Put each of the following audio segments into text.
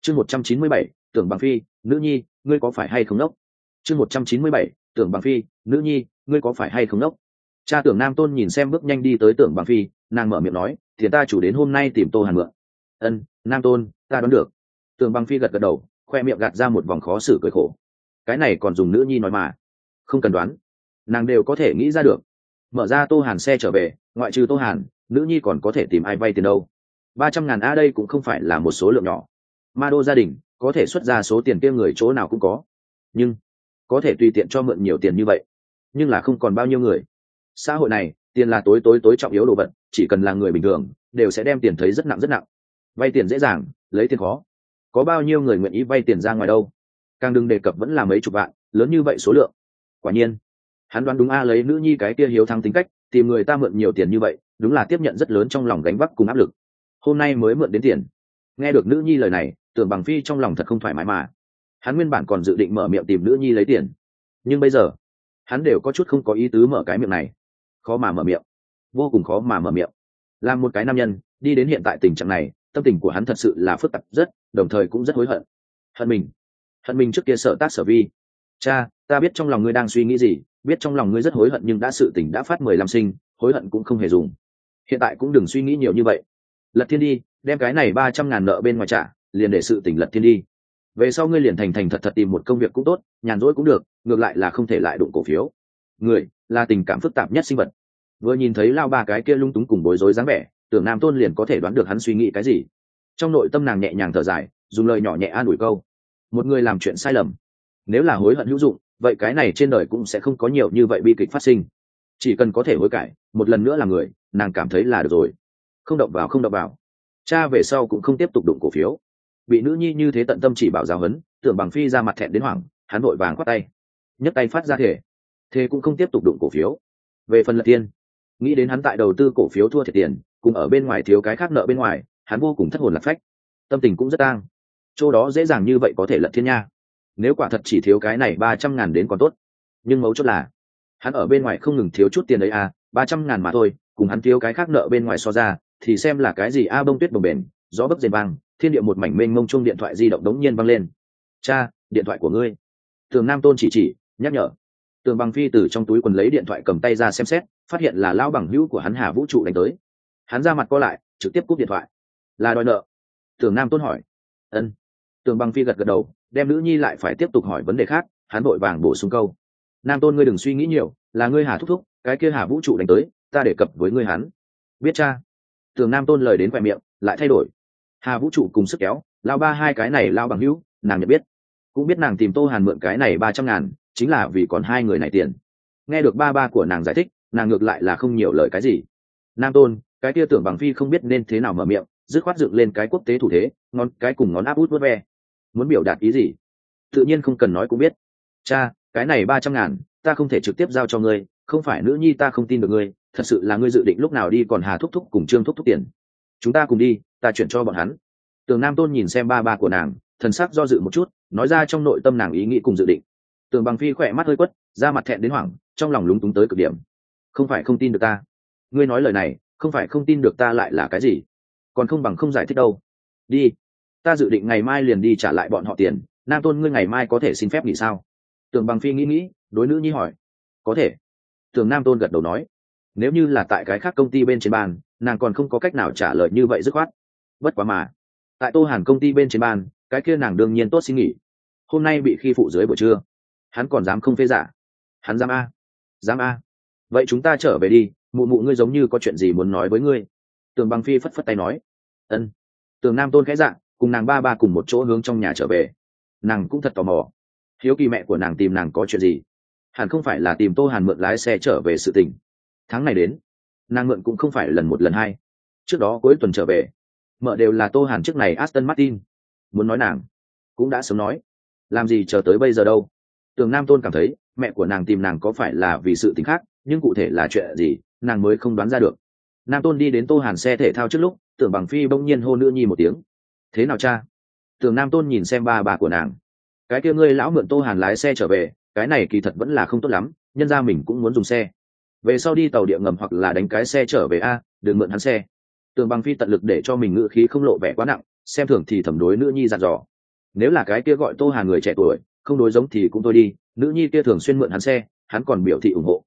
chương 197, Tưởng Bằng Phi, nữ nhi, ngươi có phải hay không ngốc? chương 197, Tưởng Bằng Phi, nữ nhi, ngươi có phải hay không ngốc? Cha Tưởng Nam Tôn nhìn xem bước nhanh đi tới Tưởng Bằng Phi, nàng mở miệng nói, thì ta chủ đến hôm nay tìm Tô Hàn mượn. Ân, Nam Tôn, ta đoán được. Tưởng Bằng Phi gật gật đầu, khoe miệng gạt ra một vòng khó xử cười khổ. Cái này còn dùng nữ nhi nói mà. Không cần đoán, nàng đều có thể nghĩ ra được. Mở ra Tô Hàn xe trở về, ngoại trừ Tô Hàn, nữ nhi còn có thể tìm ai vay tiền đâu. 300.000 a đây cũng không phải là một số lượng nhỏ. Ma đô gia đình có thể xuất ra số tiền kia người chỗ nào cũng có, nhưng có thể tùy tiện cho mượn nhiều tiền như vậy, nhưng là không còn bao nhiêu người. Xã hội này tiền là tối trọng yếu đồ vật, chỉ cần là người bình thường đều sẽ đem tiền thấy rất nặng rất nặng. Vay tiền dễ dàng, lấy tiền khó. Có bao nhiêu người nguyện ý vay tiền ra ngoài đâu, càng đừng đề cập vẫn là mấy chục vạn, lớn như vậy số lượng. Quả nhiên hắn đoán đúng a, lấy nữ nhi cái kia hiếu thắng tính cách, tìm người ta mượn nhiều tiền như vậy đúng là tiếp nhận rất lớn trong lòng gánh vác cùng áp lực. Hôm nay mới mượn đến tiền. Nghe được nữ nhi lời này, Tưởng Bằng Phi trong lòng thật không thoải mái mà. Hắn nguyên bản còn dự định mở miệng tìm nữ nhi lấy tiền, nhưng bây giờ hắn đều có chút không có ý tứ mở cái miệng này. Khó mà mở miệng, vô cùng khó mà mở miệng. Làm một cái nam nhân đi đến hiện tại tình trạng này, tâm tình của hắn thật sự là phức tạp rất, đồng thời cũng rất hối hận. Hận mình trước kia sợ tác sở vi. Cha, ta biết trong lòng ngươi đang suy nghĩ gì, biết trong lòng ngươi rất hối hận, nhưng đã sự tình đã phát 15 sinh, hối hận cũng không hề dùng. Hiện tại cũng đừng suy nghĩ nhiều như vậy. Lật thiên đi, đem cái này 300.000 nợ bên ngoài trả, liền để sự tình lật thiên đi. Về sau ngươi liền thành thật tìm một công việc cũng tốt, nhàn rỗi cũng được, ngược lại là không thể lại đụng cổ phiếu. Người là tình cảm phức tạp nhất sinh vật. Vừa nhìn thấy lao ba cái kia lung túng cùng bối rối dáng vẻ, Tưởng Nam Tôn liền có thể đoán được hắn suy nghĩ cái gì. Trong nội tâm nàng nhẹ nhàng thở dài, dùng lời nhỏ nhẹ an ủi câu. Một người làm chuyện sai lầm, nếu là hối hận hữu dụng, vậy cái này trên đời cũng sẽ không có nhiều như vậy bi kịch phát sinh. Chỉ cần có thể hối cải, một lần nữa là người, nàng cảm thấy là được rồi. Không động vào. Cha về sau cũng không tiếp tục đụng cổ phiếu. Bị nữ nhi như thế tận tâm chỉ bảo giáo huấn, Tưởng Bằng Phi ra mặt thẹn đến hoảng, hắn vội vàng quát tay, nhấc tay phát ra thể, thế cũng không tiếp tục đụng cổ phiếu. Về phần Lật Thiên, nghĩ đến hắn tại đầu tư cổ phiếu thua thiệt tiền, cùng ở bên ngoài thiếu cái khác nợ bên ngoài, hắn vô cùng thất hồn lạc phách, tâm tình cũng rất tang. Chỗ đó dễ dàng như vậy có thể Lật Thiên nha. Nếu quả thật chỉ thiếu cái này 300.000 đến còn tốt, nhưng mấu chốt là hắn ở bên ngoài không ngừng thiếu chút tiền đấy à, 300.000 mà thôi, cùng hắn thiếu cái khác nợ bên ngoài so ra thì xem là cái gì a. Bông tuyết bồng bềnh, gió bấc rền vang, thiên địa một mảnh mênh mông, chuông điện thoại di động đống nhiên vang lên. Cha, điện thoại của ngươi. Tưởng Nam Tôn chỉ nhắc nhở. Tưởng Bằng Phi từ trong túi quần lấy điện thoại cầm tay ra xem xét, phát hiện là lão bằng hữu của hắn Hà Vũ Trụ đánh tới. Hắn ra mặt co lại, trực tiếp cúp điện thoại. Là đòi nợ? Tưởng Nam Tôn hỏi. Ân. Tưởng Bằng Phi gật gật đầu, đem nữ nhi lại phải tiếp tục hỏi vấn đề khác, hắn vội vàng bổ sung câu. Nam Tôn, ngươi đừng suy nghĩ nhiều, là ngươi Hà thúc thúc, cái kia Hà Vũ Trụ đánh tới, ta đề cập với ngươi hắn. Biết cha. Tưởng Nam Tôn lời đến khoe miệng lại thay đổi. Hà Vũ Trụ cùng sức kéo, lao ba hai cái này lao bằng hữu, nàng nhận biết, cũng biết nàng tìm Tô Hàn mượn cái này 300.000 chính là vì còn hai người này tiền. Nghe được ba của nàng giải thích, nàng ngược lại là không nhiều lời cái gì. Nam Tôn, cái kia Tưởng Bằng Phi không biết nên thế nào mở miệng, dứt khoát dựng lên cái quốc tế thủ thế, ngón cái cùng ngón áp út vớt ve. Muốn biểu đạt ý gì? Tự nhiên không cần nói cũng biết. Cha, cái này 300.000 ta không thể trực tiếp giao cho ngươi, không phải nữ nhi ta không tin được ngươi, thật sự là ngươi dự định lúc nào đi còn Hà thúc thúc cùng Trương thúc thúc tiền. Chúng ta cùng đi, ta chuyển cho bọn hắn. Tưởng Nam Tôn nhìn xem ba của nàng, thần sắc do dự một chút, nói ra trong nội tâm nàng ý nghĩ cùng dự định. Tưởng Bằng Phi khỏe mắt hơi quất, da mặt thẹn đến hoảng, trong lòng lúng túng tới cực điểm. Không phải không tin được ta. Ngươi nói lời này, không phải không tin được ta lại là cái gì? Còn không bằng không giải thích đâu. Đi, ta dự định ngày mai liền đi trả lại bọn họ tiền. Nam Tôn, ngươi ngày mai có thể xin phép nghỉ sao? Tưởng Bằng Phi nghĩ, đối nữ nhi hỏi. Có thể. Tưởng Nam Tôn gật đầu nói. Nếu như là tại cái khác công ty bên trên bàn, nàng còn không có cách nào trả lời như vậy dứt khoát. Bất quá mà, tại Tô Hàn công ty bên trên bàn, cái kia nàng đương nhiên tốt xin nghỉ. Hôm nay bị khi phụ dưới buổi trưa, hắn còn dám không phê giả? Hắn dám a? Dám a? Vậy chúng ta trở về đi, mụ ngươi giống như có chuyện gì muốn nói với ngươi. Tưởng Bằng Phi phất phất tay nói. Ân. Tưởng Nam Tôn khẽ dạ, cùng nàng ba cùng một chỗ hướng trong nhà trở về. Nàng cũng thật tò mò, hiếu kỳ mẹ của nàng tìm nàng có chuyện gì. Hẳn không phải là tìm Tô Hàn mượn lái xe trở về sự tình. Tháng này đến, nàng mượn cũng không phải lần một lần hai. Trước đó cuối tuần trở về, mợ đều là Tô Hàn chiếc này Aston Martin. Muốn nói nàng cũng đã sớm nói, làm gì chờ tới bây giờ đâu. Tưởng Nam Tôn cảm thấy mẹ của nàng tìm nàng có phải là vì sự tình khác, nhưng cụ thể là chuyện gì nàng mới không đoán ra được. Nam Tôn đi đến Tô Hàn xe thể thao trước lúc, Tưởng Bằng Phi bỗng nhiên hô nữ nhi một tiếng. Thế nào cha? Tưởng Nam Tôn nhìn xem ba của nàng. Cái kia ngươi lão mượn Tô Hàn lái xe trở về, cái này kỳ thật vẫn là không tốt lắm, nhân ra mình cũng muốn dùng xe. Về sau đi tàu địa ngầm hoặc là đánh cái xe trở về a, đừng mượn hắn xe. Tưởng Bằng Phi tận lực để cho mình ngữ khí không lộ vẻ quá nặng, xem thường thì thẩm đối nữ nhi dặn dò, nếu là cái kia gọi Tô Hàn người trẻ tuổi không đối giống thì cũng thôi đi, nữ nhi kia thường xuyên mượn hắn xe, hắn còn biểu thị ủng hộ.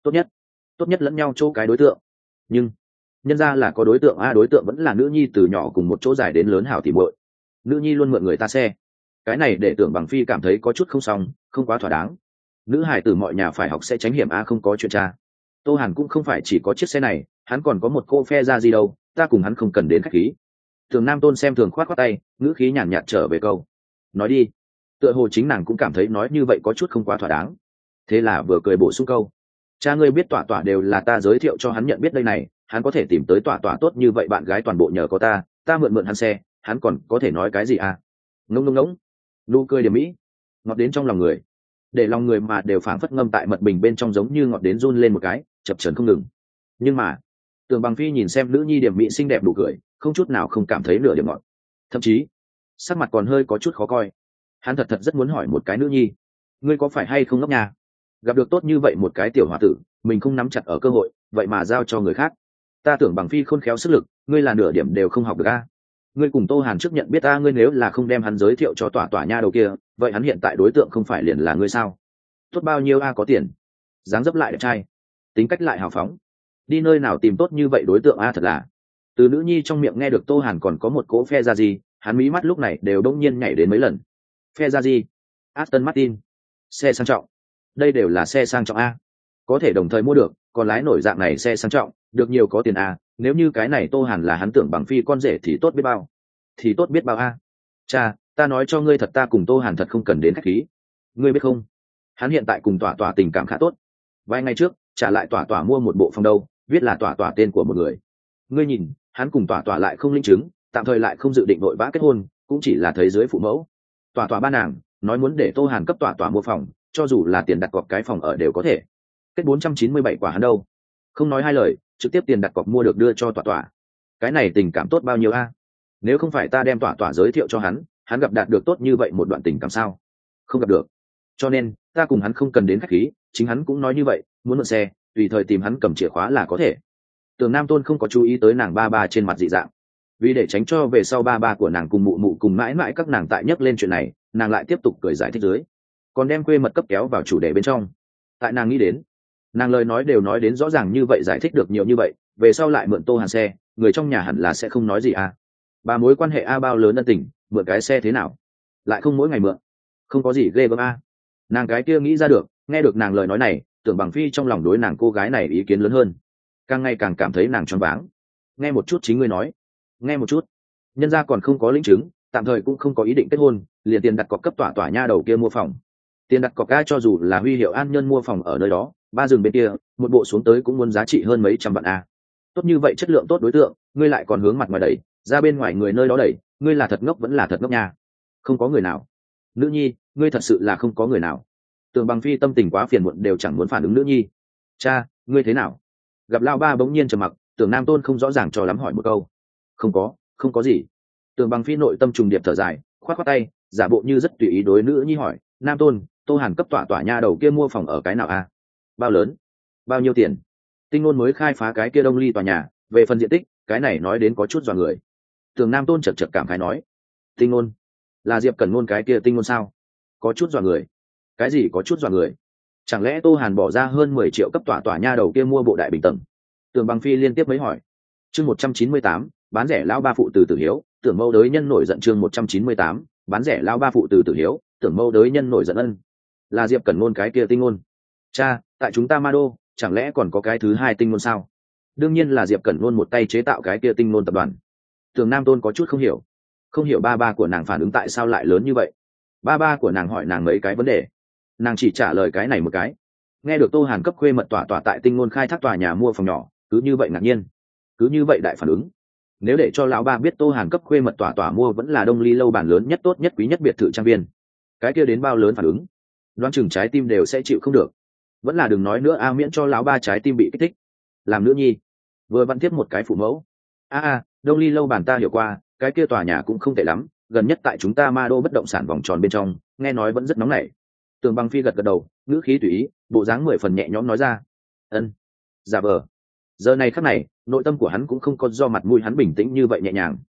Tốt nhất lẫn nhau chỗ cái đối tượng. Nhưng nhân ra là có đối tượng a, đối tượng vẫn là nữ nhi từ nhỏ cùng một chỗ dài đến lớn hảo tỉ muội. Nữ nhi luôn mượn người ta xe, cái này để Tưởng Bằng Phi cảm thấy có chút không xong, không quá thỏa đáng. Nữ hải tử mọi nhà phải học sẽ tránh hiểm a, không có chuyện cha. Tô Hàn cũng không phải chỉ có chiếc xe này, hắn còn có một cô phe ra gì đâu, ta cùng hắn không cần đến khách khí. Thường Nam Tôn xem thường khoát khoát tay, ngữ khí nhàn nhạt trở về câu, nói đi. Tựa hồ chính nàng cũng cảm thấy nói như vậy có chút không quá thỏa đáng, thế là vừa cười bổ sung câu, cha ngươi biết Tỏa Tỏa đều là ta giới thiệu cho hắn nhận biết đây này, hắn có thể tìm tới Tỏa Tỏa tốt như vậy bạn gái toàn bộ nhờ có ta mượn hắn xe, hắn còn có thể nói cái gì à? Ngông nụ cười điểm mỹ, ngọt đến trong lòng người, để lòng người mà đều phảng phất ngâm tại mật bình bên trong, giống như ngọt đến run lên một cái, chập chờn không ngừng. Nhưng mà Tưởng Bằng Phi nhìn xem nữ nhi điểm mỹ xinh đẹp đủ cười, không chút nào không cảm thấy nửa điểm ngọt, thậm chí sắc mặt còn hơi có chút khó coi. Hắn thật rất muốn hỏi một cái, nữ nhi, ngươi có phải hay không ngốc nhà, gặp được tốt như vậy một cái tiểu hòa tử, mình không nắm chặt ở cơ hội vậy mà giao cho người khác. Ta Tưởng Bằng Phi khôn khéo sức lực, ngươi là nửa điểm đều không học được a. Ngươi cùng Tô Hàn trước nhận biết ta, ngươi nếu là không đem hắn giới thiệu cho Tỏa nha đầu kia, vậy hắn hiện tại đối tượng không phải liền là ngươi sao? Tốt bao nhiêu a, có tiền, dáng dấp lại đẹp trai, tính cách lại hào phóng, đi nơi nào tìm tốt như vậy đối tượng a? Thật là. Từ nữ nhi trong miệng nghe được Tô Hàn còn có một cỗ phe ra gì, hắn mí mắt lúc này đều đông nhiên nhảy đến mấy lần. Phe ra gì? Aston Martin, xe sang trọng, đây đều là xe sang trọng a, có thể đồng thời mua được, còn lái nổi dạng này xe sang trọng, được nhiều có tiền a. Nếu như cái này Tô Hàn là hắn Tưởng Bằng Phi con rể thì tốt biết bao a. Cha, ta nói cho ngươi thật, ta cùng Tô Hàn thật không cần đến khách khí, ngươi biết không, hắn hiện tại cùng Tỏa tình cảm khá tốt, vài ngày trước trả lại Tỏa mua một bộ phòng đâu, viết là Tỏa tên của một người. Ngươi nhìn, hắn cùng Tỏa lại không linh chứng, tạm thời lại không dự định vội vã kết hôn, cũng chỉ là thấy dưới phụ mẫu. Tỏa ba nàng nói muốn để Tô Hàn cấp Tỏa mua phòng, cho dù là tiền đặt cọc cái phòng ở đều có thể. Kết 497 quả hắn đâu, không nói hai lời, trực tiếp tiền đặt cọc mua được đưa cho Tỏa. Cái này tình cảm tốt bao nhiêu a? Nếu không phải ta đem Tỏa giới thiệu cho hắn gặp đạt được tốt như vậy một đoạn tình cảm sao? Không gặp được. Cho nên ta cùng hắn không cần đến khách khí, chính hắn cũng nói như vậy, muốn mượn xe tùy thời tìm hắn cầm chìa khóa là có thể. Tưởng Nam Tôn không có chú ý tới nàng ba trên mặt dị dạng, vì để tránh cho về sau ba của nàng cùng mụ cùng mãi mãi các nàng tại nhắc lên chuyện này, nàng lại tiếp tục cười giải thích dưới, còn đem quê mật cấp kéo vào chủ đề bên trong. Tại nàng nghĩ đến, nàng lời nói đều nói đến rõ ràng như vậy, giải thích được nhiều như vậy, về sau lại mượn Tô Hàn xe, người trong nhà hẳn là sẽ không nói gì à. Ba mối quan hệ a bao lớn ân tình, mượn cái xe thế nào, lại không mỗi ngày mượn, không có gì ghê gớm a. Nàng cái kia nghĩ ra được, nghe được nàng lời nói này, Tưởng Bằng Phi trong lòng đối nàng cô gái này ý kiến lớn hơn, càng ngày càng cảm thấy nàng choáng váng. Nghe một chút chính ngươi nói, nghe một chút, nhân gia còn không có lĩnh chứng, tạm thời cũng không có ý định kết hôn, liền tiền đặt cọc cấp Tỏa nha đầu kia mua phòng. Tiền đặt cọc ga cho dù là huy hiệu An Nhân mua phòng ở nơi đó, ba rừng bên kia, một bộ xuống tới cũng muốn giá trị hơn mấy trăm vạn a. Tốt như vậy chất lượng tốt đối tượng, ngươi lại còn hướng mặt ngoài đẩy, ra bên ngoài người nơi đó đẩy, ngươi là thật ngốc vẫn là thật ngốc nha. Không có người nào. Nữ nhi, ngươi thật sự là không có người nào. Tưởng Bằng Phi tâm tình quá phiền muộn đều chẳng muốn phản ứng nữ nhi. Cha, ngươi thế nào? Gặp lao ba bỗng nhiên trầm mặc, Tưởng Nam Tôn không rõ ràng cho lắm hỏi một câu. Không có gì. Tưởng Bằng Phi nội tâm trùng điệp thở dài, khoát khoát tay, giả bộ như rất tùy ý đối nữ nhi hỏi, Nam Tôn, Tô Hàn cấp Tỏa nha đầu kia mua phòng ở cái nào a? Bao lớn? Bao nhiêu tiền? Tinh Nôn mới khai phá cái kia Đông Ly tòa nhà, về phần diện tích, cái này nói đến có chút dọa người. Tưởng Nam Tôn chật cảm khái nói, Tinh Nôn là Diệp Cẩn Nôn cái kia Tinh Nôn sao? Có chút dọa người. Cái gì có chút dọa người? Chẳng lẽ Tô Hàn bỏ ra hơn 10 triệu cấp Tỏa nha đầu kia mua bộ đại bình tầng? Tưởng Bằng Phi liên tiếp mấy hỏi. Chương 198, bán rẻ lão ba phụ từ tử hiếu, Tưởng Mâu đới nhân nổi giận. Chương 198, bán rẻ lão ba phụ từ tử hiếu, Tưởng Mâu đới nhân nổi giận. Ân, là Diệp Cẩn Nôn cái kia Tinh Nôn. Cha, tại chúng ta Ma Đô, chẳng lẽ còn có cái thứ hai Tinh Nôn sao? Đương nhiên là Diệp Cẩn Nôn một tay chế tạo cái kia Tinh Nôn tập đoàn. Tưởng Nam Tôn có chút không hiểu ba của nàng phản ứng tại sao lại lớn như vậy. Ba của nàng hỏi nàng mấy cái vấn đề, nàng chỉ trả lời cái này một cái. Nghe được Tô Hàn cấp khuê mật Tỏa tại Tinh Nôn khai thác tòa nhà mua phòng nhỏ, cứ như vậy ngạc nhiên, cứ như vậy đại phản ứng. Nếu để cho lão ba biết Tô Hàn cấp khuê mật Tỏa mua vẫn là Đông Ly lâu bản lớn nhất tốt nhất quý nhất biệt thự trang viên, cái kia đến bao lớn phản ứng, đoán chừng trái tim đều sẽ chịu không được. Vẫn là đừng nói nữa a, miễn cho lão ba trái tim bị kích thích. Làm nữ nhi vừa văn tiếp một cái phụ mẫu. Đông Ly lâu bản ta hiểu qua, cái kia tòa nhà cũng không tệ lắm, gần nhất tại chúng ta Ma Đô bất động sản vòng tròn bên trong, nghe nói vẫn rất nóng nảy. Tưởng Bằng Phi gật đầu, ngữ khí tùy ý, bộ dáng 10 phần nhẹ nhõm nói ra. Ân, giả vờ. Giờ này khắc này, nội tâm của hắn cũng không có do mặt mũi hắn bình tĩnh như vậy nhẹ nhàng.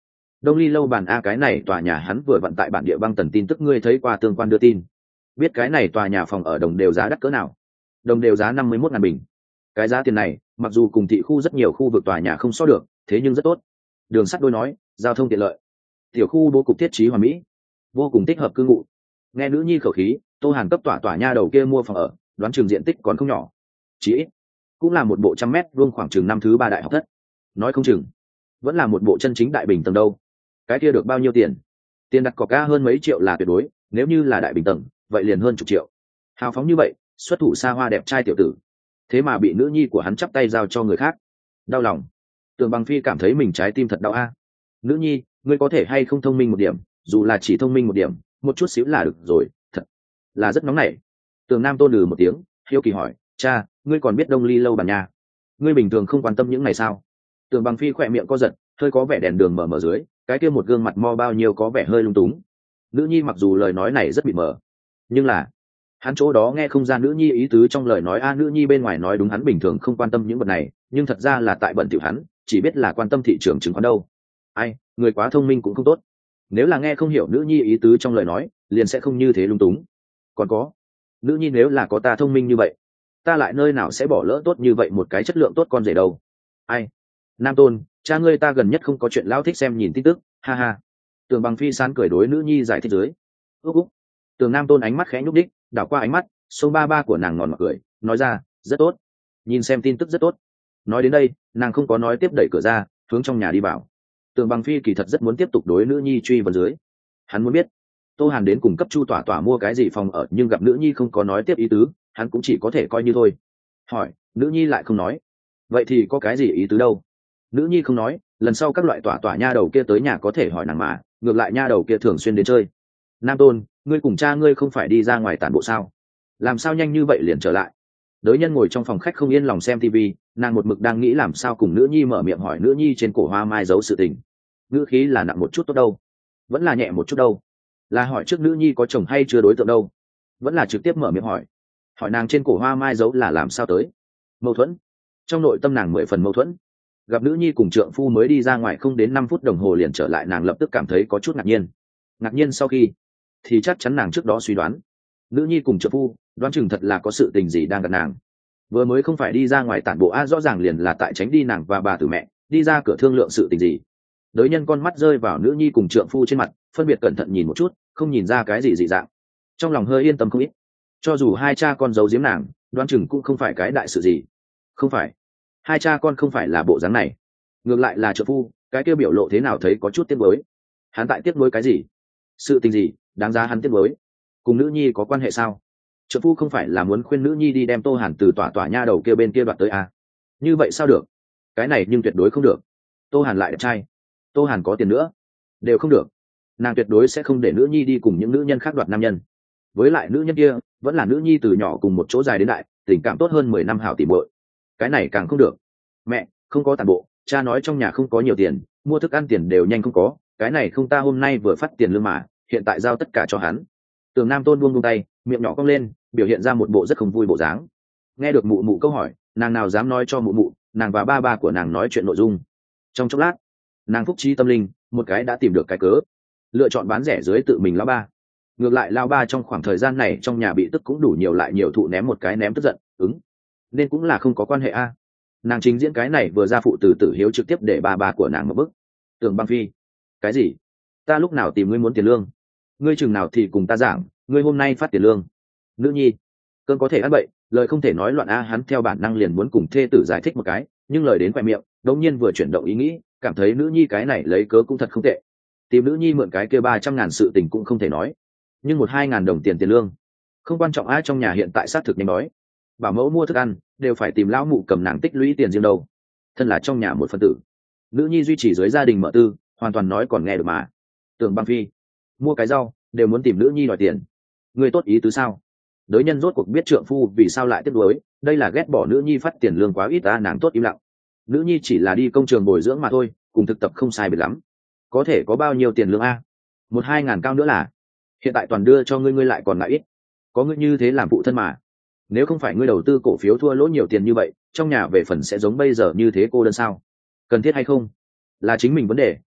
Đông ly lâu bàn a, cái này tòa nhà hắn vừa vận tại bản địa băng tần tin tức, ngươi thấy qua tương quan đưa tin, biết cái này tòa nhà phòng ở đồng đều giá đắt cỡ nào? Đồng đều giá 51.000 bình. Cái giá tiền này mặc dù cùng thị khu rất nhiều khu vực tòa nhà không so được, thế nhưng rất tốt. Đường sắt đôi nói, giao thông tiện lợi, tiểu khu bố cục thiết trí hoàn mỹ, vô cùng thích hợp cư ngụ. Nghe nữ nhi khẩu khí, Tô Hàn cấp tòa nhà đầu kia mua phòng ở, đoán chừng diện tích còn không nhỏ, chỉ ít cũng là một bộ 100 mét vuông, khoảng chừng năm thứ 3 đại học thất. Nói không chừng vẫn là một bộ chân chính đại bình tầng đâu. Cái kia được bao nhiêu tiền? Tiền đặt cọc ca hơn mấy triệu là tuyệt đối, nếu như là đại bình tầng vậy liền hơn chục triệu. Hào phóng như vậy, xuất thủ xa hoa đẹp trai tiểu tử, thế mà bị nữ nhi của hắn chắp tay giao cho người khác. Đau lòng. Tưởng Bằng Phi cảm thấy mình trái tim thật đau a. Nữ nhi, ngươi có thể hay không thông minh một điểm, dù là chỉ thông minh một điểm, một chút xíu là được rồi, thật là rất nóng nảy. Tưởng Nam Tôn lừ một tiếng, hiếu kỳ hỏi, cha, ngươi còn biết Đông Ly lâu bàn nhà? Ngươi bình thường không quan tâm những này sao? Tưởng Bằng Phi khỏe miệng co giật, hơi có vẻ đèn đường mở dưới, cái kia một gương mặt mo bao nhiêu có vẻ hơi lung túng. Nữ nhi mặc dù lời nói này rất bị mờ, nhưng là hắn chỗ đó nghe không ra nữ nhi ý tứ trong lời nói a. Nữ nhi bên ngoài nói đúng, hắn bình thường không quan tâm những vật này, nhưng thật ra là tại bận tiểu hắn chỉ biết là quan tâm thị trường chứng khoán đâu. Ai, người quá thông minh cũng không tốt, nếu là nghe không hiểu nữ nhi ý tứ trong lời nói liền sẽ không như thế lung túng. Còn có, nữ nhi nếu là có ta thông minh như vậy, ta lại nơi nào sẽ bỏ lỡ tốt như vậy một cái chất lượng tốt con rể đâu. Ai, Nam Tôn, cha ngươi ta gần nhất không có chuyện lão thích xem nhìn tin tức, ha ha. Tưởng Bằng Phi sán cười đối nữ nhi giải thích dưới. Úc úc. Tưởng Nam Tôn ánh mắt khẽ nhúc đích, đảo qua ánh mắt sông ba của nàng ngòn mặt cười, nói ra, rất tốt, nhìn xem tin tức rất tốt. Nói đến đây nàng không có nói tiếp, đẩy cửa ra hướng trong nhà đi vào. Tưởng Bằng Phi kỳ thật rất muốn tiếp tục đối nữ nhi truy vấn dưới, hắn muốn biết Tô Hàn đến cùng cấp Chu Tỏa mua cái gì phòng ở, nhưng gặp nữ nhi không có nói tiếp ý tứ, hắn cũng chỉ có thể coi như thôi. Hỏi, nữ nhi lại không nói, vậy thì có cái gì ý tứ đâu? Nữ nhi không nói, lần sau các loại tỏa nha đầu kia tới nhà có thể hỏi nàng mà, ngược lại nha đầu kia thường xuyên đến chơi. Nam Tôn, ngươi cùng cha ngươi không phải đi ra ngoài tản bộ sao? Làm sao nhanh như vậy liền trở lại? Đới Nhân ngồi trong phòng khách không yên lòng xem TV, nàng một mực đang nghĩ làm sao cùng nữ nhi mở miệng hỏi nữ nhi trên cổ hoa mai giấu sự tình. Ngữ khí là nặng một chút tốt đâu, vẫn là nhẹ một chút đâu? Là hỏi trước nữ nhi có chồng hay chưa đối tượng đâu, vẫn là trực tiếp mở miệng hỏi nàng trên cổ hoa mai giấu là làm sao tới? Mâu thuẫn trong nội tâm nàng 10 phần mâu thuẫn. Gặp nữ nhi cùng trượng phu mới đi ra ngoài không đến 5 phút đồng hồ liền trở lại, nàng lập tức cảm thấy có chút ngạc nhiên sau khi thì chắc chắn nàng trước đó suy đoán nữ nhi cùng trợ phu đoán chừng thật là có sự tình gì đang gặp nàng. Vừa mới không phải đi ra ngoài tản bộ a, rõ ràng liền là tại tránh đi nàng và bà tử mẹ đi ra cửa thương lượng sự tình gì. Đới Nhân con mắt rơi vào nữ nhi cùng trượng phu trên mặt, phân biệt cẩn thận nhìn một chút, không nhìn ra cái gì dị dạng, trong lòng hơi yên tâm không ít. Cho dù hai cha con giấu giếm nàng, đoán chừng cũng không phải cái đại sự gì. Không phải, hai cha con không phải là bộ dáng này, ngược lại là trượng phu, cái kia biểu lộ thế nào thấy có chút tiếc nuối. Hắn tại tiếc nuối cái gì? Sự tình gì đáng giá hắn tiếc nuối? Cùng nữ nhi có quan hệ sao? Trợ phu không phải là muốn khuyên nữ nhi đi đem Tô Hàn từ tỏa nha đầu kia bên kia đoạt tới à? Như vậy sao được? Cái này nhưng tuyệt đối không được. Tô Hàn lại đẹp trai, Tô Hàn có tiền nữa, đều không được. Nàng tuyệt đối sẽ không để nữ nhi đi cùng những nữ nhân khác đoạt nam nhân. Với lại nữ nhân kia vẫn là nữ nhi từ nhỏ cùng một chỗ dài đến đại, tình cảm tốt hơn 10 năm hảo tỉ muội. Cái này càng không được. Mẹ, không có tàn bộ, cha nói trong nhà không có nhiều tiền, mua thức ăn tiền đều nhanh không có, cái này không, ta hôm nay vừa phát tiền lương mà, hiện tại giao tất cả cho hắn. Tường Nam Tôn buông tay, miệng nhỏ cong lên, biểu hiện ra một bộ rất không vui bộ dáng. Nghe được mụ mụ câu hỏi, nàng nào dám nói cho mụ mụ nàng và ba của nàng nói chuyện nội dung. Trong chốc lát, nàng phúc trí tâm linh một cái đã tìm được cái cớ, lựa chọn bán rẻ dưới tự mình lão ba. Ngược lại lão ba trong khoảng thời gian này trong nhà bị tức cũng đủ nhiều, lại nhiều thụ ném một cái ném tức giận, nên cũng là không có quan hệ a. Nàng chính diễn cái này vừa ra phụ từ tử hiếu trực tiếp để ba của nàng một bức. Tưởng Băng Phi, cái gì? Ta lúc nào tìm ngươi muốn tiền lương? Ngươi chừng nào thì cùng ta giảng, ngươi hôm nay phát tiền lương. Nữ nhi, cơn có thể ăn bậy, lời không thể nói loạn a. Hắn theo bản năng liền muốn cùng thê tử giải thích một cái, nhưng lời đến khoe miệng đột nhiên vừa chuyển động ý nghĩ, cảm thấy nữ nhi cái này lấy cớ cũng thật không tệ. Tìm nữ nhi mượn cái kia 300.000 sự tình cũng không thể nói, nhưng 1-2 ngàn đồng tiền lương không quan trọng. Ai trong nhà hiện tại xác thực nhanh đói, bảo mẫu mua thức ăn đều phải tìm lão mụ cầm nàng tích lũy tiền riêng đâu. Thân là trong nhà một phần tử, nữ nhi duy trì dưới gia đình mở tư, hoàn toàn nói còn nghe được mà. Tưởng Băng Phi, mua cái rau đều muốn tìm nữ nhi đòi tiền, người tốt ý tứ sao? Đới Nhân rốt cuộc biết trượng phu vì sao lại tiếc nuối, đây là ghét bỏ nữ nhi phát tiền lương quá ít ta. Nàng tốt im lặng, nữ nhi chỉ là đi công trường bồi dưỡng mà thôi, cùng thực tập không sai biệt lắm, có thể có bao nhiêu tiền lương a? 1-2 ngàn cao nữa là hiện tại toàn đưa cho ngươi, ngươi lại còn lại ít, có ngươi như thế làm phụ thân mà. Nếu không phải ngươi đầu tư cổ phiếu thua lỗ nhiều tiền như vậy, trong nhà về phần sẽ giống bây giờ như thế cô đơn sao? Cần thiết hay không là chính mình vấn đề,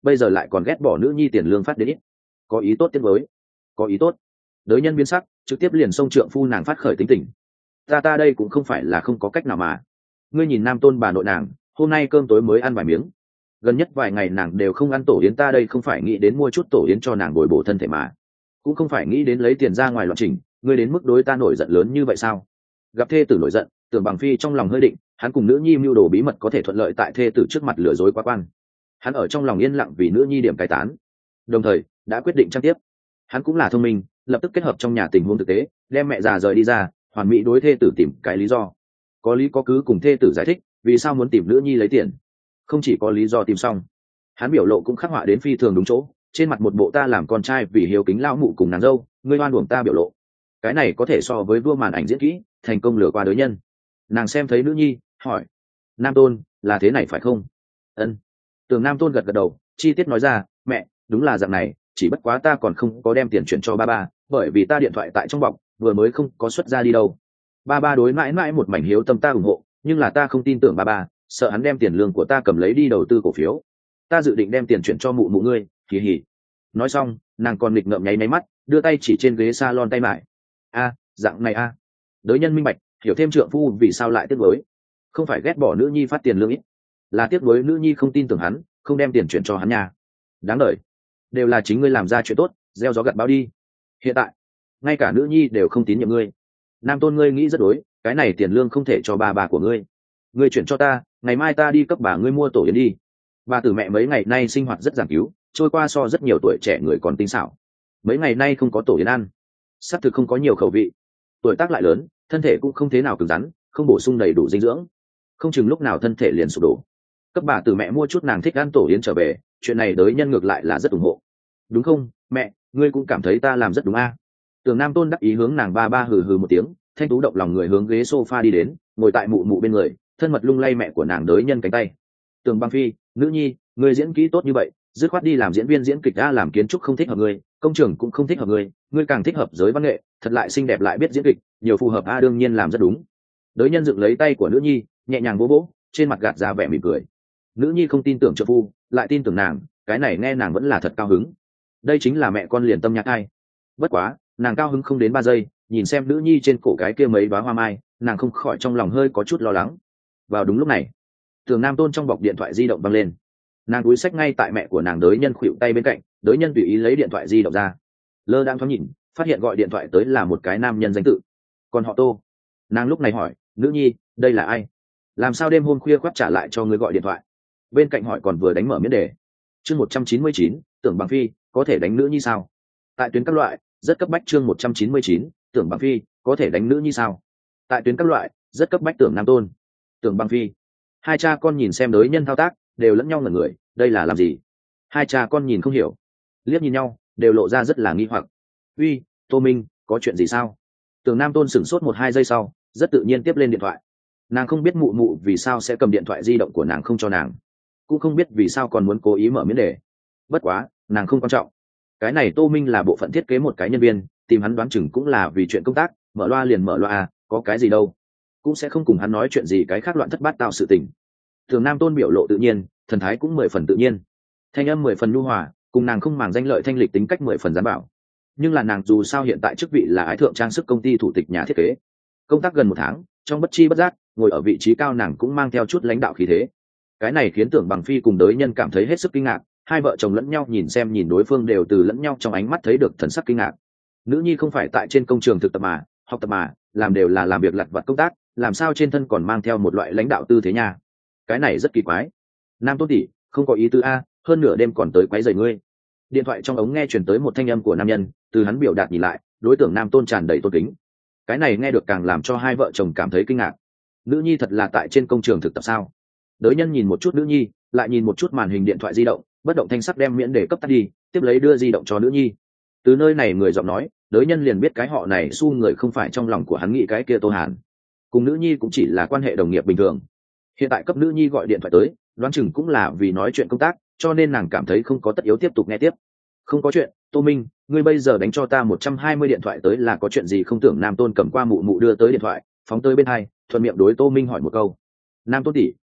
bây giờ lại còn ghét bỏ nữ nhi tiền lương phát đến ít, có ý tốt tiết với, có ý tốt. Đới nhân biến sắc, trực tiếp liền xông trượng phu nàng phát khởi tính tình. Ta đây cũng không phải là không có cách nào mà. Ngươi nhìn nam tôn bà nội nàng, hôm nay cơm tối mới ăn vài miếng, gần nhất vài ngày nàng đều không ăn tổ yến, ta đây không phải nghĩ đến mua chút tổ yến cho nàng bồi bổ thân thể mà, cũng không phải nghĩ đến lấy tiền ra ngoài loạn trình. Ngươi đến mức đối ta nổi giận lớn như vậy sao? Gặp thê tử nổi giận, Tưởng Bằng Phi trong lòng hơi định, hắn cùng nữ nhi mưu đồ bí mật có thể thuận lợi tại thê tử trước mặt lừa dối quá quan. Hắn ở trong lòng yên lặng vì nữ nhi điểm cai tán, đồng thời đã quyết định trang tiếp. Hắn cũng là thông minh, lập tức kết hợp trong nhà tình huống thực tế, đem mẹ già rời đi ra, hoàn mỹ đối thê tử tìm cái lý do, có lý có cứ cùng thê tử giải thích vì sao muốn tìm nữ nhi lấy tiền. Không chỉ có lý do tìm xong, hắn biểu lộ cũng khắc họa đến phi thường đúng chỗ, trên mặt một bộ ta làm con trai vì hiếu kính lão mụ cùng nàng dâu, ngươi oan uổng ta biểu lộ. Cái này có thể so với vua màn ảnh diễn kỹ, thành công lừa qua đối nhân. Nàng xem thấy nữ nhi, hỏi: Nam Tôn, là thế này phải không? Ân. Tưởng Nam Tôn gật gật đầu, chi tiết nói ra: mẹ, đúng là dạng này, chỉ bất quá ta còn không có đem tiền chuyển cho ba, bởi vì ta điện thoại tại trong bọc, vừa mới không có xuất ra đi đâu. Ba đối mãi mãi một mảnh hiếu tâm ta ủng hộ, nhưng là ta không tin tưởng ba, sợ hắn đem tiền lương của ta cầm lấy đi đầu tư cổ phiếu. Ta dự định đem tiền chuyển cho mụ ngươi, hì hì. Nói xong, nàng còn nghịch ngợm nháy máy mắt, đưa tay chỉ trên ghế salon tay mải. Dạng này a. Đới nhân minh bạch, hiểu thêm trượng phu vì sao lại tiếc nuối. Không phải ghét bỏ nữ nhi phát tiền lương ít, là tiếc nuối nữ nhi không tin tưởng hắn, không đem tiền chuyển cho hắn nha. Đáng đời, đều là chính ngươi làm ra chuyện tốt, gieo gió gặt bão đi. Hiện tại, ngay cả nữ nhi đều không tín nhiệm ngươi. Nam Tôn, ngươi nghĩ rất đối, cái này tiền lương không thể cho bà của ngươi. Ngươi chuyển cho ta, ngày mai ta đi cấp bà ngươi mua tổ yến đi. Bà tử mẹ mấy ngày nay sinh hoạt rất giản cứu, trôi qua so rất nhiều tuổi trẻ người còn tinh xảo. Mấy ngày nay không có tổ yến ăn, xác thực không có nhiều khẩu vị. Tuổi tác lại lớn, thân thể cũng không thế nào cứng rắn, không bổ sung đầy đủ dinh dưỡng, không chừng lúc nào thân thể liền sụp đổ. Cấp bà tử mẹ mua chút nàng thích ăn tổ yến trở về, chuyện này Đới nhân ngược lại là rất ủng hộ. Đúng không, mẹ, ngươi cũng cảm thấy ta làm rất đúng a. Tưởng Nam Tôn đắc ý hướng nàng ba hừ hừ một tiếng, thanh tú động lòng người hướng ghế sofa đi đến, ngồi tại mụ bên người, thân mật lung lay mẹ của nàng Đới nhân cánh tay. Tưởng Bằng Phi, nữ nhi, ngươi diễn kỹ tốt như vậy, dứt khoát đi làm diễn viên diễn kịch, làm kiến trúc không thích hợp ngươi, công trường cũng không thích hợp ngươi càng thích hợp giới văn nghệ, thật lại xinh đẹp lại biết diễn kịch, nhiều phù hợp đương nhiên làm rất đúng. Đới nhân dựng lấy tay của nữ nhi, nhẹ nhàng vỗ vỗ, trên mặt gạt ra vẻ mỉm cười. Nữ nhi không tin tưởng trợ phu, lại tin tưởng nàng, cái này nghe nàng vẫn là thật cao hứng. Đây chính là mẹ con liền tâm nhạc ai. Bất quá, nàng cao hứng không đến 3 giây, nhìn xem nữ nhi trên cổ cái kia mấy đóa hoa mai, nàng không khỏi trong lòng hơi có chút lo lắng. Vào đúng lúc này, Tưởng Nam Tôn trong bọc điện thoại di động văng lên. Nàng cúi xách ngay tại mẹ của nàng Đới nhân khuỵu tay bên cạnh, Đới nhân tùy ý lấy điện thoại di động ra, lơ đang thoáng nhìn, phát hiện gọi điện thoại tới là một cái nam nhân danh tự, còn họ Tô. Nàng lúc này hỏi: nữ nhi, đây là ai? Làm sao đêm hôm khuya khoắt trả lại cho ngươi gọi điện thoại? Bên cạnh hỏi còn vừa đánh mở miễn đề. Chương 199, Tưởng Bằng Phi, có thể đánh nữ nhi sao? Tại tuyến các loại, rất cấp bách. Chương 199, Tưởng Bằng Phi, có thể đánh nữ nhi sao? Tại tuyến các loại, rất cấp bách. Tưởng Nam Tôn, Tưởng Bằng Phi. Hai cha con nhìn xem Đới nhân thao tác, đều lẫn nhau ngẩn người, đây là làm gì? Hai cha con nhìn không hiểu, liếc nhìn nhau, đều lộ ra rất là nghi hoặc. Uy, Tô Minh, có chuyện gì sao? Tưởng Nam Tôn sửng sốt 1-2 giây sau, rất tự nhiên tiếp lên điện thoại. Nàng không biết mụ vì sao sẽ cầm điện thoại di động của nàng không cho nàng, cũng không biết vì sao còn muốn cố ý mở miễn đề. Bất quá, nàng không quan trọng. Cái này Tô Minh là bộ phận thiết kế một cái nhân viên, tìm hắn đoán chừng cũng là vì chuyện công tác, mở loa liền mở loa có cái gì đâu, cũng sẽ không cùng hắn nói chuyện gì cái khác loạn thất bát tạo sự tình. Tưởng Nam Tôn biểu lộ tự nhiên, thần thái cũng 10 phần tự nhiên, thanh âm 10 phần nhu hòa, cùng nàng không màng danh lợi thanh lịch tính cách 10 phần gián bảo. Nhưng là nàng dù sao hiện tại chức vị là ái thượng trang sức công ty thủ tịch nhà thiết kế, công tác gần 1 tháng, trong bất chi bất giác ngồi ở vị trí cao, nàng cũng mang theo chút lãnh đạo khí thế. Cái này khiến Tưởng Bằng Phi cùng Đới nhân cảm thấy hết sức kinh ngạc, hai vợ chồng lẫn nhau nhìn đối phương đều từ lẫn nhau trong ánh mắt thấy được thần sắc kinh ngạc. Nữ nhi không phải tại trên công trường thực tập mà, học tập mà, làm đều là làm việc lặt vặt công tác, làm sao trên thân còn mang theo một loại lãnh đạo tư thế nha? Cái này rất kỳ quái. Nam Tôn tỷ, không có ý tứ a, hơn nửa đêm còn tới quấy rầy ngươi. Điện thoại trong ống nghe truyền tới một thanh âm của nam nhân, từ hắn biểu đạt nhìn lại, đối tượng Nam Tôn tràn đầy tôn kính. Cái này nghe được càng làm cho hai vợ chồng cảm thấy kinh ngạc. Nữ nhi thật là tại trên công trường thực tập sao? Đới nhân nhìn một chút nữ nhi, lại nhìn một chút màn hình điện thoại di động, bất động thanh sắc đem miễn đề cấp tắt đi, tiếp lấy đưa di động cho nữ nhi. Từ nơi này người giọng nói, Đới nhân liền biết cái họ này xu người không phải trong lòng của hắn nghĩ cái kia Tô Hàn, cùng nữ nhi cũng chỉ là quan hệ đồng nghiệp bình thường. Hiện tại cấp nữ nhi gọi điện thoại tới, đoán chừng cũng là vì nói chuyện công tác, cho nên nàng cảm thấy không có tất yếu tiếp tục nghe tiếp. Không có chuyện, Tô Minh, ngươi bây giờ đánh cho ta 120 điện thoại tới là có chuyện gì không? Tưởng Nam Tôn cầm qua mụ đưa tới điện thoại, phóng tới bên hai, thuận miệng đối Tô Minh hỏi một câu. Nam Tôn tỷ,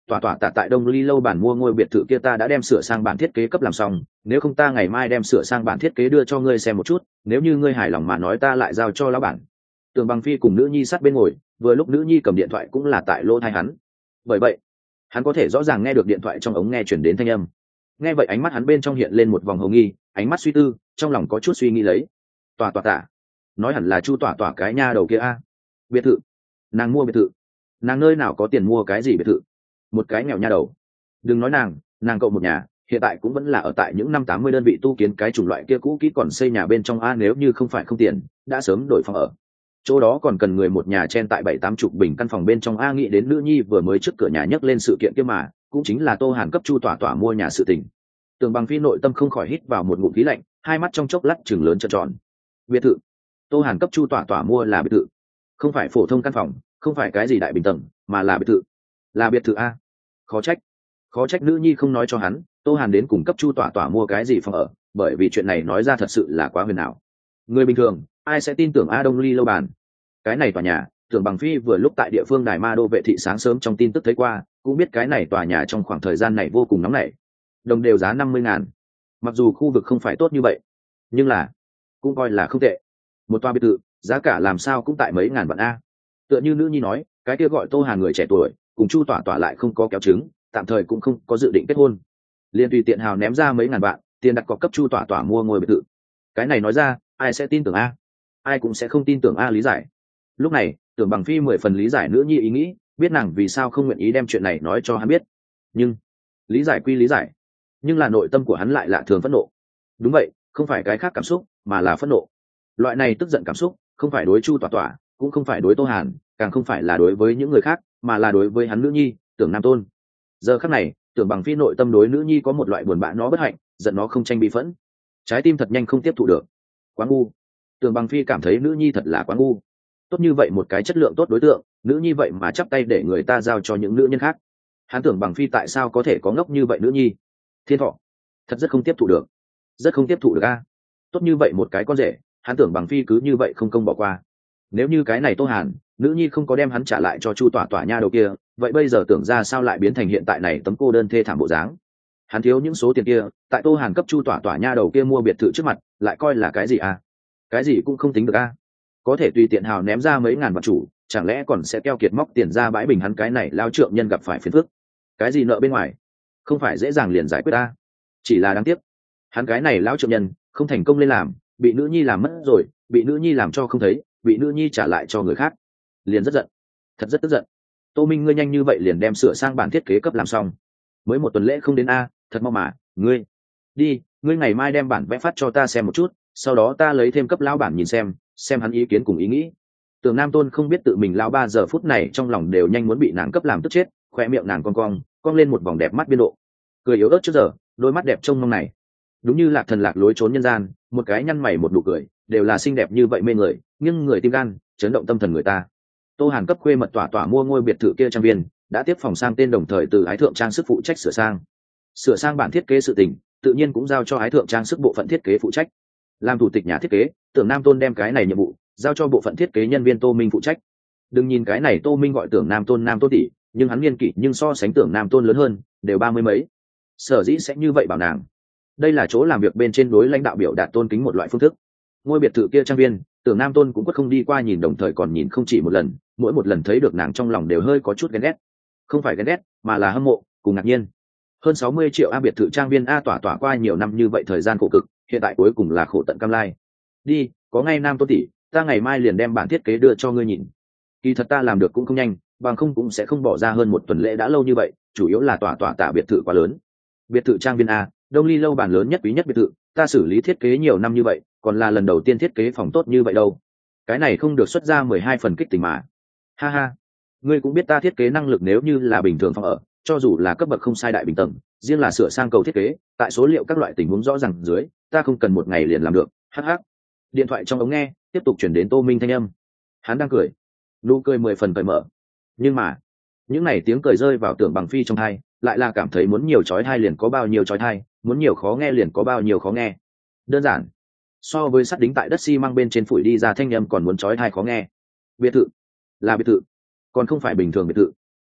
tỏa tỏa tạ tại Đông Ly lâu bản mua ngôi biệt thự kia ta đã đem sửa sang bản thiết kế cấp làm xong, nếu không ta ngày mai đem sửa sang bản thiết kế đưa cho ngươi xem một chút, nếu như ngươi hài lòng mà nói ta lại giao cho lão bản. Tưởng Bằng Phi cùng nữ nhi sát bên ngồi, vừa lúc nữ nhi cầm điện thoại cũng là tại lỗ tai hắn, bởi vậy hắn có thể rõ ràng nghe được điện thoại trong ống nghe chuyển đến thanh âm. Nghe vậy ánh mắt hắn bên trong hiện lên một vòng hồng nghi, ánh mắt suy tư, trong lòng có chút suy nghĩ lấy. Tỏa tỏa tạ, nói hẳn là Chu tỏa tỏa cái nha đầu kia a. Biệt thự, nàng mua biệt thự, nàng nơi nào có tiền mua cái gì biệt thự? Một cái nghèo nha đầu. Đừng nói nàng cậu một nhà hiện tại cũng vẫn là ở tại những năm 80 đơn vị tu kiến cái chủng loại kia cũ kỹ còn xây nhà bên trong a, nếu như không phải không tiền đã sớm đổi phòng ở. Chỗ đó còn cần người một nhà chen tại 7-8 chục bình căn phòng bên trong a. Nghĩ đến nữ nhi vừa mới trước cửa nhà nhấc lên sự kiện kia mà, cũng chính là Tô Hàn cấp Chu tỏa tỏa mua nhà sự tình. Tưởng Bằng Phi nội tâm không khỏi hít vào một ngụm khí lạnh, hai mắt trong chốc lát chừng lớn trợn tròn. Biệt thự, Tô Hàn cấp Chu tỏa tỏa mua là biệt thự, không phải phổ thông căn phòng, không phải cái gì đại bình tầng, mà là biệt thự. Là biệt thự a. Khó trách nữ nhi không nói cho hắn Tô Hàn đến cùng cấp Chu tỏa tỏa mua cái gì phòng ở, bởi vì chuyện này nói ra thật sự là quá huyền ảo. Người bình thường ai sẽ tin tưởng A Đông Ly lâu bàn cái này tòa nhà. Tưởng Bằng Phi vừa lúc tại địa phương Đài Ma Đô vệ thị sáng sớm trong tin tức thấy qua, cũng biết cái này tòa nhà trong khoảng thời gian này vô cùng nóng nảy, đồng đều giá 50.000. Mặc dù khu vực không phải tốt như vậy, nhưng là cũng coi là không tệ. Một tòa biệt thự giá cả làm sao cũng tại mấy ngàn vạn a. Tựa như nữ nhi nói, cái kia gọi Tô Hàn người trẻ tuổi cùng Chu tỏa tỏa lại không có kéo chứng, tạm thời cũng không có dự định kết hôn, liền tùy tiện hào ném ra mấy ngàn vạn tiền đặt cọc cấp Chu tỏa tỏa mua ngôi biệt thự. Cái này nói ra ai sẽ tin tưởng a? Ai cũng sẽ không tin tưởng a. Lý giải. Lúc này Tưởng Bằng Phi 10 phần lý giải nữ nhi ý nghĩ, biết nàng vì sao không nguyện ý đem chuyện này nói cho hắn biết. Nhưng lý giải quy lý giải, nhưng là nội tâm của hắn lại lạ thường phẫn nộ. Đúng vậy, không phải cái khác cảm xúc, mà là phẫn nộ. Loại này tức giận cảm xúc không phải đối Chu tỏa tỏa, cũng không phải đối Tô Hàn, càng không phải là đối với những người khác, mà là đối với hắn nữ nhi Tưởng Nam Tôn. Giờ khắc này Tưởng Bằng Phi nội tâm đối nữ nhi có một loại buồn bã nó bất hạnh, giận nó không tranh bị phẫn, trái tim thật nhanh không tiếp thụ được. Quá ngu. Tưởng Bằng Phi cảm thấy nữ nhi thật là quá ngu. Tốt như vậy một cái chất lượng tốt đối tượng, nữ nhi vậy mà chắp tay để người ta giao cho những nữ nhân khác. Hắn Tưởng Bằng Phi tại sao có thể có ngốc như vậy nữ nhi? Thiên thọ thật rất không tiếp thụ được, rất không tiếp thụ được a. Tốt như vậy một cái con rể, hắn Tưởng Bằng Phi cứ như vậy không công bỏ qua. Nếu như cái này Tô Hàn nữ nhi không có đem hắn trả lại cho Chu tỏa tỏa nha đầu kia, vậy bây giờ tưởng ra sao lại biến thành hiện tại này tấm cô đơn thê thảm bộ dáng. Hắn thiếu những số tiền kia, tại Tô Hàn cấp Chu tỏa tỏa nha đầu kia mua biệt thự trước mặt lại coi là cái gì a? Cái gì cũng không tính được a. Có thể tùy tiện hào ném ra mấy ngàn vạn chủ, chẳng lẽ còn sẽ keo kiệt móc tiền ra bãi bình hắn cái này lao trượng nhân gặp phải phiền phức. Cái gì nợ bên ngoài không phải dễ dàng liền giải quyết a. Chỉ là đáng tiếc hắn cái này lao trượng nhân không thành công lên làm, bị nữ nhi làm mất rồi, bị nữ nhi làm cho không thấy, bị nữ nhi trả lại cho người khác, liền rất giận, thật rất tức giận. Tô Minh, ngươi nhanh như vậy liền đem sửa sang bản thiết kế cấp làm xong? Mới một tuần lễ không đến a, thật mau mà. Ngươi đi, ngươi ngày mai đem bản vẽ phát cho ta xem một chút, sau đó ta lấy thêm cấp lão bản nhìn xem hắn ý kiến cùng ý nghĩ. Tưởng Nam Tôn không biết tự mình lão ba giờ phút này trong lòng đều nhanh muốn bị nàng cấp làm tức chết, khoe miệng nàng cong lên một vòng đẹp mắt biên độ, cười yếu ớt trước giờ, đôi mắt đẹp trông mong này đúng như lạc thần lạc lối trốn nhân gian, một cái nhăn mày một nụ cười đều là xinh đẹp như vậy mê người, nhưng người tim gan chấn động tâm thần người ta. Tô Hàn cấp khuê mật tỏa tỏa mua ngôi biệt thự kia trang viên, đã tiếp phòng sang tên, đồng thời từ ái thượng trang sức phụ trách sửa sang bản thiết kế sự tình, tự nhiên cũng giao cho ái thượng trang sức bộ phận thiết kế phụ trách. Làm thủ tịch nhà thiết kế, Tưởng Nam Tôn đem cái này nhiệm vụ giao cho bộ phận thiết kế nhân viên Tô Minh phụ trách. Đừng nhìn cái này Tô Minh gọi Tưởng Nam Tôn tỷ, nhưng hắn niên kỷ nhưng so sánh Tưởng Nam Tôn lớn hơn, đều 30 mấy. Sở dĩ sẽ như vậy bảo nàng, đây là chỗ làm việc bên trên đối lãnh đạo biểu đạt tôn kính một loại phương thức. Ngôi biệt thự kia trang viên, Tưởng Nam Tôn cũng quất không đi qua nhìn, đồng thời còn nhìn không chỉ một lần, mỗi một lần thấy được nàng trong lòng đều hơi có chút ghen ghét. Không phải ghen ghét, mà là hâm mộ cùng ngạc nhiên. Hơn 60 triệu a biệt thự trang viên a, tỏa tỏa qua nhiều năm như vậy thời gian khổ cực, hiện tại cuối cùng là khổ tận cam lai. Đi, có ngay Nam Tôn tỷ, ta ngày mai liền đem bản thiết kế đưa cho ngươi nhìn. Kỳ thật ta làm được cũng không nhanh, bằng không cũng sẽ không bỏ ra hơn một tuần lễ đã lâu như vậy, chủ yếu là tỏa tỏa tạ biệt thự quá lớn. Biệt thự trang viên a, Đông Ly lâu bản lớn nhất quý nhất biệt thự, ta xử lý thiết kế nhiều năm như vậy, còn là lần đầu tiên thiết kế phòng tốt như vậy đâu. Cái này không được xuất ra 12 phần kích tình mà. Ha ha, ngươi cũng biết ta thiết kế năng lực, nếu như là bình thường phòng ở, cho dù là cấp bậc không sai đại bình tầng, riêng là sửa sang cầu thiết kế, tại số liệu các loại tình huống rõ ràng dưới, ta không cần một ngày liền làm được. Hắc hắc. Điện thoại trong ống nghe tiếp tục chuyển đến Tô Minh thanh âm. Hắn đang cười, nụ cười 10 phần cởi mở. Nhưng mà, những này tiếng cười rơi vào Tưởng Bằng Phi trong tai, lại là cảm thấy muốn nhiều chói tai liền có bao nhiêu chói tai, muốn nhiều khó nghe liền có bao nhiêu khó nghe. Đơn giản, so với sắt đính tại đất xi măng bên trên phủi đi ra thanh âm còn muốn chói tai khó nghe. Biệt thự là biệt thự, còn không phải bình thường biệt thự.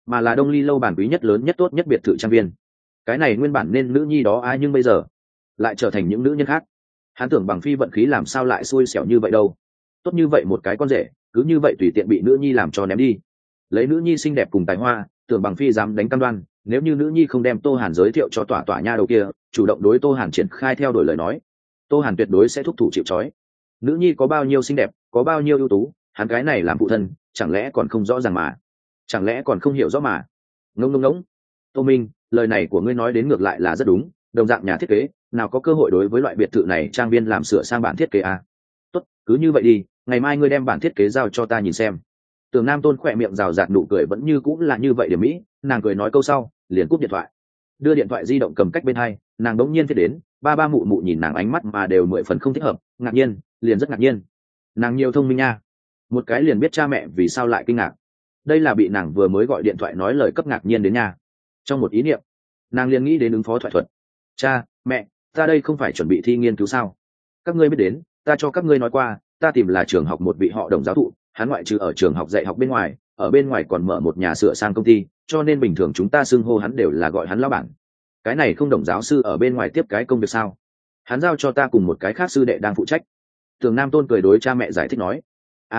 mà là Đông Ly lâu bản quý nhất lớn nhất tốt nhất biệt thự trang viên. Cái này nguyên bản nên nữ nhi đó ai, nhưng bây giờ lại trở thành những nữ nhân khác. Hắn tưởng bằng phi vận khí làm sao lại xui xẻo như vậy đâu. Tốt như vậy một cái con rể, cứ như vậy tùy tiện bị nữ nhi làm cho ném đi. Lấy nữ nhi xinh đẹp cùng tài hoa, tưởng bằng phi dám đánh cam đoan, nếu như nữ nhi không đem Tô Hàn giới thiệu cho tỏa tỏa nha đầu kia, chủ động đối Tô Hàn triển khai theo đuổi lời nói, Tô Hàn tuyệt đối sẽ thúc thủ chịu trói. Nữ nhi có bao nhiêu xinh đẹp, có bao nhiêu ưu tú, hắn cái này làm phụ thân chẳng lẽ còn không rõ ràng mà, chẳng lẽ còn không hiểu rõ mà. Ngông. Tô Minh, lời này của ngươi nói đến ngược lại là rất đúng, đồng dạng nhà thiết kế nào có cơ hội đối với loại biệt thự này trang viên làm sửa sang bản thiết kế à? Tốt, cứ như vậy đi, ngày mai ngươi đem bản thiết kế giao cho ta nhìn xem. Tường Nam Tôn khỏe miệng rào rạt nụ cười vẫn như cũng là như vậy điểm mỹ, nàng cười nói câu sau liền cúp điện thoại, đưa điện thoại di động cầm cách bên hai, nàng đống nhiên thiết đến ba mụ mụ nhìn nàng ánh mắt mà đều 10 phần không thích hợp, ngạc nhiên, liền rất ngạc nhiên. Nàng nhiều thông minh nha, một cái liền biết cha mẹ vì sao lại kinh ngạc. Đây là bị nàng vừa mới gọi điện thoại nói lời cấp ngạc nhiên đến nha. Trong một ý niệm, nàng liền nghĩ đến ứng phó thoại thuật. Cha mẹ, ta đây không phải chuẩn bị thi nghiên cứu sao? Các ngươi biết đến, ta cho các ngươi nói qua, ta tìm là trường học một vị họ Đồng giáo thụ, hắn ngoại trừ ở trường học dạy học bên ngoài, ở bên ngoài còn mở một nhà sửa sang công ty, cho nên bình thường chúng ta xưng hô hắn đều là gọi hắn lão bản. Cái này không Đồng giáo sư ở bên ngoài tiếp cái công việc sao? Hắn giao cho ta cùng một cái khác sư đệ đang phụ trách. Tường Nam Tôn cười đối cha mẹ giải thích nói,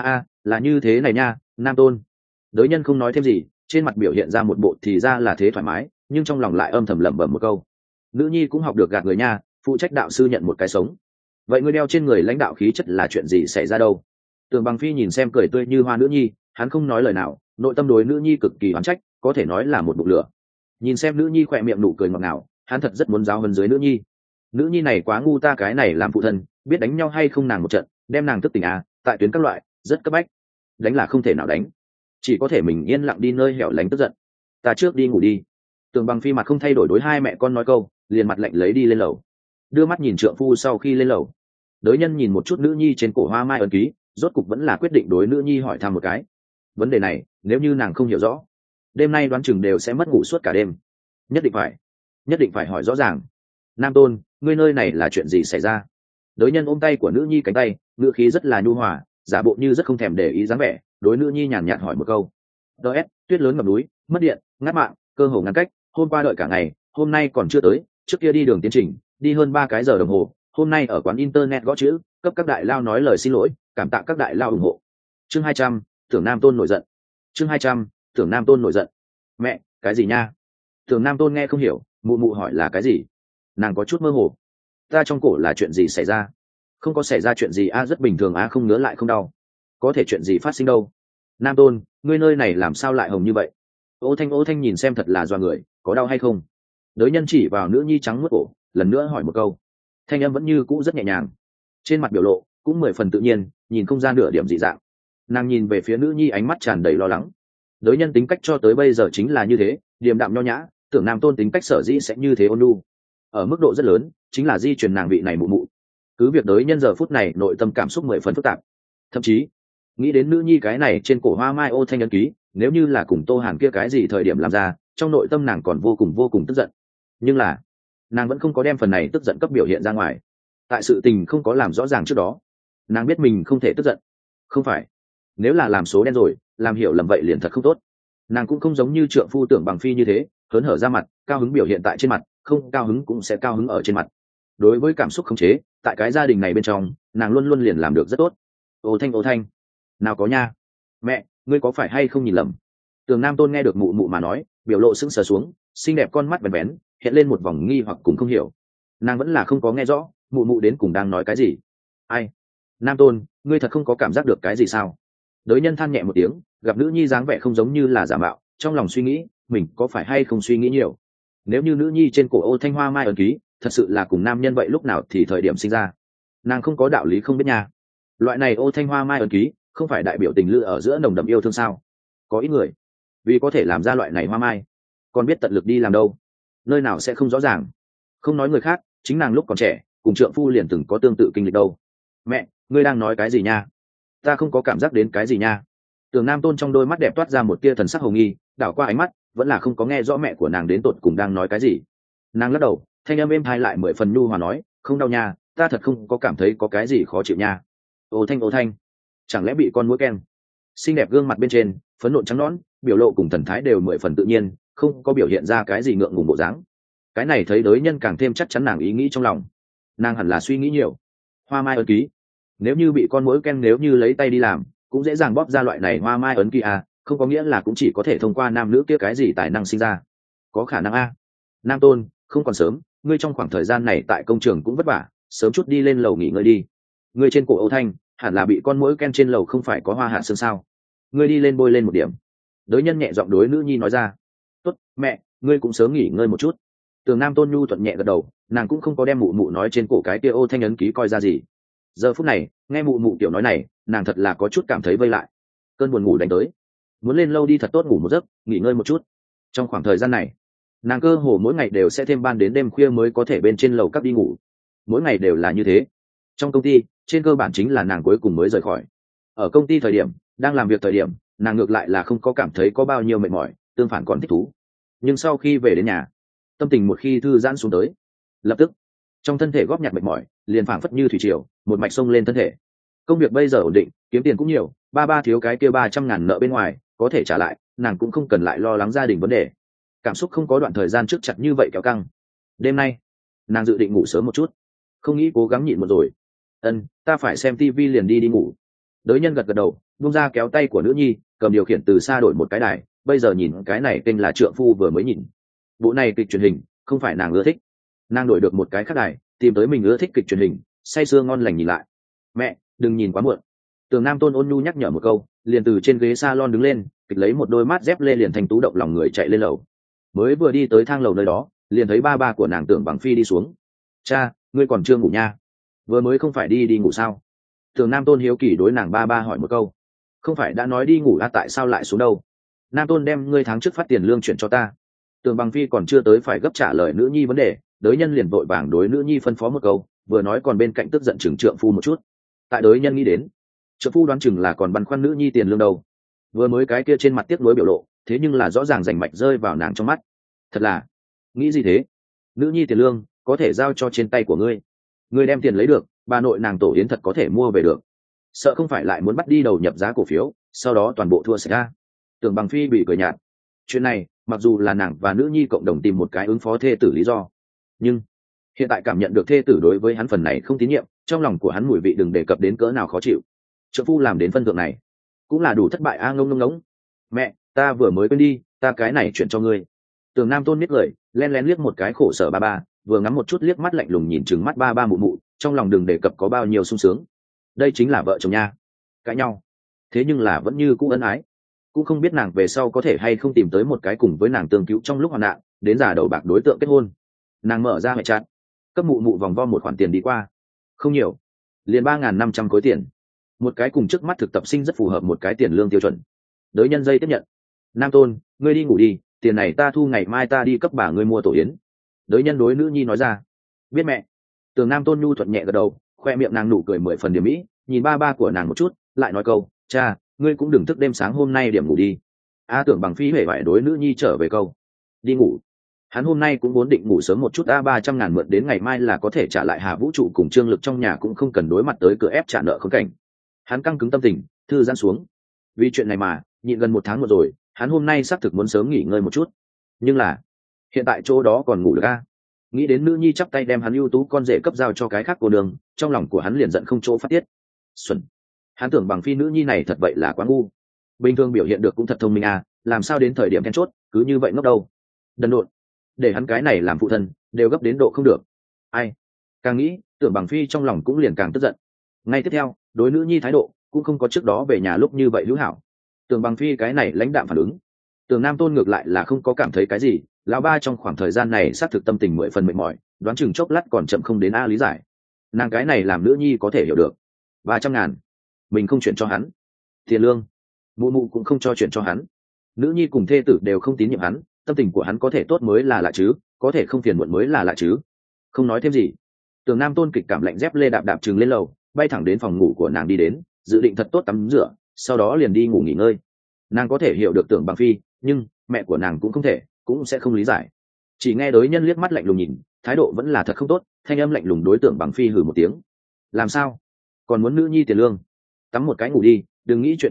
là như thế này nha, Nam Tôn. Đới nhân không nói thêm gì, trên mặt biểu hiện ra một bộ thì ra là thế thoải mái, nhưng trong lòng lại âm thầm lẩm bẩm một câu, nữ nhi cũng học được gạt người nha, phụ trách đạo sư nhận một cái sống. Vậy ngươi đeo trên người lãnh đạo khí chất là chuyện gì xảy ra đâu? Tường Bằng Phi nhìn xem cười tươi như hoa nữ nhi, hắn không nói lời nào, nội tâm đối nữ nhi cực kỳ oán trách, có thể nói là một bụng lửa. Nhìn xem nữ nhi khỏe miệng nụ cười ngọt ngào, hắn thật rất muốn giáo huấn dưới nữ nhi. Nữ nhi này quá ngu, ta cái này làm phụ thân, biết đánh nhau hay không nàng một trận, đem nàng thức tỉnh tại tuyến các loại, rất cấp bách. Đánh là không thể nào đánh, chỉ có thể mình yên lặng đi nơi hẻo lánh tức giận. Ta trước đi ngủ đi. Tường Bằng Phi mặt không thay đổi đối hai mẹ con nói câu, liền mặt lạnh lấy đi lên lầu. Đưa mắt nhìn trượng phu sau khi lên lầu, Đới nhân nhìn một chút nữ nhi trên cổ hoa mai ấn ký, rốt cục vẫn là quyết định đối nữ nhi hỏi thăm một cái. Vấn đề này nếu như nàng không hiểu rõ, đêm nay đoán chừng đều sẽ mất ngủ suốt cả đêm. Nhất định phải hỏi rõ ràng. Nam Tôn, ngươi nơi này là chuyện gì xảy ra? Đới nhân ôm tay của nữ nhi cánh tay, ngữ khí rất là nhu hòa, giả bộ như rất không thèm để ý dáng vẻ, đối nữ nhi nhàn nhạt hỏi một câu. Tuyết lớn ngập núi, mất điện, ngắt mạng, cơ hồ ngăn cách, hôm qua đợi cả ngày, hôm nay còn chưa tới, trước kia đi đường tiến trình, đi hơn 3 cái giờ đồng hồ, hôm nay ở quán internet gõ chữ, cấp các đại lao nói lời xin lỗi, cảm tạ các đại lao ủng hộ. Chương 200, Tưởng Nam Tôn nổi giận. Chương 200, Tưởng Nam Tôn nổi giận. Mẹ, cái gì nha? Tưởng Nam Tôn nghe không hiểu, mụ mụ hỏi là cái gì? Nàng có chút mơ hồ. Ta trong cổ là chuyện gì xảy ra? Không có xảy ra chuyện gì rất bình thường không ngứa lại không đau. Có thể chuyện gì phát sinh đâu? Nam Tôn, ngươi nơi này làm sao lại hồng như vậy? Ô Thanh nhìn xem thật là doa người, có đau hay không? Đới nhân chỉ vào nữ nhi trắng muốt cổ, lần nữa hỏi một câu. Thanh âm vẫn như cũ rất nhẹ nhàng, trên mặt biểu lộ cũng 10 phần tự nhiên, nhìn không ra nửa điểm dị dạng. Nàng nhìn về phía nữ nhi ánh mắt tràn đầy lo lắng. Đới nhân tính cách cho tới bây giờ chính là như thế, điềm đạm nho nhã, Tưởng Nam Tôn tính cách sở dĩ sẽ như thế ôn nhu, ở mức độ rất lớn chính là di truyền nàng vị này mụ mụ. Cứ việc đới nhân giờ phút này nội tâm cảm xúc 10 phần phức tạp, thậm chí nghĩ đến nữ nhi cái này trên cổ hoa mai ô thanh ấn ký, nếu như là cùng Tô Hàn kia cái gì thời điểm làm ra, trong nội tâm nàng còn vô cùng tức giận. Nhưng là nàng vẫn không có đem phần này tức giận cấp biểu hiện ra ngoài. Tại sự tình không có làm rõ ràng trước đó, nàng biết mình không thể tức giận. Không phải, nếu là làm số đen rồi, làm hiểu lầm vậy liền thật không tốt. Nàng cũng không giống như trượng phu Tưởng Bằng Phi như thế hớn hở ra mặt, cao hứng biểu hiện tại trên mặt, không cao hứng cũng sẽ cao hứng ở trên mặt. Đối với cảm xúc khống chế, tại cái gia đình này bên trong, nàng luôn luôn liền làm được rất tốt. Ô Thanh, nào có nha. Mẹ, ngươi có phải hay không nhìn lầm? Tường Nam Tôn nghe được mụ mụ mà nói, biểu lộ sững sờ xuống, xinh đẹp con mắt bén bén hiện lên một vòng nghi hoặc cùng không hiểu. Nàng vẫn là không có nghe rõ mụ mụ đến cùng đang nói cái gì. Ai? Nam Tôn, ngươi thật không có cảm giác được cái gì sao? Đới nhân than nhẹ một tiếng, gặp nữ nhi dáng vẻ không giống như là giả mạo, trong lòng suy nghĩ mình có phải hay không suy nghĩ nhiều. Nếu như nữ nhi trên cổ ô thanh hoa mai ấn ký thật sự là cùng nam nhân, vậy lúc nào thì thời điểm sinh ra? Nàng không có đạo lý không biết nha. Loại này ô thanh hoa mai ấn ký không phải đại biểu tình lữ ở giữa nồng đậm yêu thương sao? Có ít người vì có thể làm ra loại này hoa mai, còn biết tận lực đi làm đâu, nơi nào sẽ không rõ ràng. Không nói người khác, chính nàng lúc còn trẻ cùng trượng phu liền từng có tương tự kinh lịch đâu. Mẹ, ngươi đang nói cái gì nha? Ta không có cảm giác đến cái gì nha. Tường Nam Tôn trong đôi mắt đẹp toát ra một tia thần sắc hồng nghi, đảo qua ánh mắt vẫn là không có nghe rõ mẹ của nàng đến tột cùng đang nói cái gì. Nàng lắc đầu, thanh âm êm hai lại 10 phần nhu hòa nói, không đau nha, ta thật không có cảm thấy có cái gì khó chịu nha. Ô Thanh, chẳng lẽ bị con mũi ken? Xinh đẹp gương mặt bên trên phấn nộn trắng nõn, biểu lộ cùng thần thái đều 10 phần tự nhiên, không có biểu hiện ra cái gì ngượng ngùng bộ dáng. Cái này thấy đối nhân càng thêm chắc chắn nàng ý nghĩ trong lòng. Nàng hẳn là suy nghĩ nhiều. Hoa mai ấn ký, nếu như bị con muỗi ken nếu như lấy tay đi làm, cũng dễ dàng bóp ra loại này hoa mai ấn ký à, không có nghĩa là cũng chỉ có thể thông qua nam nữ kia cái gì tài năng sinh ra. Có khả năng a. Nam Tôn, không còn sớm, ngươi trong khoảng thời gian này tại công trường cũng vất vả, sớm chút đi lên lầu nghỉ ngơi đi. Ngươi trên cổ Âu Thanh hẳn là bị con muỗi ken trên lầu không phải có hoa hạ xương sao? Ngươi đi lên bôi lên một điểm. Đới nhân nhẹ giọng đối nữ nhi nói ra. Tốt, mẹ, ngươi cũng sớm nghỉ ngơi một chút. Tường Nam Tôn nhu thuận nhẹ gật đầu, nàng cũng không có đem mụ mụ nói trên cổ cái kia Âu Thanh ấn ký coi ra gì. Giờ phút này nghe mụ mụ tiểu nói này, nàng thật là có chút cảm thấy vây lại. Cơn buồn ngủ đánh tới, muốn lên lâu đi thật tốt ngủ một giấc, nghỉ ngơi một chút. Trong khoảng thời gian này, nàng cơ hồ mỗi ngày đều sẽ thêm ban đến đêm khuya mới có thể bên trên lầu các đi ngủ, mỗi ngày đều là như thế. Trong công ty trên cơ bản chính là nàng cuối cùng mới rời khỏi. Ở công ty thời điểm, đang làm việc thời điểm, nàng ngược lại là không có cảm thấy có bao nhiêu mệt mỏi, tương phản còn thích thú. Nhưng sau khi về đến nhà, tâm tình một khi thư giãn xuống tới, lập tức trong thân thể góp nhặt mệt mỏi liền phảng phất như thủy triều một mạch sông lên thân thể. Công việc bây giờ ổn định, kiếm tiền cũng nhiều, ba thiếu cái kia 300.000 nợ bên ngoài có thể trả lại, nàng cũng không cần lại lo lắng gia đình vấn đề. Cảm xúc không có đoạn thời gian trước chặt như vậy kéo căng. Đêm nay nàng dự định ngủ sớm một chút, không nghĩ cố gắng nhịn một rồi. Ta phải xem tivi liền đi ngủ. Đới nhân gật gật đầu, buông ra kéo tay của nữ nhi, cầm điều khiển từ xa đổi một cái đài, bây giờ nhìn cái này kênh là trượng phu vừa mới nhìn. Bộ này kịch truyền hình không phải nàng ưa thích, nàng đổi được một cái khác đài, tìm tới mình ưa thích kịch truyền hình, say sưa ngon lành nhìn lại. Mẹ, đừng nhìn quá muộn. Tường Nam Tôn ôn nhu nhắc nhở một câu, liền từ trên ghế salon đứng lên, kịch lấy một đôi mắt dép lê liền thành tú động lòng người chạy lên lầu. Mới vừa đi tới thang lầu nơi đó, liền thấy ba của nàng Tưởng Bằng Phi đi xuống. Cha, ngươi còn chưa ngủ nha? Vừa mới không phải đi ngủ sao? Tường Nam Tôn hiếu kỳ đối nàng ba hỏi một câu. Không phải đã nói đi ngủ à, tại sao lại xuống đâu? Nam Tôn đem ngươi tháng trước phát tiền lương chuyển cho ta. Tường Bằng Phi còn chưa tới phải gấp trả lời nữ nhi vấn đề, đới nhân liền vội vàng đối nữ nhi phân phó một câu, vừa nói còn bên cạnh tức giận chừng trượng phu một chút. Tại đới nhân nghĩ đến, trượng phu đoán chừng là còn băn khoăn nữ nhi tiền lương đâu. Vừa mới cái kia trên mặt tiếc nuối biểu lộ, thế nhưng là rõ ràng rành mạch rơi vào nàng trong mắt. Thật là, nghĩ gì thế? Nữ nhi tiền lương có thể giao cho trên tay của ngươi, ngươi đem tiền lấy được, bà nội nàng tổ yến thật có thể mua về được. Sợ không phải lại muốn bắt đi đầu nhập giá cổ phiếu, sau đó toàn bộ thua sạch ra. Tưởng Bằng Phi bị cười nhạt. Chuyện này mặc dù là nàng và nữ nhi cộng đồng tìm một cái ứng phó thê tử lý do, nhưng hiện tại cảm nhận được thê tử đối với hắn phần này không tín nhiệm, trong lòng của hắn mùi vị đừng đề cập đến cỡ nào khó chịu. Trợ phu làm đến phân thượng này cũng là đủ thất bại a. Ngông. Mẹ, ta vừa mới quên đi, ta cái này chuyển cho ngươi. Tường Nam Tôn biết lời, len lén liếc một cái khổ sở ba, vừa ngắm một chút liếc mắt lạnh lùng nhìn chừng mắt ba mụ, trong lòng đừng đề cập có bao nhiêu sung sướng. Đây chính là vợ chồng nha, cãi nhau thế nhưng là vẫn như cũ ân ái. Cũng không biết nàng về sau có thể hay không tìm tới một cái cùng với nàng tương cứu trong lúc hoạn nạn, đến giả đầu bạc đối tượng kết hôn. Nàng mở ra hệ chặt, cấp mụ vòng vo một khoản tiền đi qua, không nhiều, liền 3.500 khối tiền, một cái cùng trước mắt thực tập sinh rất phù hợp một cái tiền lương tiêu chuẩn. Đới nhân dây tiếp nhận. Nam Tôn, ngươi đi ngủ đi, tiền này ta thu ngày mai ta đi cấp bà ngươi mua tổ yến. Đới nhân đối nữ nhi nói ra. Biết mẹ. Tường Nam Tôn nhu thuận nhẹ gật đầu, khoe miệng nàng nụ cười 10 phần điểm mỹ, nhìn ba của nàng một chút, lại nói câu, cha, ngươi cũng đừng thức đêm sáng hôm nay điểm ngủ đi. Tưởng Bằng Phi hề vải đối nữ nhi trở về câu, đi ngủ. Hắn hôm nay cũng vốn định ngủ sớm một chút, 300.000 mượn đến ngày mai là có thể trả lại Hà Vũ Trụ cùng Trương Lực trong nhà, cũng không cần đối mặt tới cửa ép trả nợ khốn cảnh. Hắn căng cứng tâm tình, thư giãn xuống. Vì chuyện này mà nhịn gần 1 tháng rồi, hắn hôm nay xác thực muốn sớm nghỉ ngơi một chút. Nhưng là hiện tại chỗ đó còn ngủ được a. Nghĩ đến nữ nhi chắp tay đem hắn ưu tú con rể cấp giao cho cái khác cô đường, trong lòng của hắn liền giận không chỗ phát tiết. Xuẩn, hắn tưởng Bằng Phi nữ nhi này thật vậy là quá ngu. Bình thường biểu hiện được cũng thật thông minh à, làm sao đến thời điểm then chốt cứ như vậy ngốc đâu. Đần độn, để hắn cái này làm phụ thân đều gấp đến độ không được. Ai càng nghĩ, tưởng Bằng Phi trong lòng cũng liền càng tức giận. Ngay tiếp theo, đối nữ nhi thái độ cũng không có trước đó về nhà lúc như vậy hữu hảo. Tưởng Bằng Phi cái này lãnh đạm phản ứng. Tưởng Nam Tôn ngược lại là không có cảm thấy cái gì, lão ba trong khoảng thời gian này xác thực tâm tình 10 phần mệt mỏi, đoán chừng chốc lát còn chậm không đến a lý giải. Nàng cái này làm nữ nhi có thể hiểu được. 300.000 mình không chuyển cho hắn, tiền lương mụ cũng không cho chuyển cho hắn, nữ nhi cùng thê tử đều không tín nhiệm hắn, tâm tình của hắn có thể tốt mới là lạ chứ, có thể không phiền muộn mới là lạ chứ. Không nói thêm gì, Tường Nam Tôn kịch cảm lạnh dép lê đạp chừng lên lầu, bay thẳng đến phòng ngủ của nàng đi đến, dự định thật tốt tắm rửa, sau đó liền đi ngủ nghỉ ngơi. Nàng có thể hiểu được Tưởng Bằng Phi, nhưng mẹ của nàng cũng không thể, cũng sẽ không lý giải. Chỉ nghe đối nhân liếc mắt lạnh lùng nhìn, thái độ vẫn là thật không tốt, thanh âm lạnh lùng đối Tưởng Bằng Phi hừ một tiếng. Làm sao còn muốn nữ nhi tiền lương? Tắm một cái ngủ đi, đừng nghĩ chuyện như vậy,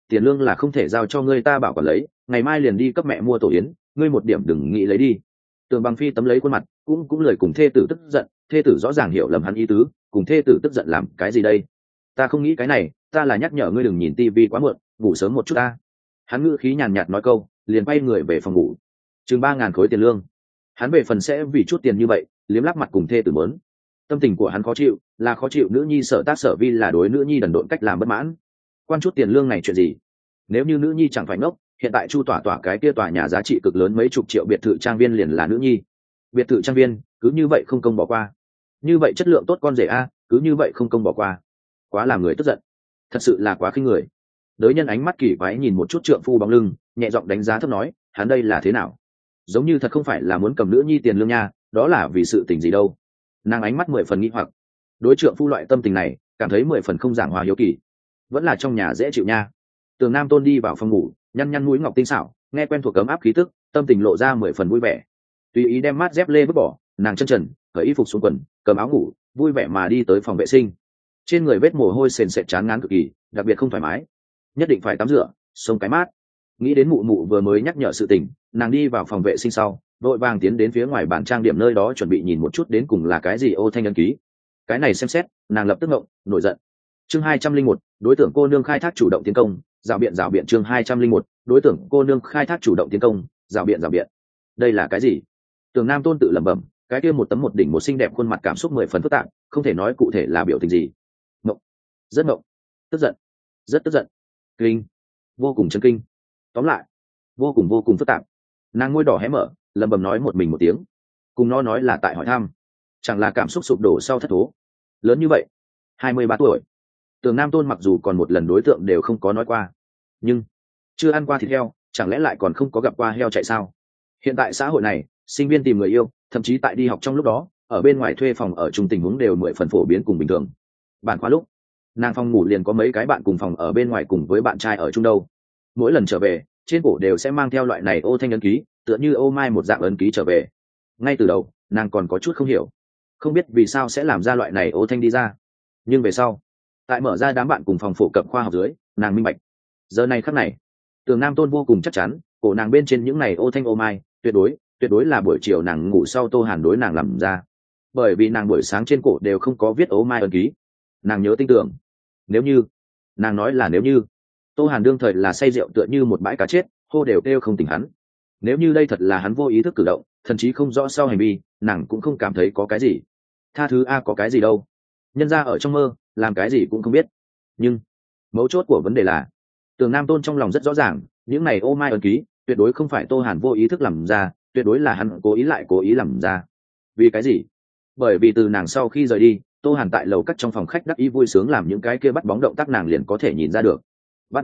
tiền lương là không thể giao cho ngươi ta bảo quản lấy, ngày mai liền đi cấp mẹ mua tổ yến, ngươi một điểm đừng nghĩ lấy đi. Tưởng Bằng Phi tấm lấy khuôn mặt, cũng lời cùng thê tử tức giận, thê tử rõ ràng hiểu lầm hắn ý tứ, cùng thê tử tức giận làm cái gì đây? Ta không nghĩ cái này, ta là nhắc nhở ngươi đừng nhìn tivi quá muộn, ngủ sớm một chút ta. Hắn ngữ khí nhàn nhạt nói câu, liền quay người về phòng ngủ. Chừng 3.000 khối tiền lương, hắn về phần sẽ vì chút tiền như vậy liếm láp mặt cùng thê tử mớn. Tâm tình của hắn khó chịu, là khó chịu nữ nhi Sở Tác Sở Vi là đối nữ nhi đần độn cách làm bất mãn. Quan chút tiền lương này chuyện gì? Nếu như nữ nhi chẳng phải ngốc, hiện tại Chu tỏa cái kia tòa nhà giá trị cực lớn mấy chục triệu biệt thự trang viên liền là nữ nhi. Biệt thự trang viên cứ như vậy không công bỏ qua, như vậy chất lượng tốt con rể a, cứ như vậy không công bỏ qua, quá làm người tức giận, thật sự là quá khinh người. Đới Nhân ánh mắt kỳ quái nhìn một chút trượng phu bóng lưng, nhẹ giọng đánh giá thấp nói, hắn đây là thế nào? Giống như thật không phải là muốn cầm nữ nhi tiền lương nha, đó là vì sự tình gì đâu? Nàng ánh mắt 10 phần nghi hoặc, đối trượng phu loại tâm tình này cảm thấy 10 phần không giảng hòa hiếu kỳ, vẫn là trong nhà dễ chịu nha. Tường Nam Tôn đi vào phòng ngủ, nhăn nhăn mũi ngọc tinh xảo, nghe quen thuộc ấm áp khí tức, tâm tình lộ ra 10 phần vui vẻ. Tùy ý đem mát dép lê vứt bỏ, nàng chân trần cởi y phục xuống quần, cầm áo ngủ, vui vẻ mà đi tới phòng vệ sinh. Trên người vết mồ hôi sền sệt chán ngán cực kỳ, đặc biệt không thoải mái, nhất định phải tắm rửa xông cái mát. Nghĩ đến mụ mụ vừa mới nhắc nhở sự tình, nàng đi vào phòng vệ sinh sau vội vàng tiến đến phía ngoài bàn trang điểm nơi đó chuẩn bị nhìn một chút đến cùng là cái gì ô thanh ấn ký. Cái này xem xét nàng lập tức ngộng nổi giận. Chương 201, đối tượng cô nương khai thác chủ động tiến công, rào biện. Chương 201, đối tượng cô nương khai thác chủ động tiến công, rào biện. Đây là cái gì? Tường Nam Tôn tự lẩm bẩm, cái kia một tấm một đỉnh một xinh đẹp khuôn mặt cảm xúc 10 phần phức tạp, không thể nói cụ thể là biểu tình gì. Mộng, rất mộng, tức giận, rất tức giận, kinh, vô cùng chấn kinh, tóm lại vô cùng phức tạp. Nàng môi đỏ hé mở, lẩm bẩm nói một mình một tiếng, cùng nó nói là tại hỏi thăm, chẳng là cảm xúc sụp đổ sau thất thố. Lớn như vậy, 23 tuổi, Tường Nam Tôn mặc dù còn một lần đối tượng đều không có nói qua, nhưng chưa ăn qua thịt heo, chẳng lẽ lại còn không có gặp qua heo chạy sao? Hiện tại xã hội này, sinh viên tìm người yêu, thậm chí tại đi học trong lúc đó, ở bên ngoài thuê phòng ở chung tình huống đều 10 phần phổ biến cùng bình thường. Bản khóa lúc, nàng phòng ngủ liền có mấy cái bạn cùng phòng ở bên ngoài cùng với bạn trai ở chung đâu. Mỗi lần trở về, trên cổ đều sẽ mang theo loại này ô thanh ấn ký, tựa như ô mai một dạng ấn ký trở về. Ngay từ đầu, nàng còn có chút không hiểu, không biết vì sao sẽ làm ra loại này ô thanh đi ra. Nhưng về sau, tại mở ra đám bạn cùng phòng phổ cập khoa học dưới, nàng minh bạch. Giờ này khắc này, Tường Nam Tôn vô cùng chắc chắn, cổ nàng bên trên những này ô thanh ô mai, tuyệt đối là buổi chiều nàng ngủ sau Tô Hàn đối nàng làm ra. Bởi vì nàng buổi sáng trên cổ đều không có viết ô mai ấn ký. Nàng nhớ tin tưởng, nếu như, nàng nói là nếu như, Tô Hàn đương thời là say rượu tựa như một bãi cá chết, hô đều kêu không tỉnh hắn. Nếu như đây thật là hắn vô ý thức cử động, thậm chí không rõ sau hành vi, nàng cũng không cảm thấy có cái gì. Tha thứ a có cái gì đâu, nhân ra ở trong mơ làm cái gì cũng không biết. Nhưng mấu chốt của vấn đề là, Tường Nam Tôn trong lòng rất rõ ràng, những này ô mai ấn ký tuyệt đối không phải Tô Hàn vô ý thức làm ra, tuyệt đối là hắn cố ý làm ra. Vì cái gì? Bởi vì từ nàng sau khi rời đi, Tô Hàn tại lầu cắt trong phòng khách đắc ý vui sướng làm những cái kia bắt bóng động tác, nàng liền có thể nhìn ra được. Bắt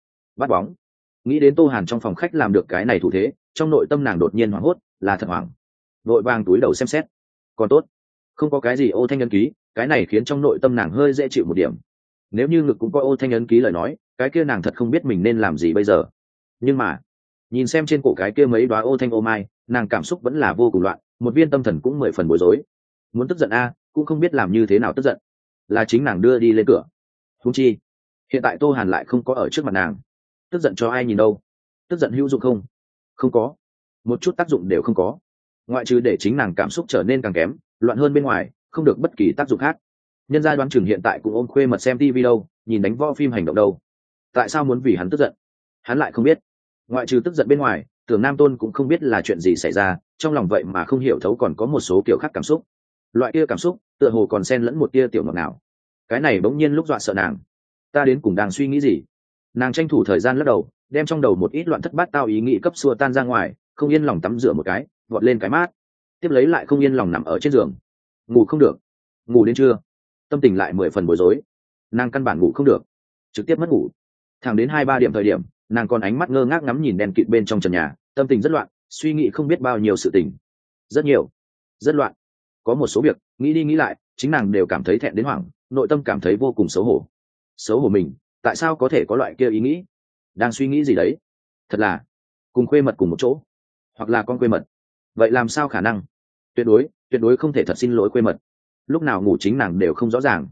bóng. Nghĩ đến Tô Hàn trong phòng khách làm được cái này thủ thế, trong nội tâm nàng đột nhiên hoảng hốt, là thật hoảng. Vội vàng túi đầu xem xét, còn tốt, không có cái gì ô thanh ấn ký, cái này khiến trong nội tâm nàng hơi dễ chịu một điểm. Nếu như ngực cũng có ô thanh ấn ký lời nói, cái kia nàng thật không biết mình nên làm gì bây giờ. Nhưng mà nhìn xem trên cổ cái kia mấy đoá ô thanh ô mai, nàng cảm xúc vẫn là vô cùng loạn, một viên tâm thần cũng 10 phần bối rối. Muốn tức giận a, cũng không biết làm như thế nào tức giận, là chính nàng đưa đi lên cửa. Huống chi hiện tại Tô Hàn lại không có ở trước mặt nàng, tức giận cho ai nhìn đâu? Tức giận hữu dụng không? Không có, một chút tác dụng đều không có, ngoại trừ để chính nàng cảm xúc trở nên càng kém, loạn hơn bên ngoài, không được bất kỳ tác dụng khác. Nhân gia Đoán Chừng hiện tại cũng ôm khuê mật xem TV đâu, nhìn đánh võ phim hành động đâu. Tại sao muốn vì hắn tức giận? Hắn lại không biết. Ngoại trừ tức giận bên ngoài, Tưởng Nam Tôn cũng không biết là chuyện gì xảy ra, trong lòng vậy mà không hiểu thấu còn có một số kiểu khác cảm xúc. Loại kia cảm xúc tựa hồ còn xen lẫn một tia tiểu ngọt nào. Cái này bỗng nhiên lúc dọa sợ nàng. Ta đến cùng đang suy nghĩ gì? Nàng tranh thủ thời gian lắc đầu, đem trong đầu một ít loạn thất bát tao ý nghĩ cấp xua tan ra ngoài, không yên lòng tắm rửa một cái, vọt lên cái mát, tiếp lấy lại không yên lòng nằm ở trên giường. Ngủ không được, ngủ đến trưa, tâm tình lại 10 phần bối rối. Nàng căn bản ngủ không được, trực tiếp mất ngủ. Thẳng đến 2-3 điểm thời điểm, nàng còn ánh mắt ngơ ngác ngắm nhìn đèn kịt bên trong trần nhà, tâm tình rất loạn, suy nghĩ không biết bao nhiêu sự tình, rất nhiều, rất loạn. Có một số việc nghĩ đi nghĩ lại, chính nàng đều cảm thấy thẹn đến hoảng, nội tâm cảm thấy vô cùng xấu hổ. Xấu hổ mình, tại sao có thể có loại kia ý nghĩ? Đang suy nghĩ gì đấy? Thật là cùng khuê mật cùng một chỗ, hoặc là con khuê mật. Vậy làm sao khả năng? Tuyệt đối không thể thật xin lỗi khuê mật. Lúc nào ngủ chính nàng đều không rõ ràng.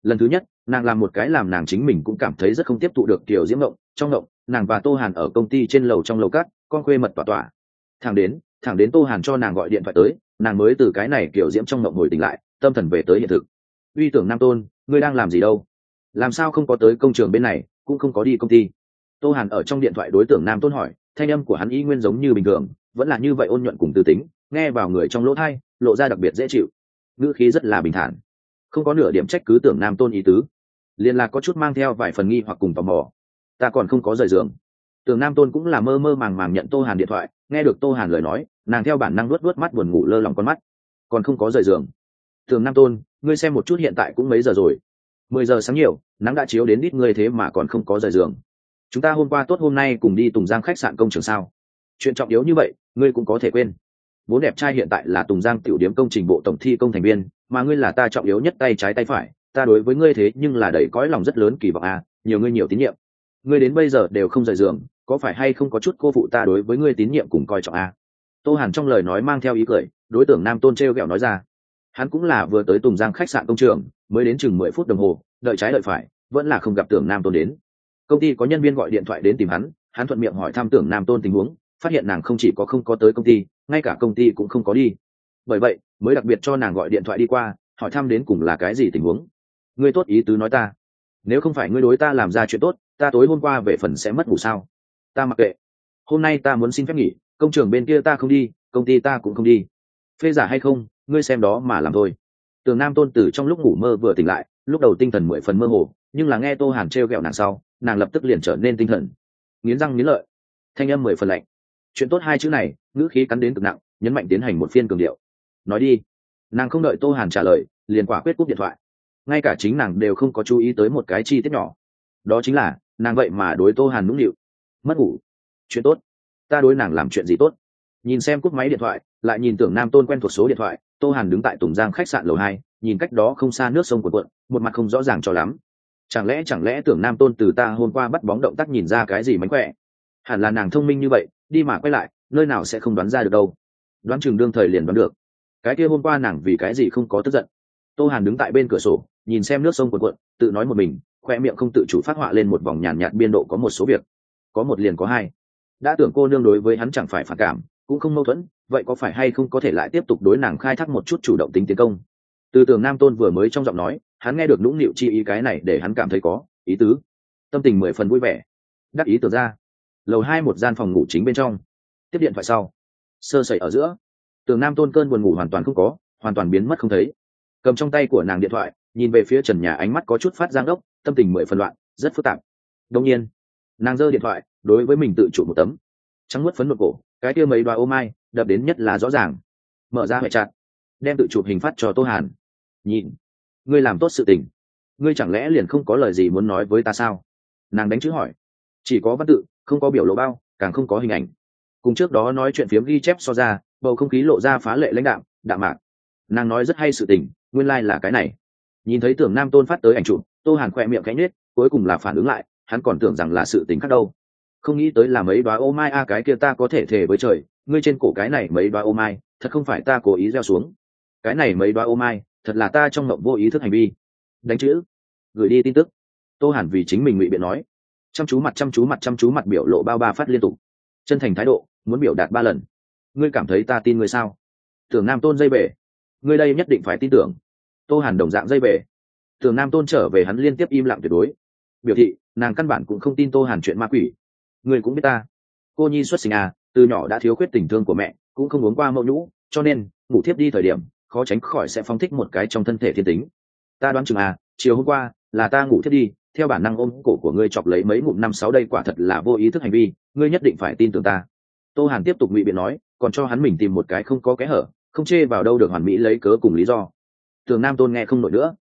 Lần thứ nhất nàng làm một cái làm nàng chính mình cũng cảm thấy rất không tiếp thụ được kiểu diễm mộng. Trong mộng nàng và Tô Hàn ở công ty trên lầu trong lầu cát, con khuê mật tỏa tỏa. Thẳng đến Tô Hàn cho nàng gọi điện thoại tới, nàng mới từ cái này kiểu diễm trong mộng hồi tỉnh lại, tâm thần về tới hiện thực. Uy Tưởng Nam Tôn, ngươi đang làm gì đâu? Làm sao không có tới công trường bên này, cũng không có đi công ty? Tô Hàn ở trong điện thoại đối Tưởng Nam Tôn hỏi, thanh âm của hắn y nguyên giống như bình thường, vẫn là như vậy ôn nhuận cùng tư tính, nghe vào người trong lỗ tai, lộ ra đặc biệt dễ chịu. Ngữ khí rất là bình thản, không có nửa điểm trách cứ Tưởng Nam Tôn ý tứ, liền là có chút mang theo vài phần nghi hoặc cùng tò mò. Ta còn không có rời giường. Tưởng Nam Tôn cũng là mơ mơ màng màng nhận Tô Hàn điện thoại, nghe được Tô Hàn lời nói, nàng theo bản năng luốt mắt buồn ngủ lơ lỏng con mắt. Còn không có rời giường. Tưởng Nam Tôn, ngươi xem một chút hiện tại cũng mấy giờ rồi. 10 giờ sáng nhiều, nắng đã chiếu đến đít ngươi thế mà còn không có rời giường. Chúng ta hôm qua tốt hôm nay cùng đi Tùng Giang khách sạn công trường sao? Chuyện trọng yếu như vậy, ngươi cũng có thể quên. Bố đẹp trai hiện tại là Tùng Giang tiểu điếm công trình bộ tổng thi công thành viên, mà ngươi là ta trọng yếu nhất tay trái tay phải, ta đối với ngươi thế nhưng là đầy cõi lòng rất lớn kỳ vọng à, nhiều ngươi nhiều tín nhiệm. Ngươi đến bây giờ đều không rời giường, có phải hay không có chút cô phụ ta đối với ngươi tín nhiệm cùng coi trọng à? Tô Hàn trong lời nói mang theo ý cười, đối tượng Nam Tôn trêu ghẹo nói ra. Hắn cũng là vừa tới Tùng Giang khách sạn công trường, mới đến chừng 10 phút đồng hồ, đợi trái đợi phải, vẫn là không gặp tưởng Nam Tôn đến. Công ty có nhân viên gọi điện thoại đến tìm hắn thuận miệng hỏi thăm tưởng Nam Tôn tình huống, phát hiện nàng không chỉ có không có tới công ty, ngay cả công ty cũng không có đi. Bởi vậy mới đặc biệt cho nàng gọi điện thoại đi qua, hỏi thăm đến cùng là cái gì tình huống. Ngươi tốt ý tứ nói ta, nếu không phải ngươi đối ta làm ra chuyện tốt, ta tối hôm qua về phần sẽ mất ngủ sao? Ta mặc kệ, hôm nay ta muốn xin phép nghỉ, công trường bên kia ta không đi, công ty ta cũng không đi. Phê giả hay không, ngươi xem đó mà làm thôi. Tường Nam Tôn từ trong lúc ngủ mơ vừa tỉnh lại, lúc đầu tinh thần 10 phần mơ hồ, nhưng là nghe Tô Hàn trêu ghẹo nàng sau, nàng lập tức liền trở nên tinh thần, nghiến răng nghiến lợi, thanh âm 10 phần lạnh. Chuyện tốt hai chữ này, ngữ khí cắn đến cực nặng, nhấn mạnh tiến hành một phiên cường điệu. Nói đi. Nàng không đợi Tô Hàn trả lời, liền quả quyết cúp điện thoại. Ngay cả chính nàng đều không có chú ý tới một cái chi tiết nhỏ, đó chính là nàng vậy mà đối Tô Hàn nũng nịu. Mất ngủ. Chuyện tốt. Ta đối nàng làm chuyện gì tốt? Nhìn xem cúp máy điện thoại, lại nhìn tưởng Nam Tôn quen thuộc số điện thoại, Tô Hàn đứng tại Tùng Giang khách sạn lầu 2, nhìn cách đó không xa nước sông cuộn, một mặt không rõ ràng cho lắm. Chẳng lẽ tưởng Nam Tôn từ ta hôm qua bắt bóng động tác nhìn ra cái gì mánh khỏe? Hẳn là nàng thông minh như vậy, đi mà quay lại, nơi nào sẽ không đoán ra được đâu. Đoán chừng đương thời liền đoán được. Cái kia hôm qua nàng vì cái gì không có tức giận? Tô Hàn đứng tại bên cửa sổ, nhìn xem nước sông cuộn, tự nói một mình, khoe miệng không tự chủ phát họa lên một vòng nhàn nhạt biên độ có một số việc, có một liền có hai. Đã tưởng cô nương đối với hắn chẳng phải phản cảm, cũng không mâu thuẫn, vậy có phải hay không có thể lại tiếp tục đối nàng khai thác một chút chủ động tính tiến công? Từ Tưởng Nam Tôn vừa mới trong giọng nói, hắn nghe được nũng nịu chi ý, cái này để hắn cảm thấy có ý tứ, tâm tình 10 phần vui vẻ. Đắc ý tưởng ra, lầu 2 một gian phòng ngủ chính bên trong, tiếp điện thoại sau, sơ sẩy ở giữa, Tưởng Nam Tôn cơn buồn ngủ hoàn toàn không có, hoàn toàn biến mất không thấy. Cầm trong tay của nàng điện thoại, nhìn về phía trần nhà, ánh mắt có chút phát giang đốc, tâm tình 10 phần loạn, rất phức tạp. Đương nhiên, nàng giơ điện thoại, đối với mình tự chụp một tấm trắng muốt phấn nộn cổ, cái kia mấy đoá ô mai đập đến nhất là rõ ràng. Mở ra hệ chặt, đem tự chụp hình phát cho Tô Hàn. Nhìn, ngươi làm tốt sự tình, ngươi chẳng lẽ liền không có lời gì muốn nói với ta sao? Nàng đánh chữ hỏi, chỉ có văn tự, không có biểu lộ bao, càng không có hình ảnh. Cùng trước đó nói chuyện phiếm ghi chép so ra, bầu không khí lộ ra phá lệ lãnh đạm, đạm mạc. Nàng nói rất hay sự tình, nguyên lai là cái này. Nhìn thấy Tưởng Nam Tôn phát tới ảnh chụp, Tô Hàn khỏe miệng khẽ nhếch, cuối cùng là phản ứng lại, hắn còn tưởng rằng là sự tình khác đâu. Không nghĩ tới là mấy đoá ô mai a, cái kia ta có thể thề với trời, ngươi trên cổ cái này mấy đoá ô mai, thật không phải ta cố ý gieo xuống. Cái này mấy đoá ô mai, thật là ta trong mộng vô ý thức hành vi. Đánh chữ, gửi đi tin tức. Tô Hàn vì chính mình ngụy biện nói, chăm chú mặt biểu lộ bao ba phát liên tục, chân thành thái độ, muốn biểu đạt 3 lần. Ngươi cảm thấy ta tin ngươi sao? Tưởng Nam Tôn dây bể, ngươi đây nhất định phải tin tưởng. Tô Hàn đồng dạng dây bể. Tưởng Nam Tôn trở về, hắn liên tiếp im lặng tuyệt đối, biểu thị nàng căn bản cũng không tin Tô Hàn chuyện ma quỷ. Ngươi cũng biết ta, cô nhi xuất sinh à, từ nhỏ đã thiếu khuyết tình thương của mẹ, cũng không uống qua mẫu nhũ, cho nên ngủ thiếp đi thời điểm khó tránh khỏi sẽ phóng thích một cái trong thân thể thiên tính. Ta đoán chừng à, chiều hôm qua là ta ngủ thiếp đi, theo bản năng ôm cổ của ngươi chọc lấy mấy ngụm 5-6, đây quả thật là vô ý thức hành vi, ngươi nhất định phải tin tưởng ta. Tô Hàn tiếp tục ngụy biện nói, còn cho hắn mình tìm một cái không có kẽ hở, không chê vào đâu được hoàn mỹ lấy cớ cùng lý do. Tưởng Nam Tôn nghe không nổi nữa.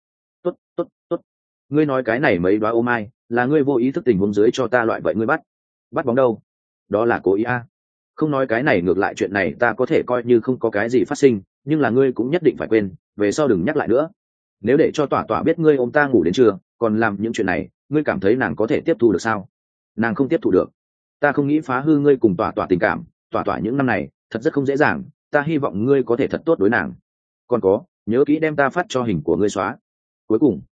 Tốt, ngươi nói cái này mấy đoá ô mai là ngươi vô ý thức tình huống dưới cho ta loại, vậy ngươi bắt bóng đâu? Đó là cố ý à? Không nói cái này, ngược lại chuyện này ta có thể coi như không có cái gì phát sinh, nhưng là ngươi cũng nhất định phải quên, về sau đừng nhắc lại nữa. Nếu để cho tỏa biết ngươi ôm ta ngủ đến trưa, còn làm những chuyện này, ngươi cảm thấy nàng có thể tiếp thu được sao? Nàng không tiếp thu được. Ta không nghĩ phá hư ngươi cùng tỏa tình cảm, tỏa những năm này thật rất không dễ dàng, ta hy vọng ngươi có thể thật tốt đối nàng. Còn có, nhớ kỹ đem ta phát cho hình của ngươi xóa. Cuối cùng,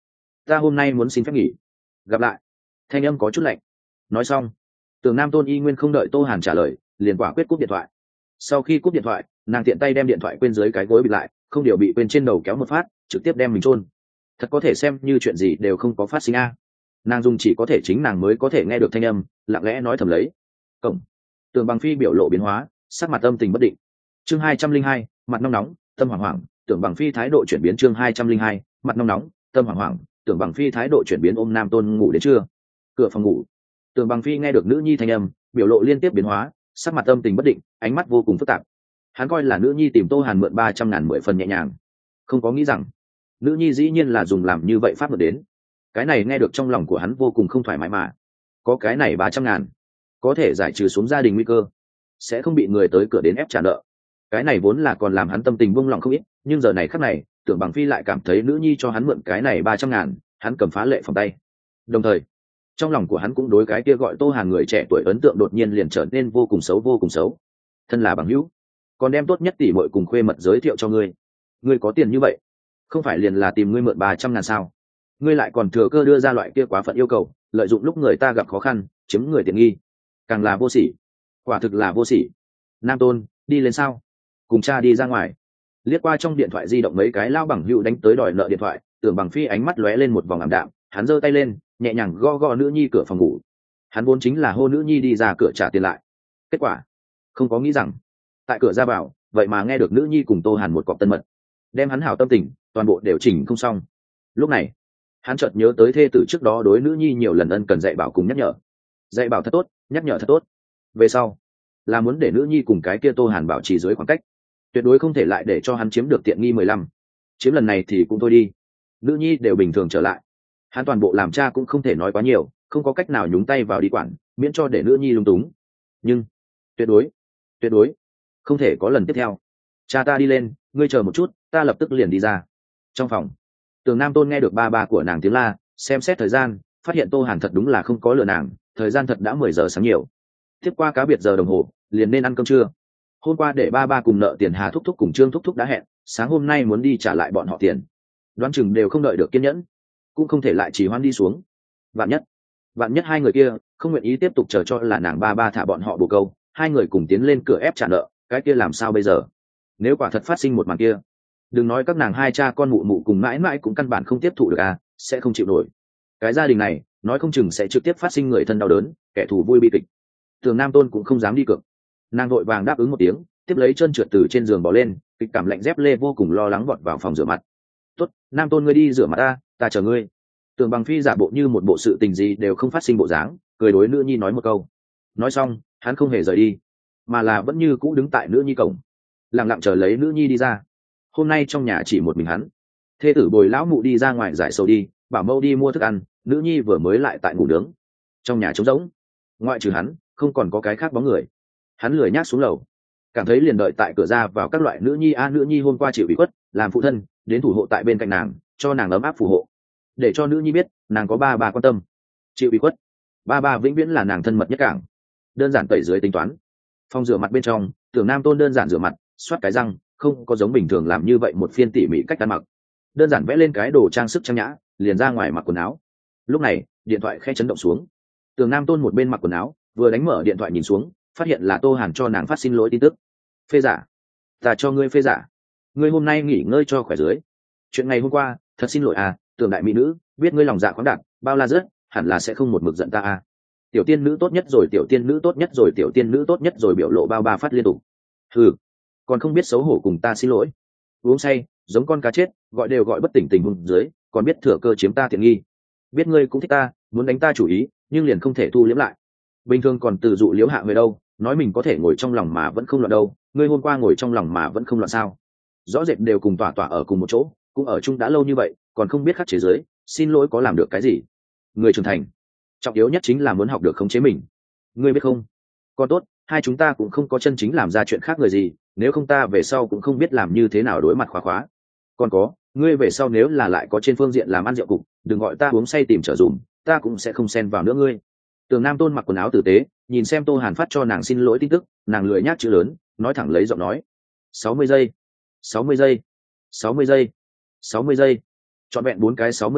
ta hôm nay muốn xin phép nghỉ, gặp lại. Thanh âm có chút lạnh. Nói xong, Tưởng Nam Tôn y nguyên không đợi Tô Hàn trả lời, liền quả quyết cúp điện thoại. Sau khi cúp điện thoại, nàng tiện tay đem điện thoại quên dưới cái gối bịt lại, không điều bị quên trên đầu kéo một phát, trực tiếp đem mình chôn. Thật có thể xem như chuyện gì đều không có phát sinh a. Nàng dùng chỉ có thể chính nàng mới có thể nghe được thanh âm, lặng lẽ nói thầm lấy. Cổng. Tưởng Bằng Phi biểu lộ biến hóa, sắc mặt âm tình bất định. Chương 202, mặt nóng nóng, tâm hoảng hoảng, Tưởng Bằng Phi thái độ chuyển biến. Chương 202, mặt nóng nóng, tâm hoảng hoảng, Tưởng Bằng Phi thái độ chuyển biến. Ôm Nam Tôn ngủ đến trưa. Cửa phòng ngủ. Tưởng Bằng Phi nghe được nữ nhi thanh âm, biểu lộ liên tiếp biến hóa, sắc mặt âm tình bất định, ánh mắt vô cùng phức tạp. Hắn coi là nữ nhi tìm Tô Hàn mượn 300.000 10 phần nhẹ nhàng, không có nghĩ rằng nữ nhi dĩ nhiên là dùng làm như vậy pháp mượn đến. Cái này nghe được trong lòng của hắn vô cùng không thoải mái mà. Có cái này 300.000, có thể giải trừ xuống gia đình nguy cơ, sẽ không bị người tới cửa đến ép trả nợ. Cái này vốn là còn làm hắn tâm tình buông lỏng không ít, nhưng giờ này khắc này, Tưởng Bằng Phi lại cảm thấy nữ nhi cho hắn mượn cái này 300.000, hắn cầm phá lệ phòng tay. Đồng thời, trong lòng của hắn cũng đối cái kia gọi Tô Hàn người trẻ tuổi ấn tượng đột nhiên liền trở nên vô cùng xấu, vô cùng xấu. Thân là bằng hữu, còn đem tốt nhất tỷ muội cùng khuê mật giới thiệu cho ngươi. Ngươi có tiền như vậy, không phải liền là tìm ngươi mượn 300.000 sao? Ngươi lại còn thừa cơ đưa ra loại kia quá phận yêu cầu, lợi dụng lúc người ta gặp khó khăn, chiếm người tiện nghi, càng là vô sỉ. Quả thực là vô sỉ. Nam Tôn, đi lên sao? Cùng cha đi ra ngoài. Liếc qua trong điện thoại di động mấy cái lao bằng hữu đánh tới đòi nợ điện thoại, Tưởng Bằng Phi ánh mắt lóe lên một vòng ảm đạm, hắn giơ tay lên, nhẹ nhàng gõ gõ nữ nhi cửa phòng ngủ. Hắn vốn chính là hô nữ nhi đi ra cửa trả tiền lại. Kết quả, không có nghĩ rằng, tại cửa ra vào, vậy mà nghe được nữ nhi cùng Tô Hàn một cọp tân mật, đem hắn hảo tâm tình toàn bộ đều chỉnh không xong. Lúc này, hắn chợt nhớ tới thê tử trước đó đối nữ nhi nhiều lần ân cần dạy bảo cùng nhắc nhở. Dạy bảo thật tốt, nhắc nhở thật tốt. Về sau, là muốn để nữ nhi cùng cái kia Tô Hàn bảo trì dưới khoảng cách, tuyệt đối không thể lại để cho hắn chiếm được tiện nghi 15. Chiếm lần này thì cũng thôi đi, nữ nhi đều bình thường trở lại, hắn toàn bộ làm cha cũng không thể nói quá nhiều, không có cách nào nhúng tay vào đi quản, miễn cho để nữ nhi lung túng. Nhưng tuyệt đối không thể có lần tiếp theo. Cha ta đi lên, ngươi chờ một chút, ta lập tức liền đi ra. Trong phòng, Tưởng Nam Tôn nghe được ba của nàng tiếng la, xem xét thời gian, phát hiện Tô Hàn thật đúng là không có lừa nàng, thời gian thật đã 10 giờ sáng nhiều. Tiếp qua cá biệt giờ đồng hồ, liền nên ăn cơm trưa. Hôm qua để ba cùng nợ tiền Hà thúc thúc cùng Trương thúc thúc đã hẹn, sáng hôm nay muốn đi trả lại bọn họ tiền. Đoán chừng đều không đợi được kiên nhẫn, cũng không thể lại trì hoãn đi xuống. Vạn nhất hai người kia không nguyện ý tiếp tục chờ cho là nàng ba thả bọn họ bồ câu, hai người cùng tiến lên cửa ép trả nợ, cái kia làm sao bây giờ? Nếu quả thật phát sinh một màn kia, đừng nói các nàng hai cha con mụ mụ cùng mãi mãi cũng căn bản không tiếp thụ được à, sẽ không chịu nổi. Cái gia đình này nói không chừng sẽ trực tiếp phát sinh người thân đau đớn, kẻ thù vui bi kịch. Tưởng Nam Tôn cũng không dám đi cược, nàng vội vàng đáp ứng một tiếng, tiếp lấy chân trượt từ trên giường bỏ lên, kịch cảm lạnh dép lê vô cùng lo lắng vọt vào phòng rửa mặt. Tốt, Nam Tôn ngươi đi rửa mặt ta chờ ngươi. Tưởng Bằng Phi giả bộ như một bộ sự tình gì đều không phát sinh bộ dáng, cười đối nữ nhi nói một câu. Nói xong, hắn không hề rời đi, mà là vẫn như cũ đứng tại nữ nhi cổng, lặng lặng chờ lấy nữ nhi đi ra. Hôm nay trong nhà chỉ một mình hắn, thê tử bồi lão mụ đi ra ngoài giải sầu đi, bảo mâu đi mua thức ăn, nữ nhi vừa mới lại tại ngủ nướng. Trong nhà trống rỗng, ngoại trừ hắn không còn có cái khác bóng người. Hắn lười nhác xuống lầu, cảm thấy liền đợi tại cửa ra vào các loại nữ nhi hôm qua chịu ủy khuất, làm phụ thân đến thủ hộ tại bên cạnh nàng, cho nàng ấm áp phù hộ, để cho nữ nhi biết nàng có ba quan tâm. Chịu ủy khuất, ba vĩnh viễn là nàng thân mật nhất cảng. Đơn giản tẩy dưới tính toán. Phòng rửa mặt bên trong, Tưởng Nam Tôn đơn giản rửa mặt, xoát cái răng, không có giống bình thường làm như vậy một phiên tỉ mỉ cách ăn mặc, đơn giản vẽ lên cái đồ trang sức trang nhã, liền ra ngoài mặc quần áo. Lúc này điện thoại khẽ chấn động xuống. Tưởng Nam Tôn một bên mặc quần áo, vừa đánh mở điện thoại nhìn xuống, phát hiện là Tô Hàn cho nàng phát xin lỗi tin tức. Phê giả, ta cho ngươi phê giả, ngươi hôm nay nghỉ ngơi cho khỏe dưới. Chuyện ngày hôm qua thật xin lỗi Tưởng đại mỹ nữ, biết ngươi lòng dạ khoáng đạt, bao la rất, hẳn là sẽ không một mực giận ta tiểu tiên nữ tốt nhất rồi, tiểu tiên nữ tốt nhất rồi, tiểu tiên nữ tốt nhất rồi, biểu lộ bao ba phát liên tục. Còn không biết xấu hổ cùng ta xin lỗi. Uống say giống con cá chết, gọi đều gọi bất tỉnh tình huống dưới, còn biết thừa cơ chiếm ta tiện nghi. Biết ngươi cũng thích ta, muốn đánh ta chủ ý, nhưng liền không thể thu liếm lại. Bình thường còn từ dụ liếu hạ người đâu, nói mình có thể ngồi trong lòng mà vẫn không loạn đâu, ngươi hôm qua ngồi trong lòng mà vẫn không loạn sao? Rõ rệt đều cùng tỏa ở cùng một chỗ, cũng ở chung đã lâu như vậy, còn không biết khắc chế giới, xin lỗi có làm được cái gì? Người trưởng thành, trọng yếu nhất chính là muốn học được khống chế mình. Ngươi biết không? Còn tốt, hai chúng ta cũng không có chân chính làm ra chuyện khác người gì, nếu không ta về sau cũng không biết làm như thế nào đối mặt khóa. Còn có, ngươi về sau nếu là lại có trên phương diện làm ăn rượu cục, đừng gọi ta uống say tìm trở dùm, ta cũng sẽ không xen vào nữa ngươi. Tưởng Nam Tôn mặc quần áo tử tế, nhìn xem Tô Hàn phát cho nàng xin lỗi tin tức, nàng lười nhác chữ lớn, nói thẳng lấy giọng nói. 60 giây, 60 giây, 60 giây, 60 giây, trọn vẹn 4 cái 60 giây,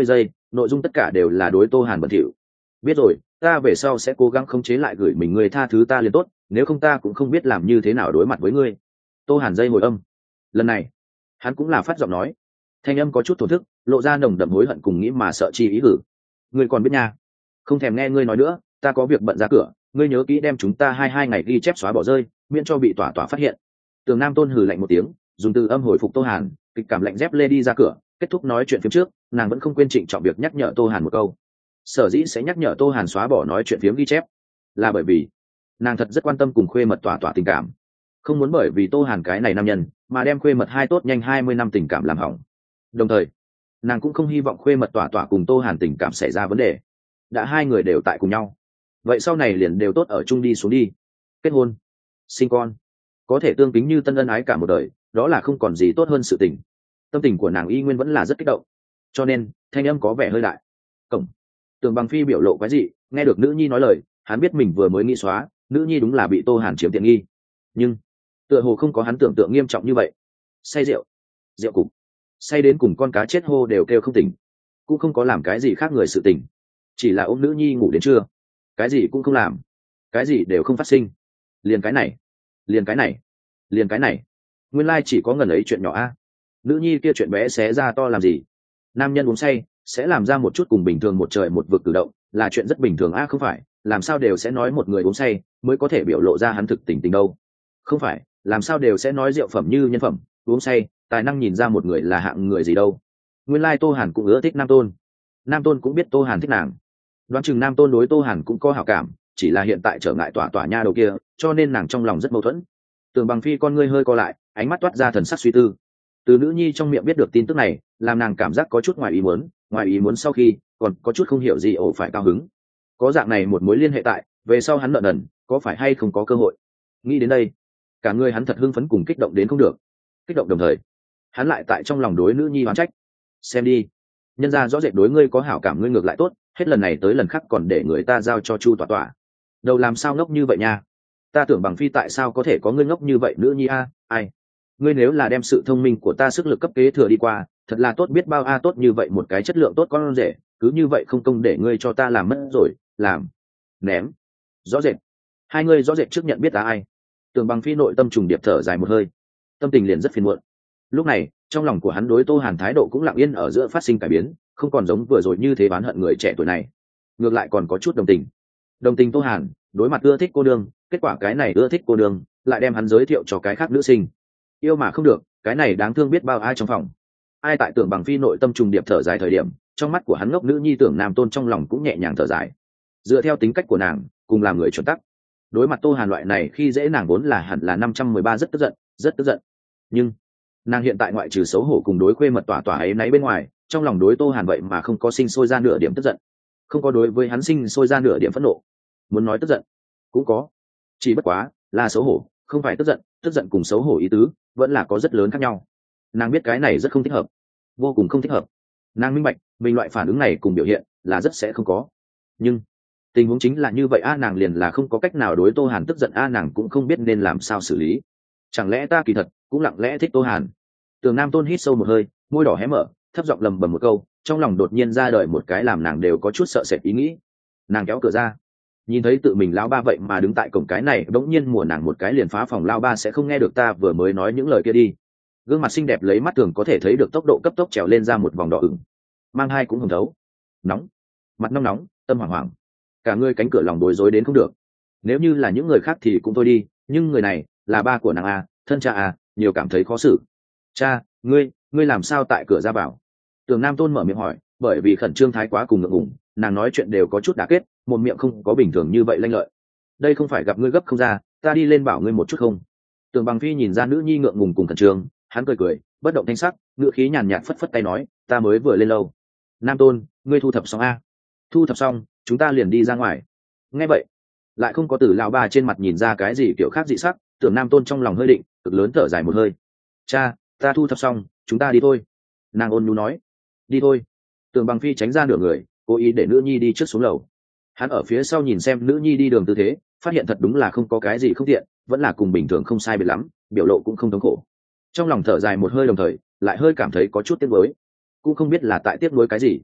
nội dung tất cả đều là đối Tô Hàn bẩn thỉu. Biết rồi, ta về sau sẽ cố gắng khống chế lại gửi mình, ngươi tha thứ ta liền tốt, nếu không ta cũng không biết làm như thế nào đối mặt với ngươi. Tô Hàn dây hồi âm, lần này hắn cũng là phát giọng nói, thanh âm có chút thổn thức, lộ ra nồng đậm hối hận cùng nghĩ mà sợ chi ý gử. Ngươi còn biết nha, không thèm nghe ngươi nói nữa, ta có việc bận ra cửa, ngươi nhớ kỹ đem chúng ta hai ngày ghi chép xóa bỏ rơi, miễn cho bị tỏa phát hiện. Tường Nam Tôn hừ lạnh một tiếng, dùng từ âm hồi phục Tô Hàn, kịch cảm lạnh dép lê đi ra cửa. Kết thúc nói chuyện phiếm trước, nàng vẫn không quên trịnh trọng việc nhắc nhở Tô Hàn một câu. Sở dĩ sẽ nhắc nhở Tô Hàn xóa bỏ nói chuyện phiếm ghi chép, là bởi vì nàng thật rất quan tâm cùng khuê mật tỏa tình cảm, không muốn bởi vì Tô Hàn cái này nam nhân mà đem khuê mật hai tốt nhanh 20 năm tình cảm làm hỏng. Đồng thời nàng cũng không hy vọng khuê mật tỏa cùng Tô Hàn tình cảm xảy ra vấn đề. Đã hai người đều tại cùng nhau, vậy sau này liền đều tốt ở chung đi xuống đi, kết hôn sinh con, có thể tương kính như tân ân ái cả một đời, đó là không còn gì tốt hơn sự tình. Tâm tình của nàng y nguyên vẫn là rất kích động, cho nên thanh âm có vẻ hơi đại. Cổng, Tường Bằng Phi biểu lộ quái dị, nghe được nữ nhi nói lời, hắn biết mình vừa mới nghĩ xóa, nữ nhi đúng là bị Tô Hàn chiếm tiện nghi, nhưng tựa hồ không có hắn tưởng tượng nghiêm trọng như vậy. Say rượu, rượu cục, say đến cùng con cá chết hô đều kêu không tỉnh, cũng không có làm cái gì khác người sự tình, chỉ là ôm nữ nhi ngủ đến trưa, cái gì cũng không làm, cái gì đều không phát sinh. Liền cái này, liền cái này, liền cái này, nguyên lai chỉ có ngần ấy chuyện nhỏ a. Nữ nhi kia chuyện bé xé ra to làm gì? Nam nhân uống say sẽ làm ra một chút cùng bình thường một trời một vực cử động, là chuyện rất bình thường a, không phải làm sao đều sẽ nói một người uống say mới có thể biểu lộ ra hắn thực tình đâu. Không phải làm sao đều sẽ nói rượu phẩm như nhân phẩm, uống say tài năng nhìn ra một người là hạng người gì đâu. Nguyên lai Tô Hàn cũng ưa thích Nam Tôn, Nam Tôn cũng biết Tô Hàn thích nàng, đoán chừng Nam Tôn đối Tô Hàn cũng có hảo cảm, chỉ là hiện tại trở ngại tỏa nha đầu kia, cho nên nàng trong lòng rất mâu thuẫn. Tường Bằng Phi con ngươi hơi co lại, ánh mắt toát ra thần sắc suy tư. Từ nữ nhi trong miệng biết được tin tức này, làm nàng cảm giác có chút ngoài ý muốn sau khi còn có chút không hiểu gì ổ phải cao hứng. Có dạng này một mối liên hệ tại, về sau hắn nợ nần có phải hay không có cơ hội. Nghĩ đến đây, cả người hắn thật hưng phấn cùng kích động đến không được. Kích động đồng thời, hắn lại tại trong lòng đối nữ nhi oán trách. Xem đi, nhân ra rõ rệt đối ngươi có hảo cảm, ngươi ngược lại tốt, hết lần này tới lần khác còn để người ta giao cho Chu tỏa. Đầu làm sao ngốc như vậy nha. Ta tưởng Bằng Phi tại sao có thể có ngươi ngốc như vậy nữ nhi a? Ai, ngươi nếu là đem sự thông minh của ta sức lực cấp kế thừa đi qua, thật là tốt biết bao a. Tốt như vậy một cái chất lượng tốt con rể, cứ như vậy không công để ngươi cho ta làm mất rồi, làm ném. Rõ rệt hai ngươi rõ rệt trước nhận biết ta ai. Tưởng Bằng Phi nội tâm trùng điệp thở dài một hơi, tâm tình liền rất phiền muộn. Lúc này trong lòng của hắn đối Tô Hàn thái độ cũng lặng yên ở giữa phát sinh cải biến, không còn giống vừa rồi như thế oán hận người trẻ tuổi này, ngược lại còn có chút đồng tình Tô Hàn đối mặt ưa thích cô đương, kết quả cái này ưa thích cô đương lại đem hắn giới thiệu cho cái khác nữ sinh. Yêu mà không được, cái này đáng thương biết bao ai trong phòng. Ai tại Tưởng Bằng Phi nội tâm trùng điệp thở dài thời điểm, trong mắt của hắn ngốc nữ nhi Tưởng Nam Tôn trong lòng cũng nhẹ nhàng thở dài. Dựa theo tính cách của nàng cùng làm người chuẩn tắc, đối mặt Tô Hàn loại này khi dễ nàng vốn là hẳn là 513 rất tức giận, nhưng nàng hiện tại ngoại trừ xấu hổ cùng đối khuê mật tỏa ấy nấy bên ngoài, trong lòng đối Tô Hàn vậy mà không có sinh sôi ra nửa điểm tức giận, không có đối với hắn sinh sôi ra nửa điểm phẫn nộ. Muốn nói tức giận cũng có, chỉ bất quá là xấu hổ, không phải tức giận cùng xấu hổ ý tứ vẫn là có rất lớn khác nhau. Nàng biết cái này rất không thích hợp, vô cùng không thích hợp. Nàng minh bạch mình loại phản ứng này cùng biểu hiện là rất sẽ không có, nhưng tình huống chính là như vậy a. Nàng liền là không có cách nào đối Tô Hàn tức giận a. Nàng cũng không biết nên làm sao xử lý. Chẳng lẽ ta kỳ thật cũng lặng lẽ thích Tô Hàn? Tường Nam Tôn hít sâu một hơi, môi đỏ hé mở, thấp giọng lầm bầm một câu, trong lòng đột nhiên ra đời một cái làm nàng đều có chút sợ sệt ý nghĩ. Nàng kéo cửa ra, nhìn thấy tự mình lão ba vậy mà đứng tại cổng cái này, bỗng nhiên mùa nàng một cái liền phá phòng. Lão ba sẽ không nghe được ta vừa mới nói những lời kia đi. Gương mặt xinh đẹp lấy mắt thường có thể thấy được tốc độ cấp tốc trèo lên ra một vòng đỏ ửng, mang hai cũng hồng thấu, nóng, mặt nóng, tâm hoảng hoảng, cả người cánh cửa lòng bối rối đến không được. Nếu như là những người khác thì cũng thôi đi, nhưng người này là ba của nàng a, thân cha a, nhiều cảm thấy khó xử. Cha, ngươi làm sao tại cửa ra vào? Tường Nam Tôn mở miệng hỏi, bởi vì khẩn trương thái quá cùng ngượng ngùng, nàng nói chuyện đều có chút đả kết, một miệng không có bình thường như vậy lanh lợi. Đây không phải gặp ngươi gấp không ra, ta đi lên bảo ngươi một chút không? Tường Bằng Phi nhìn ra nữ nhi ngượng ngùng cùng khẩn trương, hắn cười, bất động thanh sắc, ngữ khí nhàn nhạt phất phất tay nói, ta mới vừa lên lâu. Nam Tôn, ngươi thu thập xong a? Thu thập xong, chúng ta liền đi ra ngoài. Nghe vậy, lại không có từ lão ba trên mặt nhìn ra cái gì kiểu khác dị sắc. Tưởng Nam Tôn trong lòng hơi định, cực lớn thở dài một hơi. Cha, ta thu thập xong, chúng ta đi thôi. Nàng ôn nhu nói. Đi thôi. Tưởng Bằng Phi tránh ra nửa người, cố ý để nữ nhi đi trước xuống lầu. Hắn ở phía sau nhìn xem nữ nhi đi đường tư thế, phát hiện thật đúng là không có cái gì không tiện, vẫn là cùng bình thường không sai biệt lắm, biểu lộ cũng không thống khổ. Trong lòng thở dài một hơi, đồng thời lại hơi cảm thấy có chút tiếc nuối, cũng không biết là tại tiếc nuối cái gì.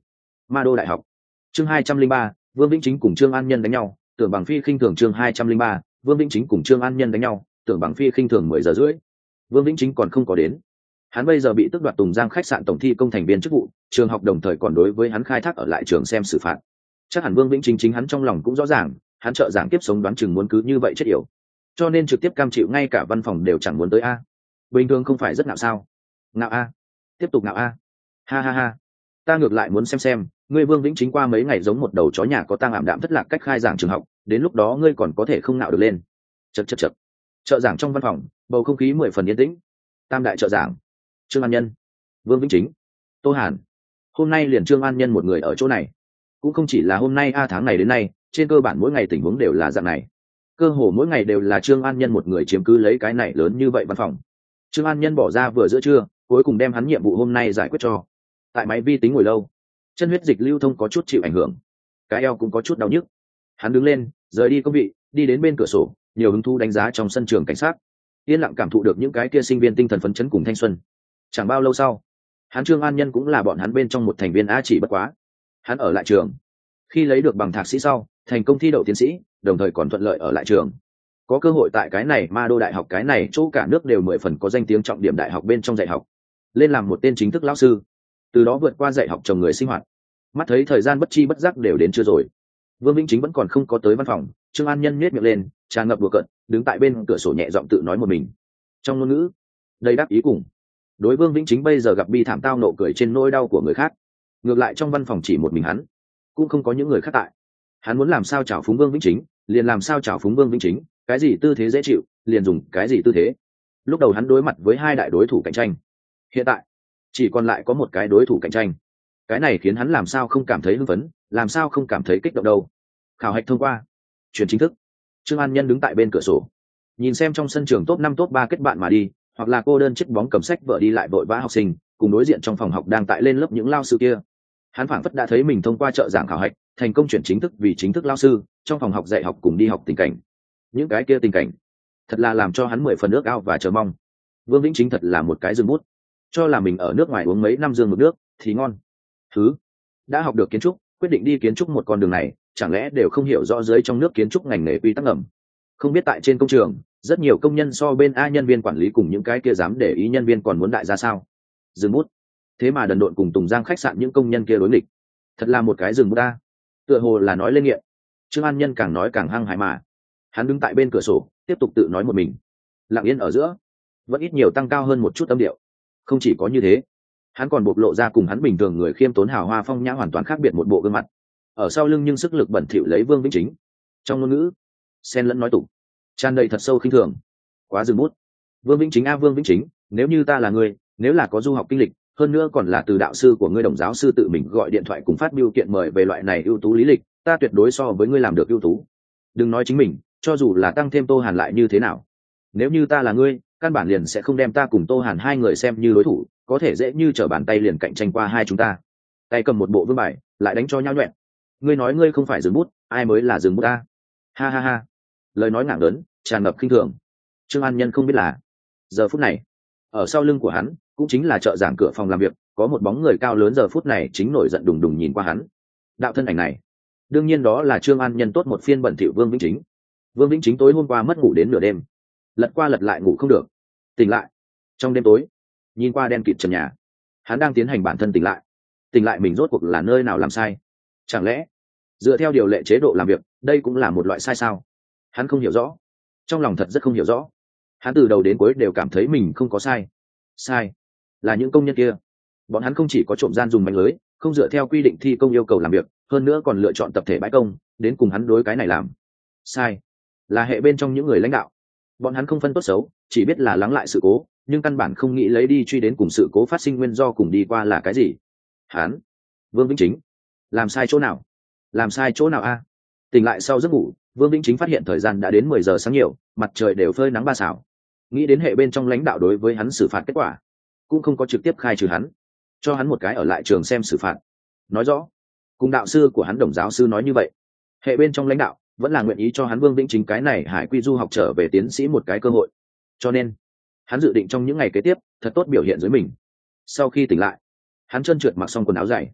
Ma Đô Đại học. Chương 203, Vương Vĩnh Chính cùng Trương An Nhân đánh nhau, Tưởng Bằng Phi khinh thường. Chương 203, Vương Vĩnh Chính cùng Trương An Nhân đánh nhau, Tưởng Bằng Phi khinh thường 10 giờ rưỡi. Vương Vĩnh Chính còn không có đến. Hắn bây giờ bị tước đoạt Tùng Giang khách sạn tổng thi công thành viên chức vụ, trường học đồng thời còn đối với hắn khai thác ở lại trường xem xử phạt. Chắc hẳn Vương Vĩnh Chính chính hắn trong lòng cũng rõ ràng, hắn trợ giảng tiếp sống đoán chừng muốn cứ như vậy chết yểu, cho nên trực tiếp cam chịu, ngay cả văn phòng đều chẳng muốn tới a. Bình thường không phải rất ngạo sao? Ngạo a, tiếp tục ngạo a. Ha ha ha, ta ngược lại muốn xem ngươi Vương Vĩnh Chính qua mấy ngày giống một đầu chó nhà có tang ảm đạm thất lạc cách khai giảng trường học, đến lúc đó ngươi còn có thể không ngạo được lên. Chậc. Trợ giảng trong văn phòng, bầu không khí 10 phần yên tĩnh. Tam đại trợ giảng, Trương An Nhân, Vương Vĩnh Chính, Tô Hàn. Hôm nay liền Trương An Nhân một người ở chỗ này. Cũng không chỉ là hôm nay tháng này đến nay, trên cơ bản mỗi ngày tình huống đều là dạng này. Cơ hồ mỗi ngày đều là Trương An Nhân một người chiếm cứ lấy cái này lớn như vậy văn phòng. Trương An Nhân bỏ ra vừa giữa trưa, cuối cùng đem hắn nhiệm vụ hôm nay giải quyết cho. Tại máy vi tính ngồi lâu, chân huyết dịch lưu thông có chút chịu ảnh hưởng, cái eo cũng có chút đau nhức. Hắn đứng lên, rời đi công vị, đi đến bên cửa sổ, nhiều hứng thú đánh giá trong sân trường cảnh sát, yên lặng cảm thụ được những cái kia sinh viên tinh thần phấn chấn cùng thanh xuân. Chẳng bao lâu sau, hắn Trương An Nhân cũng là bọn hắn bên trong một thành viên, chỉ bất quá hắn ở lại trường. Khi lấy được bằng thạc sĩ sau, thành công thi đậu tiến sĩ, đồng thời còn thuận lợi ở lại trường, có cơ hội tại cái này Ma Đô Đại học, cái này chỗ cả nước đều 10 phần có danh tiếng trọng điểm đại học bên trong dạy học, lên làm một tên chính thức lão sư, từ đó vượt qua dạy học chồng người sinh hoạt. Mắt thấy thời gian bất chi bất giác đều đến trưa rồi, Vương Vĩnh Chính vẫn còn không có tới văn phòng. Trương An Nhân nhếch miệng lên, tràn ngập đùa cợt, đứng tại bên cửa sổ nhẹ giọng tự nói một mình, trong ngôn ngữ đầy đáp ý cùng. Đối Vương Vĩnh Chính bây giờ gặp bi thảm tao nộ cười trên nỗi đau của người khác, ngược lại trong văn phòng chỉ một mình hắn, cũng không có những người khác tại. Hắn muốn làm sao trào phúng Vương Vĩnh Chính liền làm sao trào phúng Vương Vĩnh Chính, cái gì tư thế dễ chịu liền dùng cái gì tư thế. Lúc đầu hắn đối mặt với hai đại đối thủ cạnh tranh, hiện tại chỉ còn lại có một cái đối thủ cạnh tranh. Cái này khiến hắn làm sao không cảm thấy hưng phấn, làm sao không cảm thấy kích động đâu. Khảo hạch thông qua, chuyển chính thức. Trương An Nhân đứng tại bên cửa sổ, nhìn xem trong sân trường top 5 top 3 kết bạn mà đi, hoặc là cô đơn chiếc bóng cầm sách vợ đi lại vội vã học sinh, cùng đối diện trong phòng học đang tại lên lớp những lao sư kia. Hắn phảng phất đã thấy mình thông qua trợ giảng khảo hạch, thành công chuyển chính thức vì chính thức lao sư, trong phòng học dạy học cùng đi học tình cảnh. Những cái kia tình cảnh thật là làm cho hắn 10 phần ước ao và chờ mong. Vương Vĩnh Chính thật là một cái dương bút, cho là mình ở nước ngoài uống mấy năm dương mực nước thì ngon. Đã học được kiến trúc, quyết định đi kiến trúc một con đường này, chẳng lẽ đều không hiểu rõ dưới trong nước kiến trúc ngành nghề quy tắc ngầm? Không biết tại trên công trường, rất nhiều công nhân so bên A nhân viên quản lý cùng những cái kia dám để ý nhân viên còn muốn đại ra sao? Dừng bút. Thế mà đần độn cùng Tùng Giang khách sạn những công nhân kia đối nghịch, thật là một cái dừng bút ta. Tựa hồ là nói lên nghiện. Trương An Nhân càng nói càng hăng hái mà. Hắn đứng tại bên cửa sổ, tiếp tục tự nói một mình. Lặng yên ở giữa, vẫn ít nhiều tăng cao hơn một chút âm điệu. Không chỉ có như thế, hắn còn bộc lộ ra cùng hắn bình thường người khiêm tốn hào hoa phong nhã hoàn toàn khác biệt một bộ gương mặt. Ở sau lưng nhưng sức lực bẩn thỉu lấy Vương Vĩnh Chính. Trong ngôn ngữ, xen lẫn nói tục, tràn đầy thật sâu khinh thường. Quá dừng bút. Vương Vĩnh Chính Vương Vĩnh Chính, nếu như ta là ngươi, nếu là có du học kinh lịch, hơn nữa còn là từ đạo sư của ngươi đồng giáo sư tự mình gọi điện thoại cùng phát biểu kiện mời về loại này ưu tú lý lịch, ta tuyệt đối so với ngươi làm được ưu tú. Đừng nói chính mình, cho dù là tăng thêm Tô Hàn lại như thế nào. Nếu như ta là ngươi, căn bản liền sẽ không đem ta cùng Tô Hàn hai người xem như đối thủ, có thể dễ như trở bàn tay liền cạnh tranh qua hai chúng ta. Tay cầm một bộ vương bài, lại đánh cho nhau nhoẹn. Ngươi nói ngươi không phải dừng bút, ai mới là dừng bút ta? Ha ha ha. Lời nói ngạng lớn, tràn ngập khinh thường. Trương An Nhân không biết là, giờ phút này, ở sau lưng của hắn, cũng chính là trợ giảng cửa phòng làm việc, có một bóng người cao lớn giờ phút này chính nổi giận đùng đùng nhìn qua hắn. Đạo thân ảnh này, đương nhiên đó là Trương An Nhân tốt một phiên bẩn thỉu Vương Vĩnh Chính. Vương Vĩnh Chính tối hôm qua mất ngủ đến nửa đêm, lật qua lật lại ngủ không được, tỉnh lại trong đêm tối, nhìn qua đen kịt trần nhà, hắn đang tiến hành bản thân tỉnh lại mình rốt cuộc là nơi nào làm sai. Chẳng lẽ dựa theo điều lệ chế độ làm việc, đây cũng là một loại sai sao? Hắn không hiểu rõ, trong lòng thật rất không hiểu rõ. Hắn từ đầu đến cuối đều cảm thấy mình không có sai là những công nhân kia. Bọn hắn không chỉ có trộm gian dùng mánh lưới, không dựa theo quy định thi công yêu cầu làm việc, hơn nữa còn lựa chọn tập thể bãi công đến cùng hắn đối cái này làm sai là hệ bên trong những người lãnh đạo. Bọn hắn không phân tốt xấu, chỉ biết là lắng lại sự cố, nhưng căn bản không nghĩ lấy đi truy đến cùng sự cố phát sinh nguyên do cùng đi qua là cái gì. Hắn Vương Vĩnh Chính làm sai chỗ nào a? Tỉnh lại sau giấc ngủ, Vương Vĩnh Chính phát hiện thời gian đã đến 10 giờ sáng nhiều, mặt trời đều phơi nắng ba xảo. Nghĩ đến hệ bên trong lãnh đạo đối với hắn xử phạt kết quả, cũng không có trực tiếp khai trừ hắn, cho hắn một cái ở lại trường xem xử phạt. Nói rõ, cùng đạo sư của hắn đồng giáo sư nói như vậy, hệ bên trong lãnh đạo vẫn là nguyện ý cho hắn Vương Vĩnh Chính cái này hải quy du học trở về tiến sĩ một cái cơ hội. Cho nên, hắn dự định trong những ngày kế tiếp, thật tốt biểu hiện dưới mình. Sau khi tỉnh lại, hắn trơn trượt mặc xong quần áo dày,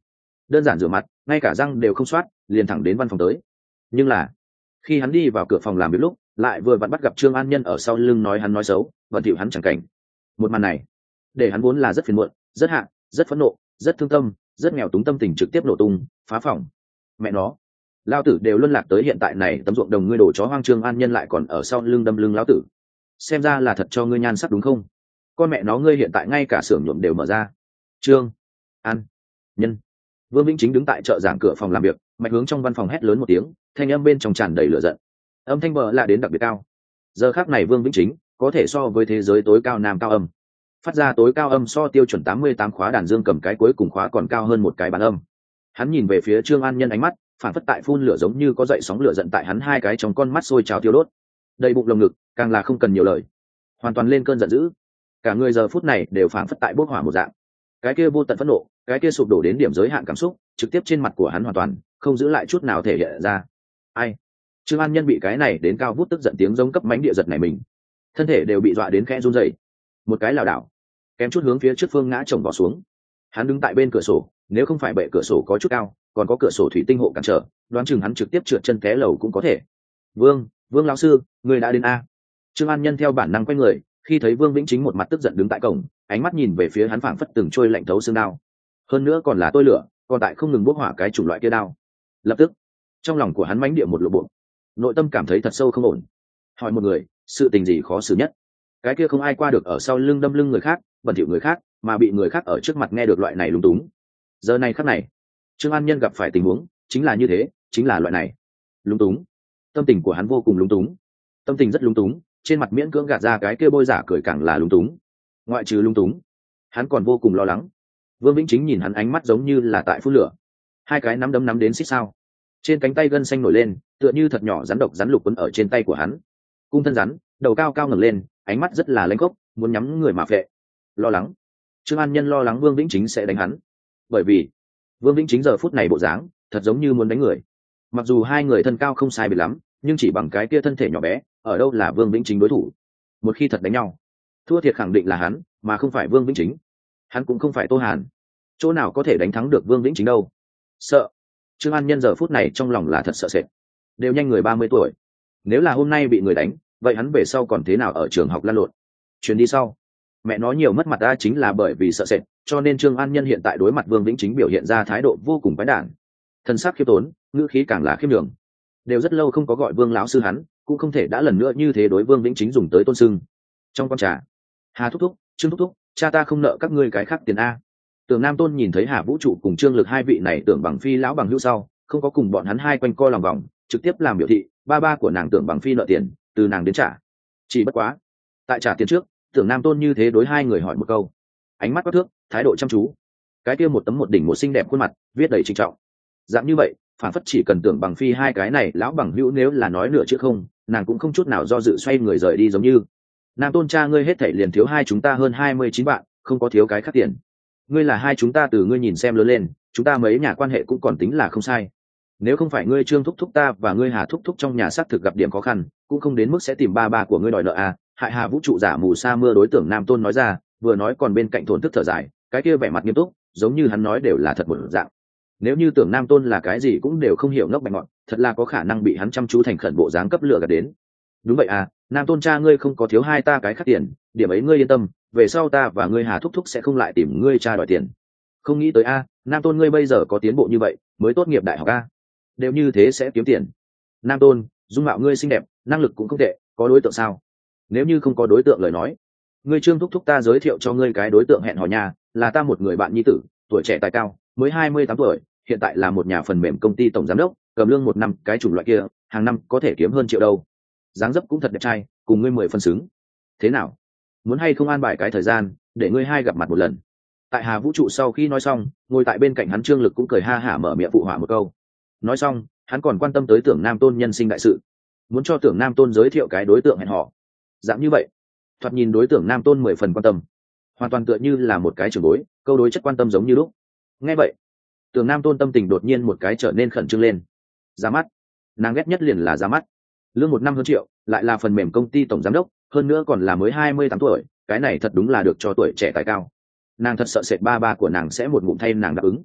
đơn giản rửa mặt, ngay cả răng đều không soát, liền thẳng đến văn phòng tới. Nhưng là khi hắn đi vào cửa phòng làm việc lúc, lại vừa vặn bắt gặp Trương An Nhân ở sau lưng nói hắn nói xấu, vận thiệu hắn chẳng cảnh. Một màn này để hắn vốn là rất phiền muộn, rất hạ, rất phẫn nộ, rất thương tâm, rất nghèo túng tâm tình trực tiếp nổ tung, phá phòng. Mẹ nó, lao tử đều luân lạc tới hiện tại này, tấm ruộng đồng ngươi đổ chó hoang, Trương An Nhân lại còn ở sau lưng đâm lưng lão tử. Xem ra là thật cho ngươi nhan sắc đúng không? Con mẹ nó, ngươi hiện tại ngay cả xưởng nhuộm đều mở ra. Trương An Nhân. Vương Vĩnh Chính đứng tại chợ giảng cửa phòng làm việc, mạch hướng trong văn phòng hét lớn một tiếng, thanh âm bên trong tràn đầy lửa giận. Âm thanh bờ lạ đến đặc biệt cao. Giờ khắc này Vương Vĩnh Chính có thể so với thế giới tối cao nam cao âm, phát ra tối cao âm so tiêu chuẩn 88 khóa đàn dương cầm cái cuối cùng khóa còn cao hơn một cái bàn âm. Hắn nhìn về phía Trương An Nhân, ánh mắt phản phất tại phun lửa, giống như có dậy sóng lửa giận tại hắn hai cái trong con mắt sôi trào tiêu đốt. Đầy bụng lồng ngực càng là không cần nhiều lời, hoàn toàn lên cơn giận dữ. Cả người giờ phút này đều phản phất tại bốc hỏa một dạng. Cái kia vô tận phẫn nộ, cái kia sụp đổ đến điểm giới hạn cảm xúc, trực tiếp trên mặt của hắn hoàn toàn không giữ lại chút nào thể hiện ra. Ai? Trương An Nhân bị cái này đến cao vút tức giận tiếng giống cấp mánh địa giật này mình, thân thể đều bị dọa đến khẽ run rẩy, một cái lảo đảo kém chút hướng phía trước phương ngã chồng vào xuống. Hắn đứng tại bên cửa sổ, nếu không phải bệ cửa sổ có chút cao, còn có cửa sổ thủy tinh hộ cản trở, đoán chừng hắn trực tiếp trượt chân té lầu cũng có thể. Vương lão sư, người đã đến a? Trương An Nhân theo bản năng quay người, khi thấy Vương Vĩnh Chính một mặt tức giận đứng tại cổng, ánh mắt nhìn về phía hắn phảng phất từng trôi lạnh thấu xương đao, hơn nữa còn là tôi lửa, còn tại không ngừng bốc hỏa cái chủng loại kia đao. Lập tức trong lòng của hắn mãnh địa một lộ bộ, nội tâm cảm thấy thật sâu không ổn. Hỏi một người, sự tình gì khó xử nhất? Cái kia không ai qua được ở sau lưng đâm lưng người khác, bẩn thỉu người khác, mà bị người khác ở trước mặt nghe được loại này lúng túng. Giờ này khắc này, Trương An Nhân gặp phải tình huống chính là như thế, chính là loại này lúng túng. Tâm tình của hắn vô cùng lúng túng, tâm tình rất lúng túng, trên mặt miễn cưỡng gạt ra cái kia bôi giả cười càng là lúng túng. Ngoại trừ lúng túng, hắn còn vô cùng lo lắng. Vương Vĩnh Chính nhìn hắn ánh mắt giống như là tại phun lửa, hai cái nắm đấm nắm đến xích sao, trên cánh tay gân xanh nổi lên, tựa như thật nhỏ rắn độc rắn lục quấn ở trên tay của hắn. Cung thân rắn, đầu cao cao ngẩng lên, ánh mắt rất là lanh khốc, muốn nhắm người mà phệ. Lo lắng. Trương An Nhân lo lắng Vương Vĩnh Chính sẽ đánh hắn, bởi vì Vương Vĩnh Chính giờ phút này bộ dáng thật giống như muốn đánh người. Mặc dù hai người thân cao không sai biệt lắm, nhưng chỉ bằng cái kia thân thể nhỏ bé, ở đâu là Vương Vĩnh Chính đối thủ. Một khi thật đánh nhau, thua thiệt khẳng định là hắn, mà không phải Vương Vĩnh Chính. Hắn cũng không phải Tô Hàn, chỗ nào có thể đánh thắng được Vương Vĩnh Chính đâu. Sợ. Trương An Nhân giờ phút này trong lòng là thật sợ sệt. Đều nhanh người 30 tuổi, nếu là hôm nay bị người đánh, vậy hắn về sau còn thế nào ở trường học lăn lộn? Chuyến đi sau, mẹ nói nhiều mất mặt ta, chính là bởi vì sợ sệt, cho nên Trương An Nhân hiện tại đối mặt Vương Vĩnh Chính biểu hiện ra thái độ vô cùng quái đản, thân xác khiêm tốn, ngữ khí càng là khiêm nhường. Đều rất lâu không có gọi Vương lão sư, hắn cũng không thể đã lần nữa như thế đối Vương Vĩnh Chính dùng tới tôn sưng. Trong con trà, Hà thúc thúc, Trương thúc thúc, cha ta không nợ các ngươi cái khác tiền a. Tưởng Nam Tôn nhìn thấy Hà Vũ Trụ cùng Trương Lực hai vị này Tưởng Bằng Phi lão bằng hữu sau, không có cùng bọn hắn hai quanh co lòng vòng, trực tiếp làm biểu thị ba của nàng Tưởng Bằng Phi nợ tiền, từ nàng đến trả. Chỉ bất quá, tại trả tiền trước, Tưởng Nam Tôn như thế đối hai người hỏi một câu, ánh mắt quắc thước, thái độ chăm chú. Cái kia một tấm một đỉnh một xinh đẹp khuôn mặt, viết đầy trịnh trọng. Dạng như vậy, phản phất chỉ cần Tưởng Bằng Phi hai cái này lão bằng hữu nếu là nói nửa chữ không, nàng cũng không chút nào do dự xoay người rời đi, giống như Nam Tôn cha ngươi hết thảy liền thiếu hai chúng ta hơn 29 vạn, không có thiếu cái khác tiền. Ngươi là hai chúng ta từ ngươi nhìn xem lớn lên, chúng ta mấy nhà quan hệ cũng còn tính là không sai. Nếu không phải ngươi Trương thúc thúc ta và ngươi Hà thúc thúc trong nhà xác thực gặp điểm khó khăn, cũng không đến mức sẽ tìm ba của ngươi đòi nợ à. Hại Hà Vũ Trụ giả mù sa mưa đối tượng Nam Tôn nói ra, vừa nói còn bên cạnh thổn thức thở dài, cái kia vẻ mặt nghiêm túc, giống như hắn nói đều là thật một dạng. Nếu như tưởng Nam Tôn là cái gì cũng đều không hiểu ngốc bạch ngọn, thật là có khả năng bị hắn chăm chú thành khẩn bộ dáng cấp lửa gạt đến. Đúng vậy à, Nam Tôn cha ngươi không có thiếu hai ta cái khác tiền, điểm ấy ngươi yên tâm, về sau ta và ngươi Hà thúc thúc sẽ không lại tìm ngươi cha đòi tiền. Không nghĩ tới a, Nam Tôn ngươi bây giờ có tiến bộ như vậy, mới tốt nghiệp đại học a, đều như thế sẽ kiếm tiền. Nam Tôn, dung mạo ngươi xinh đẹp, năng lực cũng không tệ, có đối tượng sao? Nếu như không có đối tượng lời nói, ngươi Trương thúc thúc ta giới thiệu cho ngươi cái đối tượng hẹn hò nhà, là ta một người bạn nhi tử, tuổi trẻ tài cao, mới 28 tuổi, hiện tại là một nhà phần mềm công ty tổng giám đốc, cầm lương một năm cái chủng loại kia, hàng năm có thể kiếm hơn triệu đâu. Dáng dấp cũng thật đẹp trai, cùng ngươi 10 phân xứng. Thế nào? Muốn hay không an bài cái thời gian để ngươi hai gặp mặt một lần? Tại Hà Vũ Trụ sau khi nói xong, ngồi tại bên cạnh hắn Trương Lực cũng cười ha hả mở miệng phụ họa một câu. Nói xong, hắn còn quan tâm tới Tưởng Nam Tôn nhân sinh đại sự, muốn cho Tưởng Nam Tôn giới thiệu cái đối tượng hẹn hò. Dạng như vậy, thoạt nhìn đối tượng Nam Tôn 10 phần quan tâm, hoàn toàn tựa như là một cái trưởng bối, câu đối chất quan tâm giống như lúc. Nghe vậy, Tưởng Nam Tôn tâm tình đột nhiên một cái trở nên khẩn trương lên. Ra mắt, nàng ghét nhất liền là ra mắt. Lương một năm hơn triệu, lại là phần mềm công ty tổng giám đốc, hơn nữa còn là mới 28 tuổi, cái này thật đúng là được cho tuổi trẻ tài cao. Nàng thật sợ sệt ba của nàng sẽ một ngụm thay nàng đáp ứng.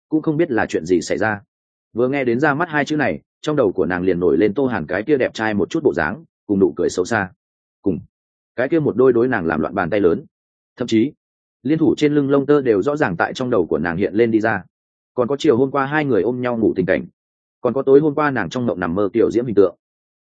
cũng không biết là chuyện gì xảy ra. Vừa nghe đến ra mắt hai chữ này, trong đầu của nàng liền nổi lên Tô Hàn cái kia đẹp trai một chút bộ dáng, cùng nụ cười xấu xa, cùng cái kia một đôi đối nàng làm loạn bàn tay lớn, thậm chí liên thủ trên lưng lông tơ đều rõ ràng tại trong đầu của nàng hiện lên đi ra. Còn có chiều hôm qua hai người ôm nhau ngủ tình cảnh, còn có tối hôm qua nàng trong mộng nằm mơ tiểu diễm hình tượng,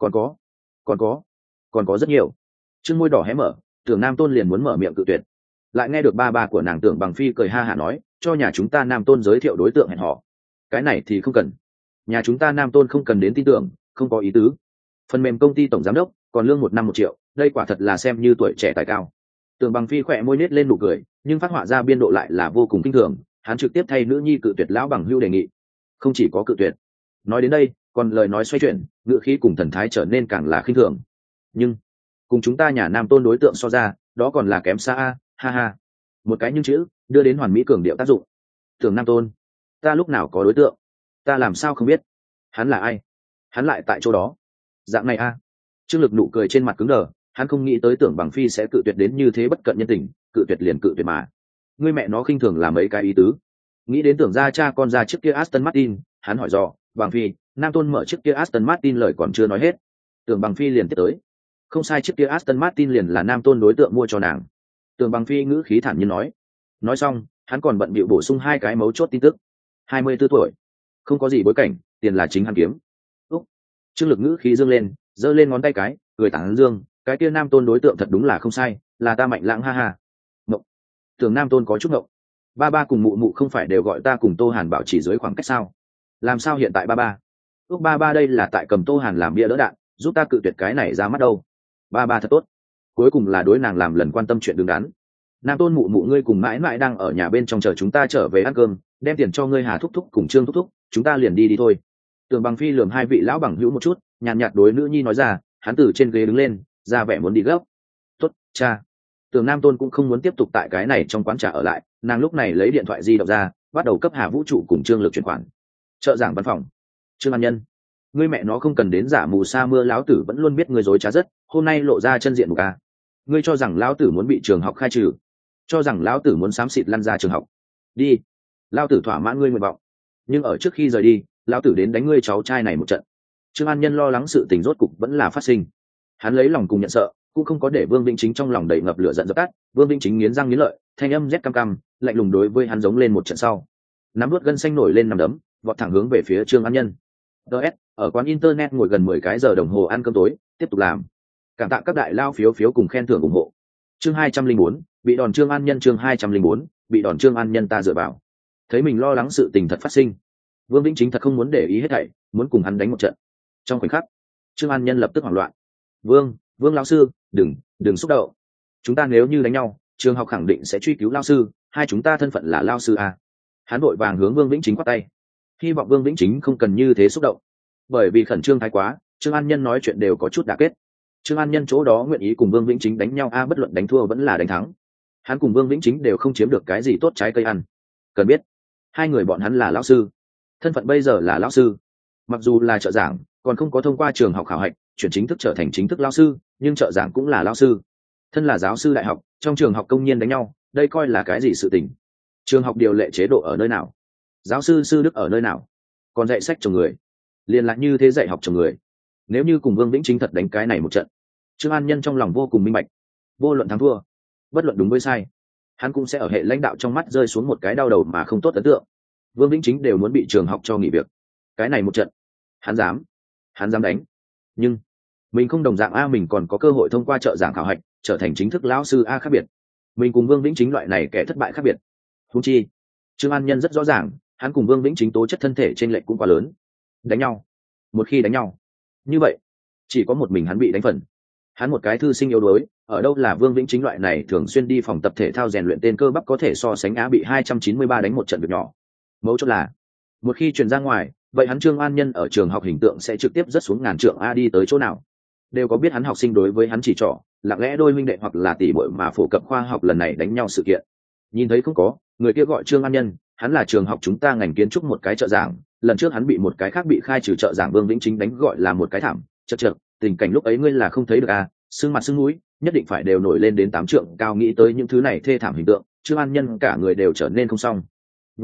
còn có rất nhiều. Chương môi đỏ hé mở, Tưởng Nam Tôn liền muốn mở miệng cự tuyệt, lại nghe được ba của nàng Tưởng Bằng Phi cười ha hả nói, cho nhà chúng ta Nam Tôn giới thiệu đối tượng hẹn hò. Cái này thì không cần, nhà chúng ta Nam Tôn không cần đến tin tưởng, không có ý tứ. Phần mềm công ty tổng giám đốc, còn lương 1 năm 1 triệu, đây quả thật là xem như tuổi trẻ tài cao. Tưởng Bằng Phi khỏe môi nết lên nụ cười, nhưng phát họa ra biên độ lại là vô cùng kinh thường, hắn trực tiếp thay nữ nhi cự tuyệt lão bằng hữu đề nghị. Không chỉ có cự tuyệt, nói đến đây, còn lời nói xoay chuyển, ngữ khí cùng thần thái trở nên càng là khinh thường. Nhưng cùng chúng ta nhà Nam Tôn đối tượng so ra, đó còn là kém xa a, ha ha. Một cái nhưng chữ, đưa đến hoàn mỹ cường điệu tác dụng. Tưởng Nam Tôn, ta lúc nào có đối tượng? Ta làm sao không biết? Hắn là ai? Hắn lại tại chỗ đó. Dạng này a. Trương Lực nụ cười trên mặt cứng đờ, hắn không nghĩ tới Tưởng Bằng Phi sẽ cự tuyệt đến như thế bất cận nhân tình, cự tuyệt liền cự tuyệt mà. Ngươi mẹ nó khinh thường là mấy cái ý tứ. Nghĩ đến Tưởng gia cha con ra trước kia Aston Martin, hắn hỏi dò, Bằng Phi, Nam Tôn mở trước kia Aston Martin lời còn chưa nói hết. Tưởng Bằng Phi liền tiếp tới. Không sai, trước kia Aston Martin liền là Nam Tôn đối tượng mua cho nàng. Tưởng Bằng Phi ngữ khí thản nhiên nói. Nói xong, hắn còn bận bịu bổ sung hai cái mấu chốt tin tức. 24 tuổi, không có gì bối cảnh, tiền là chính hắn kiếm. Úc. Trương Lực ngữ khí dương lên, giơ lên ngón tay cái, cười tán dương, cái kia Nam Tôn đối tượng thật đúng là không sai, là ta Mạnh Lãng ha ha. Mộng. Tưởng Nam Tôn có chút ngộng. Ba cùng mụ mụ không phải đều gọi ta cùng Tô Hàn bảo trì dưới khoảng cách sao? Làm sao hiện tại ba? Úc ba đây là tại cầm Tô Hàn làm bia đỡ đạn, giúp ta cự tuyệt cái này ra mắt đâu. Ba thật tốt. Cuối cùng là đối nàng làm lần quan tâm chuyện đứng đắn. Nam Tôn mụ mụ ngươi cùng mãi mãi đang ở nhà bên trong chờ chúng ta trở về ăn cơm, đem tiền cho ngươi Hà thúc thúc cùng Trương thúc thúc, chúng ta liền đi thôi. Tưởng Bằng Phi lườm hai vị lão bằng hữu một chút, nhàn nhạt đối nữ nhi nói ra, hắn từ trên ghế đứng lên, ra vẻ muốn đi gấp. Tốt, cha. Tưởng Nam Tôn cũng không muốn tiếp tục tại cái này trong quán trà ở lại, nàng lúc này lấy điện thoại di động ra, bắt đầu cấp Hà Vũ trụ cùng Trương Lực chuyển khoản. Trợ giảng văn phòng. Trương An Nhân, ngươi mẹ nó không cần đến giả mù sa mưa, lão tử vẫn luôn biết ngươi dối trá rất, hôm nay lộ ra chân diện mục a. Ngươi cho rằng lão tử muốn bị trường học khai trừ, cho rằng lão tử muốn xám xịt lăn ra trường học. Đi, lão tử thỏa mãn ngươi nguyện vọng, nhưng ở trước khi rời đi, lão tử đến đánh ngươi cháu trai này một trận. Trương An Nhân lo lắng sự tình rốt cục vẫn là phát sinh, hắn lấy lòng cùng nhận sợ, cũng không có để Vương Vĩnh Chính trong lòng đầy ngập lửa giận dập tắt. Vương Vĩnh Chính nghiến răng nghiến lợi, thanh âm rét căm căm, lạnh lùng đối với hắn giống lên một trận sau, nắm đuốt gân xanh nổi lên nằm đấm, vọt thẳng hướng về phía Trương An Nhân. DS, ở quán internet ngồi gần 10 cái giờ đồng hồ ăn cơm tối, tiếp tục làm. Cảm tạ các đại lao phiếu cùng khen thưởng ủng hộ. Chương 204, bị đòn Trương An Nhân. Chương 204, bị đòn Trương An Nhân. Ta dựa vào, thấy mình lo lắng sự tình thật phát sinh, Vương Vĩnh Chính thật không muốn để ý hết thảy, muốn cùng hắn đánh một trận. Trong khoảnh khắc, Trương An Nhân lập tức hoảng loạn. Vương lão sư, đừng xúc động. Chúng ta nếu như đánh nhau, trường học khẳng định sẽ truy cứu lão sư, hai chúng ta thân phận là lão sư à. Hắn vội vàng hướng Vương Vĩnh Chính quát tay, hy vọng Vương Vĩnh Chính không cần như thế xúc động, bởi vì khẩn trương thái quá, Trương An Nhân nói chuyện đều có chút đả kết. Trương An Nhân chỗ đó nguyện ý cùng Vương Vĩnh Chính đánh nhau a, bất luận đánh thua vẫn là đánh thắng, hắn cùng Vương Vĩnh Chính đều không chiếm được cái gì tốt trái cây ăn. Cần biết, hai người bọn hắn là lão sư, thân phận bây giờ là lão sư, mặc dù là trợ giảng, còn không có thông qua trường học khảo hạch chuyển chính thức trở thành chính thức lão sư, nhưng trợ giảng cũng là lão sư, thân là giáo sư đại học, trong trường học công nhân đánh nhau, đây coi là cái gì sự tình? Trường học điều lệ chế độ ở nơi nào? Giáo sư sư đức ở nơi nào? Còn dạy sách chồng người, liền lại như thế dạy học chồng người. Nếu như cùng Vương Vĩnh Chính thật đánh cái này một trận, Trương An Nhân trong lòng vô cùng minh bạch, vô luận thắng thua, bất luận đúng với sai, hắn cũng sẽ ở hệ lãnh đạo trong mắt rơi xuống một cái đau đầu mà không tốt ấn tượng. Vương Vĩnh Chính đều muốn bị trường học cho nghỉ việc, cái này một trận hắn dám đánh. Nhưng mình không đồng dạng a, mình còn có cơ hội thông qua trợ giảng khảo hạch trở thành chính thức lão sư a, khác biệt. Mình cùng Vương Vĩnh Chính loại này kẻ thất bại khác biệt. Huống chi Trương An Nhân rất rõ ràng, hắn cùng Vương Vĩnh Chính tố chất thân thể chênh lệch cũng quá lớn. Đánh nhau, một khi đánh nhau như vậy, chỉ có một mình hắn bị đánh phần. Hắn một cái thư sinh yếu đuối, ở đâu là Vương Vĩnh Chính loại này thường xuyên đi phòng tập thể thao rèn luyện tên cơ bắp có thể so sánh á, bị 293 đánh một trận việc nhỏ. Mấu chốt là, một khi truyền ra ngoài, vậy hắn Trương An Nhân ở trường học hình tượng sẽ trực tiếp rớt xuống ngàn trượng a, đi tới chỗ nào đều có biết hắn học sinh đối với hắn chỉ trỏ, lặng lẽ đôi huynh đệ hoặc là tỷ muội mà phổ cập khoa học lần này đánh nhau sự kiện. Nhìn thấy không có, người kia gọi Trương An Nhân, hắn là trường học chúng ta ngành kiến trúc một cái trợ giảng, lần trước hắn bị một cái khác bị khai trừ trợ giảng Vương Vĩnh Chính đánh gọi là một cái thảm, chật, tình cảnh lúc ấy ngươi là không thấy được à, sưng mặt sưng mũi, nhất định phải đều nổi lên đến 8 trượng cao, nghĩ tới những thứ này thê thảm hình tượng, Trương An Nhân cả người đều trở nên không xong.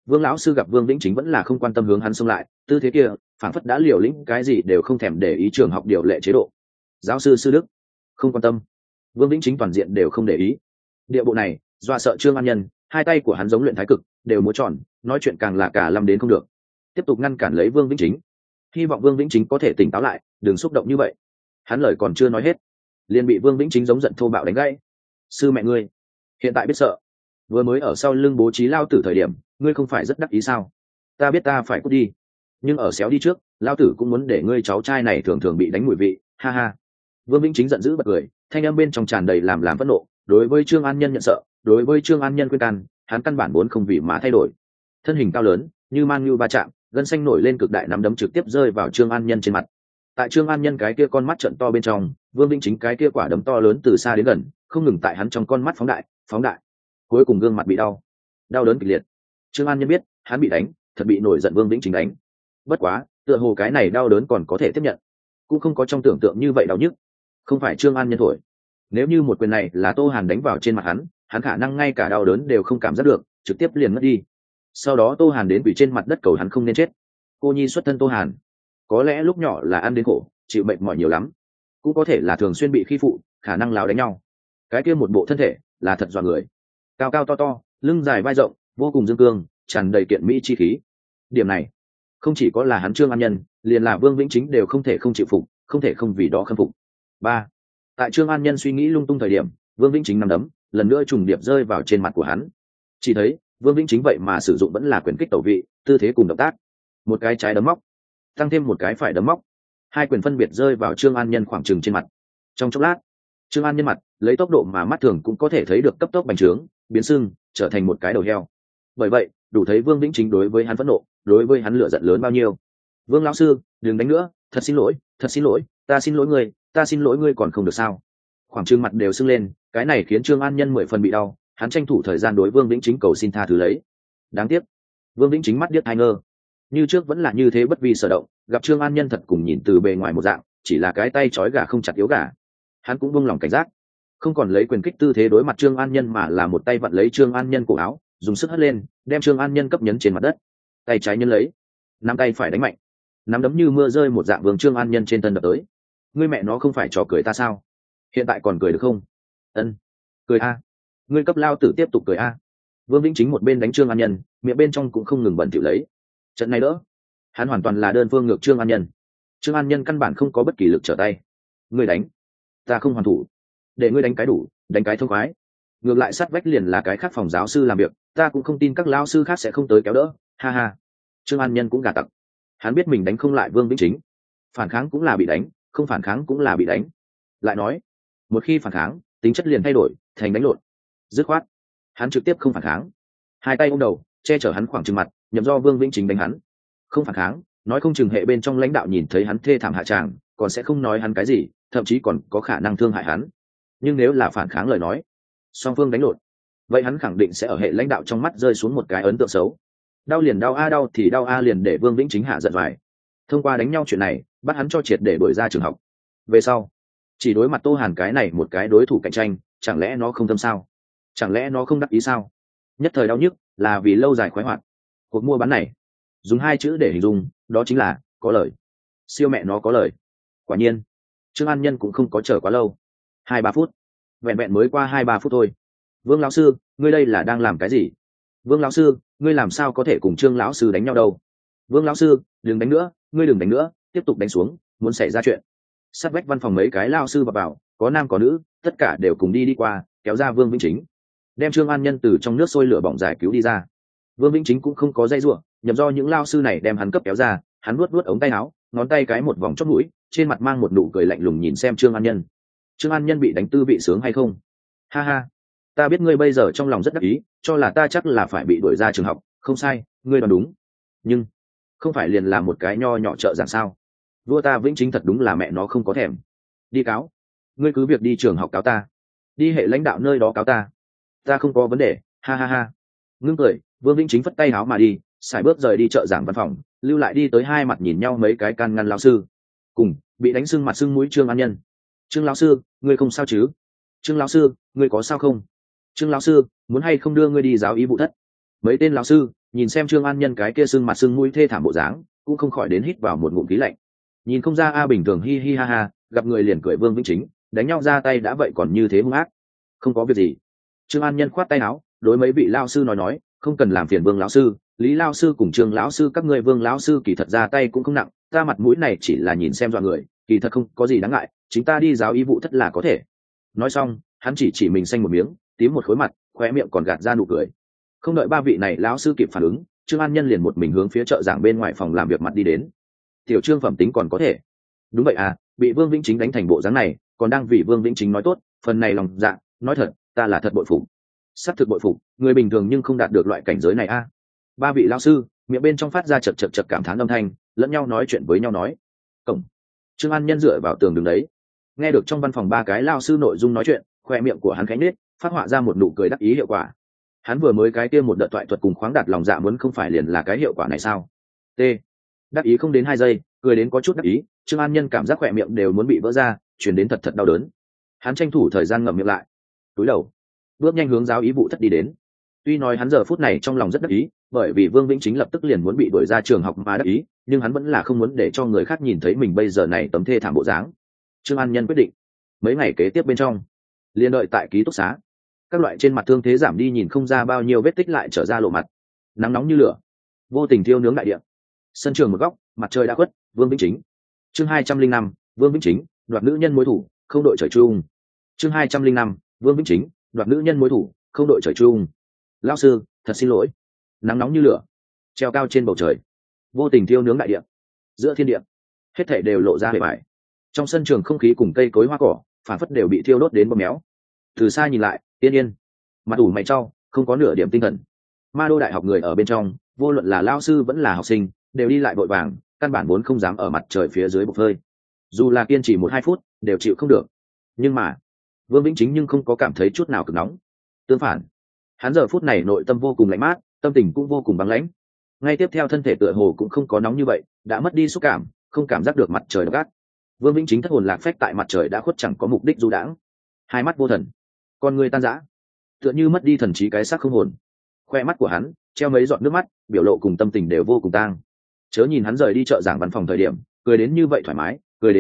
Vương lão sư gặp Vương Vĩnh Chính vẫn là không quan tâm hướng hắn xông lại, tư thế kia phản phất đã liều lĩnh cái gì đều không thèm để ý trường học điều lệ chế độ. Giáo sư sư đức không quan tâm, Vương Vĩnh Chính toàn diện đều không để ý. Địa bộ này dọa sợ Trương An Nhân, hai tay của hắn giống luyện thái cực đều múa tròn, nói chuyện càng là cả lâm đến không được. Tiếp tục ngăn cản lấy Vương Vĩnh Chính, hy vọng Vương Vĩnh Chính có thể tỉnh táo lại, đừng xúc động như vậy. Hắn lời còn chưa nói hết, liền bị Vương Vĩnh Chính giống giận thô bạo đánh gãy. Sư mẹ ngươi hiện tại biết sợ, vừa mới ở sau lưng bố trí lao tử thời điểm ngươi không phải rất đắc ý sao? Ta biết ta phải cút đi, nhưng ở xéo đi trước, lao tử cũng muốn để ngươi cháu trai này thường thường bị đánh mùi vị, ha ha. Vương Vĩnh Chính giận dữ bật cười, thanh âm bên trong tràn đầy làm phẫn nộ. Đối với Trương An Nhân nhận sợ, đối với Trương An Nhân khuyên can, hắn căn bản vốn không vì mà thay đổi. Thân hình cao lớn như man như va chạm, gân xanh nổi lên cực đại, nắm đấm trực tiếp rơi vào Trương An Nhân trên mặt. Tại Trương An Nhân cái kia con mắt trợn to bên trong, Vương Vĩnh Chính cái kia quả đấm to lớn từ xa đến gần, không ngừng tại hắn trong con mắt phóng đại, cuối cùng gương mặt bị đau đớn kịch liệt. Trương An Nhân biết hắn bị đánh, thật bị nổi giận Vương Vĩnh Chính đánh. Bất quá tựa hồ cái này đau đớn còn có thể tiếp nhận, cũng không có trong tưởng tượng như vậy đau nhức. Không phải Trương An Nhân thổi, nếu như một quyền này là Tô Hàn đánh vào trên mặt hắn khả năng ngay cả đau đớn đều không cảm giác được, trực tiếp liền mất đi. Sau đó Tô Hàn đến quỷ trên mặt đất cầu hắn không nên chết. Cô nhi xuất thân Tô Hàn, có lẽ lúc nhỏ là ăn đến khổ, chịu bệnh mỏi nhiều lắm, cũng có thể là thường xuyên bị khi phụ, khả năng láo đánh nhau. Cái kia một bộ thân thể là thật dọa người, cao cao to to, lưng dài vai rộng, vô cùng dương cương, tràn đầy kiện mỹ chi khí. Điểm này không chỉ có là hắn Trương An Nhân, liền là Vương Vĩnh Chính đều không thể không chịu phục, không thể không vì đó khâm phục. Ba, tại Trương An Nhân suy nghĩ lung tung thời điểm, Vương Vĩnh Chính nắm đấm lần nữa trùng điệp rơi vào trên mặt của hắn. Chỉ thấy Vương Vĩnh Chính vậy mà sử dụng vẫn là quyền kích tẩu vị, tư thế cùng động tác, một cái trái đấm móc tăng thêm một cái phải đấm móc, hai quyền phân biệt rơi vào Trương An Nhân khoảng chừng trên mặt. Trong chốc lát, Trương An Nhân mặt lấy tốc độ mà mắt thường cũng có thể thấy được cấp tốc bành trướng, biến sưng, trở thành một cái đầu heo. Bởi vậy đủ thấy Vương Vĩnh Chính đối với hắn phẫn nộ, đối với hắn lửa giận lớn bao nhiêu. Vương lão sư, đừng đánh nữa, thật xin lỗi, ta xin lỗi ngươi còn không được sao? Khoảng trừng mặt đều sưng lên, cái này khiến Trương An Nhân 10 phần bị đau, hắn tranh thủ thời gian đối Vương Vĩnh Chính cầu xin tha thứ lấy. Đáng tiếc, Vương Vĩnh Chính mắt điếc hai ngơ, như trước vẫn là như thế bất vi sở động, gặp Trương An Nhân thật cùng nhìn từ bề ngoài một dạng, chỉ là cái tay trói gà không chặt yếu gà. Hắn cũng buông lòng cảnh giác, không còn lấy quyền kích tư thế đối mặt Trương An Nhân, mà là một tay vặn lấy Trương An Nhân cổ áo, dùng sức hất lên, đem Trương An Nhân cấp nhấn trên mặt đất. Tay trái nhân lấy, nắm tay phải đánh mạnh, nắm đấm như mưa rơi một dạng vương Trương An Nhân trên thân đập tới. Ngươi mẹ nó không phải trò cười ta sao? Hiện tại còn cười được không? Ân, cười a. Ngươi cấp lao tử tiếp tục cười a. Vương Vĩnh Chính một bên đánh Trương An Nhân, miệng bên trong cũng không ngừng bẩn thỉu lấy. Trận này đỡ, hắn hoàn toàn là đơn phương ngược Trương An Nhân. Trương An Nhân căn bản không có bất kỳ lực trở tay. Ngươi đánh, ta không hoàn thủ, để ngươi đánh cái đủ, đánh cái thông khoái. Ngược lại sát vách liền là cái khác phòng giáo sư làm việc, ta cũng không tin các lao sư khác sẽ không tới kéo đỡ, ha ha. Trương An Nhân cũng gà tặc, hắn biết mình đánh không lại Vương Vĩnh Chính, phản kháng cũng là bị đánh, không phản kháng cũng là bị đánh. Lại nói, một khi phản kháng, tính chất liền thay đổi thành đánh lộn. Dứt khoát, hắn trực tiếp không phản kháng, hai tay ôm đầu che chở hắn khoảng chừng mặt, nhầm do Vương Vĩnh Chính đánh hắn. Không phản kháng, nói không chừng hệ bên trong lãnh đạo nhìn thấy hắn thê thảm hạ tràng, còn sẽ không nói hắn cái gì, thậm chí còn có khả năng thương hại hắn. Nhưng nếu là phản kháng lời nói, song phương đánh lộn, vậy hắn khẳng định sẽ ở hệ lãnh đạo trong mắt rơi xuống một cái ấn tượng xấu. Đau liền đau a, đau thì đau a, liền để Vương Vĩnh Chính hạ giận vải. Thông qua đánh nhau chuyện này, bắt hắn cho triệt để đuổi ra trường học. Về sau, chỉ đối mặt Tô Hàn cái này một cái đối thủ cạnh tranh, chẳng lẽ nó không tâm sao? Chẳng lẽ nó không đắc ý sao? Nhất thời đau nhức là vì lâu dài khoái hoạt. Cuộc mua bán này, dùng hai chữ để hình dung, đó chính là có lời. Siêu mẹ nó có lời. Quả nhiên, Trương An Nhân cũng không có chờ quá lâu. 2-3 phút, vẹn vẹn mới qua 2-3 phút thôi. Vương lão sư, ngươi đây là đang làm cái gì? Vương lão sư, ngươi làm sao có thể cùng Trương lão sư đánh nhau đâu? Vương lão sư, đừng đánh nữa, ngươi đừng đánh nữa, tiếp tục đánh xuống, muốn xảy ra chuyện. Sát vách văn phòng mấy cái lao sư vào, có nam có nữ, tất cả đều cùng đi qua, kéo ra Vương Vĩnh Chính, đem Trương An Nhân từ trong nước sôi lửa bỏng giải cứu đi ra. Vương Vĩnh Chính cũng không có dây rủa, nhầm do những lao sư này đem hắn cấp kéo ra, hắn vuốt ống tay áo, ngón tay cái một vòng chóp mũi, trên mặt mang một nụ cười lạnh lùng nhìn xem Trương An Nhân. Trương An Nhân bị đánh tư vị sướng hay không? Ha ha, ta biết ngươi bây giờ trong lòng rất đắc ý, cho là ta chắc là phải bị đuổi ra trường học, không sai, ngươi đoán đúng. Nhưng không phải liền là một cái nho nhỏ trợ giảng sao? Vua ta Vĩnh Chính thật đúng là mẹ nó không có thèm. Đi cáo, ngươi cứ việc đi trường học cáo ta, đi hệ lãnh đạo nơi đó cáo ta không có vấn đề, ha ha ha. Ngưng cười, Vương Vĩnh Chính phất tay áo mà đi, sải bước rời đi trợ giảng văn phòng, lưu lại đi tới hai mặt nhìn nhau mấy cái can ngăn lão sư, cùng bị đánh sưng mặt sưng mũi Trương An Nhân. Trương lão sư, ngươi không sao chứ? Trương lão sư, ngươi có sao không? Trương lão sư, muốn hay không đưa ngươi đi giáo ý vụ thất? Mấy tên lão sư nhìn xem Trương An Nhân cái kia sưng mặt sưng mũi thê thảm bộ dáng, cũng không khỏi đến hít vào một ngụm khí lạnh. Nhìn không ra a bình thường hi hi ha ha, gặp người liền cười Vương Vĩnh Chính, đánh nhau ra tay đã vậy còn như thế hung ác. Không có việc gì. Trương An Nhân khoát tay áo, đối mấy vị lao sư nói, không cần làm phiền Vương lão sư, Lý lão sư cùng Trương lão sư các ngươi, Vương lão sư kỳ thật ra tay cũng không nặng, ta mặt mũi này chỉ là nhìn xem dọa người, kỳ thật không có gì đáng ngại, chính ta đi giáo y vụ thất là có thể. Nói xong, hắn chỉ mình xanh một miếng, tím một khối mặt, khóe miệng còn gạt ra nụ cười. Không đợi ba vị này lão sư kịp phản ứng, Trương An Nhân liền một mình hướng phía chợ giảng bên ngoài phòng làm việc mặt đi đến. Tiểu Trương phẩm tính còn có thể. Đúng vậy à, bị Vương Vĩnh Chính đánh thành bộ dáng này, còn đang vì Vương Vĩnh Chính nói tốt, phần này lòng dạ, nói thật, ta là thật bội phục. Sắp thực bội phục, người bình thường nhưng không đạt được loại cảnh giới này a. Ba vị lão sư, miệng bên trong phát ra chật chật chật cảm thán âm thanh, lẫn nhau nói chuyện với nhau nói. Cổng. Trương An Nhân dựa vào tường đứng đấy, nghe được trong văn phòng ba cái lão sư nội dung nói chuyện, khoe miệng của hắn khẽ nhếch, phát họa ra một nụ cười đắc ý hiệu quả. Hắn vừa mới cái kia một đợt thoại thuật cùng khoáng đạt lòng dạ muốn không phải liền là cái hiệu quả này sao? T. Đắc ý không đến 2 giây, cười đến có chút đắc ý, Trương An Nhân cảm giác khỏe miệng đều muốn bị vỡ ra, truyền đến thật thật đau đớn. Hắn tranh thủ thời gian ngậm miệng lại, cúi đầu, bước nhanh hướng giáo ý vụ thất đi đến. Tuy nói hắn giờ phút này trong lòng rất đắc ý, bởi vì Vương Vĩnh Chính lập tức liền muốn bị đuổi ra trường học mà đắc ý, nhưng hắn vẫn là không muốn để cho người khác nhìn thấy mình bây giờ này tấm thê thảm bộ dáng. Trương An Nhân quyết định, mấy ngày kế tiếp bên trong, liền đợi tại ký túc xá. Các loại trên mặt thương thế giảm đi, nhìn không ra bao nhiêu vết tích lại trở ra lộ mặt. Nắng nóng như lửa, vô tình thiêu nướng đại địa. Sân trường một góc, mặt trời đã khuất. Vương Vĩnh Chính. Chương 205, Vương Vĩnh Chính, đoạt nữ nhân mối thủ, không đội trời chung. Chương 205, Vương Vĩnh Chính, đoạt nữ nhân mối thủ, không đội trời chung. Lão sư, thật xin lỗi. Nắng nóng như lửa, treo cao trên bầu trời, vô tình thiêu nướng đại địa. Giữa thiên địa, hết thảy đều lộ ra bề bại. Trong sân trường không khí cùng cây cối hoa cỏ, phản phất đều bị thiêu đốt đến bầm méo. Từ xa nhìn lại, yên yên, mặt ủ mày trao, không có nửa điểm tinh thần. Ma đô đại học người ở bên trong, vô luận là lao sư vẫn là học sinh, đều đi lại vội vàng, căn bản vốn không dám ở mặt trời phía dưới bốc hơi. Dù là kiên trì 1-2 phút, đều chịu không được. Nhưng mà, Vương Vĩnh Chính nhưng không có cảm thấy chút nào cực nóng. Tương phản, hắn giờ phút này nội tâm vô cùng lạnh mát, tâm tình cũng vô cùng băng lãnh. Ngay tiếp theo thân thể tựa hồ cũng không có nóng như vậy, đã mất đi xúc cảm, không cảm giác được mặt trời gắt. Vương Vĩnh Chính thất hồn lạc phách tại mặt trời đã khuất chẳng có mục đích du đãng, hai mắt vô thần, con người tan rã, tựa như mất đi thần trí cái xác không hồn. Khoe mắt của hắn treo mấy giọt nước mắt, biểu lộ cùng tâm tình đều vô cùng tang. Chớ nhìn hắn rời đi chợ giảng văn phòng thời điểm, cười đến như vậy thoải mái,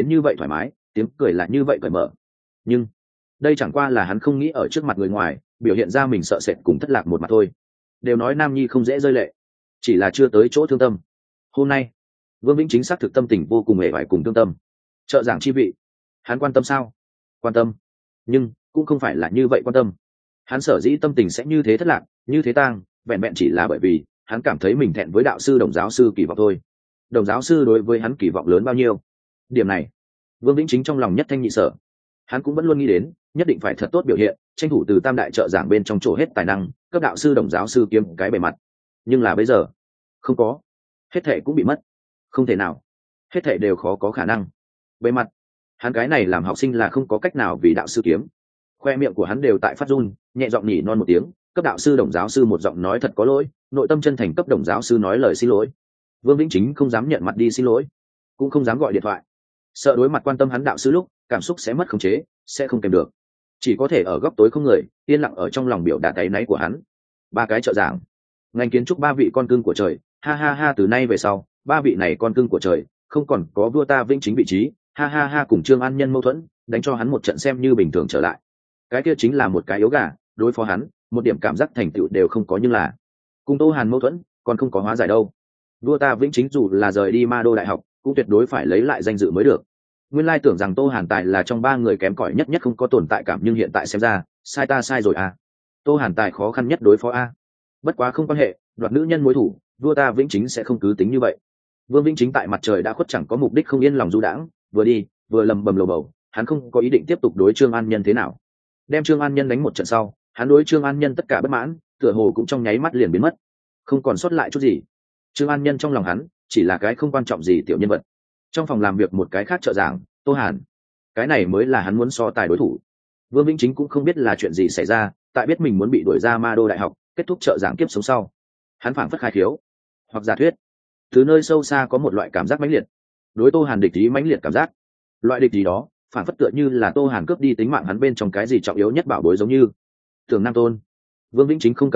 tiếng cười lại như vậy cởi mở. Nhưng đây chẳng qua là hắn không nghĩ ở trước mặt người ngoài biểu hiện ra mình sợ sệt cùng thất lạc một mặt thôi. Đều nói nam nhi không dễ rơi lệ, chỉ là chưa tới chỗ thương tâm. Hôm nay, Vương Vĩnh Chính xác thực tâm tình vô cùng hề vải cùng thương tâm. Chợ giảng chi vị, hắn quan tâm sao? Quan tâm, nhưng cũng không phải là như vậy quan tâm. Hắn sở dĩ tâm tình sẽ như thế thất lạc, như thế tang, vẹn vẹn chỉ là bởi vì hắn cảm thấy mình thẹn với đạo sư Đồng giáo sư kỳ vọng thôi. Đồng giáo sư đối với hắn kỳ vọng lớn bao nhiêu? Điểm này, Vương Vĩnh Chính trong lòng nhất thanh nhị sở. Hắn cũng vẫn luôn nghĩ đến, nhất định phải thật tốt biểu hiện, tranh thủ từ tam đại trợ giảng bên trong chỗ hết tài năng, cấp đạo sư Đồng giáo sư kiếm cái bề mặt. Nhưng là bây giờ, không có, hết thệ cũng bị mất. Không thể nào, hết thệ đều khó có khả năng. Bề mặt, hắn cái này làm học sinh là không có cách nào vì đạo sư kiếm. Khoe miệng của hắn đều tại phát run, nhẹ giọng nhỉ non một tiếng, cấp đạo sư Đồng giáo sư một giọng nói thật có lỗi, nội tâm chân thành cấp Đồng giáo sư nói lời xin lỗi. Vương Vĩnh Chính không dám nhận mặt đi xin lỗi, cũng không dám gọi điện thoại, sợ đối mặt quan tâm hắn đạo sư lúc cảm xúc sẽ mất khống chế, sẽ không kèm được, chỉ có thể ở góc tối không người, yên lặng ở trong lòng biểu đạt áy náy của hắn. Ba cái trợ giảng, ngành kiến trúc ba vị con cưng của trời, ha ha ha, từ nay về sau, ba vị này con cưng của trời không còn có vua ta Vĩnh Chính vị trí, ha ha ha, cùng Trương An Nhân mâu thuẫn, đánh cho hắn một trận xem như bình thường trở lại. Cái kia chính là một cái yếu gà, đối phó hắn, một điểm cảm giác thành tựu đều không có, nhưng là cùng Tô Hàn mâu thuẫn, còn không có hóa giải đâu. Vua ta Vĩnh Chính dù là rời đi Ma Đô đại học, cũng tuyệt đối phải lấy lại danh dự mới được. Nguyên lai tưởng rằng Tô Hàn Tài là trong ba người kém cỏi nhất không có tồn tại cảm, nhưng hiện tại xem ra, sai ta sai rồi à. Tô Hàn Tài khó khăn nhất đối phó a. Bất quá không quan hệ, đoạt nữ nhân mối thủ, vua ta Vĩnh Chính sẽ không cứ tính như vậy. Vương Vĩnh Chính tại mặt trời đã khuất chẳng có mục đích không yên lòng du đãng, vừa đi vừa lầm bầm lầu bầu, hắn không có ý định tiếp tục đối Trương An Nhân thế nào. Đem Trương An Nhân đánh một trận sau, hắn đối Trương An Nhân tất cả bất mãn, tựa hồ cũng trong nháy mắt liền biến mất, không còn sót lại chút gì. Trương An Nhân trong lòng hắn chỉ là cái không quan trọng gì tiểu nhân vật. Trong phòng làm việc một cái khác trợ giảng, Tô Hàn, cái này mới là hắn muốn so tài đối thủ. Vương Vĩnh Chính cũng không biết là chuyện gì xảy ra, tại biết mình muốn bị đuổi ra Ma Đô đại học, kết thúc trợ giảng kiếp sống sau, hắn phảng phất khai khiếu, hoặc giả thuyết, từ nơi sâu xa có một loại cảm giác mãnh liệt, đối Tô Hàn địch ý mãnh liệt cảm giác. Loại địch ý đó phảng phất tựa như là Tô Hàn cướp đi tính mạng hắn bên trong cái gì trọng yếu nhất bảo bối, giống như Tưởng Nam Tôn. Vương Vĩnh Chính không cần nghĩ,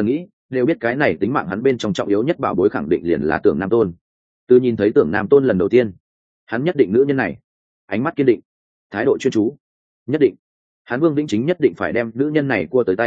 đều biết cái này tính mạng hắn bên trong trọng yếu nhất bảo bối khẳng định liền là Tưởng Nam Tôn. Từ nhìn thấy Tưởng Nam Tôn lần đầu tiên, hắn nhất định nữ nhân này, ánh mắt kiên định, thái độ chuyên chú, nhất định hắn Vương Vĩnh Chính nhất định phải đem nữ nhân này cua tới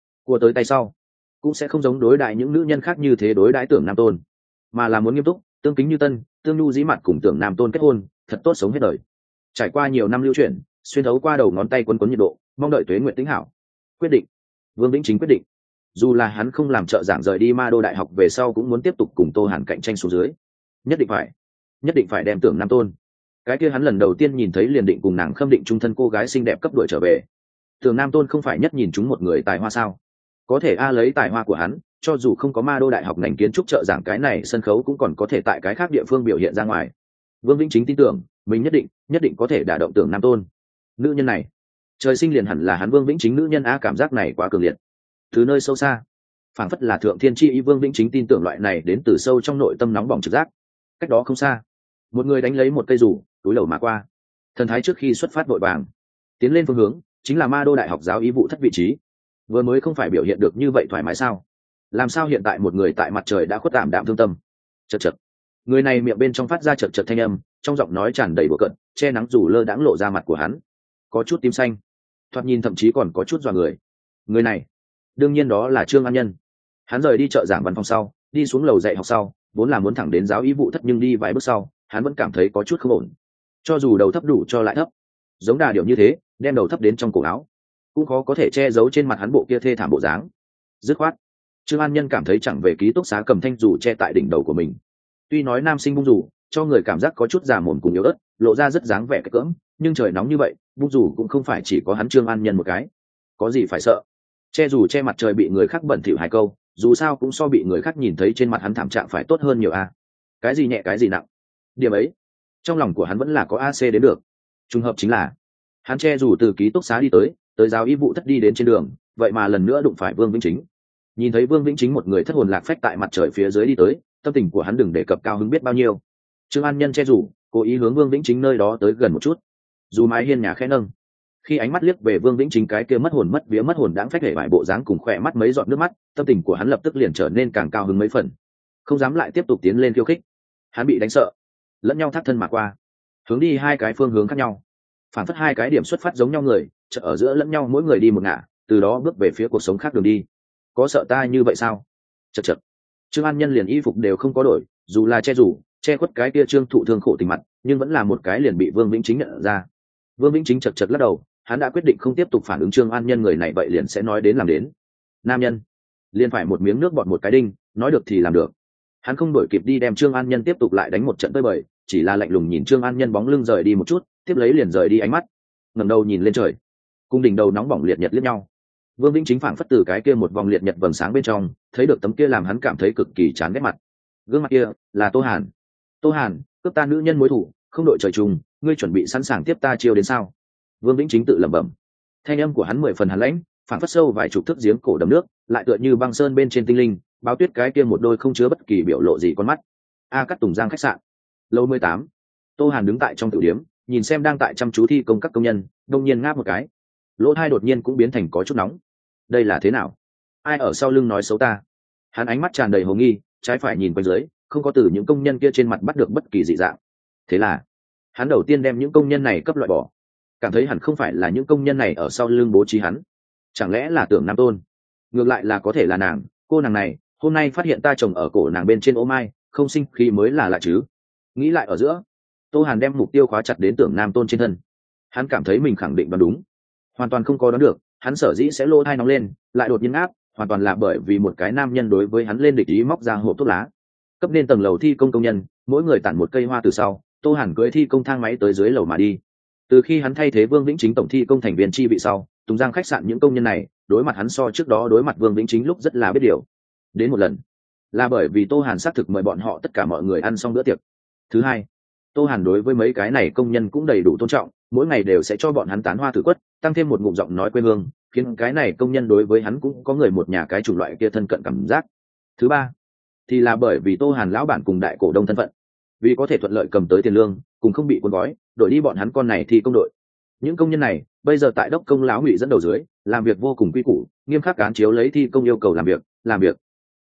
tay sau cũng sẽ không giống đối đại những nữ nhân khác như thế đối đãi Tưởng Nam Tôn, mà là muốn nghiêm túc, tương kính như tân, tương nhu dĩ mặt cùng Tưởng Nam Tôn kết hôn, thật tốt sống hết đời. Trải qua nhiều năm lưu chuyển, xuyên thấu qua đầu ngón tay quấn nhiệt độ, mong đợi tuế nguyện tính hảo. Quyết định, Vương Vĩnh Chính quyết định, dù là hắn không làm trợ giảng rời đi Ma Đô Đại học về sau cũng muốn tiếp tục cùng Tô Hàn cạnh tranh xuống dưới, nhất định phải đem Tưởng Nam Tôn, cái kia hắn lần đầu tiên nhìn thấy liền định cùng nàng khâm định trung thân cô gái xinh đẹp cấp đuổi trở về. Tưởng Nam Tôn không phải nhất nhìn chúng một người tài hoa sao? Có thể lấy tài hoa của hắn, cho dù không có Ma Đô Đại học ngành kiến trúc trợ giảng cái này sân khấu cũng còn có thể tại cái khác địa phương biểu hiện ra ngoài. Vương Vĩnh Chính tin tưởng mình nhất định có thể đả động Tưởng Nam Tôn. Nữ nhân này, trời sinh liền hẳn là hắn Vương Vĩnh Chính nữ nhân, cảm giác này quá cường liệt. Từ nơi sâu xa, phảng phất là thượng thiên chi ý, Vương Vĩnh Chính tin tưởng loại này đến từ sâu trong nội tâm nóng bỏng trực giác. Cách đó không xa, một người đánh lấy một cây rủ, túi đầu mà qua. Thần thái trước khi xuất phát vội vàng tiến lên phương hướng chính là Ma Đô Đại học giáo ý vụ thất vị trí. Vừa mới không phải biểu hiện được như vậy thoải mái sao? Làm sao hiện tại một người tại mặt trời đã khuất tạm đạm thương tâm? Chật chật, người này miệng bên trong phát ra chật chật thanh âm, trong giọng nói tràn đầy bừa cợt, che nắng dù lơ đãng lộ ra mặt của hắn, có chút tím xanh, thoạt nhìn thậm chí còn có chút dọa người. Người này, đương nhiên đó là Trương An Nhân. Hắn rời đi trợ giảng văn phòng sau, đi xuống lầu dạy học sau, vốn là muốn thẳng đến giáo ý vụ thất, nhưng đi vài bước sau, hắn vẫn cảm thấy có chút không ổn. Cho dù đầu thấp đủ cho lại thấp, giống đà điểu như thế, đem đầu thấp đến trong cổ áo, cũng khó có thể che giấu trên mặt hắn bộ kia thê thảm bộ dáng. Dứt khoát, Trương An Nhân cảm thấy chẳng về ký túc xá cầm thanh dù che tại đỉnh đầu của mình. Tuy nói nam sinh bung dù cho người cảm giác có chút già mồm cùng yếu ớt, lộ ra rất dáng vẻ cái cỡm, nhưng trời nóng như vậy, bung dù cũng không phải chỉ có hắn Trương An Nhân một cái. Có gì phải sợ? Che dù che mặt trời bị người khác bẩn thỉu hai câu, dù sao cũng so bị người khác nhìn thấy trên mặt hắn thảm trạng phải tốt hơn nhiều a. Cái gì nhẹ cái gì nặng, điểm ấy trong lòng của hắn vẫn là có AC đến được. Trùng hợp chính là hắn che dù từ ký túc xá đi tới giáo y vụ thất, đi đến trên đường, vậy mà lần nữa đụng phải Vương Vĩnh Chính. Nhìn thấy Vương Vĩnh Chính một người thất hồn lạc phách tại mặt trời phía dưới đi tới, tâm tình của hắn đừng đề cập cao hứng biết bao nhiêu. Trương An Nhân che dù cố ý hướng Vương Vĩnh Chính nơi đó tới gần một chút, dù mái hiên nhà khẽ nâng. Khi ánh mắt liếc về Vương Vĩnh Chính cái kia mất hồn mất vía, mất hồn đãng phách hể vải bộ dáng cùng khỏe mắt mấy giọt nước mắt, tâm tình của hắn lập tức liền trở nên càng cao hứng mấy phần, không dám lại tiếp tục tiến lên khiêu khích. Hắn bị đánh sợ, lẫn nhau thắt thân mà qua, hướng đi hai cái phương hướng khác nhau, phản phất hai cái điểm xuất phát giống nhau người, chợ ở giữa lẫn nhau, mỗi người đi một ngả, từ đó bước về phía cuộc sống khác đường đi. Có sợ ta như vậy sao? Chật chật, Trương An Nhân liền y phục đều không có đổi, dù là che dù che khuất cái kia Trương thụ thương khổ tình mặt, nhưng vẫn là một cái liền bị Vương Vĩnh Chính nhận ra. Vương Vĩnh Chính chật chật lắc đầu, hắn đã quyết định không tiếp tục phản ứng Trương An Nhân người này, vậy liền sẽ nói đến làm đến. Nam nhân liền phải một miếng nước bọt một cái đinh, nói được thì làm được. Hắn không đổi kịp đi đem Trương An Nhân tiếp tục lại đánh một trận tơi bời, chỉ là lạnh lùng nhìn Trương An Nhân bóng lưng rời đi một chút, tiếp lấy liền rời đi ánh mắt, ngẩng đầu nhìn lên trời, cung đỉnh đầu nóng bỏng liệt nhật liếc nhau. Vương Vĩnh Chính phảng phất từ cái kia một vòng liệt nhật vầng sáng bên trong thấy được tấm kia làm hắn cảm thấy cực kỳ chán ghét mặt. Gương mặt kia là Tô Hàn. Tô Hàn, cướp ta nữ nhân mối thủ, không đội trời chung, ngươi chuẩn bị sẵn sàng tiếp ta chiêu đến sao? Vương Vĩnh Chính tự lẩm bẩm. Thanh âm của hắn 10 phần hàn lãnh, phảng phất sâu vài chục thước giếng cổ đầm nước, lại tựa như băng sơn bên trên tinh linh, báo tuyết cái kia một đôi không chứa bất kỳ biểu lộ gì con mắt. A Cát Tùng Giang khách sạn, lầu 18. Tô Hàn đứng tại trong tiểu điếm, nhìn xem đang tại chăm chú thi công các công nhân, đông nhiên ngáp một cái. Lỗ tai đột nhiên cũng biến thành có chút nóng. Đây là thế nào? Ai ở sau lưng nói xấu ta? Hắn ánh mắt tràn đầy hồ nghi, trái phải nhìn quanh dưới, không có từ những công nhân kia trên mặt bắt được bất kỳ dị dạng. Thế là, hắn đầu tiên đem những công nhân này cấp loại bỏ, cảm thấy hẳn không phải là những công nhân này ở sau lưng bố trí hắn. Chẳng lẽ là Tưởng Nam Tôn? Ngược lại là có thể là nàng, cô nàng này, hôm nay phát hiện ta chồng ở cổ nàng bên trên ô mai, không sinh khí mới là lạ chứ. Nghĩ lại ở giữa, Tô Hàn đem mục tiêu khóa chặt đến Tưởng Nam Tôn trên thân. Hắn cảm thấy mình khẳng định đoán đúng, hoàn toàn không có đoán được hắn sở dĩ sẽ lỗ tai nóng lên, lại đột nhiên áp, hoàn toàn là bởi vì một cái nam nhân đối với hắn lên địch ý, móc ra hộp thuốc lá, cấp nên tầng lầu thi công công nhân, mỗi người tản một cây hoa từ sau. Tô Hàn cưỡi thi công thang máy tới dưới lầu mà đi. Từ khi hắn thay thế Vương Vĩnh Chính tổng thi công thành viên chi vị sau, Tùng Giang khách sạn những công nhân này đối mặt hắn so trước đó đối mặt Vương Vĩnh Chính lúc rất là biết điều. Đến một lần là bởi vì Tô Hàn xác thực mời bọn họ tất cả mọi người ăn xong bữa tiệc. Thứ hai, Tô Hàn đối với mấy cái này công nhân cũng đầy đủ tôn trọng, mỗi ngày đều sẽ cho bọn hắn tán hoa thử quất, tăng thêm một ngụm giọng nói quê hương, khiến cái này công nhân đối với hắn cũng có người một nhà cái chủng loại kia thân cận cảm giác. Thứ ba, thì là bởi vì Tô Hàn lão bản cùng đại cổ đông thân phận, vì có thể thuận lợi cầm tới tiền lương, cùng không bị cuốn gói, đổi đi bọn hắn con này thì công đội. Những công nhân này bây giờ tại đốc công lão Ngụy dẫn đầu dưới, làm việc vô cùng quy củ, nghiêm khắc cán chiếu lấy thi công yêu cầu làm việc.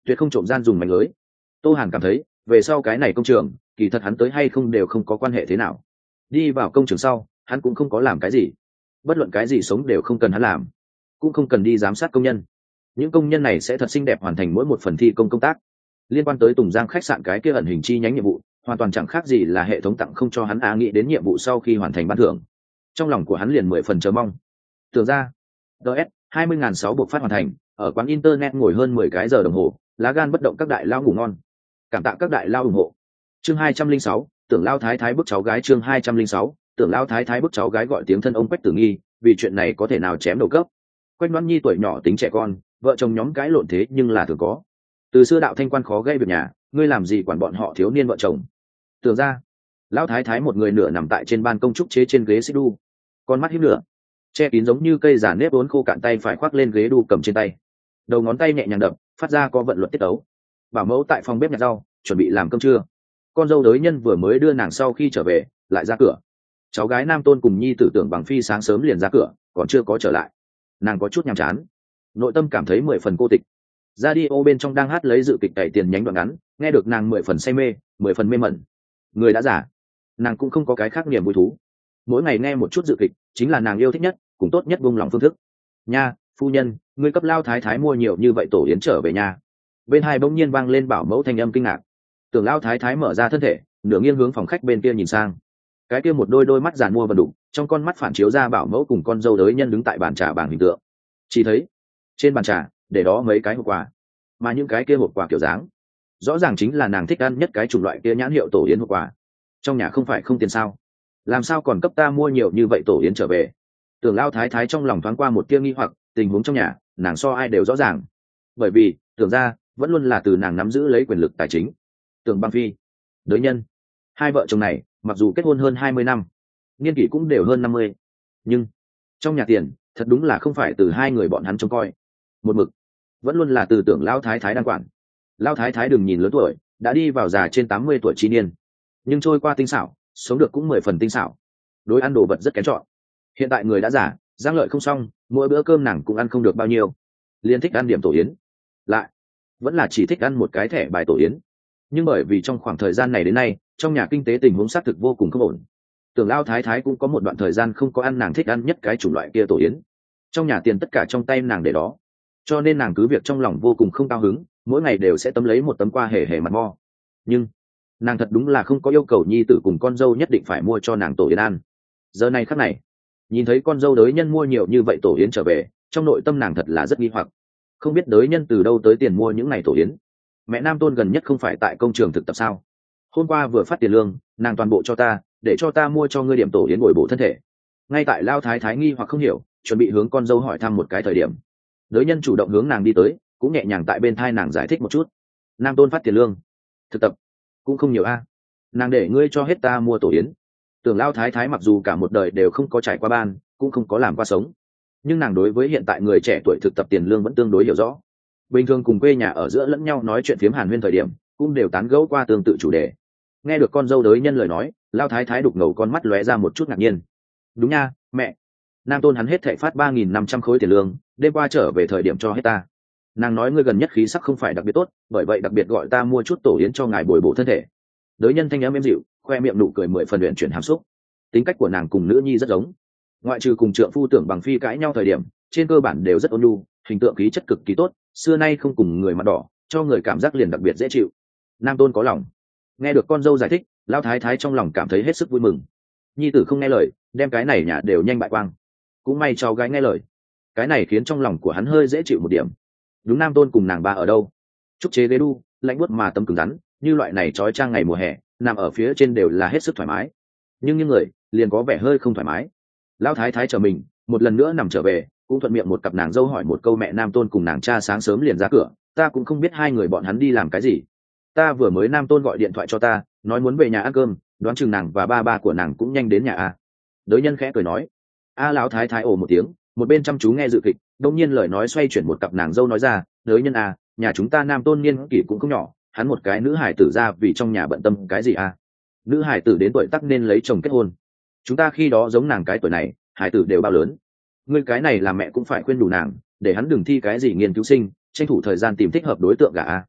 tuyệt không trộm gian dùng mảnh lưới. Tô Hàn cảm thấy về sau cái này công trường kỳ thật hắn tới hay không đều không có quan hệ thế nào. Đi vào công trường sau hắn cũng không có làm cái gì, bất luận cái gì sống đều không cần hắn làm, cũng không cần đi giám sát công nhân. Những công nhân này sẽ thật xinh đẹp hoàn thành mỗi một phần thi công công tác. Liên quan tới Tùng Giang khách sạn cái kia ẩn hình chi nhánh nhiệm vụ hoàn toàn chẳng khác gì là hệ thống tặng không cho hắn nghĩ đến nhiệm vụ sau khi hoàn thành ban thưởng. Trong lòng của hắn liền 10 phần chờ mong. Tưởng ra ds 20.600 buộc phát hoàn thành, ở quán internet ngồi hơn 10 cái giờ đồng hồ, lá gan bất động các đại lao ngủ ngon. Cảm tạ các đại lao ủng hộ. Chương 206, tưởng lao thái thái bức cháu gái. Chương 206, tưởng lao thái thái bức cháu gái. Gọi tiếng thân ông Quách Tử Nghi, vì chuyện này có thể nào chém đầu cấp. Quách Đoan Nhi tuổi nhỏ tính trẻ con, vợ chồng nhóm cãi lộn thế nhưng là thường có. Từ xưa đạo thanh quan khó gây việc nhà, ngươi làm gì quản bọn họ thiếu niên vợ chồng. Tưởng ra lão thái thái một người nửa nằm tại trên ban công trúc chế trên ghế xích đu, con mắt híp nửa, che kín giống như cây giả nếp vốn khô cạn tay phải khoác lên ghế đu cầm trên tay, đầu ngón tay nhẹ nhàng đập phát ra có vận luật tiết tấu. Bảo mẫu tại phòng bếp nhặt rau chuẩn bị làm cơm trưa, con dâu đới nhân vừa mới đưa nàng sau khi trở về lại ra cửa. Cháu gái Nam Tôn cùng nhi tử Tưởng Bằng Phi sáng sớm liền ra cửa, còn chưa có trở lại, nàng có chút nhàm chán, nội tâm cảm thấy 10 phần cô tịch. Radio bên trong đang hát lấy dự kịch cày tiền nhánh đoạn ngắn, nghe được nàng 10 phần say mê, 10 phần mê mẩn. Người đã giả, nàng cũng không có cái khác niềm vui thú, mỗi ngày nghe một chút dự kịch chính là nàng yêu thích nhất cùng tốt nhất buông lòng phương thức. Nha, phu nhân, ngươi cấp lao thái thái mua nhiều như vậy tổ yến trở về nhà. Bên hai bỗng nhiên vang lên bảo mẫu thanh âm kinh ngạc. Tưởng lao thái thái mở ra thân thể, nửa nghiêng hướng phòng khách bên kia nhìn sang. Cái kia một đôi mắt giàn mua và đủ, trong con mắt phản chiếu ra bảo mẫu cùng con dâu đới nhân đứng tại bàn trà bảng hình tượng. Chỉ thấy trên bàn trà để đó mấy cái hộp quà, mà những cái kia hộp quà kiểu dáng rõ ràng chính là nàng thích ăn nhất cái chủng loại kia nhãn hiệu tổ yến hộp quà. Trong nhà không phải không tiền sao, làm sao còn cấp ta mua nhiều như vậy tổ yến trở về. Tưởng lao thái thái trong lòng thoáng qua một tia nghi hoặc, tình huống trong nhà nàng so ai đều rõ ràng, bởi vì tưởng ra vẫn luôn là từ nàng nắm giữ lấy quyền lực tài chính. Tưởng Băng Phi, đới nhân, hai vợ chồng này mặc dù kết hôn hơn 20 năm, niên kỷ cũng đều hơn 50, nhưng trong nhà tiền thật đúng là không phải từ hai người bọn hắn trông coi, một mực vẫn luôn là từ tưởng lao thái thái đang quản. Lao thái thái đừng nhìn lớn tuổi, đã đi vào già trên 80 tuổi chi niên, nhưng trôi qua tinh xảo, sống được cũng 10 phần tinh xảo, đối ăn đồ vật rất kén chọn. Hiện tại người đã già, giang lợi không xong, mỗi bữa cơm nàng cũng ăn không được bao nhiêu, liền thích ăn điểm tổ yến, lại vẫn là chỉ thích ăn một cái thẻ bài tổ yến. Nhưng bởi vì trong khoảng thời gian này đến nay trong nhà kinh tế tình huống xác thực vô cùng không ổn, tưởng lao thái thái cũng có một đoạn thời gian không có ăn nàng thích ăn nhất cái chủng loại kia tổ yến. Trong nhà tiền tất cả trong tay nàng để đó, cho nên nàng cứ việc trong lòng vô cùng không cao hứng, mỗi ngày đều sẽ tấm lấy một tấm qua hề hề mặt mo. Nhưng nàng thật đúng là không có yêu cầu nhi tử cùng con dâu nhất định phải mua cho nàng tổ yến ăn. Giờ này khắc này nhìn thấy con dâu đới nhân mua nhiều như vậy tổ yến trở về, trong nội tâm nàng thật là rất nghi hoặc, không biết đới nhân từ đâu tới tiền mua những ngày tổ yến. Mẹ Nam Tôn gần nhất không phải tại công trường thực tập sao, hôm qua vừa phát tiền lương, nàng toàn bộ cho ta, để cho ta mua cho ngươi điểm tổ yến bồi bổ thân thể. Ngay tại lao thái thái nghi hoặc không hiểu, chuẩn bị hướng con dâu hỏi thăm một cái thời điểm, đới nhân chủ động hướng nàng đi tới, cũng nhẹ nhàng tại bên thai nàng giải thích một chút. Nam Tôn phát tiền lương thực tập cũng không nhiều a, nàng để ngươi cho hết ta mua tổ yến. Tưởng lao thái thái mặc dù cả một đời đều không có trải qua ban, cũng không có làm qua sống, nhưng nàng đối với hiện tại người trẻ tuổi thực tập tiền lương vẫn tương đối hiểu rõ. Bình thường cùng quê nhà ở giữa lẫn nhau nói chuyện phiếm hàn huyên thời điểm, cũng đều tán gẫu qua tương tự chủ đề. Nghe được con dâu đới nhân lời nói, lao thái thái đục ngầu con mắt lóe ra một chút ngạc nhiên. Đúng nha, mẹ, Nam Tôn hắn hết thảy phát 3.500 khối tiền lương, đêm qua trở về thời điểm cho hết ta. Nàng nói ngươi gần nhất khí sắc không phải đặc biệt tốt, bởi vậy đặc biệt gọi ta mua chút tổ yến cho ngài bồi bổ thân thể. Đới nhân thanh âm êm dịu, khoe miệng nụ cười 10 phần luyện chuyển hàm xúc. Tính cách của nàng cùng nữ nhi rất giống, ngoại trừ cùng trượng phu Tưởng Bằng Phi cãi nhau thời điểm, trên cơ bản đều rất ôn nhu, hình tượng khí chất cực kỳ tốt, xưa nay không cùng người mặt đỏ, cho người cảm giác liền đặc biệt dễ chịu. Nam Tôn có lòng. Nghe được con dâu giải thích, lao thái thái trong lòng cảm thấy hết sức vui mừng. Nhi tử không nghe lời, đem cái này nhà đều nhanh bại quang. Cũng may cháu gái nghe lời, cái này khiến trong lòng của hắn hơi dễ chịu một điểm. Đúng, Nam Tôn cùng nàng ba ở đâu? Trúc chế ghế đu, lạnh buốt mà tấm cứng rắn, như loại này trói trang ngày mùa hè, nằm ở phía trên đều là hết sức thoải mái. Nhưng những người liền có vẻ hơi không thoải mái. Lão thái thái chờ mình, một lần nữa nằm trở về, cũng thuận miệng một cặp nàng dâu hỏi một câu. Mẹ Nam Tôn cùng nàng cha sáng sớm liền ra cửa, ta cũng không biết hai người bọn hắn đi làm cái gì. Ta vừa mới Nam Tôn gọi điện thoại cho ta, nói muốn về nhà ăn cơm, đoán chừng nàng và ba của nàng cũng nhanh đến nhà a. Đới nhân khẽ cười nói. A lão thái thái ồ một tiếng, một bên chăm chú nghe dự kịch, đông nhiên lời nói xoay chuyển một cặp nàng dâu nói ra, đới nhân a, nhà chúng ta Nam Tôn niên kỷ cũng không nhỏ, hắn một cái nữ hải tử ra vì trong nhà bận tâm cái gì a? Nữ hải tử đến tuổi tắc nên lấy chồng kết hôn, chúng ta khi đó giống nàng cái tuổi này, hải tử đều bao lớn. Ngươi cái này làm mẹ cũng phải khuyên đủ nàng, để hắn đừng thi cái gì nghiên cứu sinh, tranh thủ thời gian tìm thích hợp đối tượng gả a.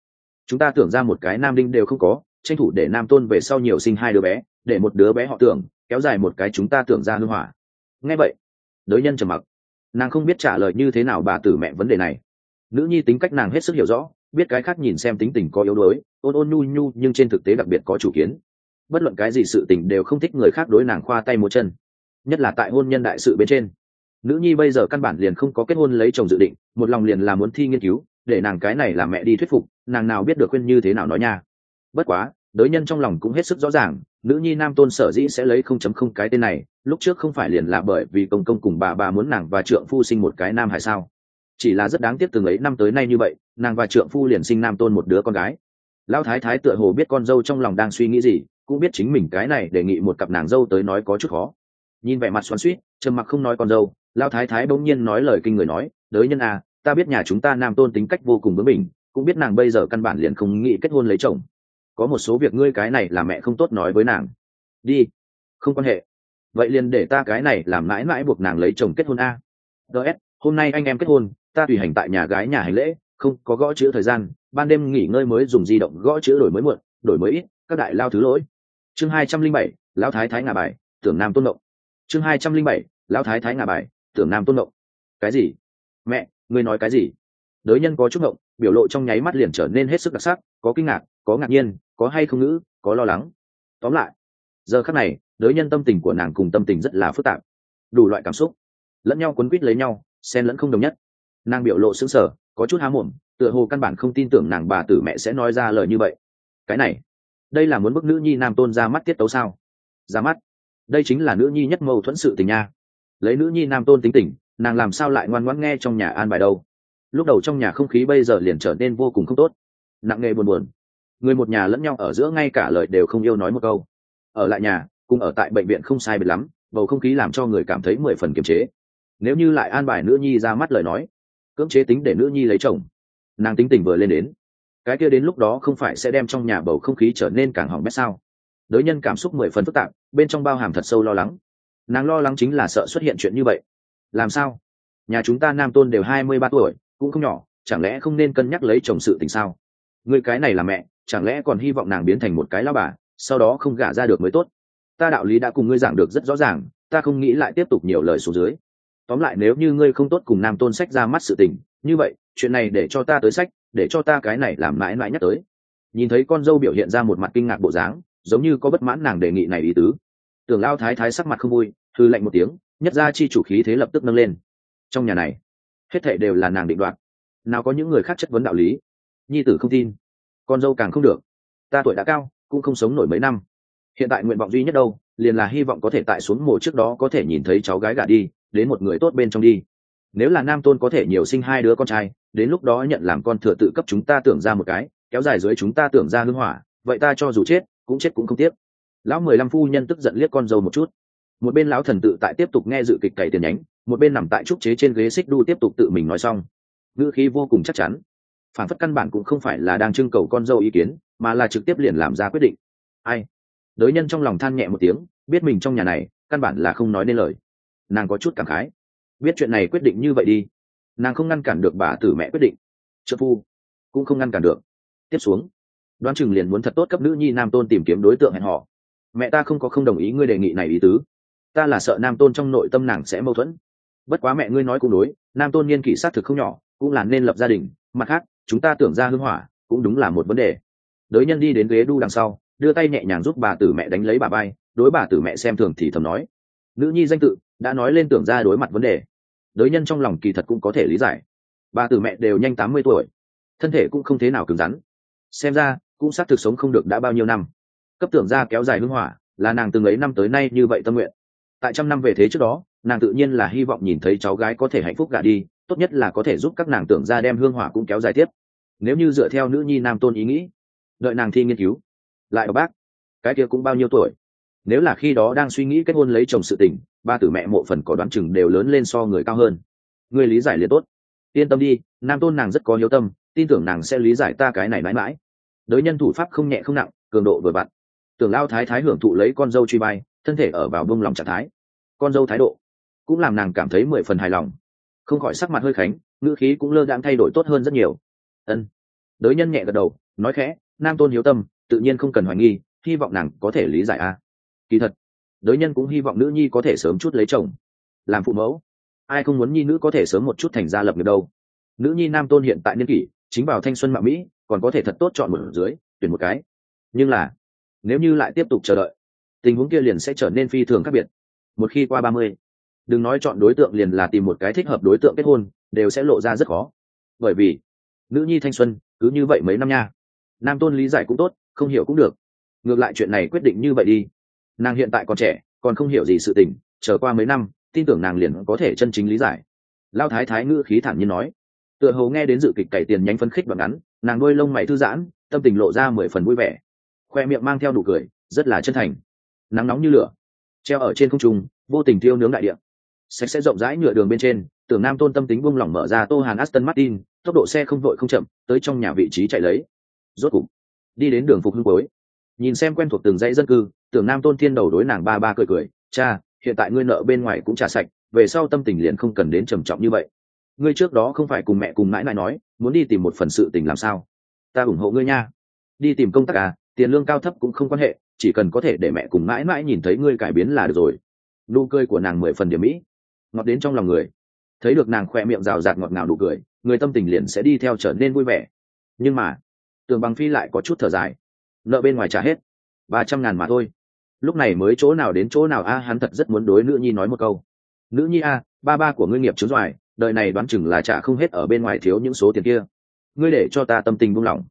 chúng ta tưởng ra một cái nam đinh đều không có, tranh thủ để nam tôn về sau nhiều sinh 2 đứa bé, để một đứa bé họ Tưởng kéo dài một cái chúng ta tưởng ra hương hỏa. Nghe vậy đới nhân trầm mặc, nàng không biết trả lời như thế nào bà tử mẹ vấn đề này. Nữ nhi tính cách nàng hết sức hiểu rõ, biết cái khác nhìn xem tính tình có yếu đuối, ôn ôn nhu nhu, nhưng trên thực tế đặc biệt có chủ kiến. Bất luận cái gì sự tình đều không thích người khác đối nàng khoa tay múa chân, nhất là tại hôn nhân đại sự bên trên. Nữ nhi bây giờ căn bản liền không có kết hôn lấy chồng dự định, một lòng liền là muốn thi nghiên cứu, để nàng cái này làm mẹ đi thuyết phục, nàng nào biết được khuyên như thế nào nói nha. Bất quá đới nhân trong lòng cũng hết sức rõ ràng, nữ nhi nam tôn sở dĩ sẽ lấy 0.0 cái tên này, lúc trước không phải liền là bởi vì công công cùng bà muốn nàng và trượng phu sinh một cái nam hay sao? Chỉ là rất đáng tiếc từng ấy năm tới nay như vậy, nàng và trượng phu liền sinh nam tôn một đứa con gái. Lão thái thái tựa hồ biết con dâu trong lòng đang suy nghĩ gì, cũng biết chính mình cái này đề nghị một cặp nàng dâu tới nói có chút khó. Nhìn vẻ mặt xoắn xuýt, trầm mặc không nói con dâu, lão thái thái bỗng nhiên nói lời kinh người nói, đới nhân à, ta biết nhà chúng ta nam tôn tính cách vô cùng bướng bỉnh, cũng biết nàng bây giờ căn bản liền không nghĩ kết hôn lấy chồng. Có một số việc ngươi cái này là mẹ không tốt nói với nàng. Đi, không quan hệ. Vậy liền để ta cái này làm mãi mãi buộc nàng lấy chồng kết hôn a. DS, hôm nay anh em kết hôn, ta tùy hành tại nhà gái nhà hành lễ, không có gõ chữ thời gian, ban đêm nghỉ ngơi mới dùng di động gõ chữ đổi mới muộn, đổi mới ít, các đại lao thứ lỗi. Chương 207, lão thái thái ngả bài, tưởng nam tôn động. Chương 207, lão thái thái ngả bài, tưởng nam tôn động. Cái gì? Mẹ, ngươi nói cái gì? Đới nhân có chút ngộng, biểu lộ trong nháy mắt liền trở nên hết sức đặc sắc, có kinh ngạc, có ngạc nhiên, có hay không ngữ, có lo lắng. Tóm lại, giờ khắc này đới nhân tâm tình của nàng cùng tâm tình rất là phức tạp, đủ loại cảm xúc lẫn nhau quấn quýt lấy nhau, xen lẫn không đồng nhất. Nàng biểu lộ sững sờ, có chút há mồm, tựa hồ căn bản không tin tưởng nàng bà tử mẹ sẽ nói ra lời như vậy. Cái này, đây là muốn bức nữ nhi nam tôn ra mắt tiết tấu sao? Ra mắt? Đây chính là nữ nhi nhất mâu thuẫn sự tình nha. Lấy nữ nhi nam tôn tính tình, nàng làm sao lại ngoan ngoãn nghe trong nhà an bài đâu? Lúc đầu trong nhà không khí bây giờ liền trở nên vô cùng không tốt, nặng nề buồn buồn. Người một nhà lẫn nhau ở giữa ngay cả lời đều không yêu nói một câu. Ở lại nhà cùng ở tại bệnh viện không sai biệt lắm, bầu không khí làm cho người cảm thấy 10 phần kiềm chế. Nếu như lại an bài nữ nhi ra mắt lời nói, cưỡng chế tính để nữ nhi lấy chồng, nàng tính tình vừa lên đến, cái kia đến lúc đó không phải sẽ đem trong nhà bầu không khí trở nên càng hỏng bét sao? Đối nhân cảm xúc 10 phần phức tạp, bên trong bao hàm thật sâu lo lắng. Nàng lo lắng chính là sợ xuất hiện chuyện như vậy. Làm sao? Nhà chúng ta nam tôn đều 23 tuổi, cũng không nhỏ, chẳng lẽ không nên cân nhắc lấy chồng sự tình sao? Người cái này là mẹ, chẳng lẽ còn hy vọng nàng biến thành một cái lão bà, sau đó không gả ra được mới tốt? Ta đạo lý đã cùng ngươi giảng được rất rõ ràng, ta không nghĩ lại tiếp tục nhiều lời xuống dưới. Tóm lại nếu như ngươi không tốt cùng nam tôn sách ra mắt sự tình, như vậy chuyện này để cho ta tới sách, để cho ta cái này làm mãi mãi nhắc tới. Nhìn thấy con dâu biểu hiện ra một mặt kinh ngạc bộ dáng, giống như có bất mãn nàng đề nghị này ý tứ. Tưởng lao thái thái sắc mặt không vui, hư lạnh một tiếng, nhất ra chi chủ khí thế lập tức nâng lên. Trong nhà này hết thảy đều là nàng định đoạt, nào có những người khác chất vấn đạo lý. Nhi tử không tin, con dâu càng không được. Ta tuổi đã cao, cũng không sống nổi mấy năm, hiện tại nguyện vọng duy nhất đâu liền là hy vọng có thể tại xuống mồ trước đó có thể nhìn thấy cháu gái gả đi đến một người tốt bên trong đi. Nếu là nam tôn có thể nhiều sinh 2 đứa con trai, đến lúc đó nhận làm con thừa tự cấp chúng ta tưởng ra một cái, kéo dài dưới chúng ta tưởng ra hương hỏa, vậy ta cho dù chết cũng không tiếc. Lão 15 phu nhân tức giận liếc con dâu một chút. Một bên lão thần tự tại tiếp tục nghe dự kịch cày tiền nhánh, một bên nằm tại trúc chế trên ghế xích đu tiếp tục tự mình nói xong, ngữ khí vô cùng chắc chắn, phản phất căn bản cũng không phải là đang trưng cầu con dâu ý kiến, mà là trực tiếp liền làm ra quyết định. Ai? Đới nhân trong lòng than nhẹ một tiếng, biết mình trong nhà này căn bản là không nói nên lời. Nàng có chút cảm khái, biết chuyện này quyết định như vậy đi, nàng không ngăn cản được bà tử mẹ quyết định, trợ phu cũng không ngăn cản được. Tiếp xuống đoán chừng liền muốn thật tốt cấp nữ nhi nam tôn tìm kiếm đối tượng hẹn hò. Mẹ ta không đồng ý ngươi đề nghị này ý tứ, ta là sợ nam tôn trong nội tâm nàng sẽ mâu thuẫn. Bất quá mẹ ngươi nói cũng đối, nam tôn niên kỷ xác thực không nhỏ, cũng là nên lập gia đình. Mặt khác chúng ta tưởng ra hương hỏa cũng đúng là một vấn đề. Đới nhân đi đến ghế đu đằng sau, đưa tay nhẹ nhàng giúp bà tử mẹ đánh lấy bà bay, đối bà tử mẹ xem thường thì thầm nói, nữ nhi danh tự đã nói lên tưởng ra đối mặt vấn đề. Đới nhân trong lòng kỳ thật cũng có thể lý giải, bà tử mẹ đều nhanh 80 tuổi, thân thể cũng không thế nào cứng rắn, xem ra cũng xác thực sống không được đã bao nhiêu năm. Cấp tưởng ra kéo dài hương hỏa là nàng từng ấy năm tới nay như vậy tâm nguyện. Tại 100 năm về thế trước đó, nàng tự nhiên là hy vọng nhìn thấy cháu gái có thể hạnh phúc gả đi, tốt nhất là có thể giúp các nàng tưởng ra đem hương hỏa cũng kéo dài tiếp. Nếu như dựa theo nữ nhi nam tôn ý nghĩ, đợi nàng thi nghiên cứu lại bác cái kia cũng bao nhiêu tuổi, nếu là khi đó đang suy nghĩ kết hôn lấy chồng sự tình, ba tử mẹ mộ phần có đoán chừng đều lớn lên so người cao hơn. Người lý giải liền tốt, yên tâm đi, nam tôn nàng rất có hiếu tâm, tin tưởng nàng sẽ lý giải ta cái này mãi mãi. Đới nhân thủ pháp không nhẹ không nặng, cường độ vừa vặn. Tưởng lao thái thái hưởng thụ lấy con dâu truy bay, thân thể ở vào bông lòng trạng thái, con dâu thái độ cũng làm nàng cảm thấy 10 phần hài lòng, không khỏi sắc mặt hơi khánh, ngữ khí cũng lơ đãng thay đổi tốt hơn rất nhiều. Ân. Đới nhân nhẹ gật đầu, nói khẽ, nam tôn hiếu tâm tự nhiên không cần hoài nghi, hy vọng nàng có thể lý giải a. Kỳ thật đới nhân cũng hy vọng nữ nhi có thể sớm chút lấy chồng làm phụ mẫu, ai không muốn nhi nữ có thể sớm một chút thành gia lập nghiệp đâu. Nữ nhi nam tôn hiện tại niên kỷ chính vào thanh xuân mạo mỹ, còn có thể thật tốt chọn một dưới tuyển một cái. Nhưng là nếu như lại tiếp tục chờ đợi, tình huống kia liền sẽ trở nên phi thường khác biệt. Một khi qua 30, đừng nói chọn đối tượng, liền là tìm một cái thích hợp đối tượng kết hôn đều sẽ lộ ra rất khó. Bởi vì nữ nhi thanh xuân cứ như vậy mấy năm nha. Nam tôn lý giải cũng tốt, không hiểu cũng được, ngược lại chuyện này quyết định như vậy đi. Nàng hiện tại còn trẻ, còn không hiểu gì sự tình, chờ qua mấy năm tin tưởng nàng liền có thể chân chính lý giải. Lao thái thái ngữ khí thản nhiên nói, tựa hồ nghe đến dự kịch cày tiền nhánh phấn khích và ngắn, nàng đôi lông mày thư giãn, tâm tình lộ ra 10 phần vui vẻ, khoe miệng mang theo nụ cười rất là chân thành. Nắng nóng như lửa treo ở trên không trung, vô tình thiêu nướng đại địa. Sạch sẽ rộng rãi nhựa đường bên trên, Tưởng Nam tôn tâm tính buông lỏng, mở ra tô hàn Aston Martin, tốc độ xe không vội không chậm, tới trong nhà vị trí chạy lấy. Rốt cục đi đến đường Phục Hưng cuối, nhìn xem quen thuộc từng dãy dân cư, Tưởng Nam tôn thiên đầu đối nàng ba ba cười cười, cha, hiện tại ngươi nợ bên ngoài cũng trả sạch, về sau tâm tình liền không cần đến trầm trọng như vậy. Ngươi trước đó không phải cùng mẹ cùng mãi mãi nói muốn đi tìm một phần sự tình làm sao? Ta ủng hộ ngươi nha. Đi tìm công tác à, tiền lương cao thấp cũng không quan hệ, chỉ cần có thể để mẹ cùng mãi mãi nhìn thấy ngươi cải biến là được rồi. Nụ cười của nàng 10 phần điểm mỹ, ngọt đến trong lòng người. Thấy được nàng khoe miệng rào rạt ngọt ngào nụ cười, người tâm tình liền sẽ đi theo trở nên vui vẻ. Nhưng mà Tưởng Bằng Phi lại có chút thở dài, nợ bên ngoài trả hết 300.000 mà thôi, lúc này mới chỗ nào đến chỗ nào a. Hắn thật rất muốn đối nữ nhi nói một câu, nữ nhi a, ba ba của ngươi nghiệp chướng doài, đời này đoán chừng là trả không hết ở bên ngoài thiếu những số tiền kia, ngươi để cho ta tâm tình buông lỏng.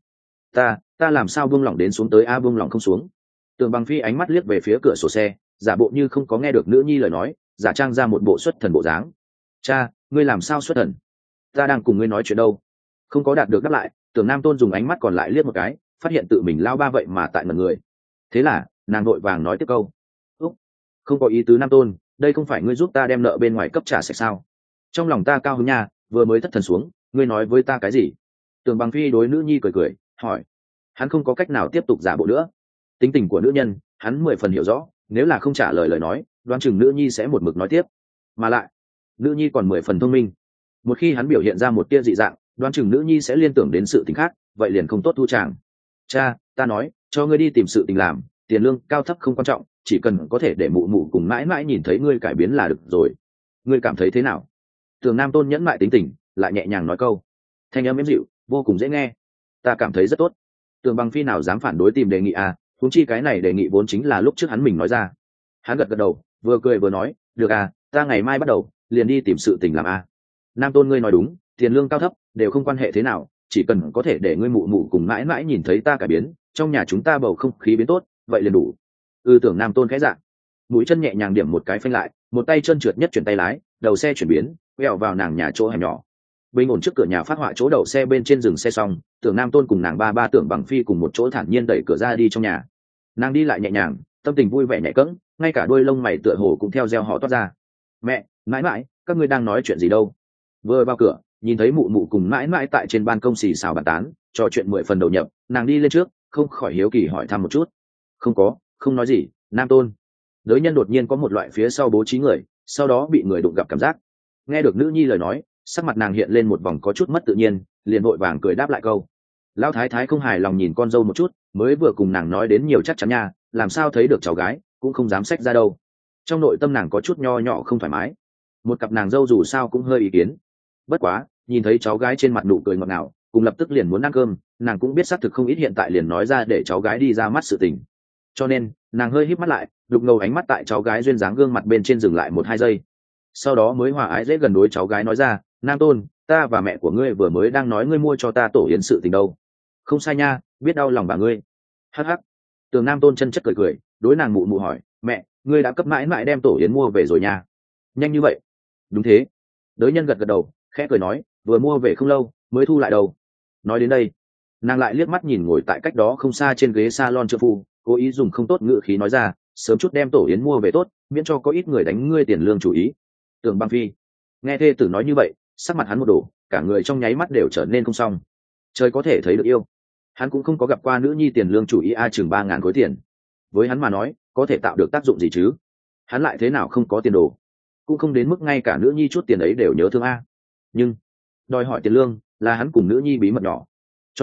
Ta làm sao buông lỏng đến xuống tới a, buông lỏng không xuống. Tưởng Bằng Phi ánh mắt liếc về phía cửa sổ xe, giả bộ như không có nghe được nữ nhi lời nói, giả trang ra một bộ xuất thần bộ dáng. Cha, ngươi làm sao xuất thần? Ta đang cùng ngươi nói chuyện đâu. Không có đạt được đáp lại, Tưởng Nam tôn dùng ánh mắt còn lại liếc một cái, phát hiện tự mình lao ba vậy mà tại ngẩn người. Thế là nàng vội vàng nói tiếp câu, úc, không có ý tứ Nam tôn, đây không phải ngươi giúp ta đem nợ bên ngoài cấp trả sạch sao? Trong lòng ta cao hứng nha, vừa mới thất thần xuống, ngươi nói với ta cái gì? Tưởng Bằng Phi đối nữ nhi cười cười, hỏi. Hắn không có cách nào tiếp tục giả bộ nữa, tính tình của nữ nhân hắn 10 phần hiểu rõ, nếu là không trả lời lời nói, đoán chừng nữ nhi sẽ một mực nói tiếp. Mà lại nữ nhi còn 10 phần thông minh, một khi hắn biểu hiện ra một tia dị dạng, đoán chừng nữ nhi sẽ liên tưởng đến sự tình khác, vậy liền không tốt thu chàng. Cha, ta nói cho ngươi đi tìm sự tình làm, tiền lương cao thấp không quan trọng, chỉ cần có thể để mụ mụ cùng mãi mãi nhìn thấy ngươi cải biến là được rồi. Ngươi cảm thấy thế nào? Tưởng Nam tôn nhẫn mại tính tình, lại nhẹ nhàng nói câu, thanh âm êm dịu, vô cùng dễ nghe. Ta cảm thấy rất tốt. Tưởng Bằng Phi nào dám phản đối tìm đề nghị à, huống chi cái này đề nghị vốn chính là lúc trước hắn mình nói ra. Hắn gật gật đầu, vừa cười vừa nói, được à, ta ngày mai bắt đầu liền đi tìm sự tình làm à. Nam tôn ngươi nói đúng, tiền lương cao thấp đều không quan hệ thế nào, chỉ cần có thể để ngươi mụ mụ cùng mãi mãi nhìn thấy ta cải biến, trong nhà chúng ta bầu không khí biến tốt, vậy liền đủ. Tưởng Nam tôn khẽ dạ, mũi chân nhẹ nhàng điểm một cái phanh lại, một tay chân trượt nhất chuyển tay lái, đầu xe chuyển biến, quẹo vào nàng nhà chỗ hẻm nhỏ. Bình ổn trước cửa nhà phát họa chỗ đậu xe bên trên dừng xe xong, Tưởng Nam tôn cùng nàng ba ba Tưởng Bằng Phi cùng một chỗ thản nhiên đẩy cửa ra đi trong nhà. Nàng đi lại nhẹ nhàng, tâm tình vui vẻ nhẹ cẫng, ngay cả đôi lông mày tựa hồ cũng theo reo họ toát ra. Mẹ, mãi mãi, các ngươi đang nói chuyện gì đâu? Vừa vào cửa, nhìn thấy mụ mụ cùng mãi mãi tại trên ban công xì xào bàn tán, trò chuyện 10 phần đầu nhập, nàng đi lên trước, không khỏi hiếu kỳ hỏi thăm một chút. Không nói gì, Nam tôn. Đới nhân đột nhiên có một loại phía sau bố trí người, sau đó bị người đụng gặp cảm giác. Nghe được nữ nhi lời nói, sắc mặt nàng hiện lên một vòng có chút mất tự nhiên, liền vội vàng cười đáp lại câu. Lão thái thái không hài lòng nhìn con dâu một chút, mới vừa cùng nàng nói đến nhiều chắc chắn nha, làm sao thấy được cháu gái cũng không dám xách ra đâu. Trong nội tâm nàng có chút nho nhỏ không thoải mái, một cặp nàng dâu dù sao cũng hơi ý kiến. Bất quá nhìn thấy cháu gái trên mặt nụ cười ngọt ngào, cùng lập tức liền muốn ăn cơm, nàng cũng biết xác thực không ít, hiện tại liền nói ra để cháu gái đi ra mắt sự tình. Cho nên nàng hơi híp mắt lại, đục ngầu ánh mắt tại cháu gái duyên dáng gương mặt bên trên dừng lại 1-2 giây, sau đó mới hòa ái dễ gần đối cháu gái nói ra, Nam tôn, ta và mẹ của ngươi vừa mới đang nói ngươi mua cho ta tổ yến sự tình đâu. Không sai nha, biết đau lòng bà ngươi. Hắc hắc. Tưởng Nam tôn chân chất cười cười, đối nàng mụ mụ hỏi, mẹ, ngươi đã cấp mãi mãi đem tổ yến mua về rồi nha? Nhanh như vậy? Đúng thế. Đới nhân gật gật đầu, khẽ cười nói, vừa mua về không lâu, mới thu lại đâu. Nói đến đây, nàng lại liếc mắt nhìn ngồi tại cách đó không xa trên ghế salon trợ phu, cố ý dùng không tốt ngữ khí nói ra, sớm chút đem tổ yến mua về tốt, miễn cho có ít người đánh ngươi tiền lương chủ ý. Tưởng Băng Phi nghe thê tử nói như vậy, sắc mặt hắn một đổ, cả người trong nháy mắt đều trở nên không xong. Trời có thể thấy được yêu, hắn cũng không có gặp qua nữ nhi tiền lương chủ ý chừng 3.000 khối tiền, với hắn mà nói có thể tạo được tác dụng gì chứ? Hắn lại thế nào không có tiền đồ, cũng không đến mức ngay cả nữ nhi chút tiền ấy đều nhớ thương nhưng đòi hỏi tiền lương là hắn cùng nữ nhi bí mật nhỏ, cho nên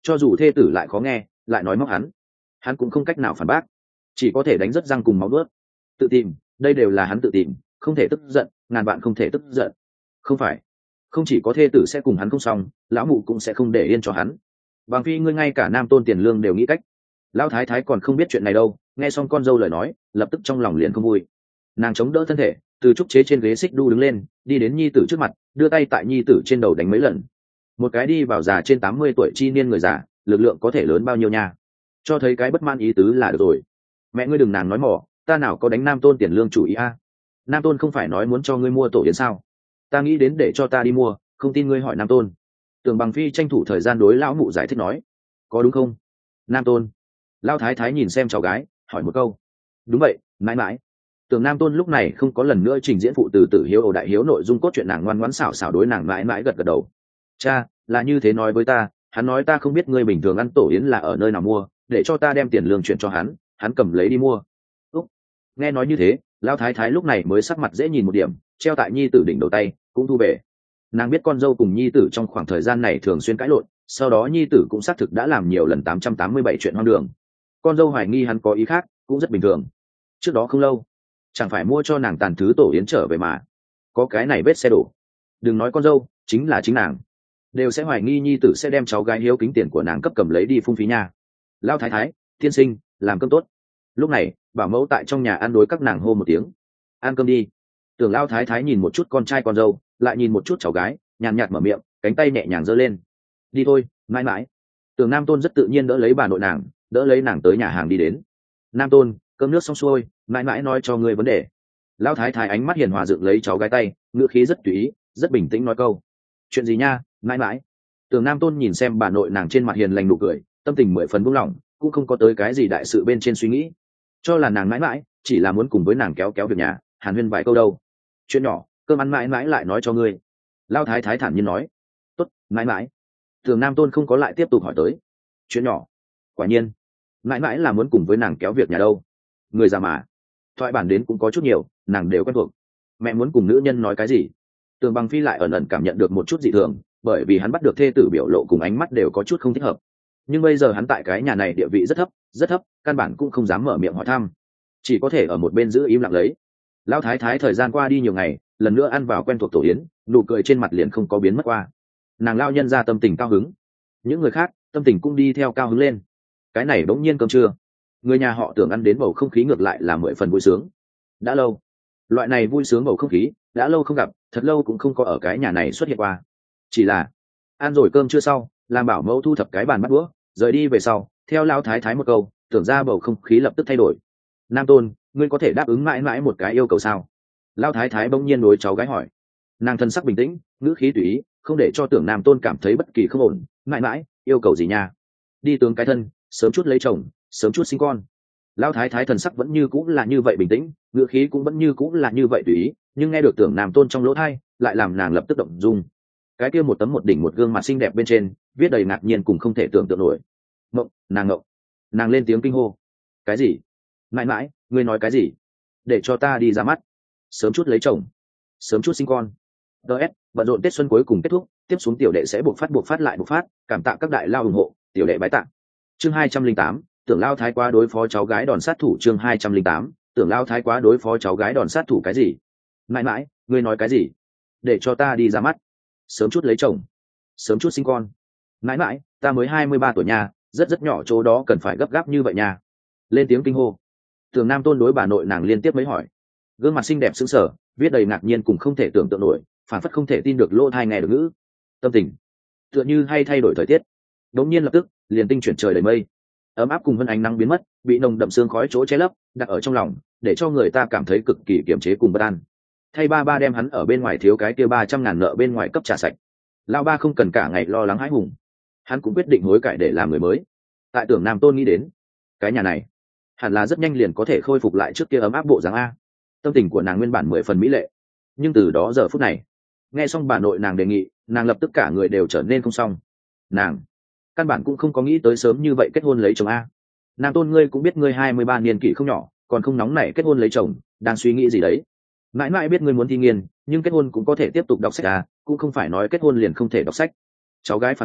cho dù thê tử lại khó nghe lại nói móc hắn cũng không cách nào phản bác, chỉ có thể đánh rất răng cùng máu nuốt. Tự tìm, đây đều là hắn tự tìm, không thể tức giận, ngàn bạn không thể tức giận. Không phải, không chỉ có thê tử sẽ cùng hắn không xong, lão mụ cũng sẽ không để yên cho hắn. Bằng phi ngươi ngay cả nam tôn tiền lương đều nghĩ cách. Lão thái thái còn không biết chuyện này đâu, nghe xong con dâu lời nói lập tức trong lòng liền không vui. Nàng chống đỡ thân thể từ trúc chế trên ghế xích đu đứng lên, đi đến nhi tử trước mặt, đưa tay tại nhi tử trên đầu đánh mấy lần. Một cái đi vào già trên 80 tuổi chi niên người già, lực lượng có thể lớn bao nhiêu nha, cho thấy cái bất mãn ý tứ là được rồi. Mẹ ngươi đừng nàng nói mỏ, ta nào có đánh nam tôn tiền lương chủ ý a. Nam tôn không phải nói muốn cho ngươi mua tổ yến sao, ta nghĩ đến để cho ta đi mua, không tin ngươi hỏi nam tôn. Tưởng Bằng Phi tranh thủ thời gian đối lão mụ giải thích nói, có đúng không nam tôn? Lão thái thái nhìn xem cháu gái hỏi một câu. Đúng vậy mãi mãi. Tưởng nam tôn lúc này không có lần nữa trình diễn phụ từ tử hiếu ổ đại hiếu nội dung cốt truyện, nàng ngoan ngoãn xảo xảo đối nàng mãi mãi gật gật đầu. Cha là như thế nói với ta, hắn nói ta không biết ngươi bình thường ăn tổ yến là ở nơi nào mua, để cho ta đem tiền lương chuyển cho hắn cầm lấy đi mua. Úc. Nghe nói như thế, lão thái thái lúc này mới sắc mặt dễ nhìn một điểm, treo tại nhi tử đỉnh đầu tay cũng thu về. Nàng biết con dâu cùng nhi tử trong khoảng thời gian này thường xuyên cãi lộn, sau đó nhi tử cũng xác thực đã làm nhiều lần 887 chuyện hoang đường. Con dâu hoài nghi hắn có ý khác cũng rất bình thường. Trước đó không lâu, chẳng phải mua cho nàng tàn thứ tổ yến trở về mà, có cái này vết xe đổ. Đừng nói con dâu, chính là chính nàng đều sẽ hoài nghi nhi tử sẽ đem cháu gái hiếu kính tiền của nàng cấp cầm lấy đi phung phí nha. Lão thái thái, tiên sinh, làm cơm tốt. Lúc này bảo mẫu tại trong nhà ăn đối các nàng hô một tiếng, ăn cơm đi. Tưởng lão thái thái nhìn một chút con trai con dâu, lại nhìn một chút cháu gái, nhàn nhạt mở miệng, cánh tay nhẹ nhàng giơ lên. Đi thôi mãi mãi. Tưởng nam tôn rất tự nhiên đỡ lấy bà nội nàng, đỡ lấy nàng tới nhà hàng đi đến. Nam tôn, cơm nước xong xuôi, mãi mãi nói cho ngươi vấn đề. Lão thái thái ánh mắt hiền hòa dựng lấy cháu gái tay, ngữ khí rất tùy ý, rất bình tĩnh nói câu. Chuyện gì nha mãi mãi? Tưởng nam tôn nhìn xem bà nội nàng trên mặt hiền lành nụ cười, tâm tình 10 phần buông lỏng, cũng không có tới cái gì đại sự bên trên suy nghĩ, cho là nàng mãi mãi chỉ là muốn cùng với nàng kéo kéo việc nhà, hàn huyên vài câu đâu. Chuyện nhỏ, cơm ăn mãi mãi lại nói cho ngươi. Lao thái thái thản nhiên nói. Tốt mãi mãi. Tưởng nam tôn không có lại tiếp tục hỏi tới. Chuyện nhỏ? Quả nhiên mãi mãi là muốn cùng với nàng kéo việc nhà đâu. Người già mà, thoại bản đến cũng có chút nhiều, nàng đều quen thuộc. Mẹ muốn cùng nữ nhân nói cái gì? Tưởng Bằng Phi lại ẩn ẩn cảm nhận được một chút dị thường, bởi vì hắn bắt được thê tử biểu lộ cùng ánh mắt đều có chút không thích hợp. Nhưng bây giờ hắn tại cái nhà này địa vị rất thấp, rất thấp, căn bản cũng không dám mở miệng hỏi thăm, chỉ có thể ở một bên giữ im lặng lấy. Lão thái thái thời gian qua đi nhiều ngày, lần nữa ăn vào quen thuộc tổ yến, nụ cười trên mặt liền không có biến mất qua. Nàng lao nhân ra tâm tình cao hứng, những người khác tâm tình cũng đi theo cao hứng lên. Cái này bỗng nhiên cơm trưa, người nhà họ Tưởng ăn đến bầu không khí ngược lại là 10 phần vui sướng. Đã lâu, loại này vui sướng bầu không khí đã lâu không gặp, thật lâu cũng không có ở cái nhà này xuất hiện qua. Chỉ là ăn rồi cơm trưa sau, làm bảo mẫu thu thập cái bàn bắt đũa rời đi về sau, theo lão thái thái một câu, Tưởng ra bầu không khí lập tức thay đổi. Nam tôn, ngươi có thể đáp ứng mãi mãi một cái yêu cầu sao? Lão thái thái bỗng nhiên đối cháu gái hỏi. Nàng thân sắc bình tĩnh, ngữ khí tùy ý, không để cho Tưởng Nam tôn cảm thấy bất kỳ không ổn. Mãi mãi yêu cầu gì nha? Đi tướng cái thân, sớm chút lấy chồng, sớm chút sinh con. Lão thái thái thần sắc vẫn như cũng là như vậy bình tĩnh, ngữ khí cũng vẫn như cũng là như vậy tùy ý, nhưng nghe được Tưởng Nam tôn trong lỗ tai lại làm nàng lập tức động dung. Cái kia một tấm một đỉnh một gương mặt xinh đẹp bên trên viết đầy ngạc nhiên cùng không thể tưởng tượng nổi. Mộng, nàng ngộng. Nàng lên tiếng kinh hô. Cái gì? Mãi mãi ngươi nói cái gì? Để cho ta đi ra mắt, sớm chút lấy chồng, sớm chút sinh con. ts bận rộn Tết xuân cuối cùng kết thúc, tiếp xuống tiểu đệ sẽ buộc phát lại buộc phát, cảm tạ các đại lao ủng hộ, tiểu đệ bái tạ. Chương 208, Tưởng lao thái quá đối phó cháu gái đòn sát thủ. Chương 208, Tưởng lao thái quá đối phó cháu gái đòn sát thủ. Cái gì? Mãi mãi ngươi nói cái gì? Để cho ta đi ra mắt, sớm chút lấy chồng, sớm chút sinh con. Mãi mãi ta mới 23 tuổi nha, rất nhỏ, chỗ đó cần phải gấp gáp như vậy nha. Lên tiếng kinh hô. Tưởng Nam tôn đối bà nội nàng liên tiếp mấy hỏi, gương mặt xinh đẹp sững sờ, viết đầy ngạc nhiên cùng không thể tưởng tượng nổi, phản phất không thể tin được lỗ tai nghe được ngữ. Tâm tình tựa như hay thay đổi thời tiết, đống nhiên lập tức liền tinh chuyển trời đầy mây, ấm áp cùng vân ánh nắng biến mất, bị nồng đậm sương khói chỗ che lấp, đặt ở trong lòng, để cho người ta cảm thấy cực kỳ kiềm chế cùng bất an. Thay ba đem hắn ở bên ngoài thiếu cái kia 300.000 nợ bên ngoài cấp trả sạch. Lão ba không cần cả ngày lo lắng hãi hùng, hắn cũng quyết định hối cải để làm người mới. Tại Tưởng Nam tôn nghĩ đến, cái nhà này hẳn là rất nhanh liền có thể khôi phục lại trước kia ấm áp bộ dáng a. Tâm tình của nàng nguyên bản 10 phần mỹ lệ, nhưng từ đó giờ phút này, nghe xong bà nội nàng đề nghị, nàng lập tức cả người đều trở nên không xong. Nàng căn bản cũng không có nghĩ tới sớm như vậy kết hôn lấy chồng a. Nam tôn ngươi cũng biết ngươi 23 niên kỷ không nhỏ, còn không nóng nảy kết hôn lấy chồng, đang suy nghĩ gì đấy? Mãi mãi biết ngươi muốn thi nghiên, nhưng kết hôn cũng có thể tiếp tục đọc sách à, cũng không phải nói kết hôn liền không thể đọc sách. Cháu gái phản ứng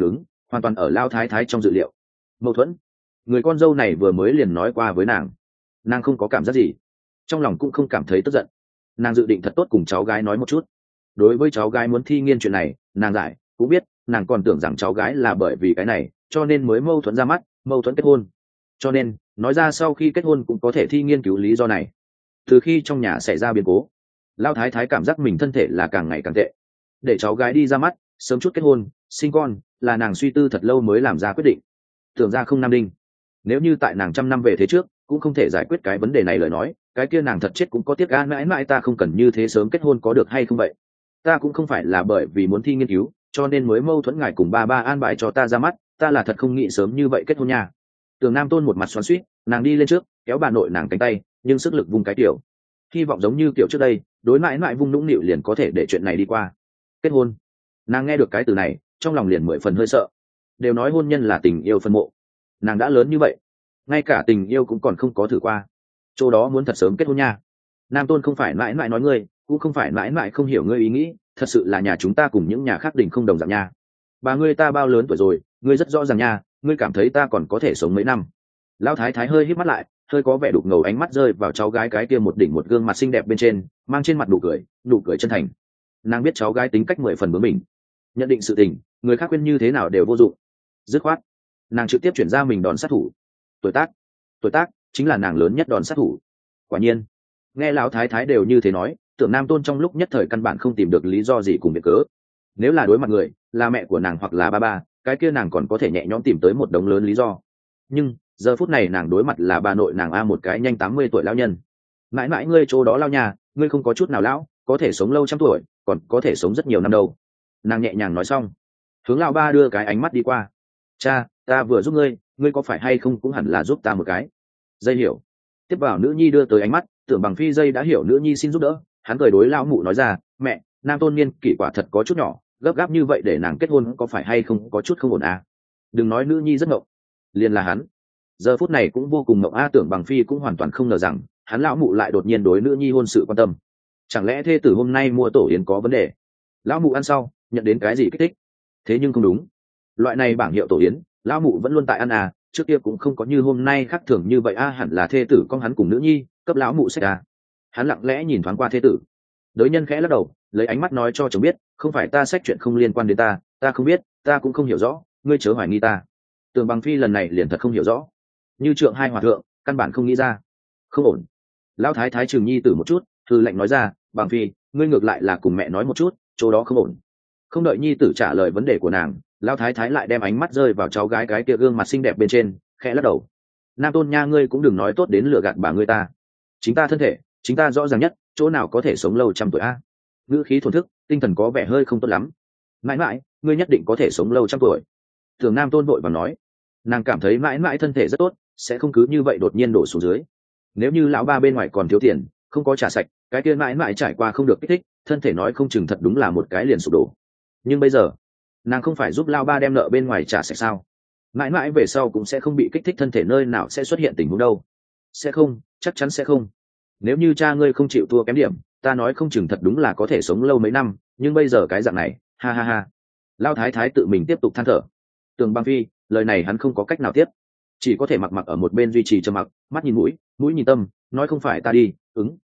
hoàn toàn ở lao thái thái trong dự liệu. Mâu thuẫn, người con dâu này vừa mới liền nói qua với nàng không có cảm giác gì, trong lòng cũng không cảm thấy tức giận. Nàng dự định thật tốt cùng cháu gái nói một chút. Đối với cháu gái muốn thi nghiên chuyện này, nàng giải cũng biết, nàng còn tưởng rằng cháu gái là bởi vì cái này cho nên mới mâu thuẫn ra mắt, mâu thuẫn kết hôn, cho nên nói ra sau khi kết hôn cũng có thể thi nghiên cứu lý do này. Từ khi trong nhà xảy ra biến cố, lao thái thái cảm giác mình thân thể là càng ngày càng tệ, để cháu gái đi ra mắt sớm chút kết hôn sinh con là nàng suy tư thật lâu mới làm ra quyết định. Tưởng ra không nam đinh, nếu như tại nàng 100 năm về thế trước cũng không thể giải quyết cái vấn đề này lời nói, cái kia nàng thật chết cũng có tiếc. Mãi mãi ta không cần như thế sớm kết hôn có được hay không vậy? Ta cũng không phải là bởi vì muốn thi nghiên cứu cho nên mới mâu thuẫn ngài cùng ba an bài cho ta ra mắt, ta là thật không nghĩ sớm như vậy kết hôn nha. Tường Nam Tôn một mặt xoắn xuýt, nàng đi lên trước kéo bà nội nàng cánh tay, nhưng sức lực vung cái kiểu hy vọng giống như kiểu trước đây đối mãi mãi vung nũng nịu liền có thể để chuyện này đi qua. Kết hôn, nàng nghe được cái từ này trong lòng liền 10 phần hơi sợ. Đều nói hôn nhân là tình yêu phân mộ, nàng đã lớn như vậy ngay cả tình yêu cũng còn không có thử qua, chỗ đó muốn thật sớm kết hôn nha. Nam Tôn không phải mãi mãi nói ngươi, cũng không phải mãi mãi không hiểu ngươi ý nghĩ, thật sự là nhà chúng ta cùng những nhà khác đình không đồng dạng nha. Bà ngươi ta bao lớn tuổi rồi, ngươi rất rõ ràng nha, ngươi cảm thấy ta còn có thể sống mấy năm? Lão thái thái hơi híp mắt lại, hơi có vẻ đục ngầu ánh mắt rơi vào cháu gái cái kia một đỉnh một gương mặt xinh đẹp bên trên, mang trên mặt nụ cười chân thành. Nàng biết cháu gái tính cách 10 phần bướng bỉnh, nhận định sự tình người khác khuyên như thế nào đều vô dụng, dứt khoát nàng trực tiếp chuyển ra mình đòn sát thủ. Tuổi tác chính là nàng lớn nhất đòn sát thủ. Quả nhiên nghe lão thái thái đều như thế nói, Tưởng Nam Tôn trong lúc nhất thời căn bản không tìm được lý do gì cùng việc cớ. Nếu là đối mặt người là mẹ của nàng hoặc là ba, cái kia nàng còn có thể nhẹ nhõm tìm tới một đống lớn lý do, nhưng giờ phút này nàng đối mặt là bà nội nàng, một cái nhanh 80 tuổi lão nhân. Mãi mãi ngươi chỗ đó lao nhà, ngươi không có chút nào lão, có thể sống lâu 100 tuổi, còn có thể sống rất nhiều năm đâu. Nàng nhẹ nhàng nói xong, hướng lão ba đưa cái ánh mắt đi qua. Cha, ta vừa giúp ngươi có phải hay không cũng hẳn là giúp ta một cái. Dây hiểu. Tiếp vào nữ nhi đưa tới ánh mắt, Tưởng Bằng Phi dây đã hiểu nữ nhi xin giúp đỡ, hắn cười đối lão mụ nói ra, mẹ, Nam Tôn niên kỷ quả thật có chút nhỏ, gấp gáp như vậy để nàng kết hôn có phải hay không có chút không ổn à? Đừng nói nữ nhi rất ngộng, liền là hắn giờ phút này cũng vô cùng ngộng. Tưởng Bằng Phi cũng hoàn toàn không ngờ rằng hắn lão mụ lại đột nhiên đối nữ nhi hôn sự quan tâm. Chẳng lẽ thê tử hôm nay mua tổ yến có vấn đề? Lão mụ ăn sau nhận đến cái gì kích thích? Thế nhưng không đúng, loại này bảng hiệu tổ yến lão mụ vẫn luôn tại ăn trước kia cũng không có như hôm nay khác thường như vậy. Hẳn là thê tử con hắn cùng nữ nhi cấp lão mụ sách Hắn lặng lẽ nhìn thoáng qua thê tử, đối nhân khẽ lắc đầu, lấy ánh mắt nói cho chồng biết, không phải ta sách chuyện không liên quan đến ta không biết, ta cũng không hiểu rõ, ngươi chớ hoài nghi ta. Tưởng Bằng Phi lần này liền thật không hiểu rõ, như trượng hai hòa thượng căn bản không nghĩ ra. Không ổn. Lão thái thái trừng nhi tử một chút, thư lệnh nói ra, Bằng Phi, ngươi ngược lại là cùng mẹ nói một chút, chỗ đó không ổn. Không đợi nhi tử trả lời vấn đề của nàng, lão thái thái lại đem ánh mắt rơi vào cháu gái cái kia gương mặt xinh đẹp bên trên, khẽ lắc đầu. Nam Tôn nha, ngươi cũng đừng nói tốt đến lừa gạt bà ngươi ta. Chính ta thân thể, chính ta rõ ràng nhất, chỗ nào có thể sống lâu 100 tuổi ngữ khí thổn thức, tinh thần có vẻ hơi không tốt lắm. Mãi mãi, ngươi nhất định có thể sống lâu 100 tuổi. Tưởng Nam Tôn vội vàng nói. Nàng cảm thấy mãi mãi thân thể rất tốt, sẽ không cứ như vậy đột nhiên đổ xuống dưới. Nếu như lão ba bên ngoài còn thiếu tiền, không có trả sạch, cái kia mãi mãi trải qua không được kích thích, thân thể nói không chừng thật đúng là một cái liền sụp đổ. Nhưng bây giờ nàng không phải giúp lão ba đem nợ bên ngoài trả sạch sao? Mãi mãi về sau cũng sẽ không bị kích thích, thân thể nơi nào sẽ xuất hiện tình huống đâu? Sẽ không, chắc chắn sẽ không. Nếu như cha ngươi không chịu thua kém điểm, ta nói không chừng thật đúng là có thể sống lâu mấy năm, nhưng bây giờ cái dạng này, ha ha ha. Lão thái thái tự mình tiếp tục than thở. Tưởng Bằng Phi lời này hắn không có cách nào tiếp, chỉ có thể mặc ở một bên duy trì trầm mặc, mắt nhìn mũi, mũi nhìn tâm, nói không phải ta đi,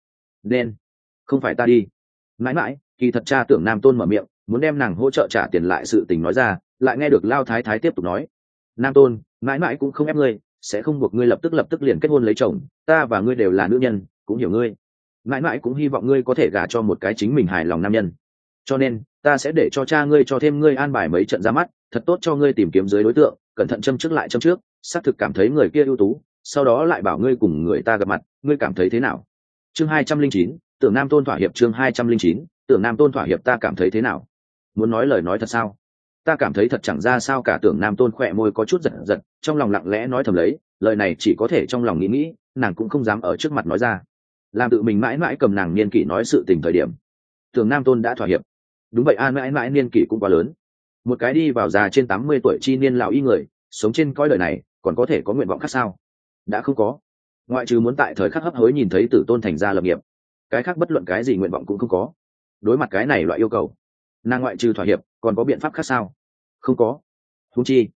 nên không phải ta đi. Mãi mãi, kỳ thật cha Tưởng Nam Tôn mở miệng muốn đem nàng hỗ trợ trả tiền lại sự tình nói ra, lại nghe được Lao thái thái tiếp tục nói, Nam Tôn, mãi mãi cũng không ép ngươi, sẽ không buộc ngươi lập tức liền kết hôn lấy chồng, ta và ngươi đều là nữ nhân, cũng hiểu ngươi. Mãi mãi cũng hy vọng ngươi có thể gả cho một cái chính mình hài lòng nam nhân, cho nên ta sẽ để cho cha ngươi cho thêm ngươi an bài mấy trận ra mắt, thật tốt cho ngươi tìm kiếm dưới đối tượng, cẩn thận châm trước, xác thực cảm thấy người kia ưu tú, sau đó lại bảo ngươi cùng người ta gặp mặt, ngươi cảm thấy thế nào? Chương 209, Tưởng Nam Tôn thỏa hiệp. Chương 209, Tưởng Nam Tôn thỏa hiệp. Ta cảm thấy thế nào? Muốn nói lời nói thật sao? Ta cảm thấy thật chẳng ra sao cả. Tưởng Nam Tôn khỏe môi có chút giật, trong lòng lặng lẽ nói thầm lấy, lời này chỉ có thể trong lòng nghĩ, nàng cũng không dám ở trước mặt nói ra, làm tự mình mãi mãi cầm nàng niên kỷ nói sự tình thời điểm. Tưởng Nam Tôn đã thỏa hiệp. Đúng vậy, mãi mãi niên kỷ cũng quá lớn, một cái đi vào già trên 80 tuổi chi niên lão y người, sống trên cõi đời này còn có thể có nguyện vọng khác sao? Đã không có, ngoại trừ muốn tại thời khắc hấp hối nhìn thấy Tử Tôn thành gia lập nghiệp, cái khác bất luận cái gì nguyện vọng cũng không có. Đối mặt cái này loại yêu cầu, nàng ngoại trừ thỏa hiệp còn có biện pháp khác sao? Không có. Huống chi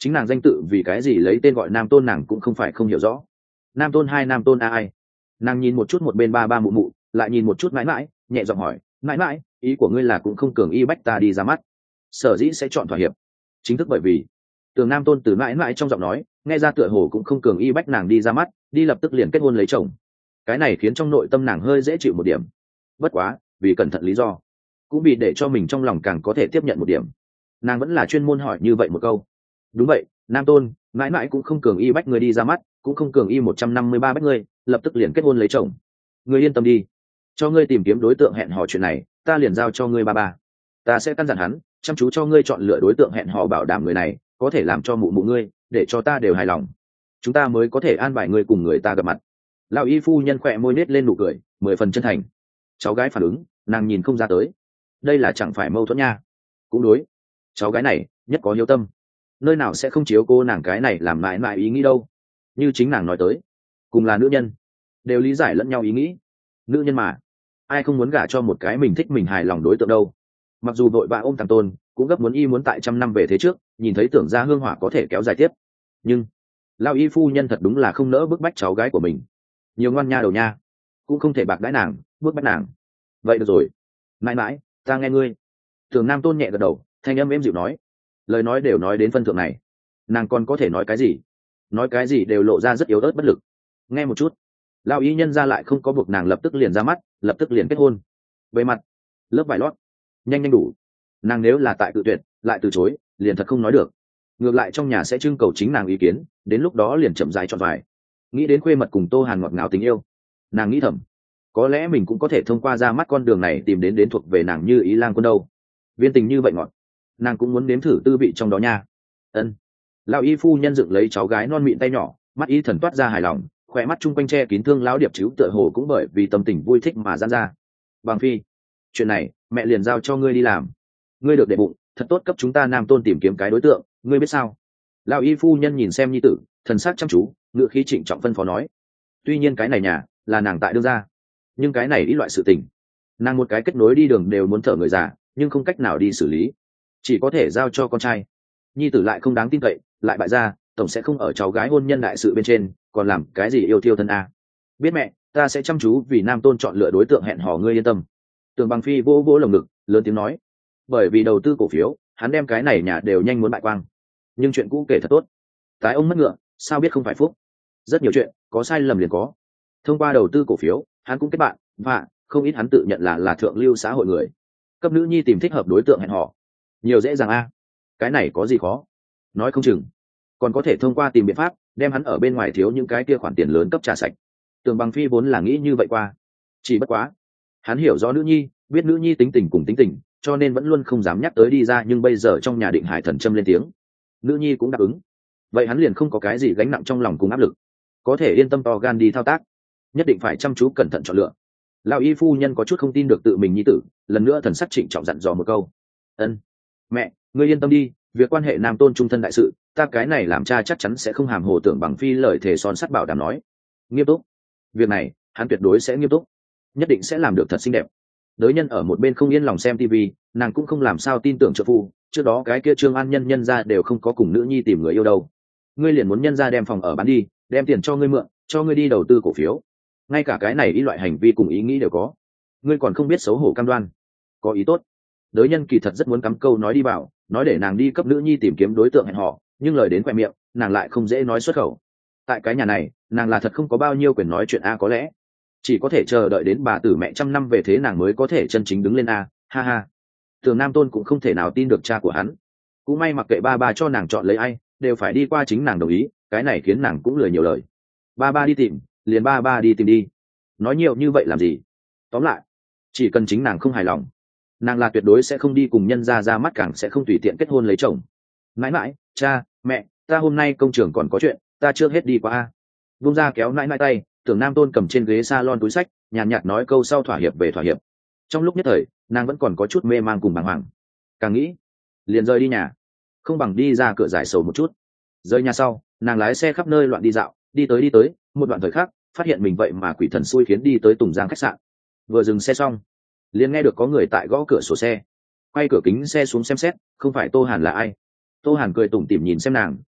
chính nàng danh tự vì cái gì lấy tên gọi nam tôn nàng cũng không phải không hiểu rõ. Nam tôn hai nam tôn ai? Nàng nhìn một chút một bên ba ba mụ mụ, lại nhìn một chút mãi mãi, nhẹ giọng hỏi, mãi mãi, ý của ngươi là cũng không cường y bách ta đi ra mắt, sở dĩ sẽ chọn thỏa hiệp chính thức bởi vì Tường Nam tôn từ mãi mãi trong giọng nói nghe ra tựa hồ cũng không cường y bách nàng đi ra mắt, đi lập tức liền kết hôn lấy chồng. Cái này khiến trong nội tâm nàng hơi dễ chịu một điểm. Bất quá vì cẩn thận lý do, cũng vì để cho mình trong lòng càng có thể tiếp nhận một điểm, nàng vẫn là chuyên môn hỏi như vậy một câu. Đúng vậy, Nam tôn, mãi mãi cũng không cường y bách người đi ra mắt, cũng không cường y 153 bách người lập tức liền kết hôn lấy chồng. Ngươi yên tâm đi, cho ngươi tìm kiếm đối tượng hẹn hò chuyện này ta liền giao cho ngươi ba ba, ta sẽ căn dặn hắn chăm chú cho ngươi chọn lựa đối tượng hẹn hò, bảo đảm người này có thể làm cho mụ mụ ngươi để cho ta đều hài lòng, chúng ta mới có thể an bài ngươi cùng người ta gặp mặt. Lão y phu nhân khỏe môi nết lên nụ cười 10 phần chân thành. Cháu gái phản ứng nàng nhìn không ra tới, đây là chẳng phải mâu thuẫn nha. Cũng đối, cháu gái này nhất có hiếu tâm, nơi nào sẽ không chiếu cô nàng cái này làm mãi mãi ý nghĩ đâu. Như chính nàng nói tới, cùng là nữ nhân đều lý giải lẫn nhau ý nghĩ. Nữ nhân mà ai không muốn gả cho một cái mình thích mình hài lòng đối tượng đâu. Mặc dù đội vã ôm thằng tôn cũng gấp muốn y muốn tại 100 năm về thế trước nhìn thấy tưởng ra hương hỏa có thể kéo dài tiếp, nhưng Lão y phu nhân thật đúng là không nỡ bức bách cháu gái của mình. Nhiều ngoan nha đầu nha, cũng không thể bạc đãi nàng bức bách nàng. Vậy được rồi, mãi mãi ta nghe ngươi. Tưởng Nam tôn nhẹ gật đầu, thanh âm êm dịu nói. Lời nói đều nói đến phân thượng này, nàng còn có thể nói cái gì? Nói cái gì đều lộ ra rất yếu ớt bất lực. Nghe một chút, Lão y nhân ra lại không có buộc nàng lập tức liền ra mắt, lập tức liền kết hôn. Về mặt lớp vải lót nhanh nhanh đủ, nàng nếu là tại tự tuyệt lại từ chối liền thật không nói được. Ngược lại trong nhà sẽ trưng cầu chính nàng ý kiến, đến lúc đó liền chậm dài chọn vài. Nghĩ đến khuê mật cùng Tô Hàn ngọt ngào tình yêu, nàng nghĩ thầm có lẽ mình cũng có thể thông qua ra mắt con đường này tìm đến thuộc về nàng như ý lang quân đâu. Viên tình như vậy ngọt, nàng cũng muốn nếm thử tư vị trong đó nha. Ân. Lão y phu nhân dựng lấy cháu gái non mịn tay nhỏ, mắt y thần toát ra hài lòng, khỏe mắt chung quanh che kín thương lão điệp chíu tựa hồ cũng bởi vì tâm tình vui thích mà giãn ra. Bằng phi, chuyện này mẹ liền giao cho ngươi đi làm, ngươi được để bụng thật tốt cấp chúng ta Nam tôn tìm kiếm cái đối tượng, ngươi biết sao? Lão y phu nhân nhìn xem nhi tử, thần sắc chăm chú, ngựa khí trịnh trọng phân phó nói. Tuy nhiên cái này nhà là nàng tại đương ra, nhưng cái này ít loại sự tình nàng một cái kết nối đi đường đều muốn thở người già, nhưng không cách nào đi xử lý, chỉ có thể giao cho con trai. Nhi tử lại không đáng tin cậy, lại bại gia, tổng sẽ không ở cháu gái hôn nhân đại sự bên trên còn làm cái gì yêu thiêu thân a. Biết mẹ, ta sẽ chăm chú vì Nam tôn chọn lựa đối tượng hẹn hò, ngươi yên tâm. Tường Bằng Phi vỗ vỗ lồng ngực lớn tiếng nói. Bởi vì đầu tư cổ phiếu hắn đem cái này nhà đều nhanh muốn bại quang, nhưng chuyện cũ kể thật tốt, tái ông mất ngựa sao biết không phải phúc. Rất nhiều chuyện có sai lầm liền có. Thông qua đầu tư cổ phiếu hắn cũng kết bạn và không ít hắn tự nhận là thượng lưu xã hội người, cấp nữ nhi tìm thích hợp đối tượng hẹn hò nhiều dễ dàng a. Cái này có gì khó, nói không chừng còn có thể thông qua tìm biện pháp đem hắn ở bên ngoài thiếu những cái kia khoản tiền lớn cấp trả sạch. Tường Bằng Phi vốn là nghĩ như vậy qua, chỉ bất quá hắn hiểu rõ nữ nhi, biết nữ nhi tính tình cùng tính tình, cho nên vẫn luôn không dám nhắc tới đi ra. Nhưng bây giờ trong nhà Định Hải Thần châm lên tiếng, nữ nhi cũng đáp ứng, vậy hắn liền không có cái gì gánh nặng trong lòng cùng áp lực, có thể yên tâm to gan đi thao tác. Nhất định phải chăm chú cẩn thận chọn lựa. Lão y phu nhân có chút không tin được tự mình nhi tử, lần nữa thần sắc trịnh trọng dặn dò một câu. Ân, mẹ ngươi yên tâm đi, việc quan hệ Nam tôn trung thân đại sự, ta cái này làm cha chắc chắn sẽ không hàm hồ. Tưởng Bằng Phi lời thề son sắt bảo đảm nói. Nghiêm túc, việc này hắn tuyệt đối sẽ nghiêm túc, nhất định sẽ làm được thật xinh đẹp. Đới Nhân ở một bên không yên lòng xem tivi, nàng cũng không làm sao tin tưởng trợ phu. Trước đó cái kia Trương An nhân ra đều không có cùng nữ nhi tìm người yêu đâu, ngươi liền muốn nhân ra đem phòng ở bán đi, đem tiền cho ngươi mượn, cho ngươi đi đầu tư cổ phiếu, ngay cả cái này ý loại hành vi cùng ý nghĩ đều có, ngươi còn không biết xấu hổ cam đoan. Có ý tốt. Đới Nhân kỳ thật rất muốn cắm câu nói đi vào, nói để nàng đi cấp nữ nhi tìm kiếm đối tượng hẹn hò, nhưng lời đến khoe miệng nàng lại không dễ nói xuất khẩu. Tại cái nhà này nàng là thật không có bao nhiêu quyền nói chuyện a, có lẽ chỉ có thể chờ đợi đến bà tử mẹ 100 năm về thế nàng mới có thể chân chính đứng lên a. Ha ha. Tường Nam tôn cũng không thể nào tin được cha của hắn, cũng may mặc kệ ba ba cho nàng chọn lấy ai đều phải đi qua chính nàng đồng ý, cái này khiến nàng cũng lười nhiều lời. Ba ba đi tìm liền ba ba đi tìm đi, nói nhiều như vậy làm gì. Tóm lại chỉ cần chính nàng không hài lòng, nàng là tuyệt đối sẽ không đi cùng nhân ra mắt, càng sẽ không tùy tiện kết hôn lấy chồng. Mãi mãi, cha mẹ, ta hôm nay công trường còn có chuyện, ta chưa hết đi qua a. Vung ra kéo nãi nãi tay, Tưởng Nam tôn cầm trên ghế salon túi sách, nhàn nhạt nói câu sau thỏa hiệp về thỏa hiệp. Trong lúc nhất thời nàng vẫn còn có chút mê mang cùng bàng hoàng, càng nghĩ liền rời đi nhà, không bằng đi ra cửa giải sầu một chút. Rời nhà sau nàng lái xe khắp nơi loạn đi dạo, đi tới một đoạn thời khắc phát hiện mình vậy mà quỷ thần xui khiến đi tới Tùng Giang khách sạn. Vừa dừng xe xong liền nghe được có người tại gõ cửa sổ xe, quay cửa kính xe xuống xem xét, không phải Tô Hàn là ai. Tô Hàn cười tủm tỉm nhìn xem nàng,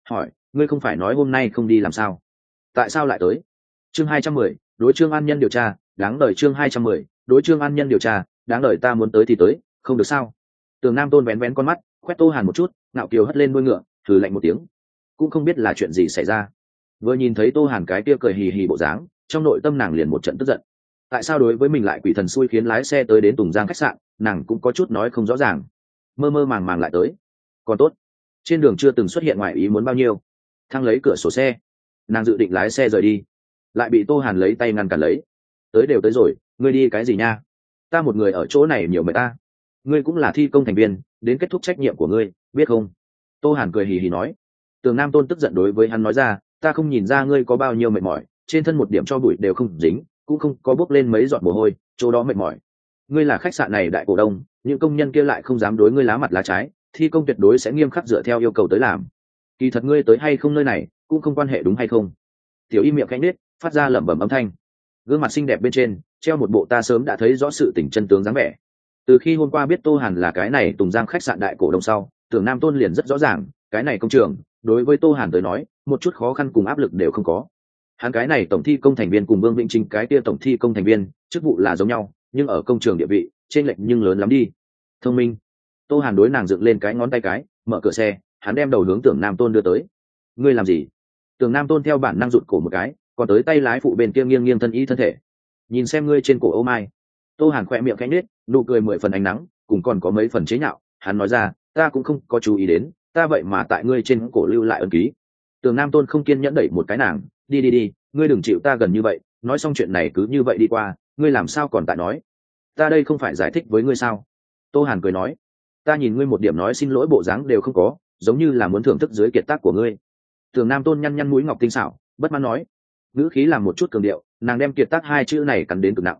hỏi ngươi không phải nói hôm nay không đi làm sao, tại sao lại tới? Chương 210, đối Trương An Nhân điều tra đáng đời. Chương 210, đối Trương An Nhân điều tra đáng đời. Ta muốn tới thì tới, không được sao? Tường Nam Tôn vén vén con mắt, quét Tô Hàn một chút, ngạo kiều hất lên đuôi ngựa, thử lạnh một tiếng, cũng không biết là chuyện gì xảy ra. Vừa nhìn thấy Tô Hàn cái kia cười hì hì bộ dáng, trong nội tâm nàng liền một trận tức giận. Tại sao đối với mình lại quỷ thần xui khiến lái xe tới đến Tùng Giang khách sạn, nàng cũng có chút nói không rõ ràng. Mơ mơ màng màng lại tới, còn tốt, trên đường chưa từng xuất hiện ngoài ý muốn bao nhiêu. Thang lấy cửa sổ xe, nàng dự định lái xe rời đi, lại bị Tô Hàn lấy tay ngăn cản lấy. Tới đều tới rồi, ngươi đi cái gì nha? Ta một người ở chỗ này nhiều mệt ta. Ngươi cũng là thi công thành viên, đến kết thúc trách nhiệm của ngươi, biết không? Tô Hàn cười hì hì nói. Tường Nam Tôn tức giận đối với hắn nói ra, ta không nhìn ra ngươi có bao nhiêu mệt mỏi, trên thân một điểm cho bụi đều không dính, cũng không có bốc lên mấy giọt mồ hôi, chỗ đó mệt mỏi. Ngươi là khách sạn này đại cổ đông, những công nhân kia lại không dám đối ngươi lá mặt lá trái, thi công tuyệt đối sẽ nghiêm khắc dựa theo yêu cầu tới làm. Kỳ thật ngươi tới hay không nơi này cũng không quan hệ, đúng hay không? Tiểu Y miệng cánh nết, phát ra lẩm bẩm âm thanh, gương mặt xinh đẹp bên trên treo một bộ ta sớm đã thấy rõ sự tình chân tướng dáng vẻ. Từ khi hôm qua biết Tô Hàn là cái này Tùng Giang khách sạn đại cổ đông sau, Tưởng Nam Tôn liền rất rõ ràng, cái này công trường đối với Tô Hàn tới nói một chút khó khăn cùng áp lực đều không có. Hắn cái này tổng thi công thành viên cùng Vương Vĩnh Chính cái kia tổng thi công thành viên chức vụ là giống nhau, nhưng ở công trường địa vị trên lệch nhưng lớn lắm đi. Thông minh. Tô Hàn đối nàng dựng lên cái ngón tay cái, mở cửa xe, hắn đem đầu hướng Tưởng Nam Tôn đưa tới. Ngươi làm gì? Tưởng Nam Tôn theo bản năng rụt cổ một cái, còn tới tay lái phụ bên kia nghiêng nghiêng thân y thân thể. Nhìn xem ngươi trên cổ ô mai. Tô Hàn khỏe miệng khẽ nhếch, nụ cười 10 phần ánh nắng, cùng còn có mấy phần chế nhạo. Hắn nói ra, ta cũng không có chú ý đến, ta vậy mà tại ngươi trên cổ lưu lại ấn ký. Tưởng Nam Tôn không kiên nhẫn đẩy một cái nàng, đi, ngươi đừng chịu ta gần như vậy, nói xong chuyện này cứ như vậy đi qua, ngươi làm sao còn tại nói? Ta đây không phải giải thích với ngươi sao? Tô Hàn cười nói, ta nhìn ngươi một điểm nói xin lỗi bộ dáng đều không có, giống như là muốn thưởng thức dưới kiệt tác của ngươi. Tưởng Nam Tôn nhăn nhăn mũi ngọc tinh xảo, bất mãn nói, ngữ khí làm một chút cường điệu, nàng đem kiệt tác hai chữ này cắn đến cực nặng.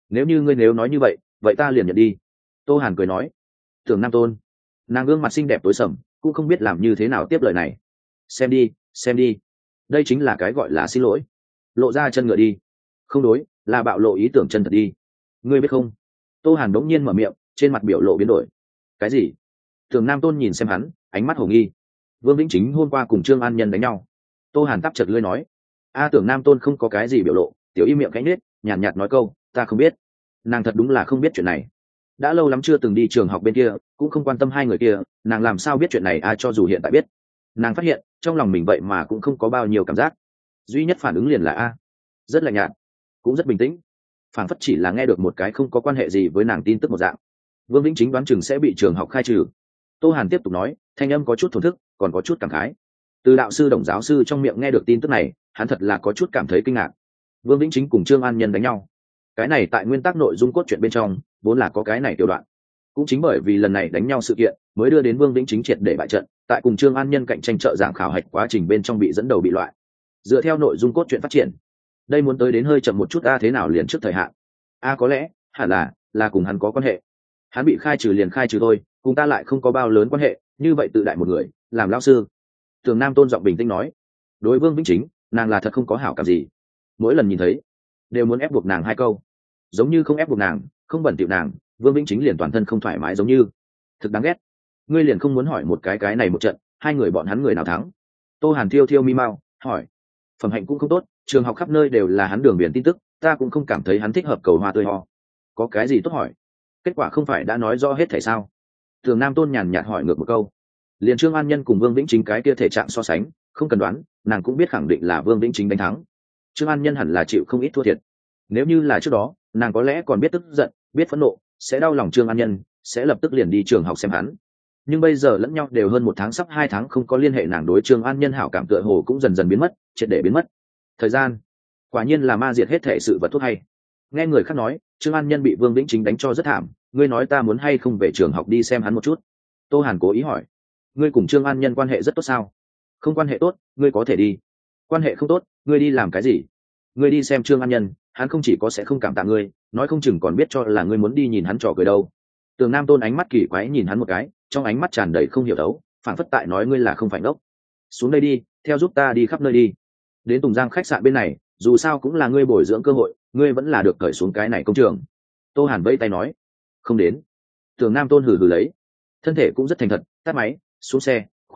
Nếu nói như vậy, vậy ta liền nhận đi. Tô Hàn cười nói. Tưởng Nam Tôn, nàng gương mặt xinh đẹp tối sầm, cũng không biết làm như thế nào tiếp lời này. Xem đi, đây chính là cái gọi là xin lỗi. Lộ ra chân ngựa đi. Không đối, là bạo lộ ý tưởng chân thật đi. Ngươi biết không? Tô Hàn đống nhiên mở miệng, trên mặt biểu lộ biến đổi. Cái gì? Tưởng Nam Tôn nhìn xem hắn, ánh mắt hồ nghi. Vương Vĩnh Chính hôm qua cùng Trương An Nhân đánh nhau. Tô Hàn tắp chật lưỡi nói. Tưởng Nam Tôn không có cái gì biểu lộ, tiểu y miệng cánh nết, nhàn nhạt nói câu, ta không biết. Nàng thật đúng là không biết chuyện này. Đã lâu lắm chưa từng đi trường học bên kia, cũng không quan tâm hai người kia, nàng làm sao biết chuyện này? Cho dù hiện tại biết, nàng phát hiện trong lòng mình vậy mà cũng không có bao nhiêu cảm giác. Duy nhất phản ứng liền là rất lạnh nhạt, cũng rất bình tĩnh, phản phất chỉ là nghe được một cái không có quan hệ gì với nàng tin tức một dạng. Vương Vĩnh Chính đoán chừng sẽ bị trường học khai trừ. Tô Hàn tiếp tục nói, thanh âm có chút thổn thức, còn có chút cảm khái. Từ đạo sư Đồng giáo sư trong miệng nghe được tin tức này, hắn thật là có chút cảm thấy kinh ngạc. Vương Vĩnh Chính cùng Trương An Nhân đánh nhau, cái này tại nguyên tắc nội dung cốt truyện bên trong vốn là có cái này tiểu đoạn. Cũng chính bởi vì lần này đánh nhau sự kiện mới đưa đến Vương Vĩnh Chính triệt để bại trận, tại cùng Trương An Nhân cạnh tranh trợ giảng khảo hạch quá trình bên trong bị dẫn đầu bị loại. Dựa theo nội dung cốt truyện phát triển, đây muốn tới đến hơi chậm một chút. Thế nào liền trước thời hạn? Có lẽ hẳn là cùng hắn có quan hệ. Hắn bị khai trừ liền khai trừ thôi, cùng ta lại không có bao lớn quan hệ, như vậy tự đại một người làm lão sư. Tường Nam Tôn giọng bình tĩnh nói. Đối Vương Vĩnh Chính, nàng là thật không có hảo cảm gì, mỗi lần nhìn thấy đều muốn ép buộc nàng hai câu, giống như không ép buộc nàng, không bẩn tiểu nàng, Vương Vĩnh Chính liền toàn thân không thoải mái giống như. Thực đáng ghét. Ngươi liền không muốn hỏi một cái này một trận, hai người bọn hắn người nào thắng? Tô Hàn thiêu mi mau hỏi. Phẩm hạnh cũng không tốt, trường học khắp nơi đều là hắn đường biển tin tức, ta cũng không cảm thấy hắn thích hợp cầu hoa tươi ho. Có cái gì tốt hỏi? Kết quả không phải đã nói rõ hết thể sao? Tường Nam Tôn nhàn nhạt hỏi ngược một câu. Liền Trương An Nhân cùng Vương Vĩnh Chính cái kia thể trạng so sánh, không cần đoán, nàng cũng biết khẳng định là Vương Vĩnh Chính đánh thắng. Trương An Nhân hẳn là chịu không ít thua thiệt. Nếu như là trước đó, nàng có lẽ còn biết tức giận, biết phẫn nộ, sẽ đau lòng Trương An Nhân, sẽ lập tức liền đi trường học xem hắn. Nhưng bây giờ lẫn nhau đều hơn một tháng, sắp 2 tháng không có liên hệ, nàng đối Trương An Nhân hảo cảm tựa hồ cũng dần dần biến mất, triệt để biến mất. Thời gian, quả nhiên là ma diệt hết thể sự vật thuốc hay. Nghe người khác nói, Trương An Nhân bị Vương Vĩnh Chính đánh cho rất thảm, ngươi nói ta muốn hay không về trường học đi xem hắn một chút? Tô Hàn cố ý hỏi. Ngươi cùng Trương An Nhân quan hệ rất tốt sao? Không quan hệ tốt, ngươi có thể đi. Quan hệ không tốt, ngươi đi làm cái gì? Ngươi đi xem Trương An Nhân, hắn không chỉ có sẽ không cảm tạ ngươi, nói không chừng còn biết cho là ngươi muốn đi nhìn hắn trò cười đâu. Tường Nam Tôn ánh mắt kỳ quái nhìn hắn một cái, trong ánh mắt tràn đầy không hiểu đấu, phản phất tại nói ngươi là không phải ngốc. Xuống đây đi, theo giúp ta đi khắp nơi đi. Đến Tùng Giang khách sạn bên này, dù sao cũng là ngươi bồi dưỡng cơ hội, ngươi vẫn là được cởi xuống cái này công trường. Tô Hàn vẫy tay nói. Không đến. Tường Nam Tôn hừ hừ lấy, thân thể cũng rất thành thật, tắt máy, xuống xe, khóa cửa,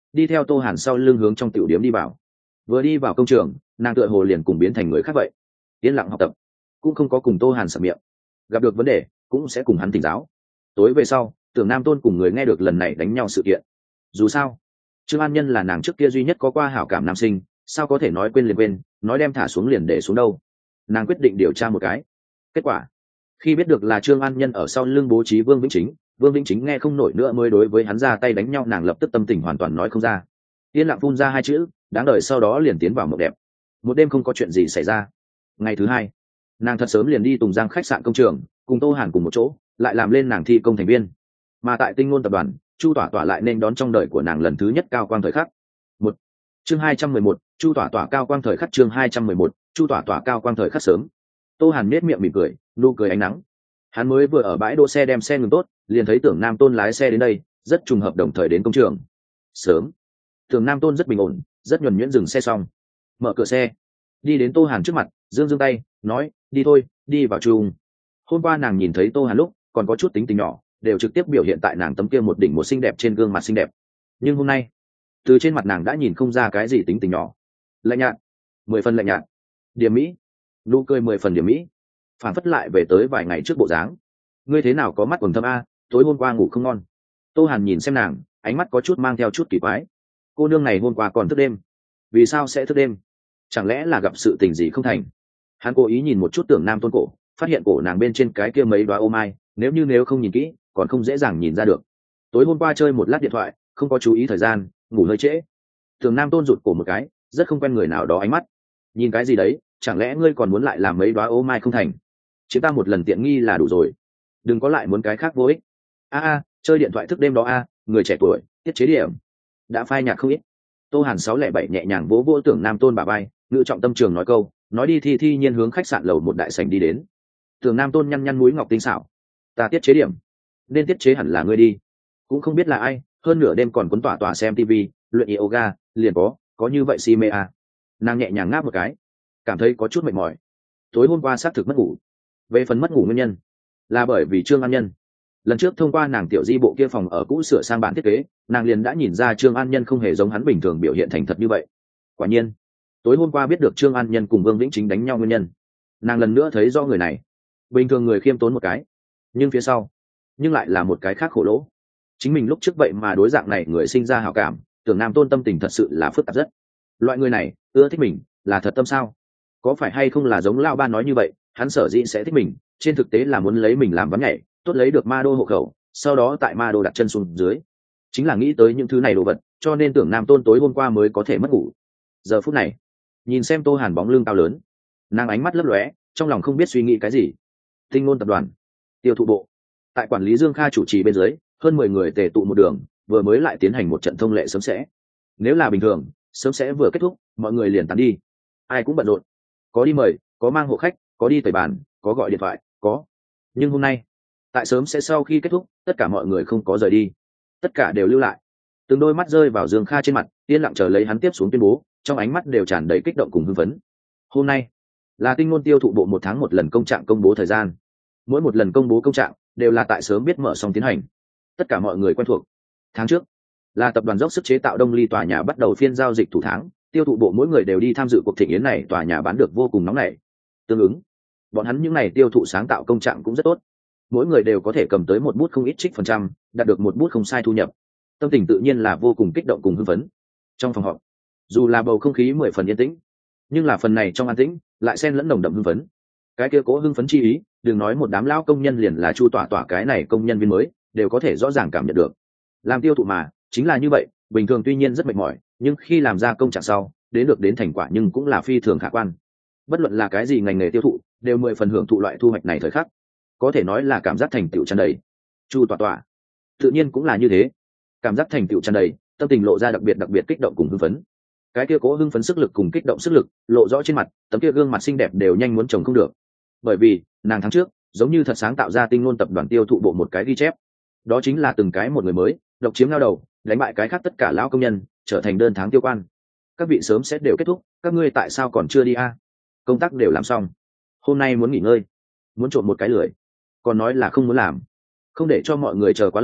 đi theo Tô Hàn sau lưng hướng trong tiểu điếm đi vào. Vừa đi vào công trường, nàng tựa hồ liền cùng biến thành người khác vậy, yên lặng học tập, cũng không có cùng Tô Hàn sập miệng, gặp được vấn đề cũng sẽ cùng hắn thỉnh giáo. Tối về sau, Tưởng Nam Tôn cùng người nghe được lần này đánh nhau sự kiện. Dù sao, Trương An Nhân là nàng trước kia duy nhất có qua hảo cảm nam sinh, sao có thể nói quên liền quên, nói đem thả xuống liền để xuống đâu. Nàng quyết định điều tra một cái. Kết quả, khi biết được là Trương An Nhân ở sau lưng bố trí Vương Vĩnh Chính nghe không nổi nữa mới đối với hắn ra tay đánh nhau, nàng lập tức tâm tình hoàn toàn nói không ra. Yên lặng phun ra hai chữ đáng đời, sau đó liền tiến vào mộng đẹp. Một đêm không có chuyện gì xảy ra. Ngày thứ hai, nàng thật sớm liền đi Tùng Giang khách sạn công trường, cùng Tô Hàn cùng một chỗ, lại làm lên nàng thi công thành viên. Mà tại Tinh Ngôn tập đoàn, Chu Tỏa Tỏa lại nên đón trong đời của nàng lần thứ nhất cao quang thời khắc. Một chương 211, Chu Tỏa Tỏa cao quang thời khắc. Chương 211, Chu Tỏa Tỏa cao quang thời khắc. Sớm, Tô Hàn nhếch miệng mỉm cười, nụ cười ánh nắng. Hắn mới vừa ở bãi đỗ xe đem xe ngừng tốt, liền thấy Tưởng Nam Tôn lái xe đến đây, rất trùng hợp đồng thời đến công trường. Sớm, Tưởng Nam Tôn rất bình ổn, rất nhuần nhuyễn dừng xe xong, mở cửa xe, đi đến Tô Hàn trước mặt, giương tay, nói, đi thôi, đi vào chung. Hôm qua nàng nhìn thấy Tô Hàn lúc còn có chút tính tình nhỏ, đều trực tiếp biểu hiện tại nàng tấm kia một đỉnh một xinh đẹp trên gương mặt xinh đẹp. Nhưng hôm nay, từ trên mặt nàng đã nhìn không ra cái gì tính tình nhỏ, lạnh nhạt, 10 phần lạnh nhạt, điểm mỹ, nụ cười 10 phần điểm mỹ, phản phất lại về tới vài ngày trước bộ dáng. Ngươi thế nào có mắt quầng thâm a, tối hôm qua ngủ không ngon. Tô Hàn nhìn xem nàng, ánh mắt có chút mang theo chút kỳ quái. Cô nương này hôm qua còn thức đêm, vì sao sẽ thức đêm? Chẳng lẽ là gặp sự tình gì không thành? Hắn cố ý nhìn một chút Tưởng Nam Tôn cổ, phát hiện cổ nàng bên trên cái kia mấy đoá ô mai, nếu không nhìn kỹ còn không dễ dàng nhìn ra được. Tối hôm qua chơi một lát điện thoại, không có chú ý thời gian, ngủ hơi trễ. Tưởng Nam Tôn rụt cổ một cái, rất không quen người nào đó ánh mắt. Nhìn cái gì đấy, chẳng lẽ ngươi còn muốn lại làm mấy đoá ô mai không thành? Chỉ ta một lần tiện nghi là đủ rồi, đừng có lại muốn cái khác vô ích. Chơi điện thoại thức đêm đó người trẻ tuổi tiết chế điểm, đã phai nhạt không ít. Tô Hàn 607 nhẹ nhàng vỗ vỗ Tưởng Nam Tôn bả vai, ngự trọng tâm trường nói câu, nói đi thi nhiên hướng khách sạn lầu một đại sảnh đi đến. Tưởng Nam Tôn nhăn nhăn mũi ngọc tinh xảo, ta tiết chế điểm, nên tiết chế hẳn là ngươi đi, cũng không biết là ai, hơn nửa đêm còn cuốn tỏa xem tivi, luyện yoga, liền có như vậy si mê à. Nàng nhẹ nhàng ngáp một cái, cảm thấy có chút mệt mỏi. Tối hôm qua xác thực mất ngủ. Về phần mất ngủ nguyên nhân, là bởi vì Trương An Nhân. Lần trước thông qua nàng tiểu di bộ kia phòng ở cũ sửa sang bản thiết kế, nàng liền đã nhìn ra Trương An Nhân không hề giống hắn bình thường biểu hiện thành thật như vậy. Quả nhiên, tối hôm qua biết được Trương An Nhân cùng Vương Vĩnh Chính đánh nhau nguyên nhân, nàng lần nữa thấy do người này bình thường người khiêm tốn một cái, nhưng phía sau nhưng lại là một cái khác khổ lỗ. Chính mình lúc trước vậy mà đối dạng này người sinh ra hảo cảm, Tưởng Nam Tôn tâm tình thật sự là phức tạp rất. Loại người này ưa thích mình là thật tâm sao? Có phải hay không là giống Lão Ba nói như vậy, hắn sở dĩ sẽ thích mình, trên thực tế là muốn lấy mình làm ván nhảy, tốt lấy được ma đô hộ khẩu, sau đó tại ma đô đặt chân xuống dưới. Chính là nghĩ tới những thứ này đồ vật, cho nên Tưởng Nam Tôn tối hôm qua mới có thể mất ngủ. Giờ phút này, nhìn xem Tô Hàn bóng lưng cao lớn, nàng ánh mắt lấp lóe, trong lòng không biết suy nghĩ cái gì. Tinh Ngôn tập đoàn, tiêu thụ bộ, tại quản lý Dương Kha chủ trì bên dưới, hơn 10 người tề tụ một đường, vừa mới lại tiến hành một trận thông lệ sớm sẽ. Nếu là bình thường, sớm sẽ vừa kết thúc, mọi người liền tán đi, ai cũng bận rộn, có đi mời, có mang hộ khách, có đi tẩy bàn, có gọi điện thoại, có. Nhưng hôm nay, tại sớm sẽ sau khi kết thúc, tất cả mọi người không có rời đi, tất cả đều lưu lại. Từng đôi mắt rơi vào Dương Kha trên mặt, yên lặng chờ lấy hắn tiếp xuống tuyên bố, trong ánh mắt đều tràn đầy kích động cùng hưng phấn. Hôm nay là Tinh Ngôn tiêu thụ bộ 1 tháng 1 lần công trạng công bố thời gian. Mỗi một lần công bố công trạng đều là tại sớm biết mở xong tiến hành, tất cả mọi người quen thuộc. Tháng trước là tập đoàn dốc sức chế tạo Đông Ly tòa nhà bắt đầu phiên giao dịch thủ tháng, tiêu thụ bộ mỗi người đều đi tham dự cuộc thịnh yến này, tòa nhà bán được vô cùng nóng nảy. Tương ứng, bọn hắn những này tiêu thụ sáng tạo công trạng cũng rất tốt, mỗi người đều có thể cầm tới một bút không ít trích phần trăm, đạt được một bút không sai thu nhập. Tâm tình tự nhiên là vô cùng kích động cùng hưng phấn. Trong phòng họp, dù là bầu không khí 10 phần yên tĩnh, nhưng là phần này trong an tĩnh lại xen lẫn nồng đậm hưng phấn. Cái kia cố hưng phấn chi ý, đừng nói một đám lão công nhân, liền là Chu Tỏa Tỏa cái này công nhân viên mới đều có thể rõ ràng cảm nhận được. Làm tiêu thụ mà chính là như vậy, bình thường tuy nhiên rất mệt mỏi, nhưng khi làm ra công trạng sau, đến thành quả nhưng cũng là phi thường khả quan. Bất luận là cái gì ngành nghề tiêu thụ, đều 10 phần hưởng thụ loại thu hoạch này thời khắc, có thể nói là cảm giác thành tựu tràn đầy. Chu Tỏa Tỏa tự nhiên cũng là như thế, cảm giác thành tựu tràn đầy, tâm tình lộ ra đặc biệt kích động cùng hưng phấn. Cái kia cố hưng phấn sức lực cùng kích động sức lực lộ rõ trên mặt, tấm kia gương mặt xinh đẹp đều nhanh muốn chồng không được. Bởi vì nàng tháng trước giống như thật sáng tạo ra Tinh Ngôn tập đoàn tiêu thụ bộ một cái ghi chép, đó chính là từng cái một người mới độc chiếm lao đầu, đánh bại cái khác tất cả lão công nhân, trở thành đơn tháng tiêu quan. Các vị sớm sẽ đều kết thúc, các ngươi tại sao còn chưa đi công tác đều làm xong, hôm nay muốn nghỉ ngơi, muốn trộn một cái lười, còn nói là không muốn làm, không để cho mọi người chờ quá lâu,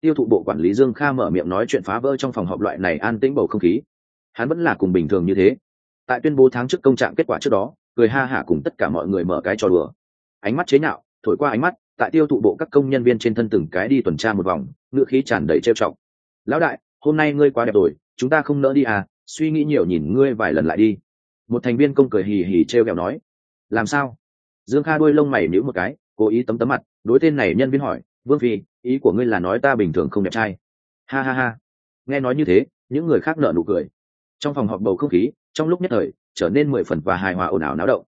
Tiêu thụ bộ quản lý Dương Kha mở miệng nói chuyện phá vỡ trong phòng họp loại này an tĩnh bầu không khí. Hắn vẫn là cùng bình thường như thế. Tại tuyên bố tháng trước công trạng kết quả trước đó, cười ha hả cùng tất cả mọi người mở cái trò đùa. Ánh mắt chế nhạo, thổi qua ánh mắt, tại tiêu thụ bộ các công nhân viên trên thân từng cái đi tuần tra một vòng, ngữ khí tràn đầy trêu chọc. Lão đại, hôm nay ngươi quá đẹp rồi, chúng ta không nỡ đi à, suy nghĩ nhiều nhìn ngươi vài lần lại đi. Một thành viên công cười hì hì trêu ghẹo nói. Làm sao? Dương Kha đuôi lông mày nhíu một cái, cố ý tấm mặt, đối tên này nhân viên hỏi, Vương Phi, ý của ngươi là nói ta bình thường không đẹp trai? Ha ha ha. Nghe nói như thế, những người khác nở nụ cười. Trong phòng họp bầu không khí trong lúc nhất thời trở nên 10 phần và hài hòa ồn ào náo động.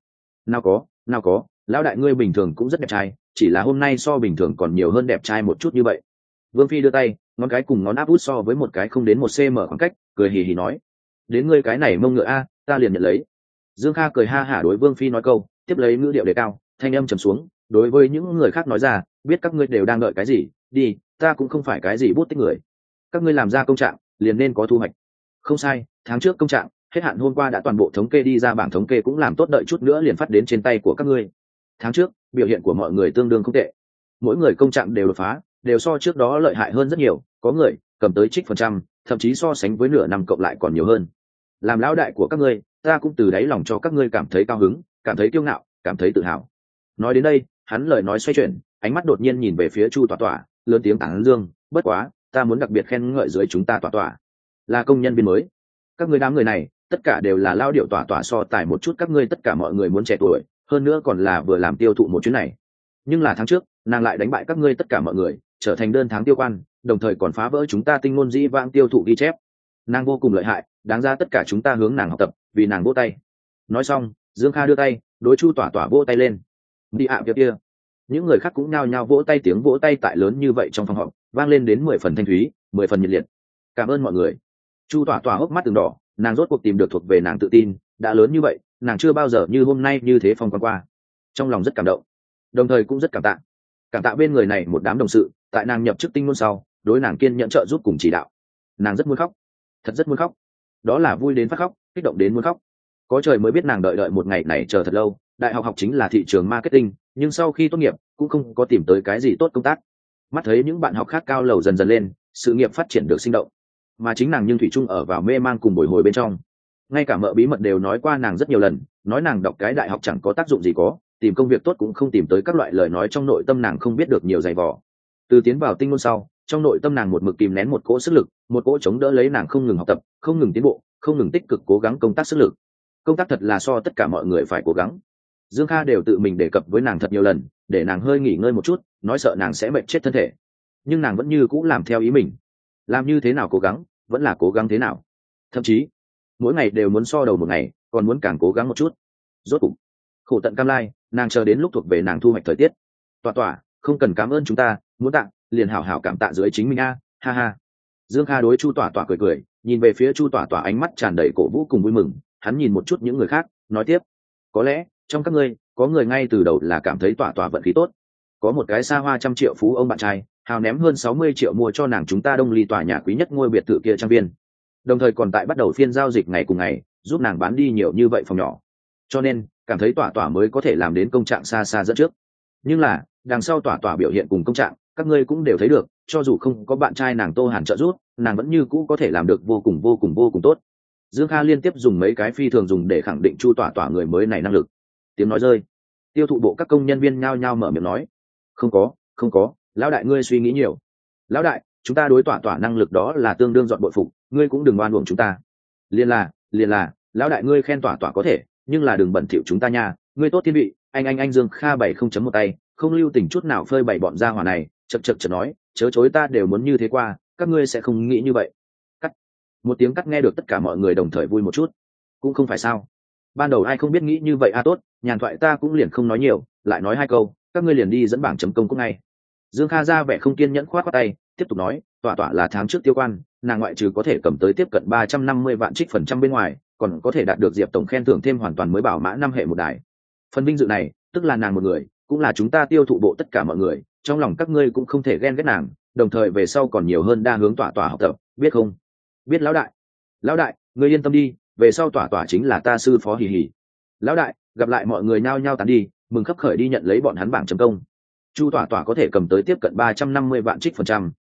Nào có, lão đại ngươi bình thường cũng rất đẹp trai, chỉ là hôm nay so bình thường còn nhiều hơn đẹp trai một chút như vậy. Vương Phi đưa tay, ngón cái cùng ngón áp út so với một cái không đến 1 cm khoảng cách, cười hì hì nói, đến ngươi cái này mông ngựa a, ta liền nhận lấy. Dương Kha cười ha hả đối Vương Phi nói câu, tiếp lấy ngữ điệu đề cao, thanh âm trầm xuống, đối với những người khác nói ra, biết các ngươi đều đang đợi cái gì, đi, ta cũng không phải cái gì bút tích người. Các ngươi làm ra công trạng, liền nên có thu hoạch. Không sai, tháng trước công trạng hết hạn hôm qua đã toàn bộ thống kê đi ra, bảng thống kê cũng làm tốt, đợi chút nữa liền phát đến trên tay của các ngươi. Tháng trước biểu hiện của mọi người tương đương không tệ, mỗi người công trạng đều đột phá, đều so trước đó lợi hại hơn rất nhiều, có người cầm tới trích phần trăm, thậm chí so sánh với nửa năm cộng lại còn nhiều hơn. Làm lão đại của các ngươi, ta cũng từ đáy lòng cho các ngươi cảm thấy cao hứng, cảm thấy kiêu ngạo, cảm thấy tự hào. Nói đến đây, hắn lời nói xoay chuyển, ánh mắt đột nhiên nhìn về phía Chu Tỏa Tỏa, lớn tiếng tán dương, bất quá, ta muốn đặc biệt khen ngợi dưới chúng ta Tỏa Tỏa là công nhân viên mới. Các ngươi đám người này, tất cả đều là lao điệu Tỏa Tỏa so tài một chút, các ngươi tất cả mọi người muốn trẻ tuổi, hơn nữa còn là vừa làm tiêu thụ một chuyến này. Nhưng là tháng trước, nàng lại đánh bại các ngươi tất cả mọi người, trở thành đơn tháng tiêu quan, đồng thời còn phá vỡ chúng ta tinh ngôn dĩ vãng tiêu thụ ghi chép. Nàng vô cùng lợi hại, đáng ra tất cả chúng ta hướng nàng học tập, vì nàng vỗ tay. Nói xong, Dương Kha đưa tay, đối Chu Tỏa Tỏa vỗ tay lên. Đi ạ việc kia. Những người khác cũng nhao nhao vỗ tay, tiếng vỗ tay tại lớn như vậy trong phòng họp vang lên đến 10 phần thanh thúy, 10 phần nhiệt liệt. Cảm ơn mọi người. Chu Tỏa Tỏa hốc mắt từng đỏ, nàng rốt cuộc tìm được thuộc về nàng tự tin, đã lớn như vậy, nàng chưa bao giờ như hôm nay như thế phong quang qua. Trong lòng rất cảm động, đồng thời cũng rất cảm tạ bên người này một đám đồng sự, tại nàng nhập chức tinh môn sau, đối nàng kiên nhẫn trợ giúp cùng chỉ đạo. Nàng rất muốn khóc, thật rất muốn khóc, đó là vui đến phát khóc, kích động đến muốn khóc. Có trời mới biết nàng đợi một ngày này chờ thật lâu. Đại học học chính là thị trường marketing, nhưng sau khi tốt nghiệp cũng không có tìm tới cái gì tốt công tác. Mắt thấy những bạn học khác cao lầu dần dần lên, sự nghiệp phát triển được sinh động, mà chính nàng nhưng thủy chung ở vào mê mang cùng bồi hồi bên trong. Ngay cả mợ bí mật đều nói qua nàng rất nhiều lần, nói nàng đọc cái đại học chẳng có tác dụng gì, có tìm công việc tốt cũng không tìm tới, các loại lời nói trong nội tâm nàng không biết được nhiều dày vò. Từ tiến vào tinh môn sau, trong nội tâm nàng một mực kìm nén một cỗ sức lực, một cỗ chống đỡ lấy nàng không ngừng học tập, không ngừng tiến bộ, không ngừng tích cực cố gắng công tác sức lực. Công tác thật là so tất cả mọi người phải cố gắng. Dương Kha đều tự mình đề cập với nàng thật nhiều lần, để nàng hơi nghỉ ngơi một chút, nói sợ nàng sẽ mệt chết thân thể. Nhưng nàng vẫn như cũ làm theo ý mình. Làm như thế nào cố gắng, vẫn là cố gắng thế nào. Thậm chí, mỗi ngày đều muốn so đầu một ngày, còn muốn càng cố gắng một chút. Rốt cục, khổ tận cam lai, nàng chờ đến lúc thuộc về nàng thu hoạch thời tiết. Tỏa Tỏa, không cần cảm ơn chúng ta, muốn tặng, liền hảo hảo cảm tạ dưới chính mình a, ha ha. Dương Kha đối Chu Tỏa Tỏa cười cười, nhìn về phía Chu Tỏa Tỏa ánh mắt tràn đầy cổ vũ cùng vui mừng. Hắn nhìn một chút những người khác, nói tiếp, có lẽ trong các ngươi có người ngay từ đầu là cảm thấy Tỏa Tỏa vận khí tốt, có một cái xa hoa trăm triệu phú ông bạn trai hào ném hơn 60 triệu mua cho nàng chúng ta Đông Ly tòa nhà quý nhất ngôi biệt thự kia trang viên, đồng thời còn tại bắt đầu phiên giao dịch ngày cùng ngày, giúp nàng bán đi nhiều như vậy phòng nhỏ, cho nên cảm thấy Tỏa Tỏa mới có thể làm đến công trạng xa xa dẫn trước. Nhưng là đằng sau Tỏa Tỏa biểu hiện cùng công trạng, các ngươi cũng đều thấy được, cho dù không có bạn trai nàng Tô Hàn trợ giúp, nàng vẫn như cũ có thể làm được vô cùng tốt. Dương Kha liên tiếp dùng mấy cái phi thường dùng để khẳng định Chu Tỏa Tỏa người mới này năng lực. Tiếng nói rơi, tiêu thụ bộ các công nhân viên nhao nhao mở miệng nói, không có, lão đại ngươi suy nghĩ nhiều. Lão đại, chúng ta đối Tỏa Tỏa năng lực đó là tương đương dọn bội phục, ngươi cũng đừng oan uổng chúng ta. Liền là, lão đại ngươi khen Tỏa Tỏa có thể, nhưng là đừng bẩn thỉu chúng ta nha, ngươi tốt thiên vị. Anh Dương Kha 7.1 tay, không lưu tình chút nào phơi bày bọn gia hỏa này, chật nói, chớ chối, ta đều muốn như thế qua, các ngươi sẽ không nghĩ như vậy. Cắt. Một tiếng cắt nghe được tất cả mọi người đồng thời vui một chút. Cũng không phải sao, ban đầu ai không biết nghĩ như vậy a, tốt, nhàn thoại ta cũng liền không nói nhiều, lại nói 2 câu, các ngươi liền đi dẫn bảng chấm công cũng ngay. Dương Kha ra vẻ không kiên nhẫn khoát tay, tiếp tục nói, Tỏa Tỏa là tháng trước tiêu quan, nàng ngoại trừ có thể cầm tới tiếp cận 350 vạn trích phần trăm bên ngoài, còn có thể đạt được Diệp tổng khen thưởng thêm hoàn toàn mới bảo mã 5 hệ một đài. Phần vinh dự này, tức là nàng một người, cũng là chúng ta tiêu thụ bộ tất cả mọi người, trong lòng các ngươi cũng không thể ghen ghét nàng, đồng thời về sau còn nhiều hơn đa hướng Tỏa Tỏa học tập, biết không? Biết lão đại, ngươi yên tâm đi, về sau Tỏa Tỏa chính là ta sư phó hì hì. Lão đại, gặp lại mọi người nhao nhao tán đi, mừng khấp khởi đi nhận lấy bọn hắn bảng chấm công. Chu Tỏa Tỏa có thể cầm tới tiếp cận 350 vạn trích phần trăm,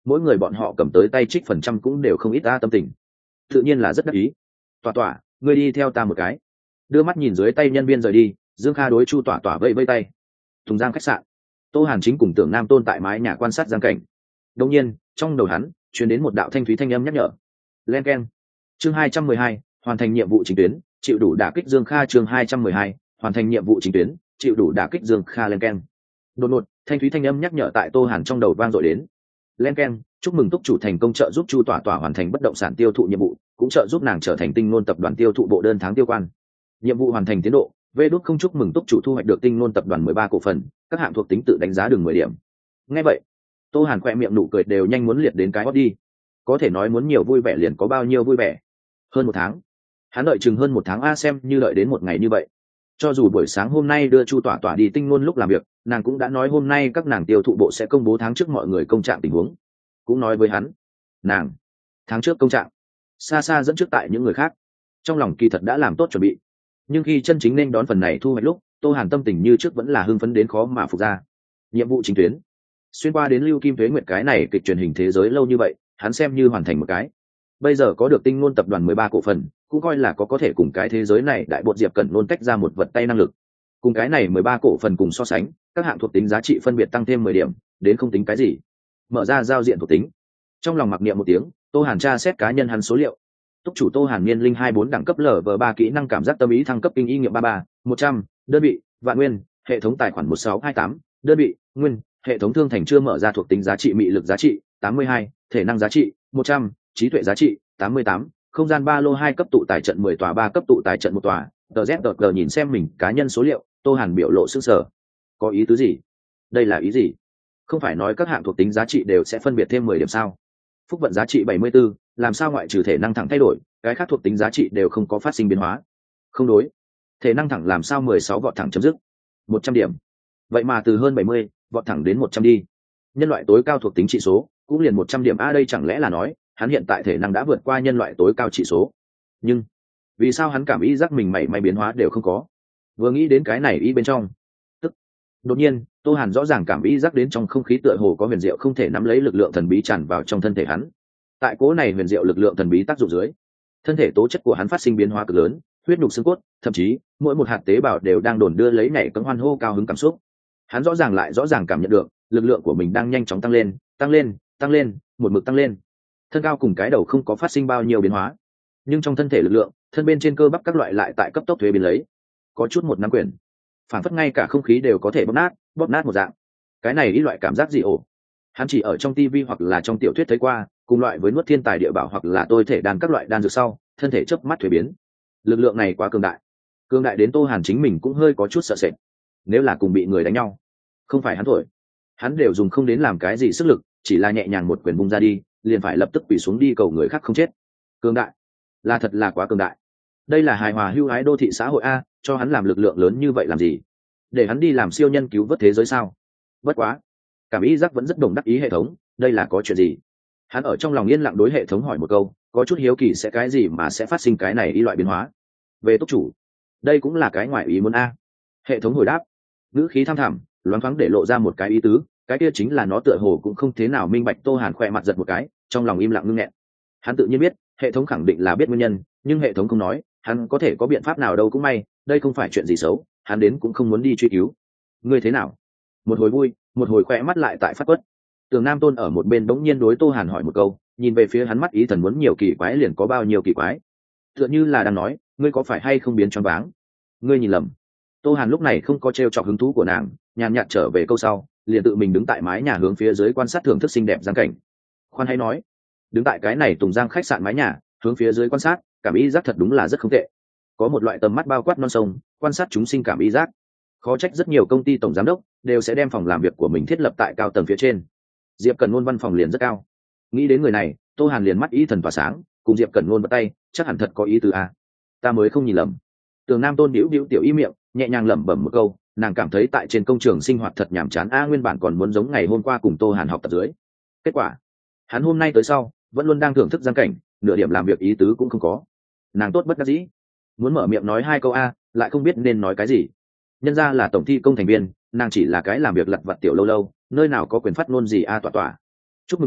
mỗi người bọn họ cầm tới tay trích phần trăm cũng đều không ít ta, tâm tình tự nhiên là rất đắc ý. Tỏa tỏa, ngươi đi theo ta một cái. Đưa mắt nhìn dưới tay nhân viên rời đi, Dương Kha đối Chu Tỏa Tỏa vẫy vẫy tay. Tùng Giang khách sạn, Tô Hàn chính cùng Tưởng Nam Tôn tại mái nhà quan sát giang cảnh. Đột nhiên, trong đầu hắn truyền đến một đạo thanh thúy thanh âm nhắc nhở. Len keng. Chương 212, hoàn thành nhiệm vụ chính tuyến, chịu đủ đả kích Dương Kha. Chương 212, hoàn thành nhiệm vụ chính tuyến, chịu đủ đả kích Dương Kha. Len keng. Đột ngột, thanh thúy thanh âm nhắc nhở tại Tô Hàn trong đầu vang dội đến. Len keng, chúc mừng túc chủ thành công trợ giúp Chu Tỏa Tỏa hoàn thành bất động sản tiêu thụ nhiệm vụ, cũng trợ giúp nàng trở thành Tinh Nôn tập đoàn tiêu thụ bộ đơn tháng tiêu quan. Nhiệm vụ hoàn thành tiến độ, Vê đút không chúc mừng túc chủ thu hoạch được Tinh Nôn tập đoàn 13 cổ phần, các hạng thuộc tính tự đánh giá đường 10 điểm. Nghe vậy, Tô Hàn khỏe miệng nụ cười đều nhanh muốn liệt đến cái hót đi. Có thể nói muốn nhiều vui vẻ liền có bao nhiêu vui vẻ. Hơn 1 tháng, hắn đợi chừng hơn 1 tháng a, xem như đợi đến một ngày như vậy. Cho dù buổi sáng hôm nay đưa Chu Tỏa Tỏa đi Tinh Nôn lúc làm việc, nàng cũng đã nói hôm nay các nàng tiêu thụ bộ sẽ công bố tháng trước mọi người công trạng tình huống. Cũng nói với hắn, nàng tháng trước công trạng xa xa dẫn trước tại những người khác, trong lòng kỳ thật đã làm tốt chuẩn bị. Nhưng khi chân chính nên đón phần này thu hoạch lúc, Tô Hàn tâm tình như trước vẫn là hưng phấn đến khó mà phục ra. Nhiệm vụ chính tuyến, xuyên qua đến Lưu Kim Tuế Nguyệt cái này kịch truyền hình thế giới lâu như vậy, hắn xem như hoàn thành một cái. Bây giờ có được Tinh Nôn tập đoàn 13 cổ phần, cũng coi là có thể cùng cái thế giới này đại bột Diệp Cẩn Nôn tách ra một vật tay năng lực. Cùng cái này 13 cổ phần cùng so sánh, các hạng thuộc tính giá trị phân biệt tăng thêm 10 điểm, đến không tính cái gì. Mở ra giao diện thuộc tính, trong lòng mặc niệm một tiếng, Tô Hàn tra xét cá nhân hắn số liệu. Túc chủ Tô Hàn niên linh 24 đẳng cấp LV3 kỹ năng cảm giác tâm ý thăng cấp kinh y nghiệm 33, 100, đơn vị, vạn nguyên, hệ thống tài khoản 1628, đơn vị, nguyên, hệ thống thương thành chưa mở ra thuộc tính giá trị mị lực giá trị 82, thể năng giá trị 100, trí tuệ giá trị 88, không gian ba lô 2 cấp tụ tài trận 10 tòa 3 cấp tụ tài trận 1 tòa. TZG nhìn xem mình cá nhân số liệu, Tô Hàn biểu lộ sững sờ. Có ý tứ gì? Đây là ý gì? Không phải nói các hạng thuộc tính giá trị đều sẽ phân biệt thêm 10 điểm sao? Phúc vận giá trị 74, làm sao ngoại trừ thể năng thẳng thay đổi, cái khác thuộc tính giá trị đều không có phát sinh biến hóa? Không đối. Thể năng thẳng làm sao 16 vọt thẳng chấm dứt? 100 điểm. Vậy mà từ hơn 70, vọt thẳng đến 100 đi. Nhân loại tối cao thuộc tính trị số, cũng liền 100 điểm a, đây chẳng lẽ là nói, hắn hiện tại thể năng đã vượt qua nhân loại tối cao trị số. Nhưng, vì sao hắn cảm ý giác mình mảy may biến hóa đều không có? Vừa nghĩ đến cái này ý bên trong, tức đột nhiên, Tô Hàn rõ ràng cảm ý giác đến trong không khí tựa hồ có huyền diệu không thể nắm lấy lực lượng thần bí tràn vào trong thân thể hắn. Tại cố này huyền diệu lực lượng thần bí tác dụng dưới, thân thể tố chất của hắn phát sinh biến hóa cực lớn, huyết nhục xương cốt, thậm chí mỗi một hạt tế bào đều đang đồn đưa lấy nhảy cẫng hoan hô cao hứng cảm xúc. Hắn rõ ràng cảm nhận được lực lượng của mình đang nhanh chóng tăng lên, một mực tăng lên. Thân cao cùng cái đầu không có phát sinh bao nhiêu biến hóa, nhưng trong thân thể lực lượng, thân bên trên cơ bắp các loại lại tại cấp tốc thuế biến lấy, có chút một nắm quyền, phản phất ngay cả không khí đều có thể bóp nát một dạng. Cái này ý loại cảm giác gì ổ? Hắn chỉ ở trong tivi hoặc là trong tiểu thuyết thấy qua, cùng loại với nuốt thiên tài địa bảo hoặc là tôi thể đan các loại đan dược sau, thân thể chớp mắt thuế biến. Lực lượng này quá cường đại đến Tô Hàn chính mình cũng hơi có chút sợ sệt. Nếu là cùng bị người đánh nhau, không phải hắn thổi, hắn đều dùng không đến làm cái gì sức lực, chỉ là nhẹ nhàng một quyền vung ra đi, liền phải lập tức quỳ xuống đi cầu người khác không chết. Cường đại, là thật là quá cường đại. Đây là hài hòa hưu hái đô thị xã hội a, cho hắn làm lực lượng lớn như vậy làm gì? Để hắn đi làm siêu nhân cứu vớt thế giới sao? Bất quá, cảm ý giác vẫn rất đồng đắc ý hệ thống, đây là có chuyện gì? Hắn ở trong lòng yên lặng đối hệ thống hỏi một câu, có chút hiếu kỳ sẽ cái gì mà sẽ phát sinh cái này đi loại biến hóa. Về túc chủ, đây cũng là cái ngoại ý muốn a. Hệ thống hồi đáp, ngữ khí tham thẳm, loáng thoáng để lộ ra một cái ý tứ, cái kia chính là nó tựa hồ cũng không thế nào minh bạch. Tô Hàn khỏe mặt giật một cái, trong lòng im lặng ngưng nghẹn. Hắn tự nhiên biết, hệ thống khẳng định là biết nguyên nhân, nhưng hệ thống không nói, hắn có thể có biện pháp nào đâu cũng may, đây không phải chuyện gì xấu, hắn đến cũng không muốn đi truy cứu. Ngươi thế nào? Một hồi vui, một hồi khỏe mắt lại tại phát quất. Tường Nam Tôn ở một bên bỗng nhiên đối Tô Hàn hỏi một câu, nhìn về phía hắn mắt ý thần muốn nhiều kỳ quái liền có bao nhiêu kỳ quái. Tựa như là đang nói, ngươi có phải hay không biến choáng váng? Ngươi nhìn lầm. Tô Hàn lúc này không có trêu chọc hứng thú của nàng, nhàn nhạt trở về câu sau, liền tự mình đứng tại mái nhà hướng phía dưới quan sát thưởng thức xinh đẹp giang cảnh. Khoan hay nói, đứng tại cái này Tùng Giang khách sạn mái nhà, hướng phía dưới quan sát, cảm ý giác thật đúng là rất không tệ. Có một loại tầm mắt bao quát non sông, quan sát chúng sinh cảm ý giác. Khó trách rất nhiều công ty tổng giám đốc đều sẽ đem phòng làm việc của mình thiết lập tại cao tầng phía trên. Diệp Cẩn Nôn văn phòng liền rất cao. Nghĩ đến người này, Tô Hàn liền mắt ý thần tỏa sáng, cùng Diệp Cẩn Nôn bắt tay, chắc hẳn thật có ý tứ a. Ta mới không nhìn lầm. Tường Nam Tôn bĩu bĩu tiểu ý miệng, nhẹ nhàng lẩm bẩm một câu, nàng cảm thấy tại trên công trường sinh hoạt thật nhàm chán a, nguyên bản còn muốn giống ngày hôm qua cùng Tô Hàn học tập dưới. Kết quả, hắn hôm nay tới sau, vẫn luôn đang thưởng thức giang cảnh, nửa điểm làm việc ý tứ cũng không có. Nàng tốt bất đắc dĩ, muốn mở miệng nói 2 câu a, lại không biết nên nói cái gì. Nhân ra là tổng thi công thành viên, nàng chỉ là cái làm việc lặt vặt tiểu lâu lâu, nơi nào có quyền phát ngôn gì a. Tỏa. Chúc mừng nha,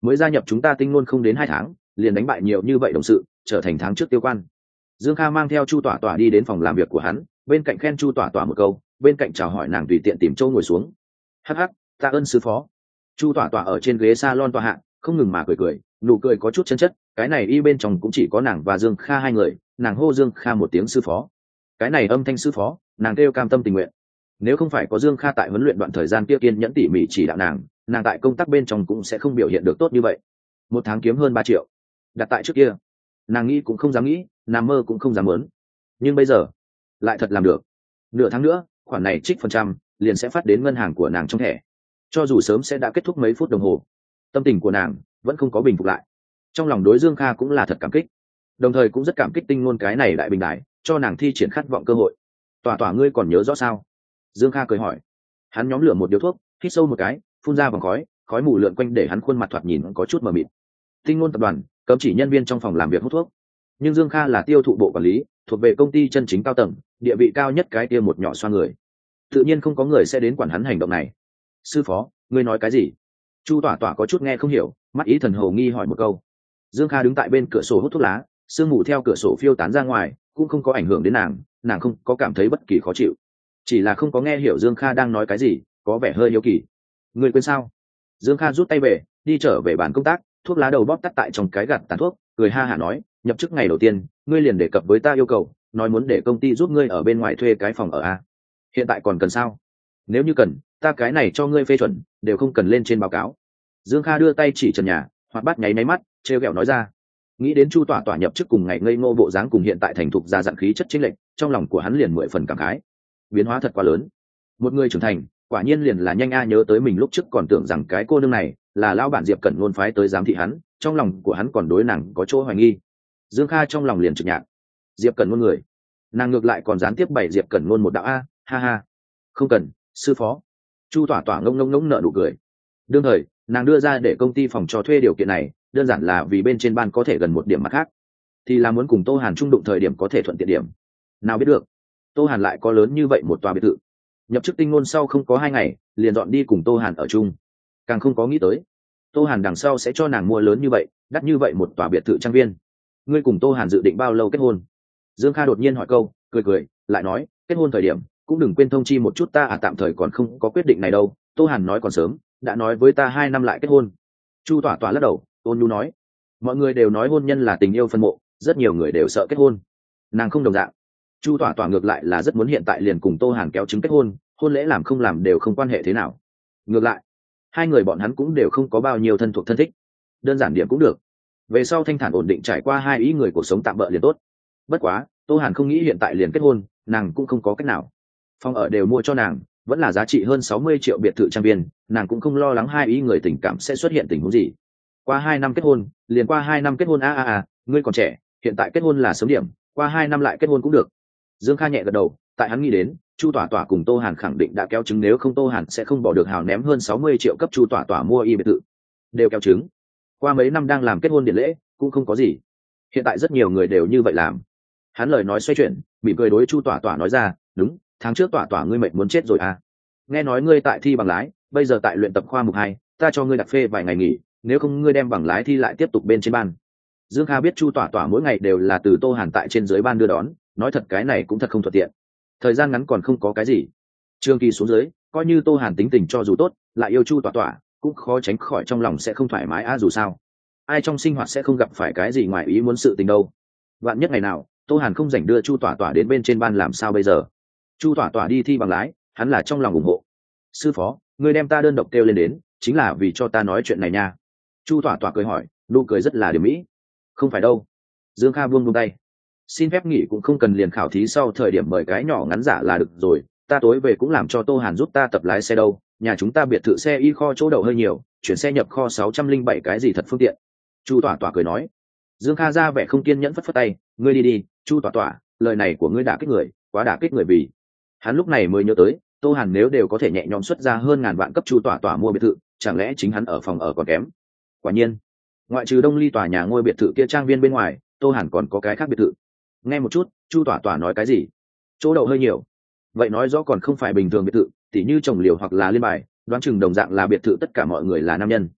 mới gia nhập chúng ta Tinh Luân không đến 2 tháng liền đánh bại nhiều như vậy đồng sự, trở thành tháng trước tiêu quan. Dương Kha mang theo Chu Tỏa Tỏa đi đến phòng làm việc của hắn, bên cạnh khen Chu Tỏa Tỏa một câu, bên cạnh chào hỏi nàng tùy tiện tìm chỗ ngồi xuống. Hắc hắc, tạ ơn sư phó. Chu Tỏa Tỏa ở trên ghế salon tòa hạ, không ngừng mà cười, nụ cười có chút chân chất. Cái này y bên trong cũng chỉ có nàng và Dương Kha hai người, nàng hô Dương Kha một tiếng sư phó. Cái này âm thanh sư phó, nàng kêu cam tâm tình nguyện. Nếu không phải có Dương Kha tại huấn luyện đoạn thời gian kia kiên nhẫn tỉ mỉ chỉ đạo nàng tại công tác bên trong cũng sẽ không biểu hiện được tốt như vậy. 1 tháng kiếm hơn 3 triệu, đặt tại trước kia, nàng nghĩ cũng không dám nghĩ, nằm mơ cũng không dám muốn. Nhưng bây giờ, lại thật làm được. Nửa tháng nữa, khoản này trích phần trăm liền sẽ phát đến ngân hàng của nàng trong thẻ. Cho dù sớm sẽ đã kết thúc mấy phút đồng hồ, tâm tình của nàng vẫn không có bình phục lại. Trong lòng đối Dương Kha cũng là thật cảm kích, đồng thời cũng rất cảm kích Tinh Luân cái này đại bình đại cho nàng thi triển khát vọng cơ hội. Tỏa Tỏa ngươi còn nhớ rõ sao? Dương Kha cười hỏi. Hắn nhóm lửa một điếu thuốc, hít sâu một cái, phun ra vòng khói mù lượn quanh để hắn khuôn mặt thoạt nhìn có chút mờ mịt. Tinh Luân tập đoàn cấm chỉ nhân viên trong phòng làm việc hút thuốc, nhưng Dương Kha là tiêu thụ bộ quản lý, thuộc về công ty chân chính cao tầng, địa vị cao nhất cái kia một nhỏ xoa người, tự nhiên không có người sẽ đến quản hắn hành động này. Sư phó, ngươi nói cái gì? Chu Tỏa Tỏa có chút nghe không hiểu, mắt ý thần hồ nghi hỏi một câu. Dương Kha đứng tại bên cửa sổ hút thuốc lá, sương mù theo cửa sổ phiêu tán ra ngoài, cũng không có ảnh hưởng đến nàng không có cảm thấy bất kỳ khó chịu, chỉ là không có nghe hiểu Dương Kha đang nói cái gì, có vẻ hơi hiếu kỳ. Ngươi quên sao? Dương Kha rút tay về, đi trở về bàn công tác, thuốc lá đầu bóp tắt tại trong cái gạt tàn thuốc, cười ha hả nói, nhập chức ngày đầu tiên ngươi liền đề cập với ta yêu cầu, nói muốn để công ty giúp ngươi ở bên ngoài thuê cái phòng ở a. Hiện tại còn cần sao? Nếu như cần, ta cái này cho ngươi phê chuẩn, đều không cần lên trên báo cáo. Dương Kha đưa tay chỉ trần nhà, hoạt bát nháy máy mắt, trêu ghẹo nói ra. Nghĩ đến Chu Tỏa Tỏa nhập chức cùng ngày ngây ngô bộ dáng cùng hiện tại thành thục ra dặn khí chất chênh lệch, trong lòng của hắn liền 10 phần cảm khái. Biến hóa thật quá lớn. Một người trưởng thành, quả nhiên liền là nhanh a. Nhớ tới mình lúc trước còn tưởng rằng cái cô nương này là lão bản Diệp Cẩn Ngôn phái tới giám thị hắn, trong lòng của hắn còn đối nàng có chỗ hoài nghi. Dương Kha trong lòng liền trực nhạc. Diệp Cẩn Ngôn người, nàng ngược lại còn gián tiếp bày Diệp Cẩn Ngôn một đạo a, ha ha. Không cần, sư phó. Chu Tỏa Tỏa ngông nợ nụ cười. Đương thời, nàng đưa ra để công ty phòng cho thuê điều kiện này, đơn giản là vì bên trên ban có thể gần một điểm mặt khác, thì là muốn cùng Tô Hàn trung đụng thời điểm có thể thuận tiện điểm. Nào biết được, Tô Hàn lại có lớn như vậy một tòa biệt thự. Nhập chức Tinh Ngôn sau không có 2 ngày, liền dọn đi cùng Tô Hàn ở chung. Càng không có nghĩ tới, Tô Hàn đằng sau sẽ cho nàng mua lớn như vậy, đắt như vậy một tòa biệt thự trang viên. Ngươi cùng Tô Hàn dự định bao lâu kết hôn? Dương Kha đột nhiên hỏi câu, cười, lại nói, kết hôn thời điểm cũng đừng quên thông chi một chút ta, tạm thời còn không có quyết định này đâu. Tô Hàn nói còn sớm, đã nói với ta 2 năm lại kết hôn. Chu Tỏa Tỏa lắc đầu, ôn nhu nói, mọi người đều nói hôn nhân là tình yêu phân mộ, rất nhiều người đều sợ kết hôn. Nàng không đồng dạng. Chu Tỏa Tỏa ngược lại là rất muốn hiện tại liền cùng Tô Hàn kéo chứng kết hôn, hôn lễ làm không làm đều không quan hệ thế nào. Ngược lại, hai người bọn hắn cũng đều không có bao nhiêu thân thuộc thân thích, đơn giản điểm cũng được. Về sau thanh thản ổn định trải qua 2 ý người cuộc sống tạm bỡ liền tốt. Bất quá, Tô Hàn không nghĩ hiện tại liền kết hôn, nàng cũng không có cách nào. Phòng ở đều mua cho nàng, vẫn là giá trị hơn 60 triệu biệt thự trang viên, nàng cũng không lo lắng 2 ý người tình cảm sẽ xuất hiện tình huống gì. Qua 2 năm kết hôn, liền qua 2 năm kết hôn ngươi còn trẻ, hiện tại kết hôn là sớm điểm, qua 2 năm lại kết hôn cũng được. Dương Kha nhẹ gật đầu, tại hắn nghĩ đến, Chu Tỏa Tỏa cùng Tô Hàn khẳng định đã kéo chứng, nếu không Tô Hàn sẽ không bỏ được hào ném hơn 60 triệu cấp Chu Tỏa Tỏa mua y biệt thự. Đều kéo chứng. Qua mấy năm đang làm kết hôn điện lễ, cũng không có gì. Hiện tại rất nhiều người đều như vậy làm. Hắn lời nói xoay chuyển, mỉm cười đối Chu Tỏa Tỏa nói ra, đúng, tháng trước Tỏa Tỏa ngươi mệt muốn chết rồi à? Nghe nói ngươi tại thi bằng lái, bây giờ tại luyện tập khoa mục 2, ta cho ngươi đặt phê vài ngày nghỉ, nếu không ngươi đem bằng lái thi lại tiếp tục bên trên ban. Dương Kha biết Chu Tỏa Tỏa mỗi ngày đều là từ Tô Hàn tại trên dưới ban đưa đón, nói thật cái này cũng thật không thuận tiện. Thời gian ngắn còn không có cái gì, trường kỳ xuống dưới, coi như Tô Hàn tính tình cho dù tốt, lại yêu Chu Tỏa Tỏa, cũng khó tránh khỏi trong lòng sẽ không thoải mái dù sao. Ai trong sinh hoạt sẽ không gặp phải cái gì ngoài ý muốn sự tình đâu. Vạn nhất ngày nào, Tô Hàn không rảnh đưa Chu Tỏa Tỏa đến bên trên ban làm sao bây giờ? Chu Tỏa Tỏa đi thi bằng lái, hắn là trong lòng ủng hộ. Sư phó, ngươi đem ta đơn độc kêu lên đến, chính là vì cho ta nói chuyện này nha. Chu Tỏa Tỏa cười hỏi, nụ cười rất là điểm mỹ. Không phải đâu. Dương Kha buông tay. Xin phép nghỉ cũng không cần, liền khảo thí sau thời điểm mời cái nhỏ ngắn giả là được rồi, ta tối về cũng làm cho Tô Hàn giúp ta tập lái xe đâu, nhà chúng ta biệt thự xe y kho chỗ đậu hơi nhiều, chuyển xe nhập kho 607 cái gì thật phương tiện. Chu Tỏa Tỏa cười nói. Dương Kha ra vẻ không kiên nhẫn phất phất tay, ngươi đi, Chu Tỏa Tỏa, lời này của ngươi đả kích người, quá đả kích người. Vì hắn lúc này mới nhớ tới, Tô Hàn nếu đều có thể nhẹ nhõm xuất ra hơn ngàn vạn cấp Chu Tỏa Tỏa mua biệt thự, chẳng lẽ chính hắn ở phòng ở còn kém? Quả nhiên, ngoại trừ Đông Ly tòa nhà ngôi biệt thự kia trang viên bên ngoài, Tô Hàn còn có cái khác biệt thự. Nghe một chút, Chu Tỏa Tỏa nói cái gì? Chỗ đậu hơi nhiều. Vậy nói rõ còn không phải bình thường biệt thự, tỉ như trồng liều hoặc là liên bài, đoán chừng đồng dạng là biệt thự tất cả mọi người là nam nhân.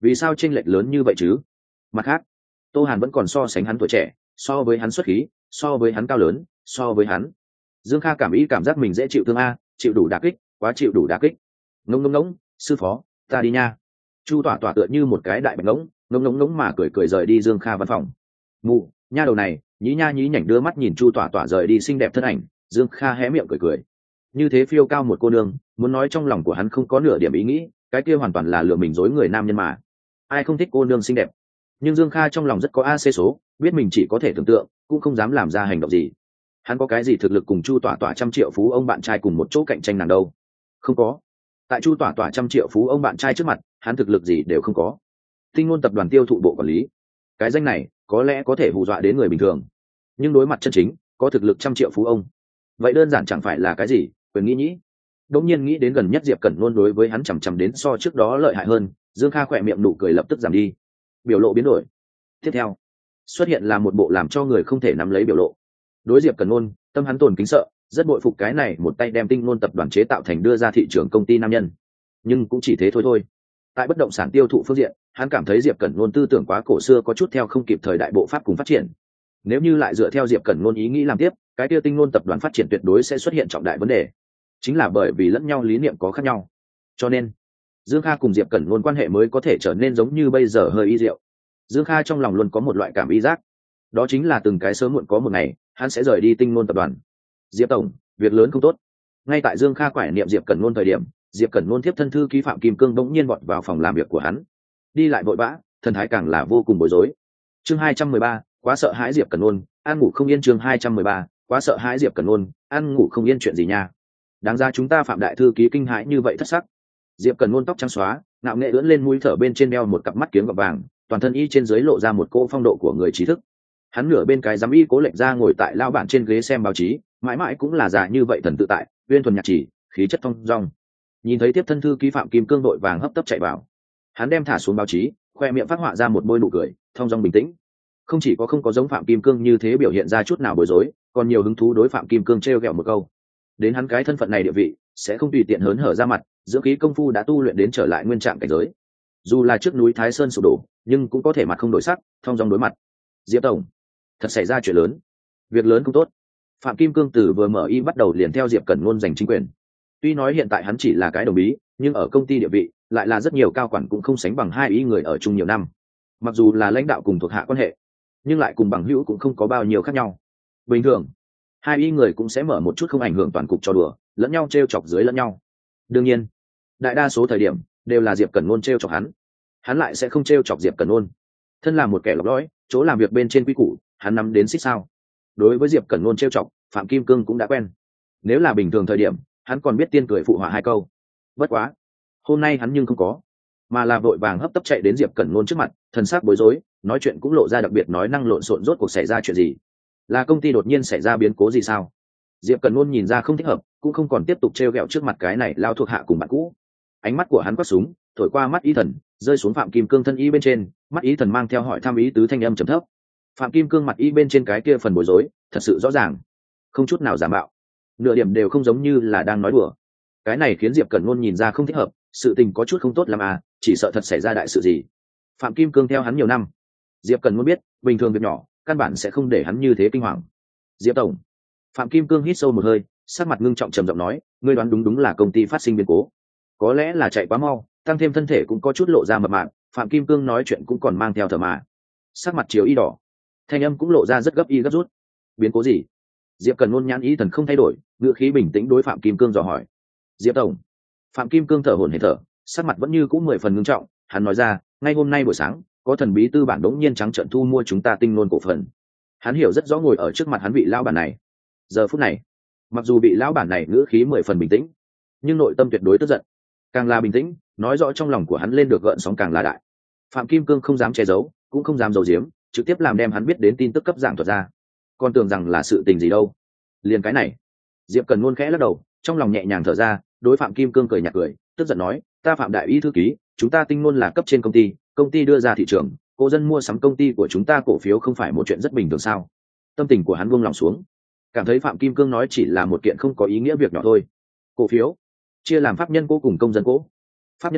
vì sao chênh lệch lớn như vậy chứ? Mặt khác, Tô Hàn vẫn còn so sánh hắn tuổi trẻ, so với hắn xuất khí, so với hắn cao lớn, so với hắn. Dương Kha cảm giác mình dễ chịu thương a, chịu đủ đả kích, quá chịu đủ đả kích. Ngông, sư phó, ta đi nha. Chu Tỏa Tỏa tựa như một cái đại bạch ngỗng mà cười rời đi Dương Kha văn phòng. Mụ, nha đầu này, nhí nha nhí nhảnh đưa mắt nhìn Chu Tỏa Tỏa rời đi xinh đẹp thân ảnh, Dương Kha hé miệng cười. Như thế phiêu cao một cô nương, muốn nói trong lòng của hắn không có nửa điểm ý nghĩ, cái kia hoàn toàn là lừa mình dối người nam nhân mà. Ai không thích cô nương xinh đẹp? Nhưng Dương Kha trong lòng rất có AC số, biết mình chỉ có thể tưởng tượng, cũng không dám làm ra hành động gì. Hắn có cái gì thực lực cùng Chu Tỏa Tỏa 100 triệu phú ông bạn trai cùng một chỗ cạnh tranh nàng đâu? Không có. Tại Chu Tỏa Tỏa 100 triệu phú ông bạn trai trước mặt, hắn thực lực gì đều không có. Tinh Ngôn tập đoàn tiêu thụ bộ quản lý, cái danh này có lẽ có thể hù dọa đến người bình thường, nhưng đối mặt chân chính có thực lực 100 triệu phú ông, vậy đơn giản chẳng phải là cái gì quyền nghĩ. Đống nhiên nghĩ đến gần nhất Diệp Cẩn luôn đối với hắn chằm đến so trước đó lợi hại hơn, Dương Kha khỏe miệng nụ cười lập tức giảm đi, biểu lộ biến đổi. Tiếp theo xuất hiện là một bộ làm cho người không thể nắm lấy biểu lộ. Đối Diệp Cẩn Nôn, tâm hắn tồn kính sợ, rất bội phục cái này một tay đem Tinh Ngôn tập đoàn chế tạo thành đưa ra thị trường công ty nam nhân. Nhưng cũng chỉ thế thôi. Tại bất động sản tiêu thụ phương diện, hắn cảm thấy Diệp Cẩn Nôn tư tưởng quá cổ xưa, có chút theo không kịp thời đại bộ pháp cùng phát triển. Nếu như lại dựa theo Diệp Cẩn Nôn ý nghĩ làm tiếp, cái kia Tinh Ngôn tập đoàn phát triển tuyệt đối sẽ xuất hiện trọng đại vấn đề. Chính là bởi vì lẫn nhau lý niệm có khác nhau, cho nên Dương Kha cùng Diệp Cẩn Nôn quan hệ mới có thể trở nên giống như bây giờ hơi y diệu. Dương Kha trong lòng luôn có một loại cảm ý giác, đó chính là từng cái sớm muộn có một ngày hắn sẽ rời đi Tinh Ngôn tập đoàn. Diệp tổng, việc lớn không tốt. Ngay tại Dương Kha quải niệm Diệp Cẩn Nôn thời điểm, Diệp Cẩn Nôn tiếp thân thư ký Phạm Kim Cương bỗng nhiên vọt vào phòng làm việc của hắn, đi lại vội vã, thần thái càng là vô cùng bối rối. Chương 213, quá sợ hãi Diệp Cẩn Nôn, ăn ngủ không yên. Chương 213, quá sợ hãi Diệp Cẩn Nôn, ăn ngủ không yên. Chuyện gì nha? Đáng ra chúng ta Phạm đại thư ký kinh hãi như vậy thất sắc. Diệp Cẩn Nôn tóc trắng xóa, ngạo nghệ ưỡn lên mũi thở, bên trên đeo một cặp mắt kiếng gọt vàng, toàn thân y trên dưới lộ ra một cỗ phong độ của người trí thức. Hắn nửa bên cái giám y cố lệch ra ngồi tại lao bản trên ghế xem báo chí, mãi mãi cũng là già như vậy thần tự tại, uyên thuần nhạc chỉ, khí chất thong dong. Nhìn thấy tiếp thân thư ký Phạm Kim Cương đội vàng hấp tấp chạy vào, hắn đem thả xuống báo chí, khoe miệng phát họa ra một bôi nụ cười thong dong bình tĩnh. Không chỉ có không có giống Phạm Kim Cương như thế biểu hiện ra chút nào bối rối, còn nhiều hứng thú đối Phạm Kim Cương trêu ghẹo một câu. Đến hắn cái thân phận này địa vị, sẽ không tùy tiện hớn hở ra mặt, dưỡng khí công phu đã tu luyện đến trở lại nguyên trạng cảnh giới. Dù là trước núi Thái Sơn sụp đổ, nhưng cũng có thể mặt không đổi sắc, thong dong đối mặt. Diệp tổng, thật xảy ra chuyện lớn, việc lớn không tốt. Phạm Kim Cương từ vừa mở y bắt đầu liền theo Diệp Cẩn Nôn giành chính quyền. Tuy nói hiện tại hắn chỉ là cái đồng bí, nhưng ở công ty địa vị lại là rất nhiều cao quản cũng không sánh bằng hai y người ở chung nhiều năm. Mặc dù là lãnh đạo cùng thuộc hạ quan hệ, nhưng lại cùng bằng hữu cũng không có bao nhiêu khác nhau. Bình thường hai y người cũng sẽ mở một chút không ảnh hưởng toàn cục cho đùa, lẫn nhau t chọc dưới lẫn nhau. Đương nhiên đại đa số thời điểm đều là Diệp Cẩn Nôn t chọc hắn lại sẽ không t chọc Diệp Cẩn Nôn. Thân là một kẻ lọc lõi, chỗ làm việc bên trên quy củ hắn nắm đến xích sao. Đối với Diệp Cẩn Nôn t chọc, Phạm Kim Cương cũng đã quen. Nếu là bình thường thời điểm, hắn còn biết tiên cười phụ họa hai câu. Bất quá hôm nay hắn nhưng không có, mà là vội vàng hấp tấp chạy đến Diệp Cẩn Nôn trước mặt, thần sắc bối rối, nói chuyện cũng lộ ra đặc biệt nói năng lộn xộn. Rốt cuộc xảy ra chuyện gì? Là công ty đột nhiên xảy ra biến cố gì sao? Diệp Cẩn Nôn nhìn ra không thích hợp, cũng không còn tiếp tục trêu ghẹo trước mặt cái này lao thuộc hạ cùng bạn cũ. Ánh mắt của hắn quát súng, thổi qua mắt y thần, rơi xuống Phạm Kim Cương thân y bên trên, mắt y thần mang theo hỏi thăm ý tứ thanh âm trầm thấp. Phạm Kim Cương mặt y bên trên cái kia phần bối rối thật sự rõ ràng, không chút nào giả mạo, nửa điểm đều không giống như là đang nói đùa. Cái này khiến Diệp Cẩn Nôn nhìn ra không thích hợp, sự tình có chút không tốt lắm à, chỉ sợ thật xảy ra đại sự gì. Phạm Kim Cương theo hắn nhiều năm, Diệp Cẩn Nôn biết bình thường việc nhỏ căn bản sẽ không để hắn như thế kinh hoàng. Diệp tổng. Phạm Kim Cương hít sâu một hơi, sắc mặt ngưng trọng trầm giọng nói, ngươi đoán đúng là công ty phát sinh biến cố. Có lẽ là chạy quá mau, tăng thêm thân thể cũng có chút lộ ra mập mạp. Phạm Kim Cương nói chuyện cũng còn mang theo thở mà. Sắc mặt chiếu y đỏ, thanh âm cũng lộ ra rất gấp rút. Biến cố gì? Diệp Cẩn Nôn nhãn ý thần không thay đổi, ngữ khí bình tĩnh đối Phạm Kim Cương dò hỏi. Diệp tổng. Phạm Kim Cương thở hổn hển thở, sắc mặt vẫn như cũ 10 phần ngưng trọng. Hắn nói ra, ngay hôm nay buổi sáng có thần bí tư bản đống nhiên trắng trợn thu mua chúng ta Tinh Nôn cổ phần. Hắn hiểu rất rõ ngồi ở trước mặt hắn vị lão bản này. Giờ phút này, mặc dù bị lão bản này ngữ khí 10 phần bình tĩnh, nhưng nội tâm tuyệt đối tức giận. Càng là bình tĩnh, nói rõ trong lòng của hắn lên được gợn sóng càng là đại. Phạm Kim Cương không dám che giấu, cũng không dám giấu giếm, trực tiếp làm đem hắn biết đến tin tức cấp giảng thuật ra. Còn tưởng rằng là sự tình gì đâu. Liền cái này. Diệp Cẩn Nôn khẽ lắc đầu, trong lòng nhẹ nhàng thở ra, đối Phạm Kim Cương cười nhạt cười, tức giận nói, ta Phạm đại y thư ký, chúng ta Tinh Nôn là cấp trên công ty đưa ra thị trường, cô dân mua sắm công ty của chúng ta cổ phiếu không phải một chuyện rất bình thường sao? Tâm tình của hắn buông lòng xuống, cảm thấy Phạm Kim Cương nói chỉ là một kiện không có ý nghĩa việc nhỏ thôi. Cổ phiếu chia làm pháp nhân cố cùng công dân cố. Pháp nhân cố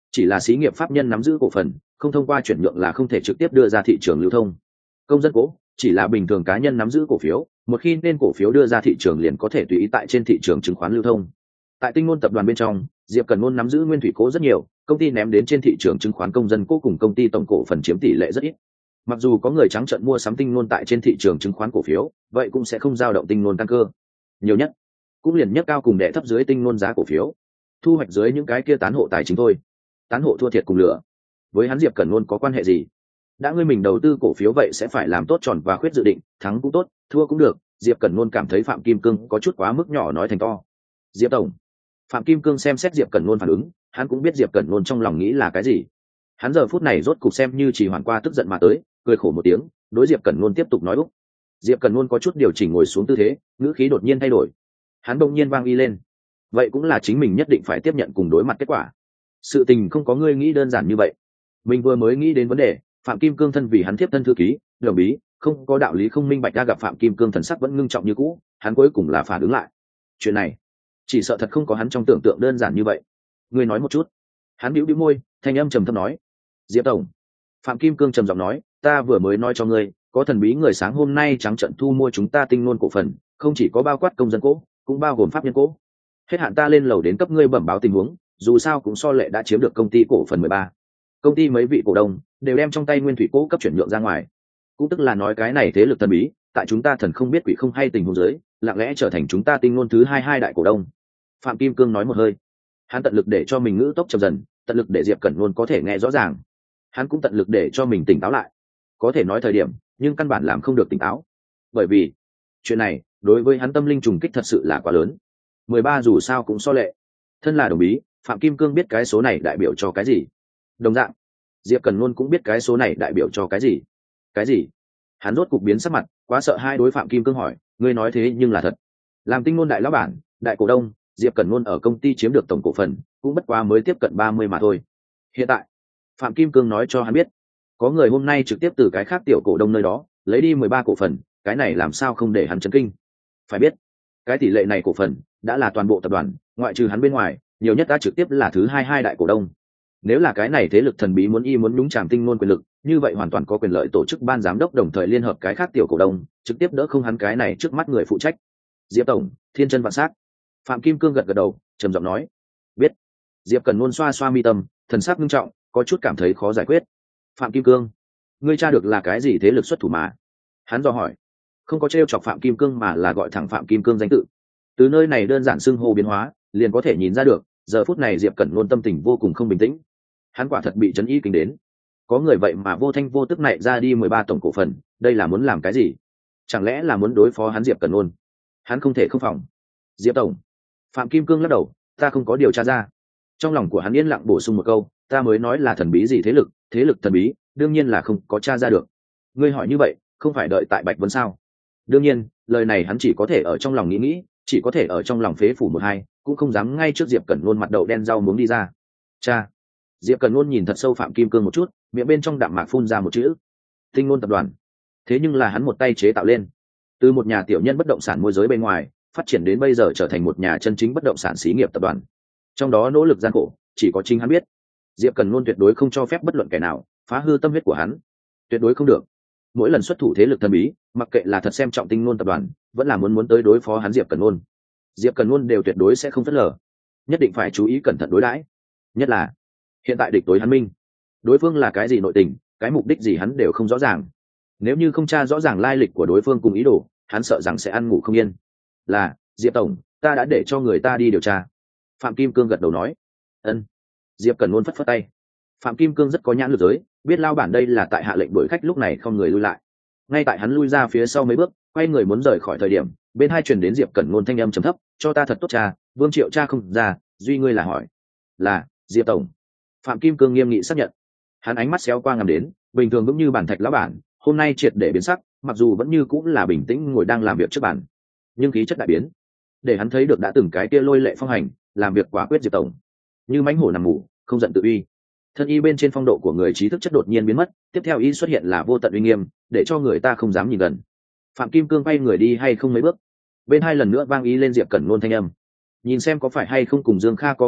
chỉ là xí nghiệp pháp nhân nắm giữ cổ phần, không thông qua chuyển nhượng là không thể trực tiếp đưa ra thị trường lưu thông. Công dân cố chỉ là bình thường cá nhân nắm giữ cổ phiếu, một khi nên cổ phiếu đưa ra thị trường liền có thể tùy ý tại trên thị trường chứng khoán lưu thông. Tại Tinh Ngôn tập đoàn bên trong, Diệp Cẩn Ngôn nắm giữ nguyên thủy cố rất nhiều, công ty ném đến trên thị trường chứng khoán công dân cố cùng công ty tổng cổ phần chiếm tỷ lệ rất ít. Mặc dù có người trắng trợn mua sắm Tinh Ngôn tại trên thị trường chứng khoán cổ phiếu, vậy cũng sẽ không dao động Tinh Ngôn căn cơ. Nhiều nhất cũng liền nhất cao cùng đệ thấp dưới Tinh Ngôn giá cổ phiếu, thu hoạch dưới những cái kia tán hộ tài chính thôi. Tán hộ thua thiệt cùng lửa, với hắn Diệp Cẩn Ngôn có quan hệ gì? Đã ngươi mình đầu tư cổ phiếu vậy sẽ phải làm tốt tròn và khuyết dự định, thắng cũng tốt, thua cũng được. Diệp Cẩn Ngôn cảm thấy Phạm Kim Cương có chút quá mức nhỏ nói thành to. Diệp tổng. Phạm Kim Cương xem xét Diệp Cẩn Ngôn phản ứng, hắn cũng biết Diệp Cẩn Ngôn trong lòng nghĩ là cái gì. Hắn giờ phút này rốt cục xem như chỉ hoàn qua tức giận mà tới, cười khổ một tiếng, đối Diệp Cẩn Ngôn tiếp tục nói úc. Diệp Cẩn Ngôn có chút điều chỉnh ngồi xuống tư thế, ngữ khí đột nhiên thay đổi. Hắn bỗng nhiên vang y lên. Vậy cũng là chính mình nhất định phải tiếp nhận cùng đối mặt kết quả. Sự tình không có ngươi nghĩ đơn giản như vậy. Mình vừa mới nghĩ đến vấn đề, Phạm Kim Cương thân vì hắn tiếp thân thư ký, đồng ý, không có đạo lý không minh bạch. Ra gặp Phạm Kim Cương thần sắc vẫn ngưng trọng như cũ, hắn cuối cùng là phản ứng lại. Chuyện này, chỉ sợ thật không có hắn trong tưởng tượng đơn giản như vậy. Ngươi nói một chút. Hắn bĩu bĩu môi, thanh âm trầm thấp nói. Diệp tổng. Phạm Kim Cương trầm giọng nói, ta vừa mới nói cho ngươi, có thần bí người sáng hôm nay trắng trận thu mua chúng ta Tinh Ngôn cổ phần, không chỉ có bao quát công dân cố, cũng bao gồm pháp nhân cố. Hết hạn ta lên lầu đến cấp ngươi bẩm báo tình huống, dù sao cũng so lệ đã chiếm được công ty cổ phần 13. Công ty mấy vị cổ đông đều đem trong tay nguyên thủy cố cấp chuyển nhượng ra ngoài, cũng tức là nói cái này thế lực thần bí tại chúng ta thần không biết quỷ không hay tình huống dưới, lặng lẽ trở thành chúng ta Tinh Ngôn thứ hai đại cổ đông. Phạm Kim Cương nói một hơi, hắn tận lực để cho mình ngữ tốc chậm dần, tận lực để Diệp Cẩn Ngôn có thể nghe rõ ràng. Hắn cũng tận lực để cho mình tỉnh táo lại, có thể nói thời điểm nhưng căn bản làm không được tỉnh táo, bởi vì chuyện này đối với hắn tâm linh trùng kích thật sự là quá lớn. 13 dù sao cũng so lệ, thân là đồng bí, Phạm Kim Cương biết cái số này đại biểu cho cái gì. Đồng dạng, Diệp Cẩn Ngôn cũng biết cái số này đại biểu cho cái gì. Cái gì? Hắn rốt cục biến sắc mặt, quá sợ hai đối Phạm Kim Cương hỏi, ngươi nói thế nhưng là thật? Làm Tinh Ngôn đại lão bản, đại cổ đông, Diệp Cẩn Ngôn ở công ty chiếm được tổng cổ phần, cũng bất quá mới tiếp cận 30 mà thôi. Hiện tại, Phạm Kim Cương nói cho hắn biết, có người hôm nay trực tiếp từ cái khác tiểu cổ đông nơi đó lấy đi 13 cổ phần, cái này làm sao không để hắn chấn kinh? Phải biết, cái tỷ lệ này cổ phần đã là toàn bộ tập đoàn, ngoại trừ hắn bên ngoài, nhiều nhất đã trực tiếp là thứ hai đại cổ đông. Nếu là cái này thế lực thần bí muốn nhúng chàm Tinh Ngôn quyền lực, như vậy hoàn toàn có quyền lợi tổ chức ban giám đốc đồng thời liên hợp cái khác tiểu cổ đông, trực tiếp đỡ không hắn cái này trước mắt người phụ trách. Diệp tổng, thiên chân vạn sát. Phạm Kim Cương gật gật đầu, trầm giọng nói, biết. Diệp Cẩn Ngôn xoa xoa mi tâm, thần sắc nghiêm trọng, có chút cảm thấy khó giải quyết. Phạm Kim Cương, ngươi tra được là cái gì thế lực xuất thủ mà? Hắn dò hỏi. Không có trêu chọc Phạm Kim Cương mà là gọi thẳng Phạm Kim Cương danh tự. Từ nơi này đơn giản xưng hô biến hóa, liền có thể nhìn ra được, giờ phút này Diệp Cẩn Ngôn tâm tình vô cùng không bình tĩnh. Hắn quả thật bị chấn ý kinh đến. Có người vậy mà vô thanh vô tức này ra đi 13 tổng cổ phần, đây là muốn làm cái gì? Chẳng lẽ là muốn đối phó hắn Diệp Cẩn Ngôn? Hắn không thể không phòng. Diệp tổng. Phạm Kim Cương lắc đầu, ta không có điều tra ra. Trong lòng của hắn yên lặng bổ sung một câu, ta mới nói là thần bí gì thế lực thần bí, đương nhiên là không có tra ra được. Ngươi hỏi như vậy, không phải đợi tại Bạch Vân sao? Đương nhiên, lời này hắn chỉ có thể ở trong lòng nghĩ, chỉ có thể ở trong lòng phế phủ một hai, cũng không dám ngay trước Diệp Cẩn Ngôn mặt đậu đen rau muống đi ra. Cha. Diệp Cẩn Ngôn nhìn thật sâu Phạm Kim Cương một chút, miệng bên trong đạm mạc phun ra một chữ: Tinh Ngôn tập đoàn. Thế nhưng là hắn một tay chế tạo lên, từ một nhà tiểu nhân bất động sản môi giới bên ngoài, phát triển đến bây giờ trở thành một nhà chân chính bất động sản xí nghiệp tập đoàn. Trong đó nỗ lực gian khổ, chỉ có chính hắn biết. Diệp Cẩn Ngôn tuyệt đối không cho phép bất luận kẻ nào phá hư tâm huyết của hắn, tuyệt đối không được. Mỗi lần xuất thủ thế lực thần bí, mặc kệ là thật xem trọng Tinh Ngôn tập đoàn, vẫn là muốn tới đối phó hắn Diệp Cẩn Ngôn, Diệp Cẩn Ngôn đều tuyệt đối sẽ không phớt lờ, nhất định phải chú ý cẩn thận đối đãi. Nhất là hiện tại địch tối hắn minh, đối phương là cái gì nội tình, cái mục đích gì hắn đều không rõ ràng. Nếu như không tra rõ ràng lai lịch của đối phương cùng ý đồ, hắn sợ rằng sẽ ăn ngủ không yên. Là Diệp tổng, ta đã để cho người ta đi điều tra. Phạm Kim Cương gật đầu nói. Ân. Diệp Cẩn Ngôn phất phất tay. Phạm Kim Cương rất có nhãn lực giới, biết lao bản đây là tại hạ lệnh đuổi khách, lúc này không người lui lại. Ngay tại hắn lui ra phía sau mấy bước, quay người muốn rời khỏi thời điểm, bên hai truyền đến Diệp Cẩn Ngôn thanh âm trầm thấp, cho ta thật tốt cha, Vương Triệu cha không ra, duy ngươi là hỏi. Là Diệp tổng. Phạm Kim Cương nghiêm nghị xác nhận. Hắn ánh mắt xéo qua ngắm đến, bình thường vững như bản thạch lão bản, hôm nay triệt để biến sắc, mặc dù vẫn như cũng là bình tĩnh ngồi đang làm việc trước bàn, nhưng khí chất đại biến, để hắn thấy được đã từng cái kia lôi lệ phong hành, làm việc quả quyết Diệp tổng, như mãnh hổ nằm ngủ, không giận tự uy. Thân y bên trên phong độ của người trí thức chất đột nhiên biến mất, tiếp theo y xuất hiện là vô tận uy nghiêm, để cho người ta không dám nhìn gần. Phạm Kim Cương quay người đi hay không mấy bước, bên hai lần nữa vang y lên Diệp Cẩn Ngôn thanh âm, nhìn xem có phải hay không cùng Dương Kha có quan hệ,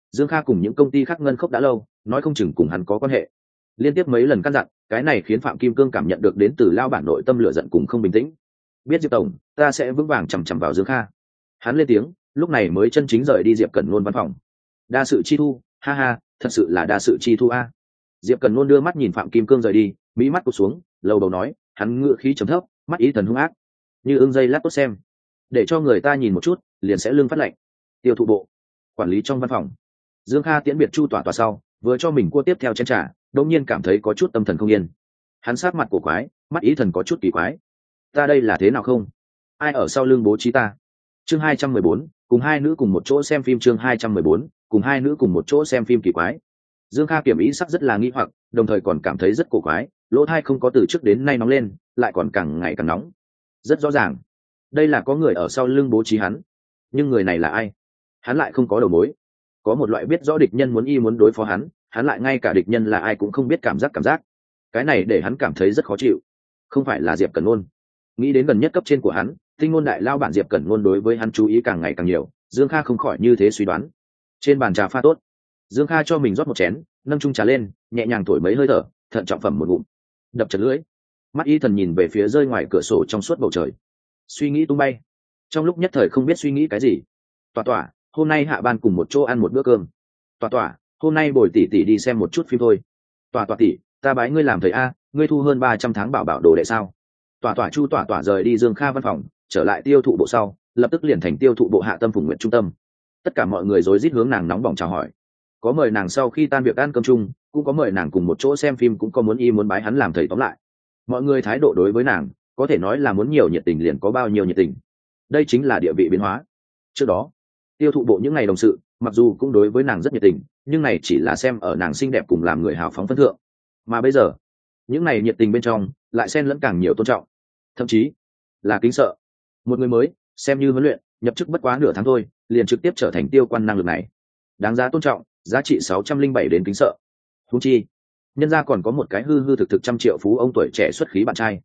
Dương Kha cùng những công ty khác ngân khốc đã lâu, nói không chừng cùng hắn có quan hệ. Liên tiếp mấy lần căn dặn, cái này khiến Phạm Kim Cương cảm nhận được đến từ lao bản nội tâm lửa giận cùng không bình tĩnh. Biết Diệp tổng, ta sẽ vững vàng chằm chằm vào Dương Kha. Hắn lên tiếng, lúc này mới chân chính rời đi Diệp Cẩn Nôn văn phòng. Đa sự chi thu, ha ha, thật sự là đa sự chi thu a. Diệp Cẩn Nôn đưa mắt nhìn Phạm Kim Cương rời đi, mỹ mắt cụp xuống, lầu đầu nói, hắn ngựa khí trầm thấp, mắt ý thần hung ác, như ưng dây lát tốt xem, để cho người ta nhìn một chút, liền sẽ lưng phát lạnh. Tiêu thụ bộ, quản lý trong văn phòng. Dương Kha tiễn biệt Chu Tỏa Tỏa sau, vừa cho mình cua tiếp theo chén trà, đột nhiên cảm thấy có chút tâm thần không yên. Hắn sát mặt cổ quái, mắt ý thần có chút kỳ quái. Ta đây là thế nào không? Ai ở sau lưng bố trí ta? Chương 214, cùng hai nữ cùng một chỗ xem phim. Chương 214, cùng hai nữ cùng một chỗ xem phim kỳ quái. Dương Kha kiểm ý sắc rất là nghi hoặc, đồng thời còn cảm thấy rất cổ quái, lỗ tai không có từ trước đến nay nóng lên, lại còn càng ngày càng nóng. Rất rõ ràng, đây là có người ở sau lưng bố trí hắn. Nhưng người này là ai? Hắn lại không có đầu mối. Có một loại biết rõ địch nhân muốn đối phó hắn, hắn lại ngay cả địch nhân là ai cũng không biết cảm giác. Cái này để hắn cảm thấy rất khó chịu. Không phải là Diệp Cẩn Nôn. Nghĩ đến gần nhất cấp trên của hắn, Tinh Ngôn đại lao bản Diệp Cẩn Nôn đối với hắn chú ý càng ngày càng nhiều, Dương Kha không khỏi như thế suy đoán. Trên bàn trà pha tốt, Dương Kha cho mình rót một chén, nâng chung trà lên, nhẹ nhàng thổi mấy hơi thở, thận trọng phẩm một ngụm, đập chật lưỡi. Mắt y thần nhìn về phía rơi ngoài cửa sổ trong suốt bầu trời, suy nghĩ tung bay. Trong lúc nhất thời không biết suy nghĩ cái gì. Tỏa Tỏa, hôm nay hạ ban cùng một chỗ ăn một bữa cơm. Tỏa Tỏa, hôm nay bồi tỷ tỷ đi xem một chút phim thôi. Tỏa Tỏa tỷ, ta bái ngươi làm thầy a, ngươi thu hơn 300 tháng bảo bảo đồ đệ sao? Tỏa Tỏa Chu Tỏa Tỏa rời đi Dương Kha văn phòng, trở lại tiêu thụ bộ sau, lập tức liền thành tiêu thụ bộ hạ tâm Phùng Nguyện trung tâm. Tất cả mọi người rối rít hướng nàng nóng bỏng chào hỏi. Có mời nàng sau khi tan việc ăn cơm chung, cũng có mời nàng cùng một chỗ xem phim, cũng có muốn bái hắn làm thầy. Tóm lại, mọi người thái độ đối với nàng có thể nói là muốn nhiều nhiệt tình liền có bao nhiêu nhiệt tình. Đây chính là địa vị biến hóa. Trước đó, tiêu thụ bộ những ngày đồng sự mặc dù cũng đối với nàng rất nhiệt tình, nhưng này chỉ là xem ở nàng xinh đẹp cùng làm người hào phóng phân thượng. Mà bây giờ, những ngày nhiệt tình bên trong lại xen lẫn càng nhiều tôn trọng, thậm chí là kính sợ. Một người mới xem như huấn luyện nhập chức bất quá nửa tháng thôi, liền trực tiếp trở thành tiêu quan năng lực này, đáng giá tôn trọng, giá trị 607 đến kính sợ. Huống chi nhân gia còn có một cái hư thực thực 100 triệu phú ông tuổi trẻ xuất khí bạn trai.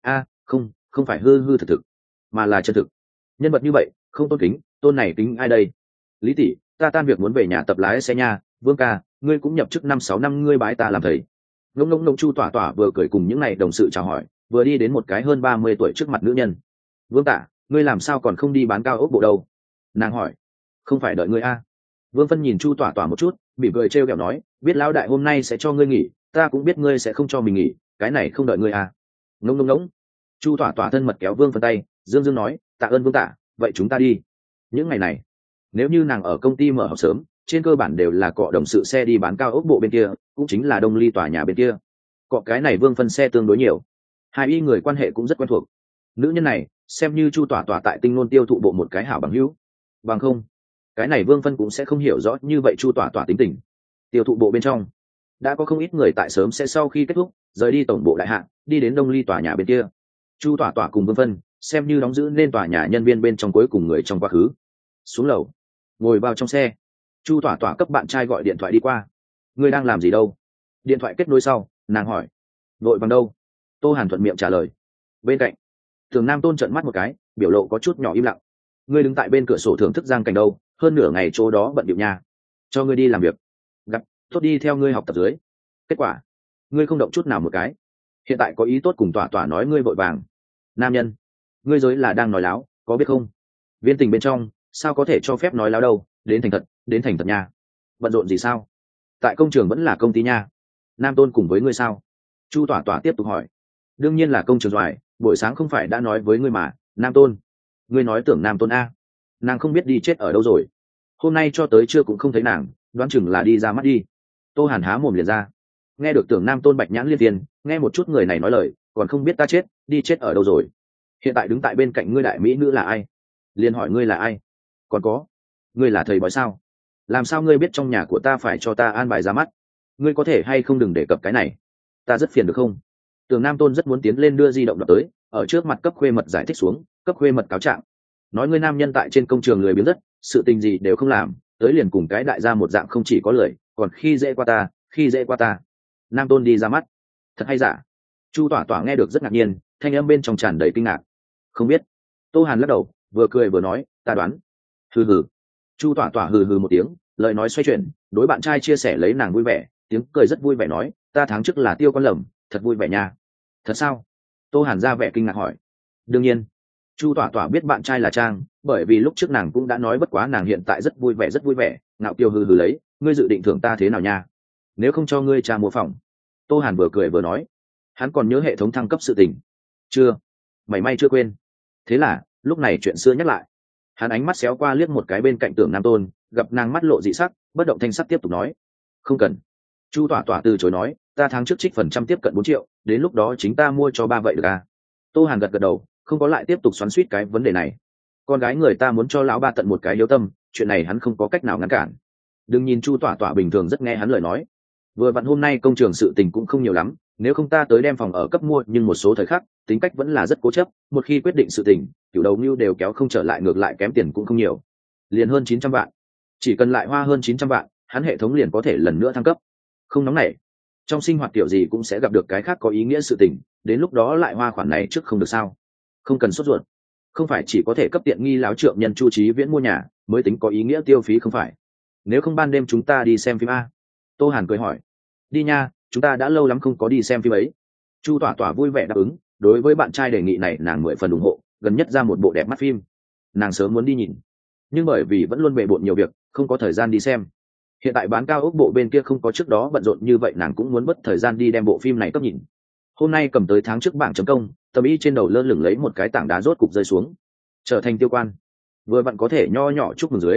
Không phải hư thực, mà là chân thực. Nhân vật như vậy không tôn kính, tôn này kính ai đây? Lý tỷ, ta tan việc muốn về nhà tập lái xe nha. Vương ca, ngươi cũng nhập chức 5-6 năm, ngươi bái ta làm thầy. Ngông Chu Tỏa Tỏa vừa cười cùng những này đồng sự chào hỏi, vừa đi đến một cái hơn 30 tuổi trước mặt nữ nhân. Vương Tả, ngươi làm sao còn không đi bán cao ốc bộ đâu? Nàng hỏi. Không phải đợi ngươi a? Vương Phân nhìn Chu Tỏa Tỏa một chút, mỉm cười trêu ghẹo nói, biết lão đại hôm nay sẽ cho ngươi nghỉ, ta cũng biết ngươi sẽ không cho mình nghỉ, cái này không đợi ngươi à? Ngông. Chu Tỏa Tỏa thân mật kéo Vương Phân tay, dương nói, tạ ơn Vương Tả, vậy chúng ta đi. Những ngày này, nếu như nàng ở công ty mở học sớm, trên cơ bản đều là cọ đồng sự xe đi bán cao ốc bộ bên kia, cũng chính là Đông Ly tòa nhà bên kia. Cọ cái này Vương Phân xe tương đối nhiều, hai y người quan hệ cũng rất quen thuộc. Nữ nhân này xem như Chu Tỏa Tỏa tại Tinh Ngôn tiêu thụ bộ một cái hảo bằng hữu, bằng không cái này Vương Phân cũng sẽ không hiểu rõ như vậy Chu Tỏa Tỏa tính tình. Tiêu thụ bộ bên trong đã có không ít người tại sớm sẽ sau khi kết thúc rời đi tổng bộ đại hạng, đi đến Đông Ly tòa nhà bên kia. Chu Tỏa Tỏa cùng Vương Phân xem như đóng giữ nên tòa nhà nhân viên bên trong cuối cùng người trong quá khứ. Xuống lầu, ngồi vào trong xe, Chu Tỏa Tỏa cấp bạn trai gọi điện thoại đi qua. Ngươi đang làm gì đâu? Điện thoại kết nối sau, nàng hỏi. Vội vàng đâu? Tô Hàn thuận miệng trả lời. Bên cạnh Thường Nam Tôn trợn mắt một cái, biểu lộ có chút nhỏ im lặng. Ngươi đứng tại bên cửa sổ thưởng thức giang cảnh đâu, hơn nửa ngày chỗ đó bận điệu nha. Cho ngươi đi làm việc. Gặp tốt, đi theo ngươi học tập dưới. Kết quả ngươi không động chút nào một cái. Hiện tại có ý tốt cùng Tỏa Tỏa nói ngươi vội vàng. Nam nhân, ngươi giới là đang nói láo, có biết không? Viên tình bên trong sao có thể cho phép nói láo đâu, đến thành thật nha. Bận rộn gì sao? Tại công trường vẫn là công ty nha. Nam Tôn cùng với ngươi sao? Chu Tỏa Tỏa tiếp tục hỏi. Đương nhiên là công trường doài, buổi sáng không phải đã nói với ngươi mà. Nam Tôn, ngươi nói tưởng Nam Tôn a? Nàng không biết đi chết ở đâu rồi. Hôm nay cho tới trưa cũng không thấy nàng, đoán chừng là đi ra mắt đi. Tô Hàn há mồm liền ra. Nghe được tưởng Nam Tôn bạch nhãn liên tiền, nghe một chút người này nói lời, còn không biết ta chết, đi chết ở đâu rồi. Hiện tại đứng tại bên cạnh ngươi đại mỹ nữ là ai? Liên hỏi ngươi là ai? Còn có, ngươi là thầy bói sao? Làm sao ngươi biết trong nhà của ta phải cho ta an bài ra mắt? Ngươi có thể hay không đừng đề cập cái này, ta rất phiền được không? Tưởng Nam Tôn rất muốn tiến lên đưa di động đập tới, ở trước mặt cấp khuê mật giải thích xuống, cấp khuê mật cáo trạng. Nói ngươi nam nhân tại trên công trường lười biếng rất, sự tình gì đều không làm, tới liền cùng cái đại gia một dạng, không chỉ có lười, còn khi dễ qua ta. Nam Tôn đi ra mắt. Thật hay giả? Chu Tỏa Tỏa nghe được rất ngạc nhiên, thanh âm bên trong tràn đầy kinh ngạc. Không biết. Tô Hàn lắc đầu, vừa cười vừa nói, ta đoán. Hừ. Chu Tỏa Tỏa hừ một tiếng, lời nói xoay chuyển, đối bạn trai chia sẻ lấy nàng vui vẻ, tiếng cười rất vui vẻ nói, ta tháng trước là Tiêu Quan Lầm, thật vui vẻ nha. Thật sao? Tô Hàn ra vẻ kinh ngạc hỏi. Đương nhiên. Chu Tỏa Tỏa biết bạn trai là Trang, bởi vì lúc trước nàng cũng đã nói, bất quá nàng hiện tại rất vui vẻ, ngạo kiều hừ hừ lấy, ngươi dự định thưởng ta thế nào nha? Nếu không cho ngươi trà mô phỏng. Tô Hàn vừa cười vừa nói, hắn còn nhớ hệ thống thăng cấp sự tình. Chưa, mảy may chưa quên. Thế là lúc này chuyện xưa nhắc lại. Hắn ánh mắt xéo qua liếc một cái bên cạnh Tưởng Nam Tôn, gặp nàng mắt lộ dị sắc, bất động thanh sắc tiếp tục nói, không cần. Chu Tỏa Tỏa từ chối nói, ta tháng trước trích phần trăm tiếp cận 4 triệu, đến lúc đó chính ta mua cho ba vậy được à? Tô Hàn gật gật đầu, không có lại tiếp tục xoắn xuýt cái vấn đề này. Con gái người ta muốn cho lão ba tận một cái hiếu tâm, chuyện này hắn không có cách nào ngăn cản. Đừng nhìn Chu Tỏa Tỏa bình thường rất nghe hắn lời nói, vừa vặn hôm nay công trường sự tình cũng không nhiều lắm, nếu không ta tới đem phòng ở cấp mua, nhưng một số thời khắc tính cách vẫn là rất cố chấp, một khi quyết định sự tình, kiểu đầu mưu đều kéo không trở lại, ngược lại kém tiền cũng không nhiều, liền hơn 900 vạn. Chỉ cần lại hoa hơn 900 vạn, hắn hệ thống liền có thể lần nữa thăng cấp. Không nóng nảy, trong sinh hoạt kiểu gì cũng sẽ gặp được cái khác có ý nghĩa sự tình, đến lúc đó lại hoa khoản này trước không được sao? Không cần sốt ruột, không phải chỉ có thể cấp tiện nghi láo trượng nhân Chu Chí Viễn mua nhà mới tính có ý nghĩa tiêu phí không phải? Nếu không ban đêm chúng ta đi xem phim a? Tô Hàn cười hỏi. Đi nha, chúng ta đã lâu lắm không có đi xem phim ấy. Chu Tỏa Tỏa vui vẻ đáp ứng, đối với bạn trai đề nghị này nàng 10 phần ủng hộ, gần nhất ra một bộ đẹp mắt phim, nàng sớm muốn đi nhìn, nhưng bởi vì vẫn luôn bề bộn nhiều việc, không có thời gian đi xem. Hiện tại bán cao ốc bộ bên kia không có trước đó bận rộn như vậy, nàng cũng muốn mất thời gian đi đem bộ phim này cấp nhìn. Hôm nay cầm tới tháng trước bảng chấm công, tầm ý trên đầu lơ lửng lấy một cái tảng đá rốt cục rơi xuống, trở thành tiêu quan, vừa vặn có thể nho nhỏ chúc mừng dưới.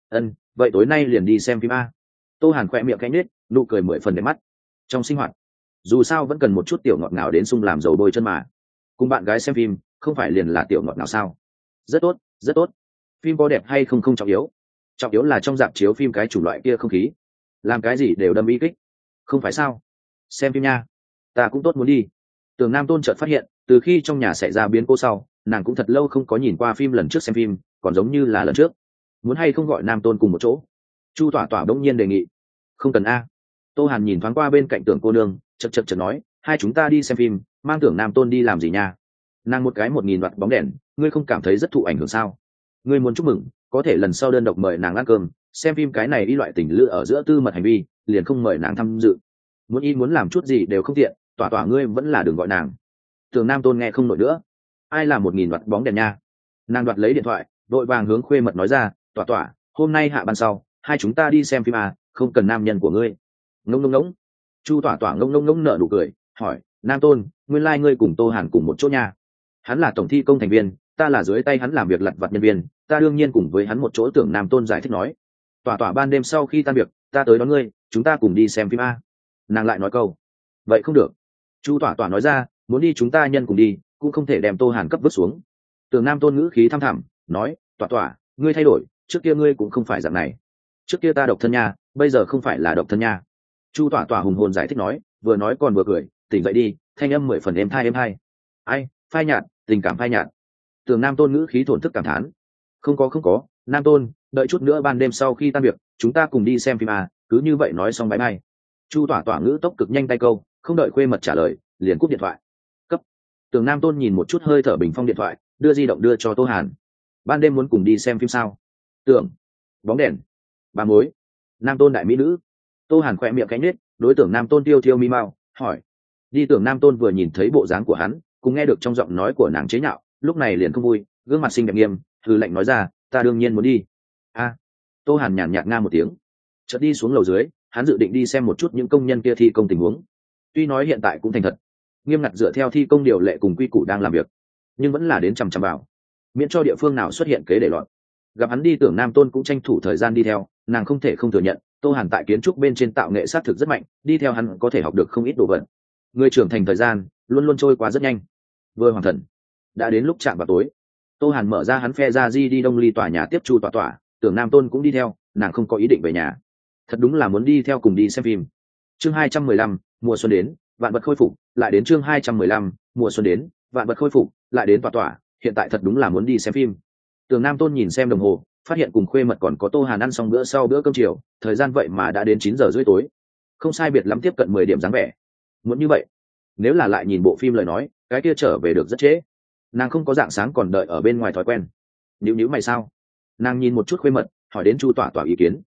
Vậy tối nay liền đi xem phim a? Tô Hàn khỏe miệng khẽ nhếch, nụ cười 10 phần đẹp mắt. Trong sinh hoạt, dù sao vẫn cần một chút tiểu ngọt ngào đến sung làm dầu bôi chân mà. Cùng bạn gái xem phim, không phải liền là tiểu ngọt ngào sao? Rất tốt, rất tốt. Phim có đẹp hay không không trọng yếu, trọng yếu là trong rạp chiếu phim cái chủng loại kia không khí, làm cái gì đều đâm ý kích, không phải sao? Xem phim nha, ta cũng tốt muốn đi. Tưởng Nam Tôn chợt phát hiện, từ khi trong nhà xảy ra biến cố sau, nàng cũng thật lâu không có nhìn qua phim, lần trước xem phim còn giống như là lần trước. Muốn hay không gọi Nam Tôn cùng một chỗ? Chu Tỏa Tỏa đông nhiên đề nghị. Không cần a. Tô Hàn nhìn thoáng qua bên cạnh Tưởng cô nương, chật nói, hai chúng ta đi xem phim, mang Tưởng Nam Tôn đi làm gì nha? Nàng một cái 1000 watt bóng đèn, ngươi không cảm thấy rất thụ ảnh hưởng sao? Ngươi muốn chúc mừng, có thể lần sau đơn độc mời nàng ăn cơm, xem phim cái này đi loại tình lữ ở giữa tư mật hành vi, liền không mời nàng tham dự. Muốn làm chút gì đều không tiện, Tỏa Tỏa ngươi vẫn là đừng gọi nàng. Tưởng Nam Tôn nghe không nổi nữa. Ai là 1000 watt bóng đèn nha? Nàng đoạt lấy điện thoại, vội vàng hướng khuê mật nói ra, Tỏa Tỏa, hôm nay hạ ban sau, hai chúng ta đi xem phim à, không cần nam nhân của ngươi. Ngông. Chu Tỏa Tỏa ngông nở nụ cười, hỏi, Nam Tôn, nguyên lai ngươi cùng Tô Hàn cùng một chỗ nha? Hắn là tổng thi công thành viên, ta là dưới tay hắn làm việc lặt vặt nhân viên, ta đương nhiên cùng với hắn một chỗ. Tưởng Nam Tôn giải thích nói, Tỏa Tỏa ban đêm sau khi tan việc, ta tới đón ngươi, chúng ta cùng đi xem phim a. Nàng lại nói câu, vậy không được. Chu Tỏa Tỏa nói ra, muốn đi chúng ta nhân cùng đi, cũng không thể đem Tô Hàn cấp vứt xuống. Tưởng Nam Tôn ngữ khí thăm thẳm, nói, Tỏa Tỏa, ngươi thay đổi, trước kia ngươi cũng không phải dạng này. Trước kia ta độc thân nha, bây giờ không phải là độc thân nha. Chu Tỏa Tỏa hùng hồn giải thích nói, vừa nói còn vừa cười, tỉnh dậy đi, thanh âm 10 phần êm thai. Ai, phai nhạt, tình cảm phai nhạt. Tưởng Nam Tôn ngữ khí thổn thức cảm thán, không có, Nam Tôn, đợi chút nữa ban đêm sau khi tan việc, chúng ta cùng đi xem phim à, cứ như vậy nói xong bye bye. Chu Tỏa Tỏa ngữ tốc cực nhanh tay câu, không đợi khuê mật trả lời, liền cúp điện thoại. Cấp. Tưởng Nam Tôn nhìn một chút hơi thở bình phong điện thoại, đưa di động đưa cho Tô Hàn. Ban đêm muốn cùng đi xem phim sao? Tưởng, bóng đèn, ba mối, Nam Tôn đại mỹ nữ. Tô Hàn khỏe miệng cánh nết, đối tượng Nam Tôn tiêu thiêu mi mau, hỏi. Đi. Tưởng Nam Tôn vừa nhìn thấy bộ dáng của hắn, cùng nghe được trong giọng nói của nàng chế nhạo, lúc này liền không vui, gương mặt xinh đẹp nghiêm, hừ lạnh nói ra, ta đương nhiên muốn đi. A. Tô Hàn nhàn nhạt nga một tiếng, chợt đi xuống lầu dưới, hắn dự định đi xem một chút những công nhân kia thi công tình huống. Tuy nói hiện tại cũng thành thật, nghiêm ngặt dựa theo thi công điều lệ cùng quy củ đang làm việc, nhưng vẫn là đến chằm chằm vào, miễn cho địa phương nào xuất hiện kế để loạn. Gặp hắn đi, Tưởng Nam Tôn cũng tranh thủ thời gian đi theo, nàng không thể không thừa nhận, Tô Hàn tại kiến trúc bên trên tạo nghệ sát thực rất mạnh, đi theo hắn có thể học được không ít đồ vật. Người trưởng thành thời gian luôn luôn trôi qua rất nhanh. Vừa hoàn thần, đã đến lúc chạm vào tối. Tô Hàn mở ra hắn phe ra di đi Đông Ly tòa nhà tiếp Chu Tỏa Tỏa, Tưởng Nam Tôn cũng đi theo, nàng không có ý định về nhà, thật đúng là muốn đi theo cùng đi xem phim. Chương 215, mùa xuân đến, vạn vật khôi phục, lại đến chương 215, mùa xuân đến, vạn vật khôi phục, lại đến Tỏa Tỏa, hiện tại thật đúng là muốn đi xem phim. Tưởng Nam Tôn nhìn xem đồng hồ, phát hiện cùng khuê mật còn có Tô Hàn ăn xong bữa sau bữa cơm chiều, thời gian vậy mà đã đến 9:30 tối, không sai biệt lắm tiếp cận 10 điểm dáng vẻ. Muốn như vậy, nếu là lại nhìn bộ phim lời nói, cái kia trở về được rất trễ. Nàng không có dạng sáng còn đợi ở bên ngoài thói quen. Nhíu mày sao? Nàng nhìn một chút khuê mật, hỏi đến Chu Tỏa Tỏa ý kiến.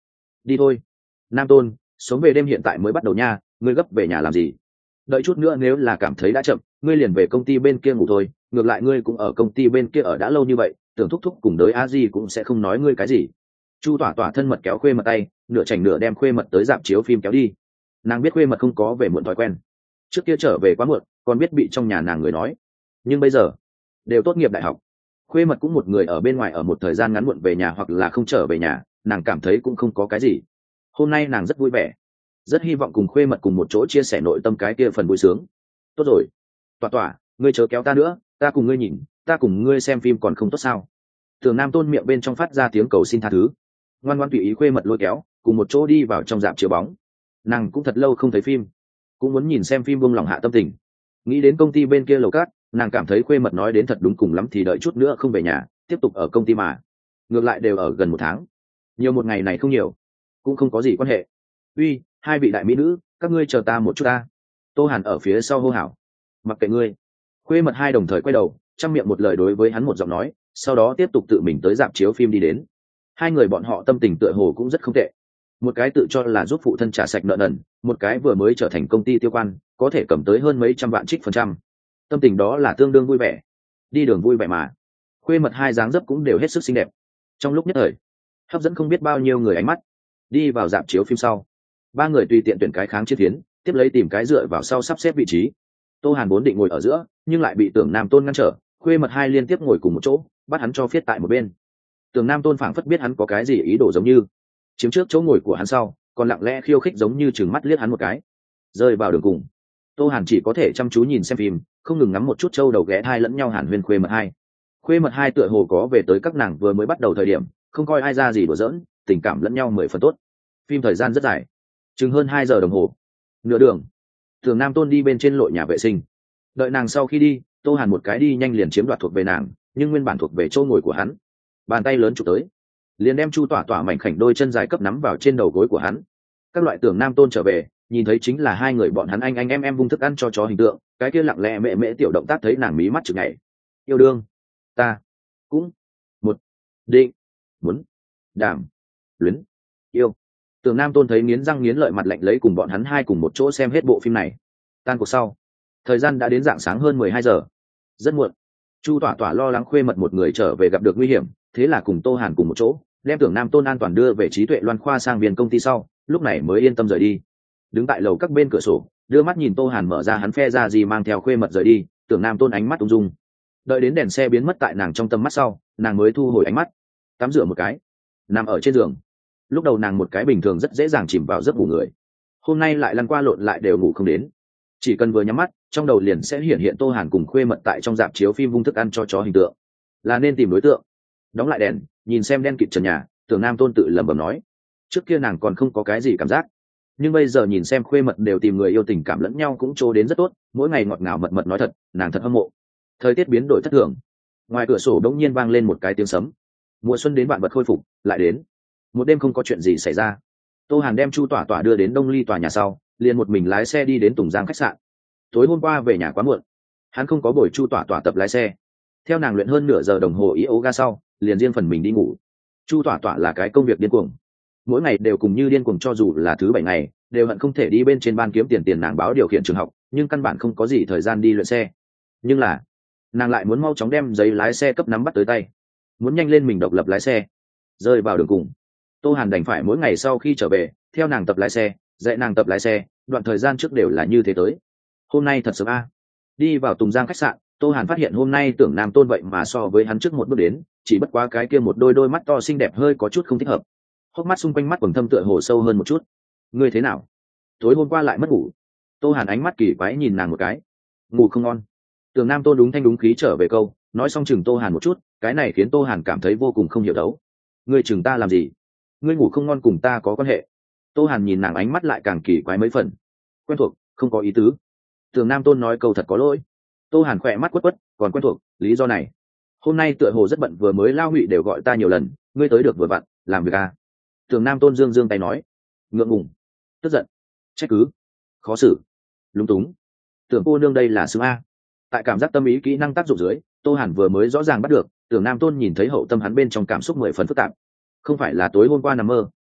đi thôi. Nam Tôn, sống về đêm hiện tại mới bắt đầu nha, ngươi gấp về nhà làm gì? Đợi chút nữa nếu là cảm thấy đã chậm, ngươi liền về công ty bên kia ngủ thôi, ngược lại ngươi cũng ở công ty bên kia ở đã lâu như vậy, tưởng thúc thúc cùng đới a di cũng sẽ không nói ngươi cái gì. Chu Tỏa Tỏa thân mật kéo Khuê Mật tay, nửa chảnh nửa đem Khuê Mật tới rạp chiếu phim kéo đi. Nàng biết Khuê Mật không có về muộn thói quen, trước kia trở về quá muộn còn biết bị trong nhà nàng người nói, nhưng bây giờ đều tốt nghiệp đại học, Khuê Mật cũng một người ở bên ngoài ở một thời gian ngắn muộn về nhà hoặc là không trở về nhà, nàng cảm thấy cũng không có cái gì. Hôm nay nàng rất vui vẻ, rất hy vọng cùng Khuê Mật cùng một chỗ chia sẻ nội tâm cái kia phần vui sướng. Tốt rồi, Tỏa Tỏa, ngươi chớ kéo ta nữa, ta cùng ngươi nhìn, ta cùng ngươi xem phim còn không tốt sao? Tưởng Nam Tôn miệng bên trong phát ra tiếng cầu xin tha thứ, ngoan ngoan tùy ý Khuê Mật lôi kéo cùng một chỗ đi vào trong rạp chiếu bóng. Nàng cũng thật lâu không thấy phim, cũng muốn nhìn xem phim buông lòng hạ tâm tình. Nghĩ đến công ty bên kia lầu cát, nàng cảm thấy Khuê Mật nói đến thật đúng, cùng lắm thì đợi chút nữa không về nhà, tiếp tục ở công ty mà. Ngược lại đều ở gần 1 tháng, nhiều một ngày này không nhiều, cũng không có gì quan hệ. Uy, hai vị đại mỹ nữ, các ngươi chờ ta một chút ta. Tô Hàn ở phía sau hô hào. Mặc kệ ngươi. Khuê Mật hai đồng thời quay đầu, trong miệng một lời đối với hắn một giọng nói, sau đó tiếp tục tự mình tới rạp chiếu phim đi đến. Hai người bọn họ tâm tình tựa hồ cũng rất không tệ. Một cái tự cho là giúp phụ thân trả sạch nợ nần, một cái vừa mới trở thành công ty tiêu quan, có thể cầm tới hơn mấy trăm vạn trích phần trăm. Tâm tình đó là tương đương vui vẻ. Đi đường vui vẻ mà. Khuê Mật hai dáng dấp cũng đều hết sức xinh đẹp. Trong lúc nhất thời, hấp dẫn không biết bao nhiêu người ánh mắt. Đi vào rạp chiếu phim sau, ba người tùy tiện tuyển cái kháng chiến phiến, tiếp lấy tìm cái dựa vào sau sắp xếp vị trí. Tô Hàn vốn định ngồi ở giữa, nhưng lại bị Tưởng Nam Tôn ngăn trở. Khuê Mật hai liên tiếp ngồi cùng một chỗ, bắt hắn cho phiết tại một bên. Tưởng Nam Tôn phảng phất biết hắn có cái gì ý đồ, giống như chiếm trước chỗ ngồi của hắn sau, còn lặng lẽ khiêu khích, giống như chừng mắt liếc hắn một cái. Rơi vào đường cùng, Tô Hàn chỉ có thể chăm chú nhìn xem phim, không ngừng ngắm một chút trâu đầu ghé thai lẫn nhau hàn huyên Khuê Mật hai. Khuê Mật hai tựa hồ có về tới các nàng vừa mới bắt đầu thời điểm, không coi ai ra gì đùa giỡn, tình cảm lẫn nhau 10 phần tốt. Phim thời gian rất dài, chừng hơn 2 giờ đồng hồ. Nửa đường, Tưởng Nam Tôn đi bên trên lội nhà vệ sinh, đợi nàng sau khi đi, Tô Hàn một cái đi nhanh liền chiếm đoạt thuộc về nàng, nhưng nguyên bản thuộc về chỗ ngồi của hắn. Bàn tay lớn chụp tới, liền đem Chu Tỏa Tỏa mảnh khảnh đôi chân dài cấp nắm vào trên đầu gối của hắn. Các loại Tưởng Nam Tôn trở về, nhìn thấy chính là hai người bọn hắn anh em vung thức ăn cho chó hình tượng, cái kia lặng lẽ mẹ mễ tiểu động tác thấy nàng mí mắt chực nhảy. Yêu đương, ta cũng một định muốn đảm luyến yêu. Tưởng Nam Tôn thấy nghiến răng nghiến lợi, mặt lạnh lấy cùng bọn hắn hai cùng một chỗ xem hết bộ phim này. Tan cuộc sau, thời gian đã đến rạng sáng hơn 12 giờ, rất muộn. Chu Tỏa Tỏa lo lắng Khuê Mật một người trở về gặp được nguy hiểm, thế là cùng Tô Hàn cùng một chỗ đem Tưởng Nam Tôn an toàn đưa về Trí Tuệ Loan khoa sang viên công ty sau, lúc này mới yên tâm rời đi. Đứng tại lầu các bên cửa sổ, đưa mắt nhìn Tô Hàn mở ra hắn phe ra gì mang theo Khuê Mật rời đi, Tưởng Nam Tôn ánh mắt ung dung. Đợi đến đèn xe biến mất tại nàng trong tầm mắt sau, nàng mới thu hồi ánh mắt, tắm rửa một cái, nằm ở trên giường. Lúc đầu nàng một cái bình thường rất dễ dàng chìm vào giấc ngủ người, hôm nay lại lăn qua lộn lại đều ngủ không đến. Chỉ cần vừa nhắm mắt, trong đầu liền sẽ hiện Tô Hàn cùng Khuê Mật tại trong rạp chiếu phim vung thức ăn cho chó hình tượng. Là nên tìm đối tượng. Đóng lại đèn, nhìn xem đen kịt trần nhà, Tưởng Nam Tôn tự lẩm bẩm nói. Trước kia nàng còn không có cái gì cảm giác, nhưng bây giờ nhìn xem Khuê Mật đều tìm người yêu, tình cảm lẫn nhau cũng trô đến rất tốt, mỗi ngày ngọt ngào mật mật nói thật, nàng thật hâm mộ. Thời tiết biến đổi thất thường, ngoài cửa sổ đột nhiên vang lên một cái tiếng sấm. Mùa xuân đến, vạn vật khôi phục lại đến. Một đêm không có chuyện gì xảy ra, Tô Hàn đem Chu Tỏa Tỏa đưa đến Đông Ly tòa nhà sau, liền một mình lái xe đi đến Tùng Giang khách sạn. Tối hôm qua về nhà quá muộn, hắn không có buổi Chu Tỏa Tỏa tập lái xe. Theo nàng luyện hơn nửa giờ đồng hồ yoga sau, liền riêng phần mình đi ngủ. Chu Tỏa Tỏa là cái công việc điên cuồng, mỗi ngày đều cùng như điên cuồng, cho dù là thứ 7 ngày đều hận không thể đi bên trên ban kiếm tiền nàng báo điều khiển trường học, nhưng căn bản không có gì thời gian đi luyện xe. Nhưng là nàng lại muốn mau chóng đem giấy lái xe cấp nắm bắt tới tay, muốn nhanh lên mình độc lập lái xe. Rơi vào đường cùng, Tô Hàn đành phải mỗi ngày sau khi trở về theo nàng tập lái xe, dạy nàng tập lái xe, đoạn thời gian trước đều là như thế tới. Hôm nay thật sớm a. Đi vào Tùng Giang khách sạn, Tô Hàn phát hiện hôm nay Tưởng Nam Tôn vậy mà so với hắn trước một bước đến, chỉ bất quá cái kia một đôi mắt to xinh đẹp hơi có chút không thích hợp. Hốc mắt xung quanh mắt quầng thâm tựa hồ sâu hơn một chút. Ngươi thế nào? Tối hôm qua lại mất ngủ? Tô Hàn ánh mắt kỳ quái nhìn nàng một cái. Ngủ không ngon. Tưởng Nam Tôn đúng thanh đúng khí trở về câu, nói xong chừng Tô Hàn một chút, cái này khiến Tô Hàn cảm thấy vô cùng không hiểu đấu. Ngươi chừng ta làm gì? Ngươi ngủ không ngon cùng ta có quan hệ? Tô Hàn nhìn nàng ánh mắt lại càng kỳ quái mấy phần. Quen thuộc, không có ý tứ. Tưởng Nam Tôn nói câu thật có lỗi. Tô Hàn khỏe mắt quất quất, còn quen thuộc, lý do này. Hôm nay tựa hồ rất bận, vừa mới Lao Ngụy đều gọi ta nhiều lần, ngươi tới được vừa vặn, làm việc à? Tưởng Nam Tôn dương tay nói. Ngượng ngùng, tức giận, trách cứ, khó xử, lúng túng. Tưởng cô nương đây là xứng a. Tại cảm giác tâm ý kỹ năng tác dụng dưới, Tô Hàn vừa mới rõ ràng bắt được, Tưởng Nam Tôn nhìn thấy hậu tâm hắn bên trong cảm xúc 10 phần phức tạp. Không phải là tối hôm qua nằm mơ,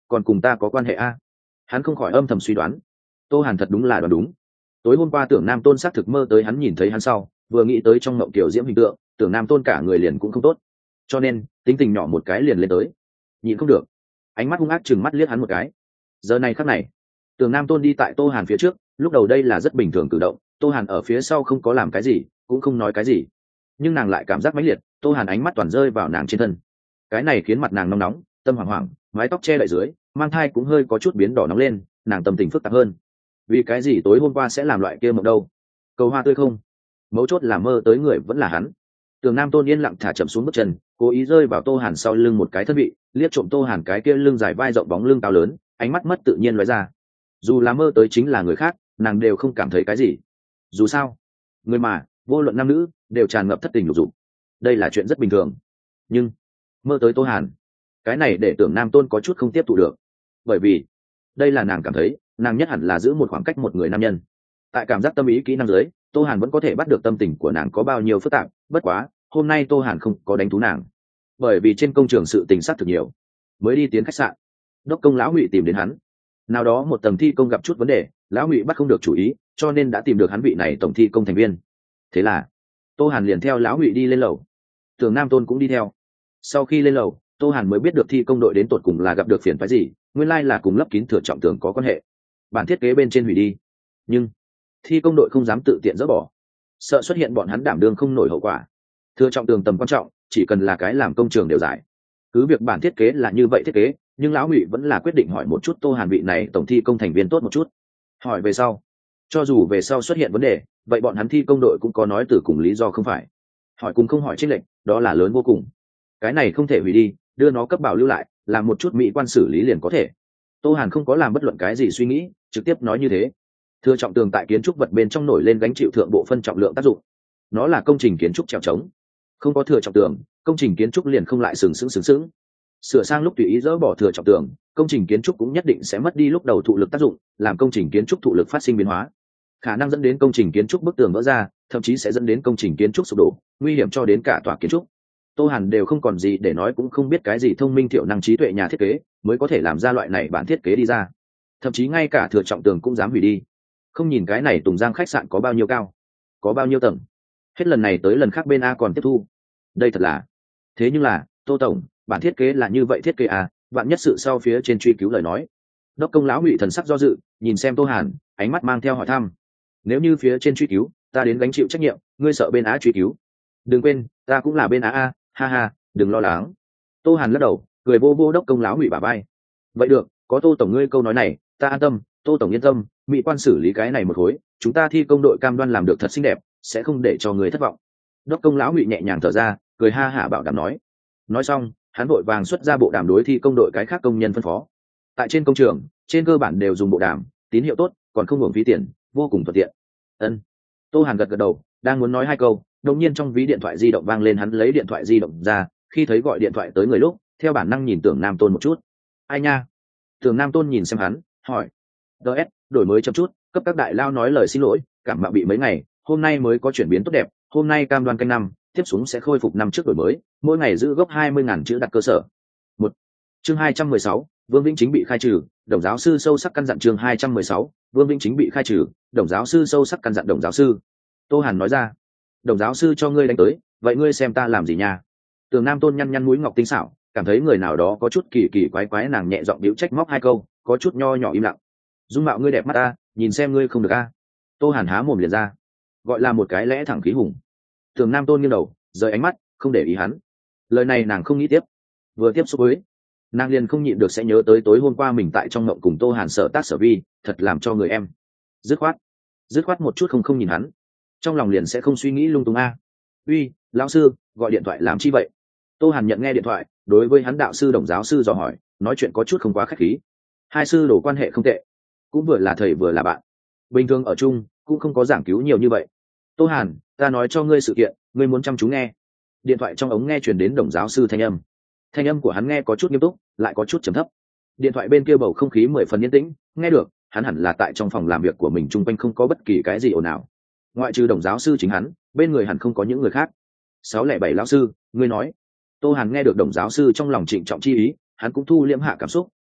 còn cùng ta có quan hệ a? Hắn không khỏi âm thầm suy đoán. Tô Hàn thật đúng là đoán đúng. Tối hôm qua Tưởng Nam Tôn xác thực mơ tới hắn, nhìn thấy hắn sau vừa nghĩ tới trong mộng kiểu diễm hình tượng, Tưởng Nam Tôn cả người liền cũng không tốt, cho nên tính tình nhỏ một cái liền lên tới, nhịn không được, ánh mắt hung ác chừng mắt liếc hắn một cái. Giờ này khắc này, Tưởng Nam Tôn đi tại Tô Hàn phía trước, lúc đầu đây là rất bình thường cử động, Tô Hàn ở phía sau không có làm cái gì, cũng không nói cái gì, nhưng nàng lại cảm giác mãnh liệt, Tô Hàn ánh mắt toàn rơi vào nàng trên thân, cái này khiến mặt nàng nóng nóng, tâm hoảng hoảng, mái tóc che đậy dưới, mang thai cũng hơi có chút biến đỏ nóng lên, nàng tâm tình phức tạp hơn. Vì cái gì tối hôm qua sẽ làm loại kia mộng đâu? Cầu hoa tươi không? Mấu chốt là mơ tới người vẫn là hắn. Tường Nam Tôn yên lặng thả chậm xuống bước chân, cố ý rơi vào Tô Hàn sau lưng một cái thân vị, liếc trộm Tô Hàn cái kia lưng dài vai rộng bóng lưng cao lớn, ánh mắt mất tự nhiên lóe ra. Dù là mơ tới chính là người khác, nàng đều không cảm thấy cái gì. Dù sao, người mà vô luận nam nữ đều tràn ngập thất tình lục dục, đây là chuyện rất bình thường. Nhưng mơ tới Tô Hàn, cái này để Tưởng Nam Tôn có chút không tiếp thụ được, bởi vì đây là nàng cảm thấy nàng nhất hẳn là giữ một khoảng cách một người nam nhân. Tại cảm giác tâm ý kỹ năng dưới, Tô Hàn vẫn có thể bắt được tâm tình của nàng có bao nhiêu phức tạp. Bất quá hôm nay Tô Hàn không có đánh thú nàng, bởi vì trên công trường sự tình sát thực nhiều. Mới đi tiến khách sạn, đốc công lão Ngụy tìm đến hắn. Nào đó một tầng thi công gặp chút vấn đề, lão Ngụy bắt không được chủ ý, cho nên đã tìm được hắn vị này tổng thi công thành viên. Thế là Tô Hàn liền theo lão Ngụy đi lên lầu, Tưởng Nam Tôn cũng đi theo. Sau khi lên lầu, Tô Hàn mới biết được thi công đội đến tột cùng là gặp được phiền phức gì, nguyên lai là cùng lấp kín Thừa Trọng Tường có quan hệ. Bản thiết kế bên trên hủy đi, nhưng thi công đội không dám tự tiện dỡ bỏ, sợ xuất hiện bọn hắn đảm đương không nổi hậu quả. Thừa Trọng Tường tầm quan trọng, chỉ cần là cái làm công trường đều giải. Cứ việc bản thiết kế là như vậy thiết kế, nhưng lão Ngụy vẫn là quyết định hỏi một chút Tô Hàn vị này tổng thi công thành viên tốt một chút. Hỏi về sau, cho dù về sau xuất hiện vấn đề, vậy bọn hắn thi công đội cũng có nói từ cùng lý do không phải. Hỏi cùng không hỏi chênh lệch, đó là lớn vô cùng. Cái này không thể hủy đi, đưa nó cấp bảo lưu lại, làm một chút mỹ quan xử lý liền có thể. Tô Hàn không có làm bất luận cái gì suy nghĩ, trực tiếp nói như thế. Thừa Trọng Tường tại kiến trúc vật bên trong nổi lên gánh chịu thượng bộ phân trọng lượng tác dụng. Nó là công trình kiến trúc trèo trống, không có thừa trọng tường, công trình kiến trúc liền không lại sừng sững. Sửa sang lúc tùy ý dỡ bỏ thừa trọng tường, công trình kiến trúc cũng nhất định sẽ mất đi lúc đầu thụ lực tác dụng, làm công trình kiến trúc thụ lực phát sinh biến hóa, khả năng dẫn đến công trình kiến trúc bức tường vỡ ra, thậm chí sẽ dẫn đến công trình kiến trúc sụp đổ, nguy hiểm cho đến cả tòa kiến trúc. Tô Hàn đều không còn gì để nói, cũng không biết cái gì thông minh thiểu năng trí tuệ nhà thiết kế mới có thể làm ra loại này bản thiết kế đi ra, thậm chí ngay cả thừa trọng tường cũng dám hủy đi. Không nhìn cái này Tùng Giang khách sạn có bao nhiêu cao, có bao nhiêu tầng, hết lần này tới lần khác bên A còn tiếp thu. Đây thật là. Thế nhưng là Tô tổng, bản thiết kế là như vậy thiết kế à, vạn nhất sự sau phía trên truy cứu lời nói. Đốc công lão Ngụy thần sắc do dự, nhìn xem Tô Hàn, ánh mắt mang theo hỏi thăm. Nếu như phía trên truy cứu, ta đến gánh chịu trách nhiệm, ngươi sợ bên Á truy cứu? Đừng quên, ta cũng là bên Á a, ha ha, đừng lo lắng. Tô Hàn lắc đầu, cười vô vô đốc công lão Ngụy bả vai. Vậy được, có Tô tổng ngươi câu nói này, ta an tâm. Tô tổng yên tâm, mỹ quan xử lý cái này một khối, chúng ta thi công đội cam đoan làm được thật xinh đẹp, sẽ không để cho người thất vọng. Đốc công lão Ngụy nhẹ nhàng thở ra, cười ha hả bảo đảm nói. Nói xong, hắn vội vàng xuất ra bộ đàm đối thi công đội cái khác công nhân phân phó. Tại trên công trường, trên cơ bản đều dùng bộ đàm, tín hiệu tốt, còn không hưởng phí tiền, vô cùng thuận tiện. Ân. Tô Hàn gật gật đầu, đang muốn nói hai câu, đột nhiên trong ví điện thoại di động vang lên, hắn lấy điện thoại di động ra, khi thấy gọi điện thoại tới người lúc, theo bản năng nhìn Tưởng Nam Tôn một chút. Ai nha? Tưởng Nam Tôn nhìn xem hắn, hỏi. DS, đổi mới chậm chút, cấp các đại lao nói lời xin lỗi, cảm mạo bị mấy ngày, hôm nay mới có chuyển biến tốt đẹp, hôm nay cam đoan canh năm, tiếp xuống sẽ khôi phục năm trước đổi mới, mỗi ngày giữ gốc 20.000 chữ đặt cơ sở. Một. Chương 216, Vương Vĩnh Chính bị khai trừ, Đồng giáo sư sâu sắc căn dặn. Chương 216, Vương Vĩnh Chính bị khai trừ, Đồng giáo sư sâu sắc căn dặn. Đồng giáo sư. Tô Hàn nói ra. Đồng giáo sư cho ngươi đánh tới, vậy ngươi xem ta làm gì nha? Tường Nam Tôn nhăn nhăn mũi ngọc tinh xảo, cảm thấy người nào đó có chút kỳ kỳ quái quái, nàng nhẹ giọng bĩu trách móc hai câu, có chút nho nhỏ im lặng. Dung mạo ngươi đẹp mắt ta, nhìn xem ngươi không được a. Tô Hàn há mồm liền ra, gọi là một cái lẽ thẳng khí hùng. Tường Nam Tôn nghiêng đầu, rời ánh mắt, không để ý hắn. Lời này nàng không nghĩ tiếp, vừa tiếp xúc với nàng liền không nhịn được sẽ nhớ tới tối hôm qua mình tại trong mộng cùng Tô Hàn sở tác sở vi, thật làm cho người em dứt khoát một chút không nhìn hắn, trong lòng liền sẽ không suy nghĩ lung tung a. Uy, lão sư, gọi điện thoại làm chi vậy? Tô Hàn nhận nghe điện thoại, đối với hắn đạo sư Đồng giáo sư dò hỏi, nói chuyện có chút không quá khách khí. Hai sư đồ quan hệ không tệ, cũng vừa là thầy vừa là bạn, bình thường ở chung cũng không có giảng cứu nhiều như vậy. Tô Hàn, ta nói cho ngươi sự kiện, ngươi muốn chăm chú nghe. Điện thoại trong ống nghe truyền đến Đồng giáo sư thanh âm của hắn nghe có chút nghiêm túc, lại có chút trầm thấp. Điện thoại bên kia bầu không khí 10 phần yên tĩnh, nghe được hắn hẳn là tại trong phòng làm việc của mình, chung quanh không có bất kỳ cái gì ồn ào, ngoại trừ Đồng giáo sư chính hắn, bên người hẳn không có những người khác. 607 lão sư, ngươi nói. Tô Hàn nghe được Đồng giáo sư trong lòng trịnh trọng chi ý, hắn cũng thu liễm hạ cảm xúc,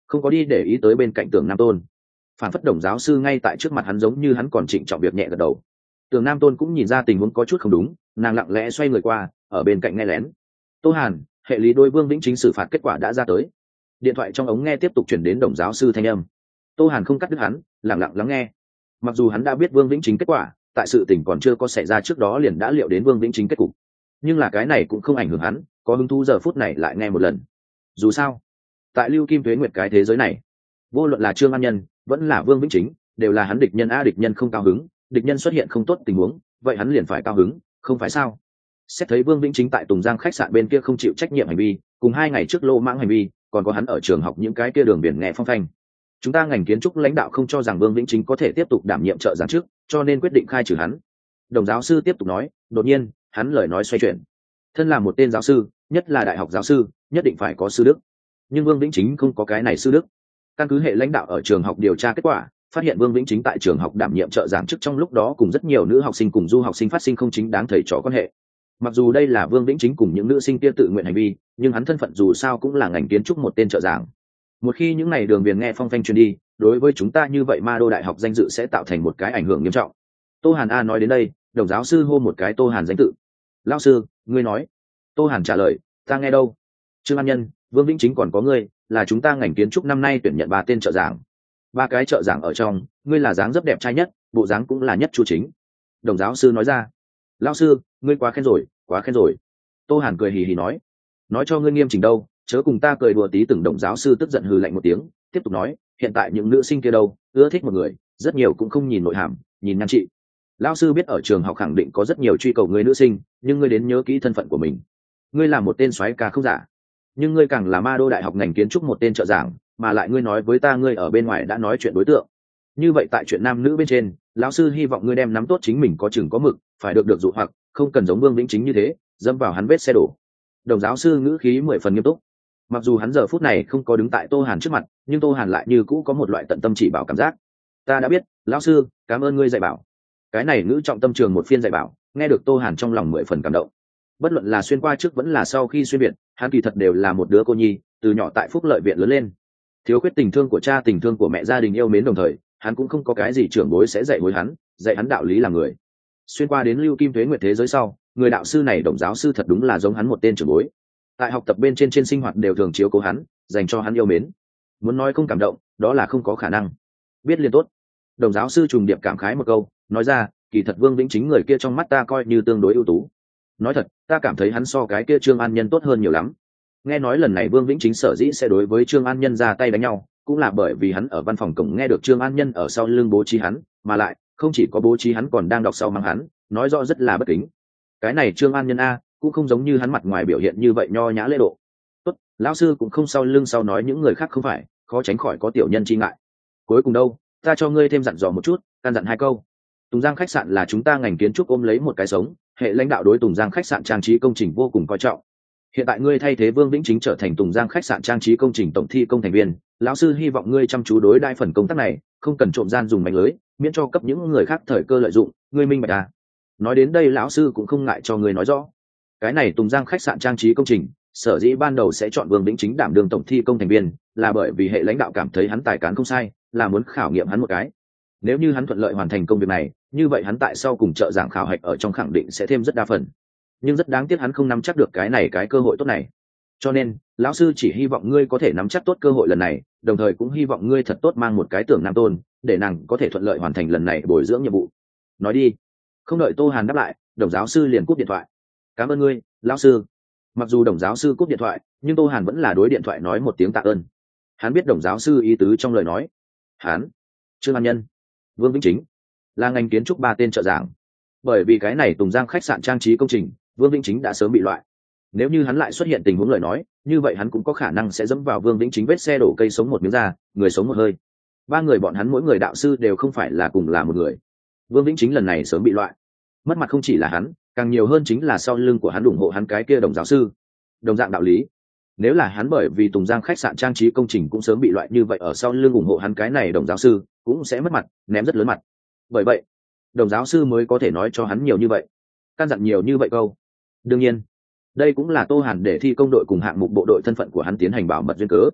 không có đi để ý tới bên cạnh Tưởng Nam Tôn. Phản phất Đồng giáo sư ngay tại trước mặt hắn, giống như hắn còn trịnh trọng việc nhẹ gật đầu. Tưởng Nam Tôn cũng nhìn ra tình huống có chút không đúng, nàng lặng lẽ xoay người qua, ở bên cạnh nghe lén. Tô Hàn, hệ lý đối Vương Vĩnh Chính xử phạt kết quả đã ra tới. Điện thoại trong ống nghe tiếp tục chuyển đến Đồng giáo sư thanh âm. Tô Hàn không cắt đứt hắn, lặng lặng lắng nghe. Mặc dù hắn đã biết Vương Vĩnh Chính kết quả, tại sự tình còn chưa có xảy ra trước đó liền đã liệu đến Vương Vĩnh Chính kết cục, nhưng là cái này cũng không ảnh hưởng hắn có hứng thú giờ phút này lại nghe một lần. Dù sao, tại Lưu Kim Tuế Nguyệt cái thế giới này, vô luận là Trương An Nhân vẫn là Vương Vĩnh Chính đều là hắn địch nhân. Địch nhân không cao hứng, địch nhân xuất hiện không tốt tình huống, vậy hắn liền phải cao hứng, không phải sao? Xét thấy Vương Vĩnh Chính tại Tùng Giang khách sạn bên kia không chịu trách nhiệm hành vi, cùng 2 ngày trước lô mãng hành vi, còn có hắn ở trường học những cái kia đường biển nghe phong phanh, chúng ta ngành kiến trúc lãnh đạo không cho rằng Vương Vĩnh Chính có thể tiếp tục đảm nhiệm trợ giảng trước, cho nên quyết định khai trừ hắn. Đồng giáo sư tiếp tục nói. Đột nhiên hắn lời nói xoay chuyển. Thân là một tên giáo sư, nhất là đại học giáo sư, nhất định phải có sư đức, nhưng Vương Vĩnh Chính không có cái này sư đức. Căn cứ hệ lãnh đạo ở trường học điều tra kết quả, phát hiện Vương Vĩnh Chính tại trường học đảm nhiệm trợ giảng chức trong lúc đó cùng rất nhiều nữ học sinh cùng du học sinh phát sinh không chính đáng thầy trò quan hệ. Mặc dù đây là Vương Vĩnh Chính cùng những nữ sinh kia tự nguyện hành vi, nhưng hắn thân phận dù sao cũng là ngành kiến trúc một tên trợ giảng. Một khi những này đường viền nghe phong phanh truyền đi, đối với chúng ta như vậy Ma Đô đại học danh dự sẽ tạo thành một cái ảnh hưởng nghiêm trọng. Tô Hàn A nói đến đây, Đồng giáo sư hô một cái Tô Hàn danh tự. Lão sư, ngươi nói. Tô Hàn trả lời, ta nghe đâu. Trương An Nhân, Vương Vĩnh Chính còn có ngươi, là chúng ta ngành kiến trúc năm nay tuyển nhận 3 tên trợ giảng. 3 cái trợ giảng ở trong, ngươi là dáng dấp đẹp trai nhất, bộ dáng cũng là nhất chu chính. Đồng giáo sư nói ra. Lão sư, ngươi quá khen rồi, quá khen rồi. Tô Hàn cười hì hì nói cho ngươi nghiêm chỉnh đâu, chớ cùng ta cười đùa tí. Từng Đồng giáo sư tức giận hừ lạnh một tiếng, tiếp tục nói, hiện tại những nữ sinh kia đâu, ưa thích một người, rất nhiều cũng không nhìn nội hàm, nhìn nhan trị. Lão sư biết ở trường học khẳng định có rất nhiều truy cầu người nữ sinh, nhưng ngươi đến nhớ kỹ thân phận của mình. Ngươi là một tên soái ca không giả, nhưng ngươi càng là Ma Đô đại học ngành kiến trúc một tên trợ giảng, mà lại ngươi nói với ta ngươi ở bên ngoài đã nói chuyện đối tượng. Như vậy tại chuyện nam nữ bên trên, lão sư hy vọng ngươi đem nắm tốt chính mình có chừng có mực, phải được dụ hoặc, không cần giống Vương Vĩnh Chính như thế, dẫm vào hắn vết xe đổ. Đồng giáo sư ngữ khí 10 phần nghiêm túc. Mặc dù hắn giờ phút này không có đứng tại Tô Hàn trước mặt, nhưng Tô Hàn lại như cũ có một loại tận tâm chỉ bảo cảm giác. Ta đã biết, lão sư, cảm ơn ngươi dạy bảo. Cái này ngữ trọng tâm trường một phiên dạy bảo, nghe được Tô Hàn trong lòng 10 phần cảm động. Bất luận là xuyên qua trước vẫn là sau khi xuyên việt, hắn kỳ thật đều là một đứa cô nhi, từ nhỏ tại Phúc Lợi viện lớn lên, thiếu khuyết tình thương của cha tình thương của mẹ, gia đình yêu mến, đồng thời hắn cũng không có cái gì trưởng bối sẽ dạy hắn đạo lý làm người. Xuyên qua đến Lưu Kim Tuế Nguyệt thế giới sau, người đạo sư này Đồng giáo sư thật đúng là giống hắn một tên trưởng bối, tại học tập bên trên sinh hoạt đều thường chiếu cố hắn, dành cho hắn yêu mến. Muốn nói không cảm động, đó là không có khả năng. Biết liền tốt. Đồng giáo sư trùng điệp cảm khái một câu, nói ra, kỳ thật Vương Vĩnh Chính người kia trong mắt ta coi như tương đối ưu tú. Nói thật, ta cảm thấy hắn so cái kia Trương An Nhân tốt hơn nhiều lắm. Nghe nói lần này Vương Vĩnh Chính sở dĩ sẽ đối với Trương An Nhân ra tay đánh nhau, cũng là bởi vì hắn ở văn phòng cổng nghe được Trương An Nhân ở sau lưng bố trí hắn, mà lại không chỉ có bố trí hắn còn đang đọc sau mắng hắn, nói rõ rất là bất kính. Cái này Trương An Nhân a, cũng không giống như hắn mặt ngoài biểu hiện như vậy nho nhã lễ độ. Tốt, lão sư cũng không sau lưng sau nói những người khác không phải, khó tránh khỏi có tiểu nhân chi ngại. Cuối cùng đâu, ta cho ngươi thêm dặn dò một chút, căn dặn 2 câu. Tùng Giang khách sạn là chúng ta ngành kiến trúc ôm lấy một cái sống, hệ lãnh đạo đối Tùng Giang khách sạn trang trí công trình vô cùng coi trọng. Hiện tại ngươi thay thế Vương Vĩnh Chính trở thành Tùng Giang khách sạn trang trí công trình tổng thi công thành viên, lão sư hy vọng ngươi chăm chú đối đãi phần công tác này, không cần trộm gian dùng mánh lưới, miễn cho cấp những người khác thời cơ lợi dụng, ngươi minh bạch à? Nói đến đây lão sư cũng không ngại cho ngươi nói rõ. Cái này Tùng Giang khách sạn trang trí công trình, sở dĩ ban đầu sẽ chọn Vương Vĩnh Chính đảm đương tổng thi công thành viên, là bởi vì hệ lãnh đạo cảm thấy hắn tài cán không sai, là muốn khảo nghiệm hắn một cái. Nếu như hắn thuận lợi hoàn thành công việc này, như vậy hắn tại sau cùng trợ giảng khảo hạch ở trong khẳng định sẽ thêm rất đa phần. Nhưng rất đáng tiếc hắn không nắm chắc được cái cơ hội tốt này. Cho nên, lão sư chỉ hy vọng ngươi có thể nắm chắc tốt cơ hội lần này, đồng thời cũng hy vọng ngươi thật tốt mang một cái Tưởng Nam Tôn, để nàng có thể thuận lợi hoàn thành lần này bồi dưỡng nhiệm vụ. Nói đi. Không đợi Tô Hàn đáp lại, Đồng giáo sư liền cúp điện thoại. Cảm ơn ngươi, lão sư. Mặc dù Đồng giáo sư cúp điện thoại, nhưng Tô Hàn vẫn là đối điện thoại nói một tiếng tạ ơn. Hắn biết Đồng giáo sư ý tứ trong lời nói. Hắn, Trương An Nhân, Vương Vĩnh Chính là ngành kiến trúc 3 tên trợ giảng. Bởi vì cái này Tùng Giang khách sạn trang trí công trình, Vương Vĩnh Chính đã sớm bị loại. Nếu như hắn lại xuất hiện tình huống lời nói, như vậy hắn cũng có khả năng sẽ dẫm vào Vương Vĩnh Chính vết xe đổ cây sống một miếng da, người sống một hơi. 3 người bọn hắn mỗi người đạo sư đều không phải là cùng là một người. Vương Vĩnh Chính lần này sớm bị loại. Mất mặt không chỉ là hắn, càng nhiều hơn chính là sau lưng của hắn ủng hộ hắn cái kia Đồng giáo sư. Đồng dạng đạo lý, nếu là hắn bởi vì Tùng Giang khách sạn trang trí công trình cũng sớm bị loại như vậy, ở sau lưng ủng hộ hắn cái này Đồng giáo sư cũng sẽ mất mặt, ném rất lớn mặt. Bởi vậy, Đồng giáo sư mới có thể nói cho hắn nhiều như vậy, căn dặn nhiều như vậy câu. Đương nhiên, đây cũng là Tô Hàn để thi công đội cùng hạng mục bộ đội thân phận của hắn tiến hành bảo mật duyên cớ.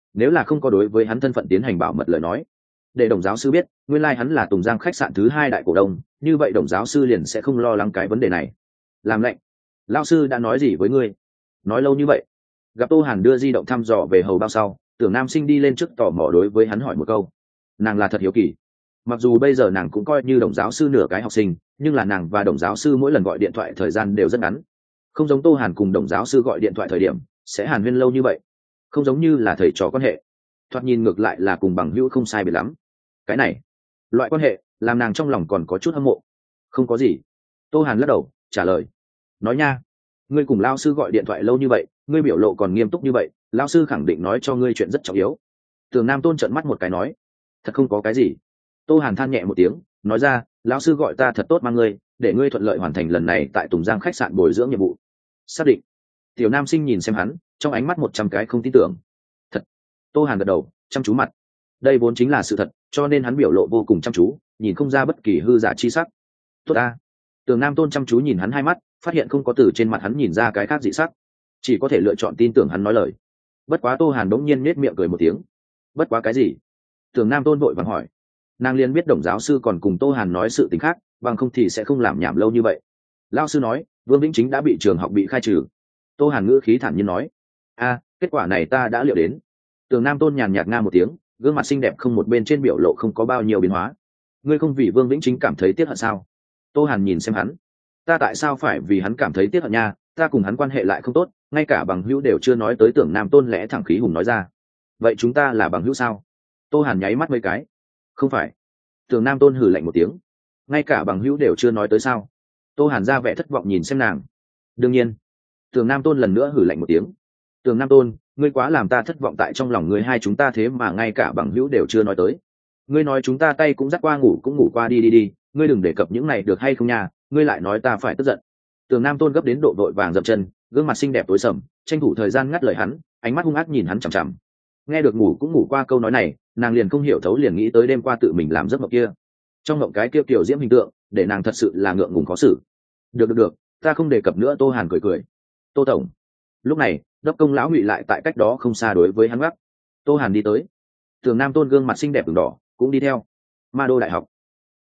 nếu là không có đối với hắn thân phận tiến hành bảo mật lời nói, để Đồng giáo sư biết nguyên lai hắn là Tùng Giang khách sạn thứ 2 đại cổ đông, như vậy Đồng giáo sư liền sẽ không lo lắng cái vấn đề này. Làm lạnh, lão sư đã nói gì với ngươi? Nói lâu như vậy. Gặp Tô Hàn đưa di động thăm dò về hầu bao sau, Tưởng Nam Sinh đi lên trước tò mò đối với hắn hỏi một câu. Nàng là thật hiếu kỳ. Mặc dù bây giờ nàng cũng coi như Đồng giáo sư nửa cái học sinh, nhưng là nàng và Đồng giáo sư mỗi lần gọi điện thoại thời gian đều rất ngắn, không giống Tô Hàn cùng Đồng giáo sư gọi điện thoại thời điểm sẽ hàn huyên lâu như vậy, không giống như là thầy trò quan hệ, thoạt nhìn ngược lại là cùng bằng hữu không sai biệt lắm. Cái này loại quan hệ làm nàng trong lòng còn có chút hâm mộ. Không có gì. Tô Hàn lắc đầu trả lời. Nói nha, ngươi cùng lao sư gọi điện thoại lâu như vậy, ngươi biểu lộ còn nghiêm túc như vậy, lao sư khẳng định nói cho ngươi chuyện rất trọng yếu. Tưởng Nam Tôn trợn mắt một cái nói. Thật không có cái gì. Tô Hàn than nhẹ một tiếng nói ra, lão sư gọi ta thật tốt mang ngươi, để ngươi thuận lợi hoàn thành lần này tại Tùng Giang khách sạn bồi dưỡng nhiệm vụ. Xác định. Tiểu Nam Sinh nhìn xem hắn, trong ánh mắt 100 cái không tin tưởng. Thật. Tô Hàn gật đầu chăm chú mặt. Đây vốn chính là sự thật, cho nên hắn biểu lộ vô cùng chăm chú, nhìn không ra bất kỳ hư giả chi sắc. Tốt ta. Tưởng Nam Tôn chăm chú nhìn hắn 2 mắt, phát hiện không có từ trên mặt hắn nhìn ra cái khác dị sắc, chỉ có thể lựa chọn tin tưởng hắn nói lời. Bất quá Tô Hàn đống nhiên nhếch miệng cười một tiếng. Bất quá cái gì? Tưởng Nam Tôn vội vàng hỏi. Nàng liền biết Đồng giáo sư còn cùng Tô Hàn nói sự tình khác, bằng không thì sẽ không làm nhảm lâu như vậy. Lão sư nói Vương Vĩnh Chính đã bị trường học bị khai trừ. Tô Hàn ngữ khí thản nhiên nói. Kết quả này ta đã liệu đến. Tưởng Nam Tôn nhàn nhạt nga một tiếng, gương mặt xinh đẹp không một bên trên biểu lộ không có bao nhiêu biến hóa. Ngươi không vì Vương Vĩnh Chính cảm thấy tiếc hận sao? Tô Hàn nhìn xem hắn. Ta tại sao phải vì hắn cảm thấy tiếc hận nha, ta cùng hắn quan hệ lại không tốt, ngay cả bằng hữu đều chưa nói tới. Tưởng Nam Tôn lẽ thẳng khí hùng nói ra. Vậy chúng ta là bằng hữu sao? Tô Hàn nháy mắt mấy cái. Không phải. Tưởng Nam Tôn hừ lạnh một tiếng. Ngay cả bằng hữu đều chưa nói tới sao? Tô Hàn ra vẻ thất vọng nhìn xem nàng. Đương nhiên. Tưởng Nam Tôn lần nữa hừ lạnh một tiếng. Tưởng Nam Tôn, ngươi quá làm ta thất vọng, tại trong lòng ngươi hai chúng ta thế mà ngay cả bằng hữu đều chưa nói tới. Ngươi nói chúng ta tay cũng dắt qua ngủ cũng ngủ qua, đi, ngươi đừng đề cập những này được hay không nha, ngươi lại nói ta phải tức giận. Tưởng Nam Tôn gấp đến độ vội vàng dậm chân, gương mặt xinh đẹp tối sầm, tranh thủ thời gian ngắt lời hắn, ánh mắt hung ác nhìn hắn chằm chằm. Nghe được ngủ cũng ngủ qua câu nói này, nàng liền không hiểu thấu liền nghĩ tới đêm qua tự mình làm giấc mộng kia. Trong mộng cái kia kiểu diễm hình tượng, để nàng thật sự là ngượng ngùng khó xử. Được, ta không đề cập nữa. Tô Hàn cười. Tô tổng. Lúc này đốc công lão Ngụy lại tại cách đó không xa đối với hắn gắt. Tô Hàn đi tới. Tưởng Nam Tôn gương mặt xinh đẹp ửng đỏ cũng đi theo. Ma Đô đại học.